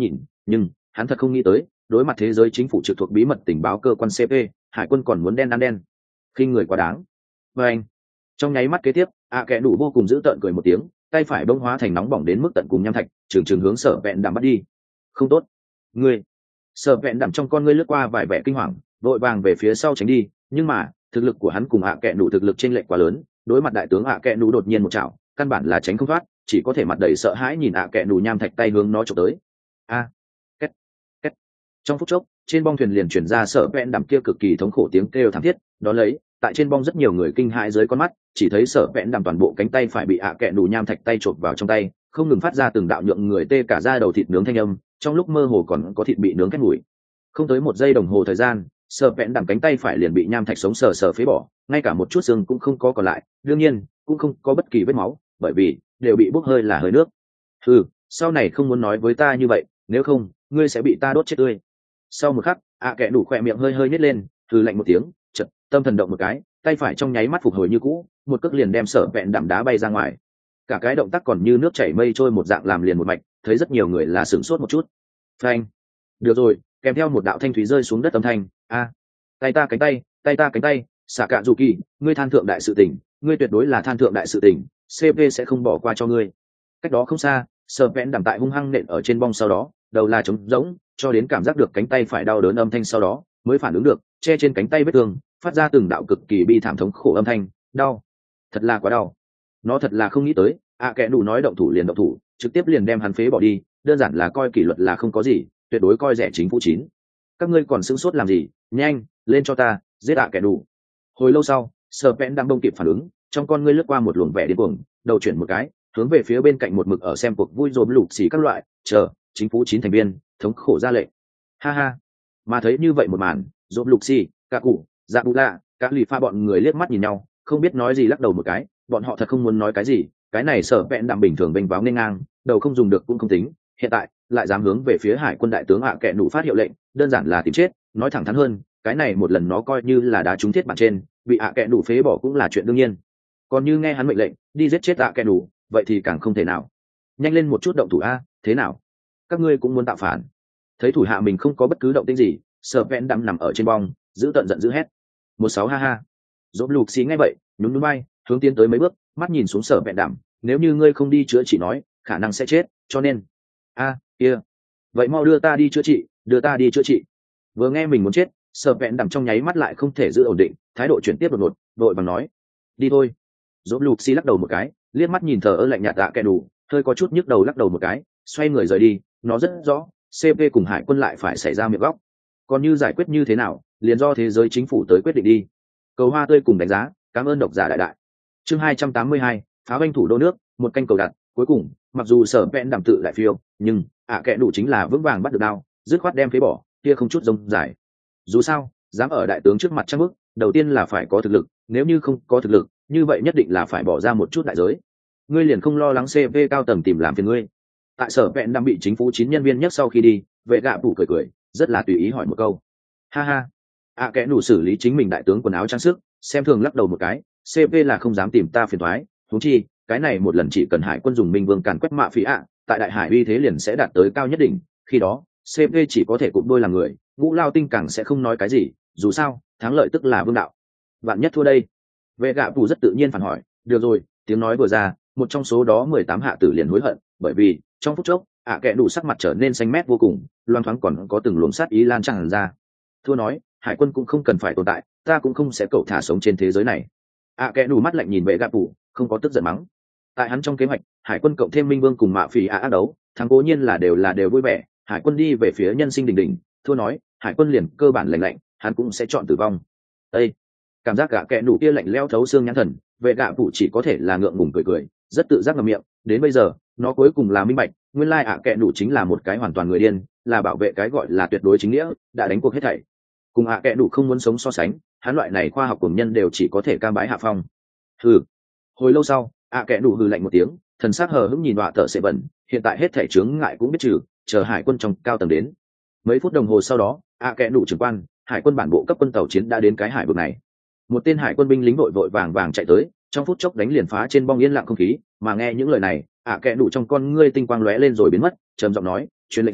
nhưng hắn thật không nghĩ tới đối mặt thế giới chính phủ trực thuộc bí mật tình báo cơ quan cp hải quân còn muốn đen ăn đen khi người quá đáng. Và anh trong nháy mắt kế tiếp ạ kẽ đủ vô cùng dữ tợn cười một tiếng, tay phải bông hóa thành nóng bỏng đến mức tận cùng nham thạch trường trường hướng sở vẹn đạm bắt đi. Không tốt, ngươi. Sở vẹn đạm trong con ngươi lướt qua vài vẻ kinh hoàng, vội vàng về phía sau tránh đi, nhưng mà thực lực của hắn cùng ạ kẽ đủ thực lực chênh lệch quá lớn, đối mặt đại tướng ạ kẽ đủ đột nhiên một chảo, căn bản là tránh không thoát, chỉ có thể mặt đầy sợ hãi nhìn ạ kẽ đủ nham thạch tay hướng nó chụp tới. A, két, két. Trong phút chốc trên bong thuyền liền chuyển ra sở vẹn đạm kia cực kỳ thống khổ tiếng kêu thảm thiết, đó lấy tại trên bong rất nhiều người kinh hãi dưới con mắt, chỉ thấy sở vẹn đạm toàn bộ cánh tay phải bị ạ kẽ đủ nham thạch tay chộp vào trong tay, không ngừng phát ra từng đạo nhượng người tê cả da đầu thịt nướng thanh âm, trong lúc mơ hồ còn có thịt bị nướng khét mùi. Không tới một giây đồng hồ thời gian, sở vẹn đạm cánh tay phải liền bị nham thạch sống sờ sờ phế bỏ, ngay cả một chút xương cũng không có còn lại, đương nhiên cũng không có bất kỳ vết máu, bởi vì đều bị bốc hơi là hơi nước. Ừ, sau này không muốn nói với ta như vậy, nếu không ngươi sẽ bị ta đốt chết tươi. Sau một khắc ạ kẽ đủ khỏe miệng hơi hơi nhếch lên, hừ lạnh một tiếng, chợt tâm thần động một cái, tay phải trong nháy mắt phục hồi như cũ, một cước liền đem sở vẹn đạm đá bay ra ngoài. Cả cái động tác còn như nước chảy mây trôi một dạng làm liền một mạch, thấy rất nhiều người là sửng sốt một chút. Phanh. Được rồi, kèm theo một đạo thanh thúy rơi xuống đất âm thanh. A, tay ta cánh tay, tay ta cánh tay, xả cạ dù kỳ, ngươi than thượng đại sự tình, ngươi tuyệt đối là than thượng đại sự tình, cp sẽ không bỏ qua cho ngươi. Cách đó không xa, sở vẹn đạm tại hung hăng nện ở trên bong sau đó, đầu là trống rỗng, cho đến cảm giác được cánh tay phải đau đớn âm thanh sau đó mới phản ứng được, che trên cánh tay vết thương phát ra từng đạo cực kỳ bi thảm thống khổ âm thanh. Đau, thật là quá đau. Nó thật là không nghĩ tới ạ kẽ đủ nói động thủ liền động thủ, trực tiếp liền đem hắn phế bỏ đi, đơn giản là coi kỷ luật là không có gì, tuyệt đối coi rẻ chính phủ chín. Các ngươi còn sững sốt làm gì, nhanh lên cho ta giết ạ kẽ đủ. Hồi lâu sau sở vẹn đang đông kịp phản ứng, trong con ngươi lướt qua một luồng vẻ điên cuồng, đầu chuyển một cái hướng về phía bên cạnh một mực ở xem cuộc vui rồi lục xì các loại chờ chính phủ chín thành viên thống khổ ra lệnh. Ha ha, mà thấy như vậy một màn, dồn lục xì cả cụ dạ bù lạ các lì pha bọn người liếc mắt nhìn nhau, không biết nói gì lắc đầu một cái, bọn họ thật không muốn nói cái gì, cái này sở vẹn đạm bình thường bênh váo nên ngang, đầu không dùng được cũng không tính, hiện tại lại dám hướng về phía hải quân đại tướng ạ kẽ đủ phát hiệu lệnh, đơn giản là tìm chết. Nói thẳng thắn hơn, cái này một lần nó coi như là đá trúng thiết bản trên, bị ạ kẽ đủ phế bỏ cũng là chuyện đương nhiên, còn như nghe hắn mệnh lệnh đi giết chết ạ kẽ đủ, vậy thì càng không thể nào. Nhanh lên một chút động thủ a, thế nào các ngươi cũng muốn tạo phản? Thấy thủ hạ mình không có bất cứ động tĩnh gì, sở vẹn đạm nằm ở trên bong giữ tận giận dữ hét. Một sáu ha ha. Dỗ lục xí ngay vậy nhún nhún bay hướng tiến tới mấy bước, mắt nhìn xuống sở vẹn đạm, nếu như ngươi không đi chữa trị nói khả năng sẽ chết, cho nên a kia vậy mau đưa ta đi chữa trị, đưa ta đi chữa trị. Vừa nghe mình muốn chết, sở vẹn đạm trong nháy mắt lại không thể giữ ổn định, thái độ chuyển tiếp đột ngột, vội bằng nói đi thôi. Dỗ lục xí lắc đầu một cái, liếc mắt nhìn thờ ơ lạnh nhạt dạ kẻ đủ, hơi có chút nhức đầu lắc đầu một cái, xoay người rời đi. Nó rất rõ cp cùng hải quân lại phải xảy ra miệng góc, còn như giải quyết như thế nào liền do thế giới chính phủ tới quyết định đi. Cầu hoa tươi cùng đánh giá, cảm ơn độc giả đại đại. Chương hai trăm tám mươi hai, phá banh thủ đô nước, một canh cầu đặt. Cuối cùng mặc dù sở vẹn đạm tự đại phiêu, nhưng ạ kẽ đủ chính là vững vàng bắt được đao, dứt khoát đem phế bỏ, kia không chút rông dài. Dù sao dám ở đại tướng trước mặt trăng bước, đầu tiên là phải có thực lực, nếu như không có thực lực như vậy nhất định là phải bỏ ra một chút đại giới. Ngươi liền không lo lắng cp cao tầng tìm làm phiền ngươi? Tại sở vẹn đang bị chính phủ chín nhân viên nhất sau khi đi, vệ gạ phủ cười cười rất là tùy ý hỏi một câu. Ha ha. ạ kẽ đủ xử lý chính mình đại tướng quần áo trang sức, xem thường lắc đầu một cái, cp là không dám tìm ta phiền thoái, thú chi cái này một lần chỉ cần hải quân dùng minh vương càn quét mạ phí ạ, tại đại hải uy thế liền sẽ đạt tới cao nhất định, khi đó cp chỉ có thể cụm đôi làm người, ngũ lao tinh càng sẽ không nói cái gì, dù sao thắng lợi tức là vương đạo, vạn nhất thua đây. Vệ gạ phủ rất tự nhiên phản hỏi. Được rồi, tiếng nói vừa ra, một trong số đó mười tám hạ tử liền hối hận, bởi vì trong phút chốc ạ kẽ đủ sắc mặt trở nên xanh mét vô cùng, loang thoáng còn có từng luồng sát ý lan tràn ra. Thua nói hải quân cũng không cần phải tồn tại, ta cũng không sẽ cậu thả sống trên thế giới này. ạ kẽ đủ mắt lạnh nhìn vệ gạ phủ, không có tức giận mắng. Tại hắn trong kế hoạch, hải quân cộng thêm minh vương cùng mạ phỉ ạ ác đấu, thắng cố nhiên là đều là đều vui vẻ, hải quân đi về phía nhân sinh đỉnh đỉnh, thua nói hải quân liền cơ bản lạnh lạnh, hắn cũng sẽ chọn tử vong. Ê! Cảm giác gạ kẽ đủ kia lạnh leo thấu xương nhãn thần, vệ gạ phủ chỉ có thể là ngượng ngùng cười cười, rất tự giác ngậm miệng. Đến bây giờ nó cuối cùng là minh bạch, nguyên lai ạ kẽ đủ chính là một cái hoàn toàn người điên, là bảo vệ cái gọi là tuyệt đối chính nghĩa, đã đánh cuộc hết thảy. Cùng ạ kẽ đủ không muốn sống so sánh, hắn loại này khoa học cùng nhân đều chỉ có thể cam bái hạ phong. Hừ. Hồi lâu sau ạ kẽ đủ hừ lạnh một tiếng, thần sắc hờ hững nhìn đọa tợ sẽ bẩn, hiện tại hết thảy chướng ngại cũng biết trừ, chờ hải quân trong cao tầng đến. Mấy phút đồng hồ sau đó ạ kẽ đủ trưởng quan, hải quân bản bộ cấp quân tàu chiến đã đến cái hải vực này. Một tên hải quân binh lính vội vội vàng vàng chạy tới, trong phút chốc đánh liền phá trên bong yên lặng không khí, mà nghe những lời này ạ kẽ đủ trong con ngươi tinh quang lóe lên rồi biến mất, trầm giọng nói, truyền lệnh xuống,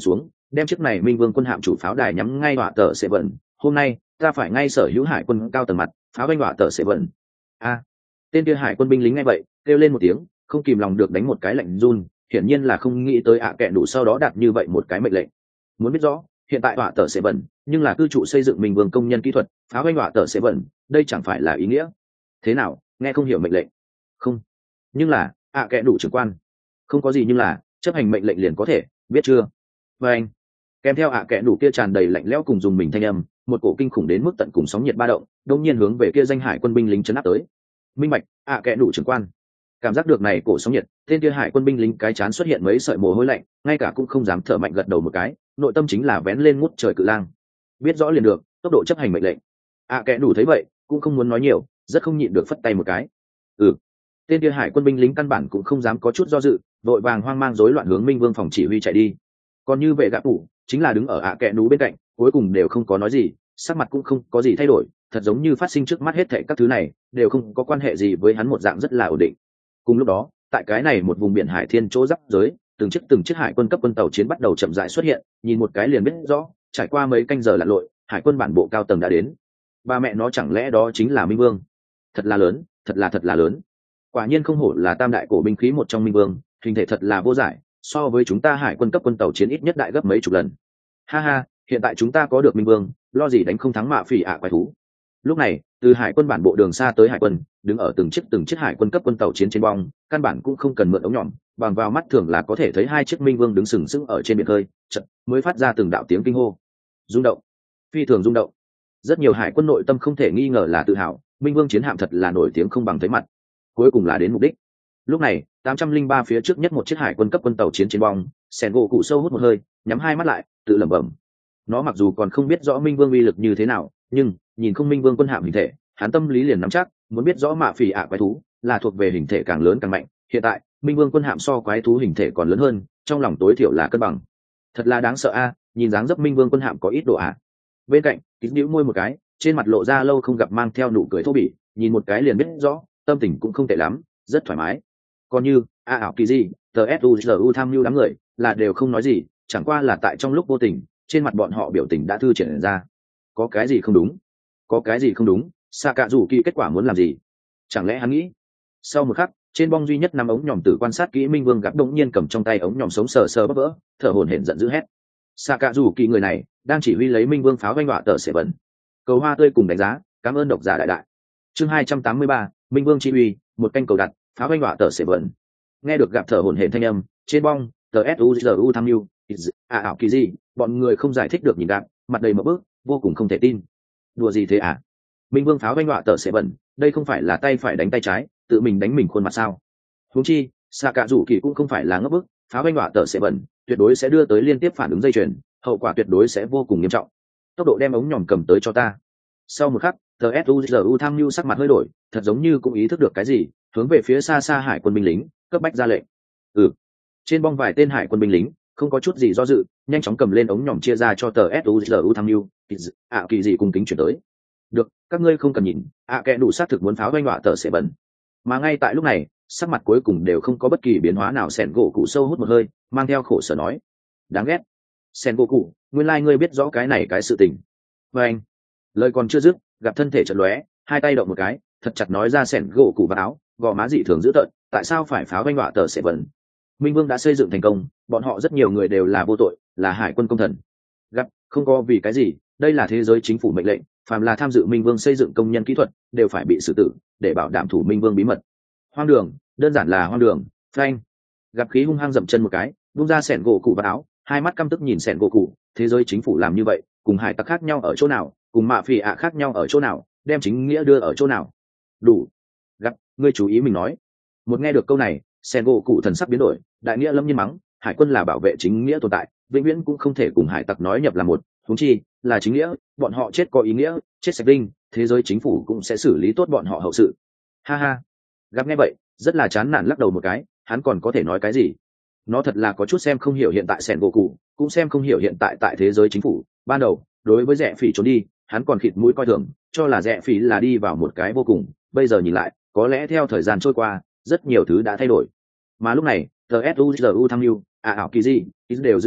đem chiếc này minh vương quân hạm chủ pháo đài nhắm ngay họa tờ sẽ vận. Hôm nay ta phải ngay sở hữu hải quân cao tầng mặt pháo banh họa tờ sẽ vận. A, tên kia hải quân binh lính ngay vậy kêu lên một tiếng, không kìm lòng được đánh một cái lạnh run, hiển nhiên là không nghĩ tới ạ kệ đủ sau đó đạt như vậy một cái mệnh lệnh. Muốn biết rõ hiện tại họa tờ sẽ vận nhưng là cư trụ xây dựng minh vương công nhân kỹ thuật, pháo banh họa tờ sẽ vận đây chẳng phải là ý nghĩa thế nào? Nghe không hiểu mệnh lệnh không? Nhưng là ạ kệ đủ trưởng quan, không có gì nhưng là chấp hành mệnh lệnh liền có thể, biết chưa? Và anh kèm theo ạ kệ đủ kia tràn đầy lạnh lẽo cùng dùng mình thanh âm, một cổ kinh khủng đến mức tận cùng sóng nhiệt ba động đông nhiên hướng về kia danh hải quân binh lính chấn áp tới. Minh bạch, ạ kệ đủ trưởng quan. Cảm giác được này cổ sóng nhiệt, tên kia hải quân binh lính cái chán xuất hiện mấy sợi mồ hôi lạnh, ngay cả cũng không dám thở mạnh gật đầu một cái, nội tâm chính là vén lên ngút trời cự lang. Biết rõ liền được, tốc độ chấp hành mệnh lệnh. ạ kệ đủ thấy vậy cũng không muốn nói nhiều, rất không nhịn được phất tay một cái. Ừ. Tên kia hải quân binh lính căn bản cũng không dám có chút do dự, vội vàng hoang mang rối loạn hướng minh vương phòng chỉ huy chạy đi. Còn như vệ gã phủ chính là đứng ở ạ kệ đủ bên cạnh, cuối cùng đều không có nói gì, sắc mặt cũng không có gì thay đổi, thật giống như phát sinh trước mắt hết thảy các thứ này đều không có quan hệ gì với hắn một dạng rất là ổn định. Cùng lúc đó, tại cái này một vùng biển hải thiên chỗ giáp giới, từng chiếc từng chiếc hải quân cấp quân tàu chiến bắt đầu chậm rãi xuất hiện, nhìn một cái liền biết rõ, trải qua mấy canh giờ lặn lội, hải quân bản bộ cao tầng đã đến. Ba mẹ nó chẳng lẽ đó chính là Minh Vương? Thật là lớn, thật là thật là lớn. Quả nhiên không hổ là tam đại cổ binh khí một trong Minh Vương, hình thể thật là vô giải, so với chúng ta hải quân cấp quân tàu chiến ít nhất đại gấp mấy chục lần. Ha ha, hiện tại chúng ta có được Minh Vương, lo gì đánh không thắng mạ phỉ ạ quái thú. Lúc này, từ hải quân bản bộ đường xa tới hải quân, đứng ở từng chiếc từng chiếc hải quân cấp quân tàu chiến trên bong, căn bản cũng không cần mượn ống nhỏm, bằng vào mắt thường là có thể thấy hai chiếc Minh Vương đứng sừng sững ở trên biển khơi, chợt mới phát ra từng đạo tiếng kinh hô. Rung động, phi thường rung động. Rất nhiều hải quân nội tâm không thể nghi ngờ là tự hào, Minh Vương chiến hạm thật là nổi tiếng không bằng thấy mặt. Cuối cùng là đến mục đích. Lúc này, tám trăm linh ba phía trước nhất một chiếc hải quân cấp quân tàu chiến trên bong, Sẻn gỗ cụ sâu hút một hơi, nhắm hai mắt lại, tự lẩm bẩm. Nó mặc dù còn không biết rõ Minh Vương uy lực như thế nào, nhưng nhìn không Minh Vương quân hạm hình thể, hắn tâm lý liền nắm chắc, muốn biết rõ mạ phỉ ạ quái thú là thuộc về hình thể càng lớn càng mạnh. Hiện tại, Minh Vương quân hạm so quái thú hình thể còn lớn hơn, trong lòng tối thiểu là cân bằng. Thật là đáng sợ a, nhìn dáng dấp Minh Vương quân hạm có ít độ ạ. À. Bên cạnh, Kính nhíu môi một cái, trên mặt lộ ra lâu không gặp mang theo nụ cười thô bỉ, nhìn một cái liền biết rõ, tâm tình cũng không tệ lắm, rất thoải mái. Còn như a ảo kỳ gì, tờ suzu tham mưu đám người là đều không nói gì, chẳng qua là tại trong lúc vô tình, trên mặt bọn họ biểu tình đã thư triển ra. Có cái gì không đúng? Có cái gì không đúng? Xạ cạ rủ kỳ kết quả muốn làm gì? Chẳng lẽ hắn nghĩ? Sau một khắc, trên bong duy nhất nằm ống nhòm tử quan sát kỹ Minh Vương gặp đột nhiên cầm trong tay ống nhòm sống sờ sờ bắp vỡ, thở hổn hển giận dữ hét. Xạ cạ rủ kỳ người này đang chỉ huy lấy Minh Vương pháo vanh họa tờ sẽ bẩn. Cầu hoa tươi cùng đánh giá, cảm ơn độc giả đại đại. Chương hai trăm tám mươi ba, Minh Vương chỉ huy, một canh cầu đặt, pháo vanh họa tờ sẽ bẩn. Nghe được gặp thở hổn hển thanh âm, trên bong, tờ suzu tham mưu, a ảo kỳ gì, bọn người không giải thích được nhìn đạn, mặt đầy mập bước, vô cùng không thể tin. Đùa gì thế à? Minh Vương pháo vanh họa tờ sẽ bẩn, đây không phải là tay phải đánh tay trái, tự mình đánh mình khuôn mặt sao? Huống chi, xạ cạ rủ kỳ cũng không phải là ngốc bức, pháo vanh họa tờ sẽ bẩn, tuyệt đối sẽ đưa tới liên tiếp phản ứng dây chuyền, hậu quả tuyệt đối sẽ vô cùng nghiêm trọng. Tốc độ đem ống nhòm cầm tới cho ta. Sau một khắc, tờ suzu tham mưu sắc mặt hơi đổi, thật giống như cũng ý thức được cái gì, hướng về phía xa xa hải quân binh lính cấp bách ra lệnh. Ừ. Trên bong vài tên hải quân binh lính không có chút gì do dự, nhanh chóng cầm lên ống nhòm chia ra cho tờ suzu tham mưu, ạ kỳ gì cùng kính chuyển tới. Được, các ngươi không cần nhìn, ạ kệ đủ xác thực muốn pháo vanh họa tờ sẽ bẩn. Mà ngay tại lúc này, sắc mặt cuối cùng đều không có bất kỳ biến hóa nào, Sẻn gỗ cụ sâu hút một hơi, mang theo khổ sở nói. Đáng ghét. Sẻn gỗ cụ, nguyên lai ngươi biết rõ cái này cái sự tình. Và anh, lời còn chưa dứt, gặp thân thể chợt lóe, hai tay động một cái, thật chặt nói ra Sẻn gỗ cụ vào áo, gò má dị thường dữ tợn, tại sao phải pháo vanh họa tờ sẽ bẩn? Minh Vương đã xây dựng thành công, bọn họ rất nhiều người đều là vô tội, là hải quân công thần. Gặp, không có vì cái gì, đây là thế giới chính phủ mệnh lệnh, phàm là tham dự Minh Vương xây dựng công nhân kỹ thuật, đều phải bị xử tử, để bảo đảm thủ Minh Vương bí mật. Hoang đường, đơn giản là hoang đường. Phanh. Gặp khí hung hăng dậm chân một cái, buông ra Sẻn gỗ cụ vào áo, hai mắt căm tức nhìn Sẻn gỗ cụ, thế giới chính phủ làm như vậy, cùng hải tặc khác nhau ở chỗ nào, cùng mạ phỉ ạ khác nhau ở chỗ nào, đem chính nghĩa đưa ở chỗ nào? Đủ. Gặp, ngươi chú ý mình nói. Một nghe được câu này, Sẻn gỗ cụ thần sắc biến đổi, đại nghĩa lâm nhiên mắng, hải quân là bảo vệ chính nghĩa tồn tại, vĩnh viễn cũng không thể cùng hải tặc nói nhập là một, huống chi là chính nghĩa, bọn họ chết có ý nghĩa, chết sạch đinh, thế giới chính phủ cũng sẽ xử lý tốt bọn họ hậu sự. Ha ha. Gặp nghe vậy, rất là chán nản lắc đầu một cái, hắn còn có thể nói cái gì? Nó thật là có chút xem không hiểu hiện tại Sẻn gỗ cụ, cũng xem không hiểu hiện tại tại thế giới chính phủ. Ban đầu, đối với Rẽ Phỉ trốn đi, hắn còn khịt mũi coi thường, cho là Rẽ Phỉ là đi vào một cái vô cùng, bây giờ nhìn lại, có lẽ theo thời gian trôi qua, rất nhiều thứ đã thay đổi. Mà lúc này, tờ suzu tham mưu, a ảo kỳ gì, đều giữ yên lặng,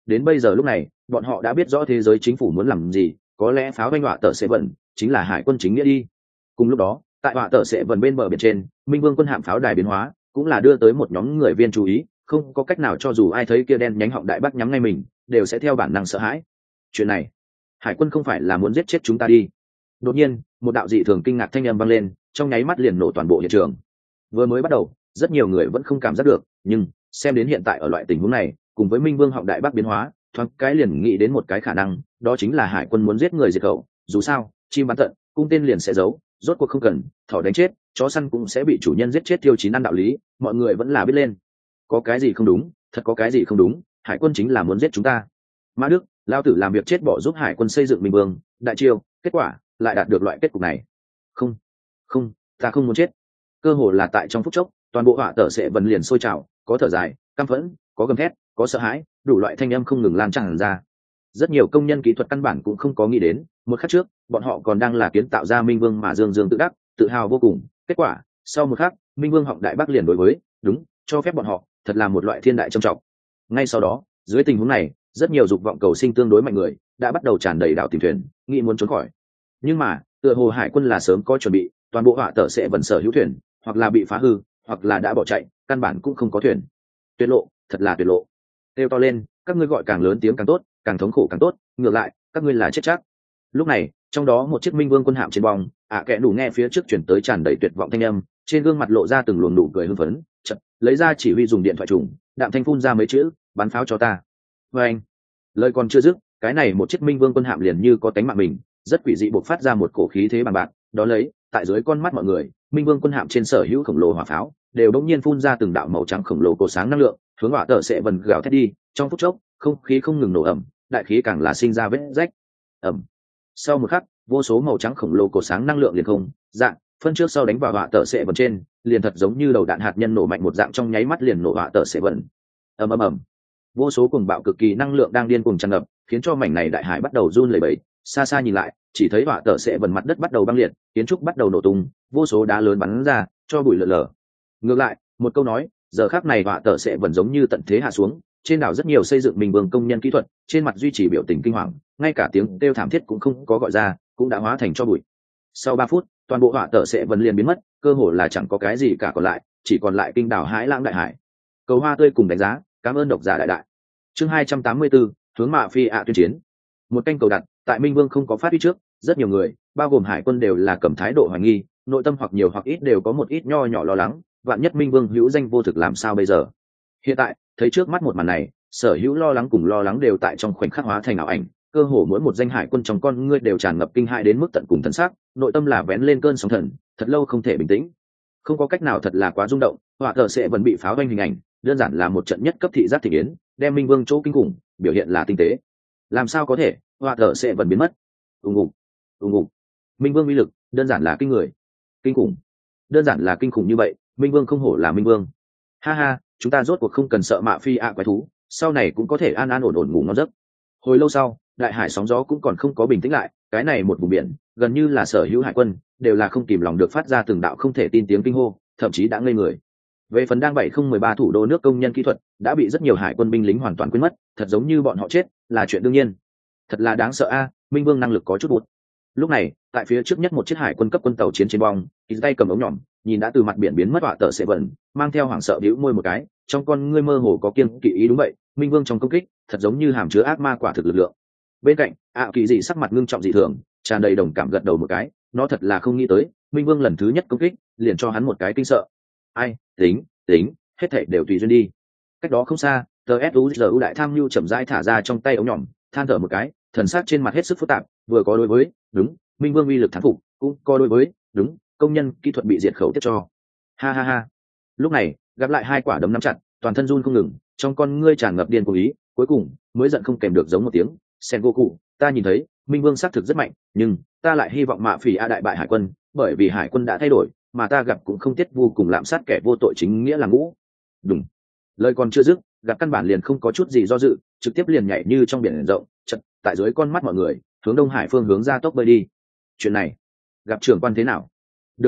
đến bây giờ lúc này bọn họ đã biết rõ thế giới chính phủ muốn làm gì, có lẽ pháo banh họa tờ sẽ vận chính là hải quân chính nghĩa đi. Cùng lúc đó tại họa tờ sẽ vận bên bờ biển trên, minh vương quân hạm pháo đài biến hóa cũng là đưa tới một nhóm người viên chú ý, không có cách nào cho dù ai thấy kia đen nhánh họng đại bác nhắm ngay mình đều sẽ theo bản năng sợ hãi. Chuyện này hải quân không phải là muốn giết chết chúng ta đi? Đột nhiên một đạo dị thường kinh ngạc thanh âm vang lên, trong nháy mắt liền nổ toàn bộ hiện trường. Vừa mới bắt đầu rất nhiều người vẫn không cảm giác được, nhưng xem đến hiện tại ở loại tình huống này cùng với minh vương họng đại bác biến hóa, thoáng cái liền nghĩ đến một cái khả năng, đó chính là hải quân muốn giết người diệt khẩu. Dù sao chim bắn tận cung tên liền sẽ giấu, rốt cuộc không cần thỏ đánh chết chó săn cũng sẽ bị chủ nhân giết chết tiêu chí ăn đạo lý, mọi người vẫn là biết lên. Có cái gì không đúng? Thật có cái gì không đúng? Hải quân chính là muốn giết chúng ta. Mã Đức lao tử làm việc chết bỏ giúp hải quân xây dựng minh vương đại triều, kết quả lại đạt được loại kết cục này. Không không ta không muốn chết. Cơ hồ là tại trong phút chốc toàn bộ họa tờ sẽ vần liền sôi trào, có thở dài căm phẫn, có gầm thét, có sợ hãi, đủ loại thanh âm không ngừng lan tràn ra. Rất nhiều công nhân kỹ thuật căn bản cũng không có nghĩ đến, một khắc trước bọn họ còn đang là kiến tạo ra minh vương mà dương dương tự đắc tự hào vô cùng, kết quả sau một khắc minh vương họng đại bác liền đối với đúng cho phép bọn họ thật là một loại thiên đại trầm trọng. Ngay sau đó dưới tình huống này rất nhiều dục vọng cầu sinh tương đối mạnh người đã bắt đầu tràn đầy đảo tìm thuyền, nghĩ muốn trốn khỏi. Nhưng mà tựa hồ hải quân là sớm có chuẩn bị, toàn bộ họa tờ sẽ vẫn sở hữu thuyền hoặc là bị phá hư hoặc là đã bỏ chạy, căn bản cũng không có thuyền. Tuyệt lộ, thật là tuyệt lộ. Kêu to lên, các ngươi gọi càng lớn tiếng càng tốt, càng thống khổ càng tốt, ngược lại các ngươi là chết chắc. Lúc này trong đó một chiếc minh vương quân hạm trên bong, ạ à kẽ đủ nghe phía trước chuyển tới tràn đầy tuyệt vọng thanh âm, trên gương mặt lộ ra từng luồng nụ cười hưng phấn, chợt lấy ra chỉ huy dùng điện thoại trùng, đạm thanh phun ra mấy chữ, bắn pháo cho ta. Và anh lời còn chưa dứt, cái này một chiếc minh vương quân hạm liền như có tánh mạng mình, rất quỷ dị bộc phát ra một cổ khí thế bằng bạc, đó lấy tại dưới con mắt mọi người, minh vương quân hạm trên sở hữu khổng lồ hỏa pháo đều đống nhiên phun ra từng đạo màu trắng khổng lồ cổ sáng năng lượng, hướng hỏa tờ sẽ vần gào thét đi. Trong phút chốc không khí không ngừng nổ ẩm, đại khí càng là sinh ra vết rách. Ẩm. Sau một khắc vô số màu trắng khổng lồ cổ sáng năng lượng liền không dạng phân trước sau đánh vào hỏa tờ sẽ vần trên, liền thật giống như đầu đạn hạt nhân nổ mạnh một dạng, trong nháy mắt liền nổ hỏa tờ sẽ vần. Ầm ầm ầm. Vô số cuồng bạo cực kỳ năng lượng đang điên cuồng tràn ngập, khiến cho mảnh này đại hải bắt đầu run lẩy bẩy. Xa xa nhìn lại chỉ thấy hỏa tờ sẽ vần mặt đất bắt đầu băng liệt, kiến trúc bắt đầu nổ tung, vô số đá lớn bắn ra cho bụi lở lở. Ngược lại một câu nói, giờ khắc này hỏa tờ sẽ vần giống như tận thế hạ xuống, trên đảo rất nhiều xây dựng minh vương công nhân kỹ thuật trên mặt duy trì biểu tình kinh hoàng, ngay cả tiếng kêu thảm thiết cũng không có gọi ra, cũng đã hóa thành cho bụi. Sau ba phút toàn bộ hỏa tờ sẽ vần liền biến mất, cơ hồ là chẳng có cái gì cả còn lại, chỉ còn lại kinh đảo hãi lãng đại hải. Cầu hoa tươi cùng đánh giá, cảm ơn độc giả đại đại. Chương hai trăm tám mươi tư, hướng mạ phi ạ tuyên chiến. Một canh cầu đặt tại minh vương không có phát huy trước, rất nhiều người bao gồm hải quân đều là cầm thái độ hoài nghi, nội tâm hoặc nhiều hoặc ít đều có một ít nho nhỏ lo lắng, vạn nhất minh vương hữu danh vô thực làm sao bây giờ. Hiện tại thấy trước mắt một màn này, sở hữu lo lắng cùng lo lắng đều tại trong khoảnh khắc hóa thành ảo ảnh, cơ hồ mỗi một danh hải quân trong con ngươi đều tràn ngập kinh hãi đến mức tận cùng thân xác, nội tâm là vén lên cơn sóng thần, thật lâu không thể bình tĩnh. Không có cách nào, thật là quá rung động, hỏa tờ sẽ vẫn bị pháo vanh hình ảnh, đơn giản là một trận nhất cấp thị giác thị yến, đem minh vương chỗ kinh khủng biểu hiện là tinh tế. Làm sao có thể, hỏa tờ sẽ vẫn biến mất? Ùng ùng, ùng ùng. Minh vương uy lực đơn giản là kinh người, kinh khủng, đơn giản là kinh khủng như vậy, minh vương không hổ là minh vương. Ha ha, chúng ta rốt cuộc không cần sợ mạ phi ạ quái thú, sau này cũng có thể an an ổn ổn ngủ ngon giấc. Hồi lâu sau, đại hải sóng gió cũng còn không có bình tĩnh lại, cái này một vùng biển gần như là sở hữu hải quân đều là không kìm lòng được phát ra từng đạo không thể tin tiếng kinh hô, thậm chí đã ngây người. Về phần đang bảy không một ba thủ đô nước công nhân kỹ thuật đã bị rất nhiều hải quân binh lính hoàn toàn quên mất, thật giống như bọn họ chết là chuyện đương nhiên. Thật là đáng sợ a, minh vương năng lực có chút bụt. Lúc này tại phía trước nhất một chiếc hải quân cấp quân tàu chiến trên bong, kỳ tay cầm ống nhỏm nhìn đã từ mặt biển biến mất họa tờ sẽ vẩn, mang theo hoảng sợ bĩu môi một cái, trong con ngươi mơ hồ có kiêng kỵ ý. Đúng vậy, minh vương trong công kích thật giống như hàm chứa ác ma quả thực lực lượng. Bên cạnh ạ kỳ dị sắc mặt ngưng trọng dị thường, tràn đầy đồng cảm gật đầu một cái, nó thật là không nghĩ tới minh vương lần thứ nhất công kích liền cho hắn một cái kinh sợ. Ai, tính tính hết thảy đều tùy duyên đi. Cách đó không xa, tờ suzu đại tham nhu chậm rãi thả ra trong tay ống nhỏm, than thở một cái, thần sắc trên mặt hết sức phức tạp, vừa có đối với đúng minh vương uy lực thắng phục, cũng có đối với đúng công nhân kỹ thuật bị diệt khẩu tiếp cho. Ha ha ha. Lúc này gặp lại hai quả đấm nắm chặt, toàn thân run không ngừng, trong con ngươi tràn ngập điên cuồng ý, cuối cùng mới giận không kèm được giống một tiếng, Sengoku, ta nhìn thấy minh vương xác thực rất mạnh, nhưng ta lại hy vọng mạ phỉ a đại bại hải quân, bởi vì hải quân đã thay đổi, mà ta gặp cũng không tiết vô cùng lạm sát kẻ vô tội chính nghĩa là ngũ. Đúng. Lời còn chưa dứt, gặp căn bản liền không có chút gì do dự, trực tiếp liền nhảy như trong biển rộng, chật tại dưới con mắt mọi người hướng đông hải phương hướng ra tốc bơi đi. Chuyện này gặp trưởng quan thế nào? Được rồi,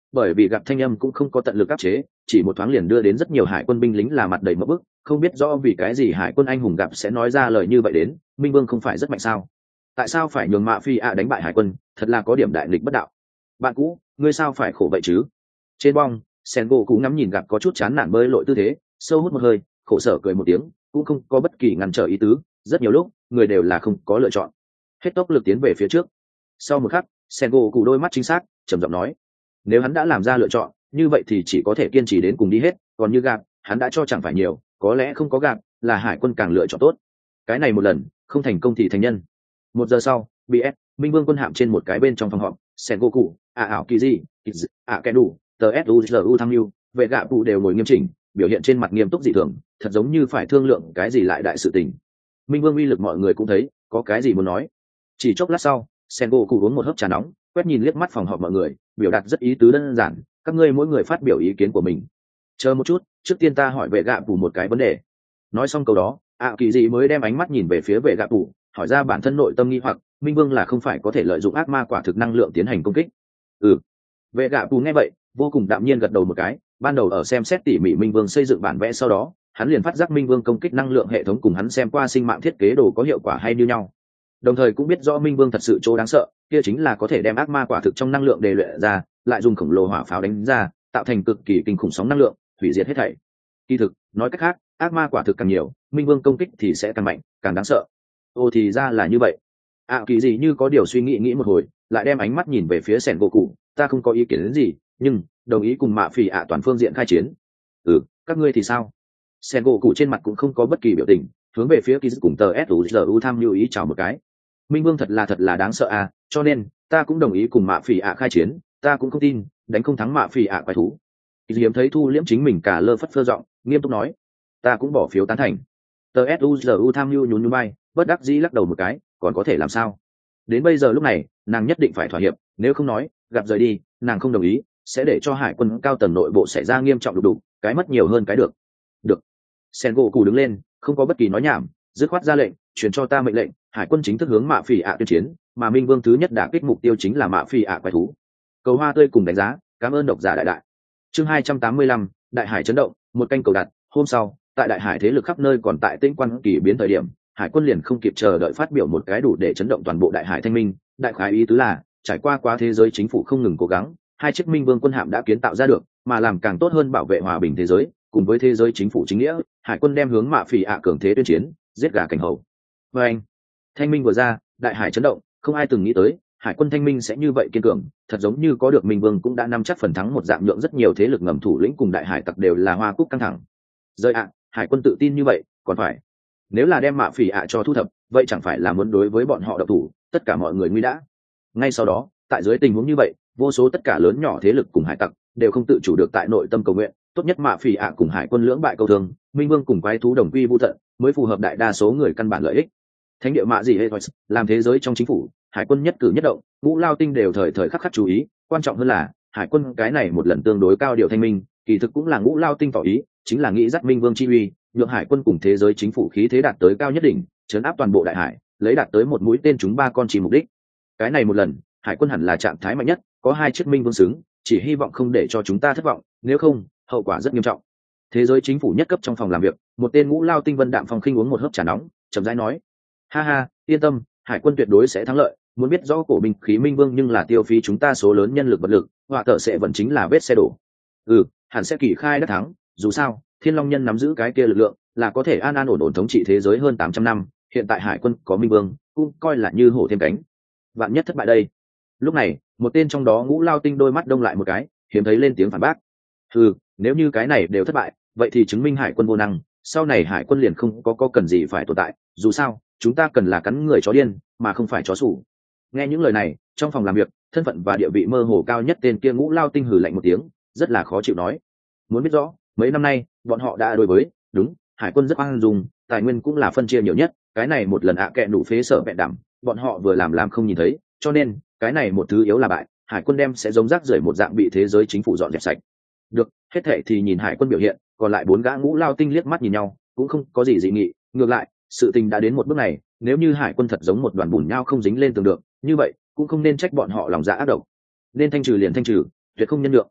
bởi vì gặp thanh âm cũng không có tận lực áp chế, chỉ một thoáng liền đưa đến rất nhiều hải quân binh lính là mặt đầy mỡ bức, không biết rõ vì cái gì hải quân anh hùng gặp sẽ nói ra lời như vậy đến. Minh Vương không phải rất mạnh sao? Tại sao phải nhường mạ phi ạ đánh bại hải quân? Thật là có điểm đại nghịch bất đạo. Bạn cũ, ngươi sao phải khổ vậy chứ? Trên bong, Sengoku cũng ngắm nhìn gặp có chút chán nản bơi lội tư thế, sâu hút một hơi, khổ sở cười một tiếng, cũng không có bất kỳ ngăn trở ý tứ. Rất nhiều lúc, người đều là không có lựa chọn. Hết tốc lực tiến về phía trước. Sau một khắc, Sengoku đôi mắt chính xác, trầm giọng nói: nếu hắn đã làm ra lựa chọn, như vậy thì chỉ có thể kiên trì đến cùng đi hết. Còn như gạt, hắn đã cho chẳng phải nhiều, có lẽ không có gạt, là hải quân càng lựa chọn tốt. Cái này một lần, không thành công thì thành nhân. Một giờ sau, bê ét Minh Vương quân hạm trên một cái bên trong phòng họp, Sengoku, a ảo kỳ gì, a kẻ đủ, tờ suzu tham mưu, vệ gạ phụ đều ngồi nghiêm chỉnh, biểu hiện trên mặt nghiêm túc dị thường, thật giống như phải thương lượng cái gì lại đại sự tình. Minh Vương uy lực mọi người cũng thấy, có cái gì muốn nói. Chỉ chốc lát sau, Sengoku uống một hớp trà nóng, quét nhìn liếc mắt phòng họp mọi người, biểu đạt rất ý tứ đơn giản, các ngươi mỗi người phát biểu ý kiến của mình. Chờ một chút, trước tiên ta hỏi vệ gạ phụ một cái vấn đề. Nói xong câu đó, ạ kỳ dị mới đem ánh mắt nhìn về phía vệ gạ phụ, hỏi ra bản thân nội tâm nghi hoặc, Minh Vương là không phải có thể lợi dụng ác ma quả thực năng lượng tiến hành công kích? Ừ. Vệ gạ phụ nghe vậy, vô cùng đạm nhiên gật đầu một cái. Ban đầu ở xem xét tỉ mỉ Minh Vương xây dựng bản vẽ sau đó, hắn liền phát giác Minh Vương công kích năng lượng hệ thống cùng hắn xem qua sinh mạng thiết kế đồ có hiệu quả hay như nhau. Đồng thời cũng biết rõ Minh Vương thật sự chỗ đáng sợ, kia chính là có thể đem ác ma quả thực trong năng lượng đề luyện ra, lại dùng khổng lồ hỏa pháo đánh ra, tạo thành cực kỳ kinh khủng sóng năng lượng, hủy diệt hết thảy. Kỳ thực, nói cách khác, ác ma quả thực càng nhiều, Minh Vương công kích thì sẽ càng mạnh, càng đáng sợ. Ồ thì ra là như vậy. À kỳ gì như có điều suy nghĩ nghĩ một hồi, lại đem ánh mắt nhìn về phía Sengoku, ta không có ý kiến đến gì, nhưng đồng ý cùng mạ phỉ ạ toàn phương diện khai chiến. Ừ, các ngươi thì sao? Sengoku trên mặt cũng không có bất kỳ biểu tình, hướng về phía Kizu cùng tờ suzu tham lưu ý chào một cái. Minh Vương thật là thật là đáng sợ à, cho nên ta cũng đồng ý cùng mạ phỉ ạ khai chiến, ta cũng không tin đánh không thắng mạ phỉ ạ quái thú. Kizu hiếm thấy thu liễm chính mình cả lơ phất phơ giọng, nghiêm túc nói, ta cũng bỏ phiếu tán thành. Tờ suzu tham lưu nhún nhún vai, bất đắc dĩ lắc đầu một cái, còn có thể làm sao? Đến bây giờ lúc này, nàng nhất định phải thỏa hiệp, nếu không nói, gặp rời đi, nàng không đồng ý, sẽ để cho hải quân cao tầng nội bộ xảy ra nghiêm trọng đục đục, cái mất nhiều hơn cái được. Được. Sengoku đứng lên, không có bất kỳ nói nhảm, dứt khoát ra lệnh, truyền cho ta mệnh lệnh, hải quân chính thức hướng mạ phỉ ạ tuyên chiến, mà Minh Vương thứ nhất đã kích mục tiêu chính là mạ phỉ ạ quái thú. Cầu hoa tươi cùng đánh giá, cảm ơn độc giả đại đại. Chương hai trăm tám mươi lăm, đại hải chấn động, một canh cầu đặt. Hôm sau, tại đại hải thế lực khắp nơi còn tại tĩnh quan kỳ biến thời điểm, hải quân liền không kịp chờ đợi phát biểu một cái đủ để chấn động toàn bộ đại hải thanh minh. Đại khái ý tứ là, trải qua quá thế giới chính phủ không ngừng cố gắng, hai chiếc Minh Vương quân hạm đã kiến tạo ra được, mà làm càng tốt hơn bảo vệ hòa bình thế giới, cùng với thế giới chính phủ chính nghĩa, hải quân đem hướng mạ phỉ ạ cường thế tuyên chiến, giết gà cảnh hầu. Và anh, thanh minh vừa ra, đại hải chấn động, không ai từng nghĩ tới hải quân thanh minh sẽ như vậy kiên cường, thật giống như có được Minh Vương cũng đã nắm chắc phần thắng một dạng, nhượng rất nhiều thế lực ngầm thủ lĩnh cùng đại hải tặc đều là hoa cúc căng thẳng. Rơi ạ, hải quân tự tin như vậy, còn phải nếu là đem mạ phỉ ạ cho thu thập, vậy chẳng phải là muốn đối với bọn họ độc thủ, tất cả mọi người nguy đã. Ngay sau đó, tại dưới tình huống như vậy, vô số tất cả lớn nhỏ thế lực cùng hải tặc đều không tự chủ được tại nội tâm cầu nguyện, tốt nhất mạ phỉ ạ cùng hải quân lưỡng bại câu thương, Minh Vương cùng quái thú đồng quy vu tận, mới phù hợp đại đa số người căn bản lợi ích. Thánh địa mạ gì hệ làm thế giới trong chính phủ, hải quân nhất cử nhất động, ngũ lao tinh đều thời thời khắc khắc chú ý, quan trọng hơn là hải quân cái này một lần tương đối cao điều thanh minh, kỳ thực cũng là ngũ lao tinh tỏ ý, chính là nghĩ dắt Minh Vương chi uy, nhượng hải quân cùng thế giới chính phủ khí thế đạt tới cao nhất đỉnh, chấn áp toàn bộ đại hải, lấy đạt tới một mũi tên trúng ba con chim mục đích. Cái này một lần, hải quân hẳn là trạng thái mạnh nhất, có hai chiếc Minh Vương xứng, chỉ hy vọng không để cho chúng ta thất vọng, nếu không, hậu quả rất nghiêm trọng. Thế giới chính phủ nhất cấp trong phòng làm việc, một tên ngũ lao tinh Vân Đạm Phong khinh uống một hớp trà nóng, chậm rãi nói, ha ha, yên tâm, hải quân tuyệt đối sẽ thắng lợi, muốn biết rõ cổ binh khí Minh Vương nhưng là tiêu phí chúng ta số lớn nhân lực vật lực, họa tợ sẽ vẫn chính là vết xe đổ. Ừ, hẳn sẽ kỳ khai đắc thắng, dù sao Thiên Long Nhân nắm giữ cái kia lực lượng, là có thể an an ổn ổn thống trị thế giới hơn tám trăm năm, hiện tại hải quân có Minh Vương, cũng coi là như hổ thêm cánh. Vạn nhất thất bại đây. Lúc này, một tên trong đó ngũ lao tinh đôi mắt đông lại một cái, hiếm thấy lên tiếng phản bác. Ừ, nếu như cái này đều thất bại, vậy thì chứng minh hải quân vô năng, sau này hải quân liền không có có cần gì phải tồn tại, dù sao, chúng ta cần là cắn người chó điên, mà không phải chó sủ. Nghe những lời này, trong phòng làm việc, thân phận và địa vị mơ hồ cao nhất tên kia ngũ lao tinh hừ lạnh một tiếng, rất là khó chịu nói. Muốn biết rõ, mấy năm nay, bọn họ đã đối với, đúng, hải quân rất khoan dung, tài nguyên cũng là phân chia nhiều nhất, cái này một lần ạ à kệ đủ phế sở vẹn đảm, bọn họ vừa làm làm không nhìn thấy, cho nên, cái này một thứ yếu là bại, hải quân đem sẽ giống rác rưởi một dạng bị thế giới chính phủ dọn dẹp sạch. Được, hết thệ thì nhìn hải quân biểu hiện, còn lại bốn gã ngũ lao tinh liếc mắt nhìn nhau, cũng không có gì dị nghị, ngược lại, sự tình đã đến một bước này, nếu như hải quân thật giống một đoàn bùn nhau không dính lên tường được, như vậy, cũng không nên trách bọn họ lòng dạ ác độc. Nên thanh trừ liền thanh trừ, tuyệt không nhân lượng.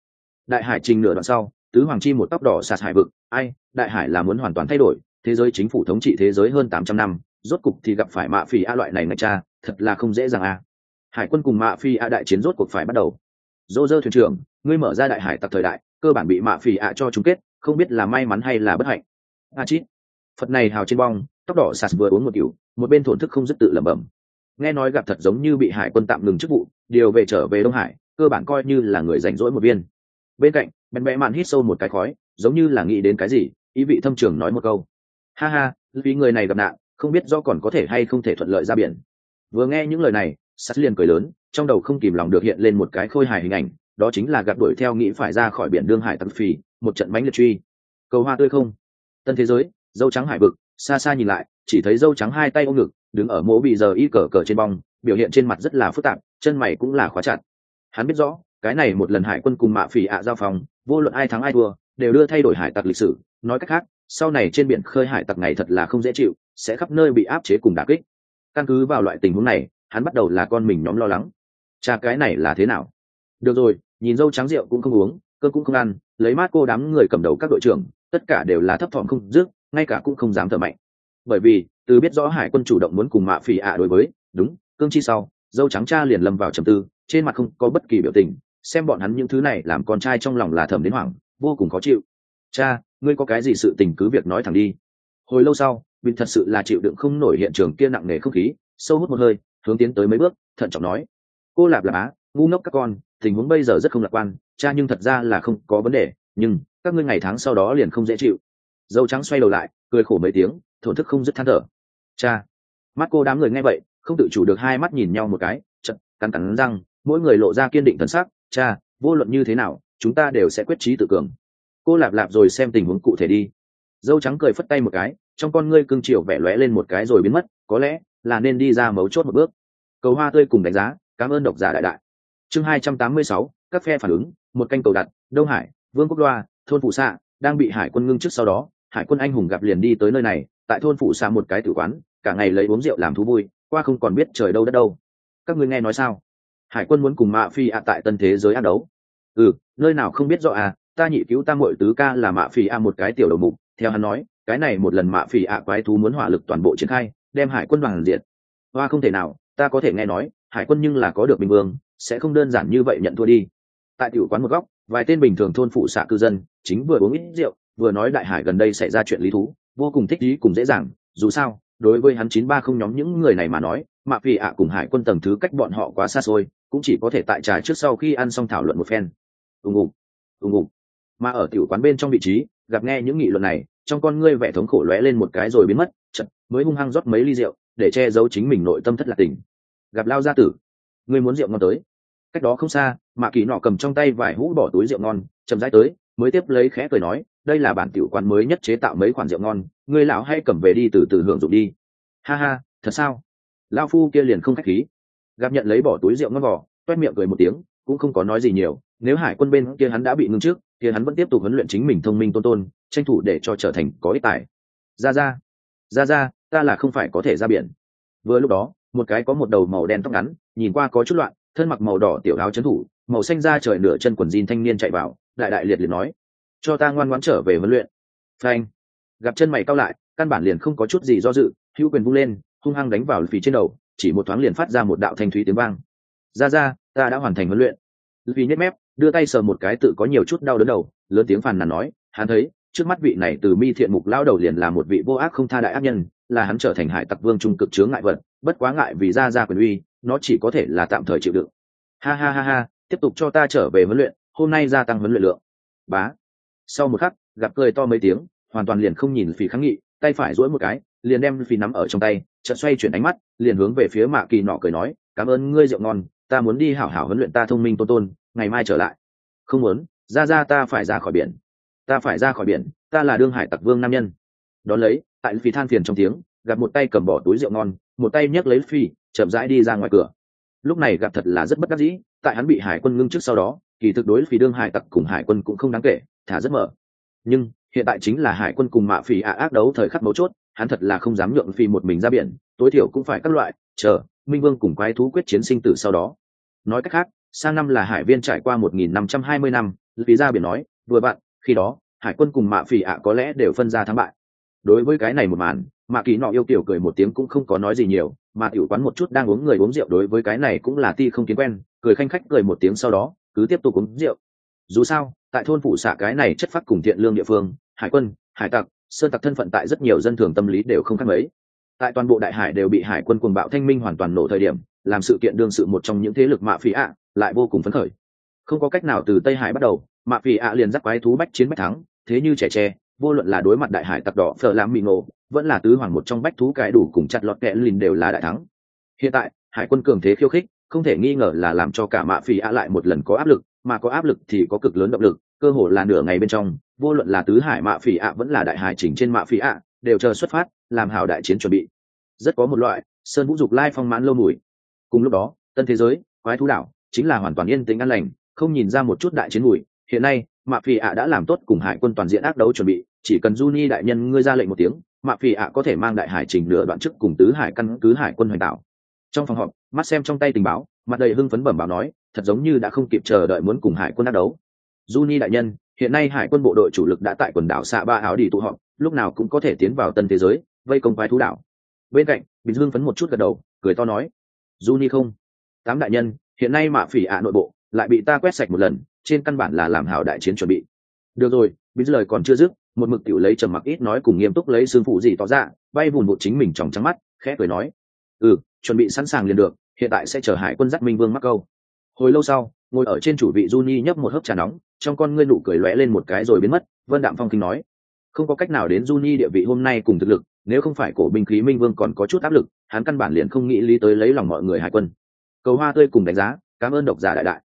Đại hải trình nửa đoạn sau, tứ hoàng chi một tóc đỏ sạt hải vực, ai, đại hải là muốn hoàn toàn thay đổi, thế giới chính phủ thống trị thế giới hơn tám trăm năm, rốt cục thì gặp phải mạ phỉ a loại này ngạch cha, thật là không dễ dàng a. Hải quân cùng mạ phỉ a đại chiến rốt cuộc phải bắt đầu. Dô dơ thuyền trưởng, ngươi mở ra đại hải tặc thời đại, cơ bản bị mạ phỉ a cho chung kết, không biết là may mắn hay là bất hạnh. A chít. Phật này hào trên bong, tóc đỏ sạt vừa uống một điếu, một bên thổn thức không dứt tự lẩm bẩm. Nghe nói gặp thật giống như bị hải quân tạm ngừng chức vụ, điều về trở về Đông Hải, cơ bản coi như là người rảnh rỗi một viên. Bên cạnh, bèn bẽ mạn hít sâu một cái khói, giống như là nghĩ đến cái gì, ý vị thâm trường nói một câu. Ha ha, vì người này gặp nạn, không biết do còn có thể hay không thể thuận lợi ra biển. Vừa nghe những lời này, sắt liền cười lớn, trong đầu không kìm lòng được hiện lên một cái khôi hài hình ảnh, đó chính là gặp đuổi theo nghĩ phải ra khỏi biển đương hải tặc phì, một trận mãnh liệt truy. Cầu hoa tươi không. Tân thế giới, dâu trắng hải vực, xa xa nhìn lại, chỉ thấy dâu trắng hai tay ôm ngực, đứng ở mỗ bị giờ y cờ cờ trên bong, biểu hiện trên mặt rất là phức tạp, chân mày cũng là khóa chặt. Hắn biết rõ, cái này một lần hải quân cùng mạ phỉ ạ giao phòng, vô luận ai thắng ai thua, đều đưa thay đổi hải tặc lịch sử. Nói cách khác, sau này trên biển khơi hải tặc này thật là không dễ chịu, sẽ khắp nơi bị áp chế cùng đả kích. Căn cứ vào loại tình huống này, hắn bắt đầu là con mình nhóm lo lắng. Cha cái này là thế nào? Được rồi, nhìn dâu trắng rượu cũng không uống, cơm cũng không ăn, lấy mát cô đám người cầm đầu các đội trưởng, tất cả đều là thấp thỏm không dứt, ngay cả cũng không dám thở mạnh. Bởi vì, từ biết rõ hải quân chủ động muốn cùng mạ phỉ ạ đối với, đúng, cương chi sau, dâu trắng cha liền lâm vào trầm tư, trên mặt không có bất kỳ biểu tình, xem bọn hắn những thứ này làm con trai trong lòng là thầm đến hoảng, vô cùng khó chịu. Cha, ngươi có cái gì sự tình cứ việc nói thẳng đi. Hồi lâu sau, Bình thật sự là chịu đựng không nổi hiện trường kia nặng nề không khí, sâu hút một hơi, hướng tiến tới mấy bước, thận trọng nói: cô lạp lạp á, ngu ngốc các con, tình huống bây giờ rất không lạc quan, cha nhưng thật ra là không có vấn đề, nhưng các ngươi ngày tháng sau đó liền không dễ chịu. Dâu trắng xoay đầu lại, cười khổ mấy tiếng, thổn thức không dứt than thở. Cha. Mắt cô đám người nghe vậy, không tự chủ được hai mắt nhìn nhau một cái, chật cắn cắn răng, mỗi người lộ ra kiên định thần sắc. Cha, vô luận như thế nào, chúng ta đều sẽ quyết chí tự cường. Cô lạp lạp rồi xem tình huống cụ thể đi. Dâu trắng cười phất tay một cái, trong con ngươi cưng chiều vẻ lóe lên một cái rồi biến mất, có lẽ là nên đi ra mấu chốt một bước. Cầu hoa tươi cùng đánh giá, cảm ơn độc giả đại đại. Chương hai trăm tám mươi sáu, các phe phản ứng, một canh cầu đặt, Đông Hải, Vương quốc Đoa, thôn Phụ Xạ, đang bị hải quân ngưng trước sau đó, hải quân anh hùng gặp liền đi tới nơi này, tại thôn Phụ Xạ một cái tử quán, cả ngày lấy uống rượu làm thú vui, qua không còn biết trời đâu đất đâu. Các ngươi nghe nói sao? Hải quân muốn cùng mạ phi ạ tại tân thế giới ác đấu. Ừ, nơi nào không biết rõ à, ta nhị cứu tam muội tứ ca là mạ phi ạ một cái tiểu đầu mục, theo hắn nói, cái này một lần mạ phi ạ quái thú muốn hỏa lực toàn bộ triển khai, đem hải quân đoàn diệt. Hoa không thể nào, ta có thể nghe nói, hải quân nhưng là có được bình vương, sẽ không đơn giản như vậy nhận thua đi. Tại tiểu quán một góc, vài tên bình thường thôn phụ xạ cư dân chính vừa uống ít rượu, vừa nói đại hải gần đây xảy ra chuyện lý thú, vô cùng thích ý cùng dễ dàng. Dù sao, đối với hắn chín ba không nhóm những người này mà nói, mạ phi ạ cùng hải quân tầng thứ cách bọn họ quá xa xôi, cũng chỉ có thể tại trà trước sau khi ăn xong thảo luận một phen. ùng ục ùng ục mà ở tiểu quán bên trong vị trí, gặp nghe những nghị luận này, trong con ngươi vẻ thống khổ lóe lên một cái rồi biến mất, chợt mới hung hăng rót mấy ly rượu để che giấu chính mình nội tâm thất lạc tình. Gặp lao gia tử, ngươi muốn rượu ngon tới. Cách đó không xa, mạ kỳ nọ cầm trong tay vài hũ bỏ túi rượu ngon, chậm rãi tới, mới tiếp lấy khẽ cười nói, đây là bản tiểu quán mới nhất chế tạo mấy khoản rượu ngon, ngươi lão hay cầm về đi từ từ hưởng dụng đi. Ha ha, thật sao? Lão phu kia liền không khách khí. Gặp nhận lấy bỏ túi rượu ngon vỏ, toét miệng cười một tiếng, cũng không có nói gì nhiều, nếu hải quân bên kia hắn đã bị ngưng trước, kia hắn vẫn tiếp tục huấn luyện chính mình thông minh tôn tôn, tranh thủ để cho trở thành có ích tài. Ra ra, ra ra, ta là không phải có thể ra biển. Vừa lúc đó, một cái có một đầu màu đen tóc ngắn, nhìn qua có chút loạn, thân mặc màu đỏ tiểu áo trấn thủ, màu xanh da trời nửa chân quần jean thanh niên chạy vào, đại đại liệt liệt nói, cho ta ngoan ngoãn trở về huấn luyện. Phanh. Gặp chân mày cau lại, căn bản liền không có chút gì do dự, hữu quyền vung lên, hung hăng đánh vào phì trên đầu, chỉ một thoáng liền phát ra một đạo thanh thúy tiếng vang. Ra ra, ta đã hoàn thành huấn luyện. Vì nhếch mép, đưa tay sờ một cái tự có nhiều chút đau đớn đầu, lớn tiếng phàn nàn nói, hắn thấy trước mắt vị này từ mi thiện mục lão đầu liền là một vị vô ác không tha đại ác nhân, là hắn trở thành hải tặc vương trung cực chướng ngại vật, bất quá ngại vì ra ra quyền uy, nó chỉ có thể là tạm thời chịu đựng. Ha ha ha ha, tiếp tục cho ta trở về huấn luyện, hôm nay gia tăng huấn luyện lượng. Bá. Sau một khắc, gặp cười to mấy tiếng, hoàn toàn liền không nhìn phì kháng nghị, tay phải duỗi một cái, liền đem phì nắm ở trong tay, chợt xoay chuyển ánh mắt, liền hướng về phía mạ kỳ nọ cười nói, cảm ơn ngươi rượu ngon, ta muốn đi hảo hảo huấn luyện ta thông minh tôn tôn, ngày mai trở lại. Không muốn, ra ra ta phải ra khỏi biển, ta phải ra khỏi biển, ta là đương hải tặc vương nam nhân. Đón lấy, tại phì than phiền trong tiếng, gặp một tay cầm bỏ túi rượu ngon, một tay nhấc lấy phi, chậm rãi đi ra ngoài cửa. Lúc này gặp thật là rất bất đắc dĩ, tại hắn bị hải quân ngưng trước sau đó, kỳ thực đối phì đương hải tặc cùng hải quân cũng không đáng kể, thả rất mở. Nhưng hiện tại chính là hải quân cùng mạ phì ạ ác đấu thời khắc mấu chốt, hắn thật là không dám nhượng phi một mình ra biển, tối thiểu cũng phải các loại chờ minh vương cùng quái thú quyết chiến sinh tử sau đó. Nói cách khác, sang năm là hải viên trải qua một nghìn năm trăm hai mươi năm, lý ra biển nói vừa bạn khi đó hải quân cùng mạ phỉ ạ có lẽ đều phân ra thắng bại. Đối với cái này một màn, mạ kỳ nọ yêu kiểu cười một tiếng cũng không có nói gì nhiều, mà tiểu quán một chút đang uống người uống rượu đối với cái này cũng là ti không kiến quen, cười khanh khách cười một tiếng sau đó cứ tiếp tục uống rượu. Dù sao tại thôn phụ xạ cái này chất phát cùng thiện lương địa phương, hải quân, hải tặc, sơn tặc thân phận tại rất nhiều dân thường tâm lý đều không khác mấy. Tại toàn bộ đại hải đều bị hải quân cuồng bạo thanh minh hoàn toàn nổ thời điểm, làm sự kiện đương sự một trong những thế lực mạ phỉ ạ lại vô cùng phấn khởi. Không có cách nào, từ Tây Hải bắt đầu, mạ phỉ ạ liền dắt quái thú bách chiến bách thắng, thế như trẻ tre, vô luận là đối mặt đại hải tặc đỏ phở làm mì ngộ, vẫn là tứ hoàng một trong bách thú cái đủ cùng chặt lọt kẹ lìn đều là đại thắng. Hiện tại hải quân cường thế khiêu khích, không thể nghi ngờ là làm cho cả mạ phỉ ạ lại một lần có áp lực, mà có áp lực thì có cực lớn động lực. Cơ hồ là nửa ngày bên trong, vô luận là tứ hải mạ phỉ ạ vẫn là đại hải chỉnh trên mạ phỉ ạ đều chờ xuất phát, làm hảo đại chiến chuẩn bị. Rất có một loại sơn vũ dục lai phong mãn lâu mùi. Cùng lúc đó tân thế giới quái thú đảo chính là hoàn toàn yên tĩnh an lành, không nhìn ra một chút đại chiến mùi. Hiện nay mạ phỉ ạ đã làm tốt cùng hải quân toàn diện ác đấu chuẩn bị, chỉ cần Juni đại nhân ngươi ra lệnh một tiếng, mạ phỉ ạ có thể mang đại hải trình nửa đoạn trước cùng tứ hải căn cứ hải quân hoành tạo. Trong phòng họp, mắt xem trong tay tình báo, mặt đầy hưng phấn bẩm báo nói, thật giống như đã không kịp chờ đợi muốn cùng hải quân ác đấu. Juni đại nhân, hiện nay hải quân bộ đội chủ lực đã tại quần đảo xạ ba áo đi tụ họp, lúc nào cũng có thể tiến vào tân thế giới vây công quái thú đảo. Bên cạnh bình hưng phấn một chút gật đầu, cười to nói, Juni không tám đại nhân, hiện nay mạ phỉ ạ nội bộ lại bị ta quét sạch một lần, trên căn bản là làm hảo đại chiến chuẩn bị. Được rồi, bình lời còn chưa dứt, một mực tiểu lấy trầm mặc ít nói cùng nghiêm túc lấy xương phụ gì tỏ ra bay vùn một chính mình trong trắng mắt, khẽ cười nói, ừ chuẩn bị sẵn sàng liền được, hiện tại sẽ chờ hải quân dắt minh vương mắc câu. Hồi lâu sau, ngồi ở trên chủ vị Juni nhấp một hớp trà nóng, trong con ngươi nụ cười lóe lên một cái rồi biến mất. Vân đạm phong kinh nói, không có cách nào, đến Juni địa vị hôm nay cùng thực lực, nếu không phải cổ binh khí minh vương còn có chút áp lực, hắn căn bản liền không nghĩ lý tới lấy lòng mọi người hải quân. Cầu hoa tươi cùng đánh giá, cảm ơn độc giả đại đại.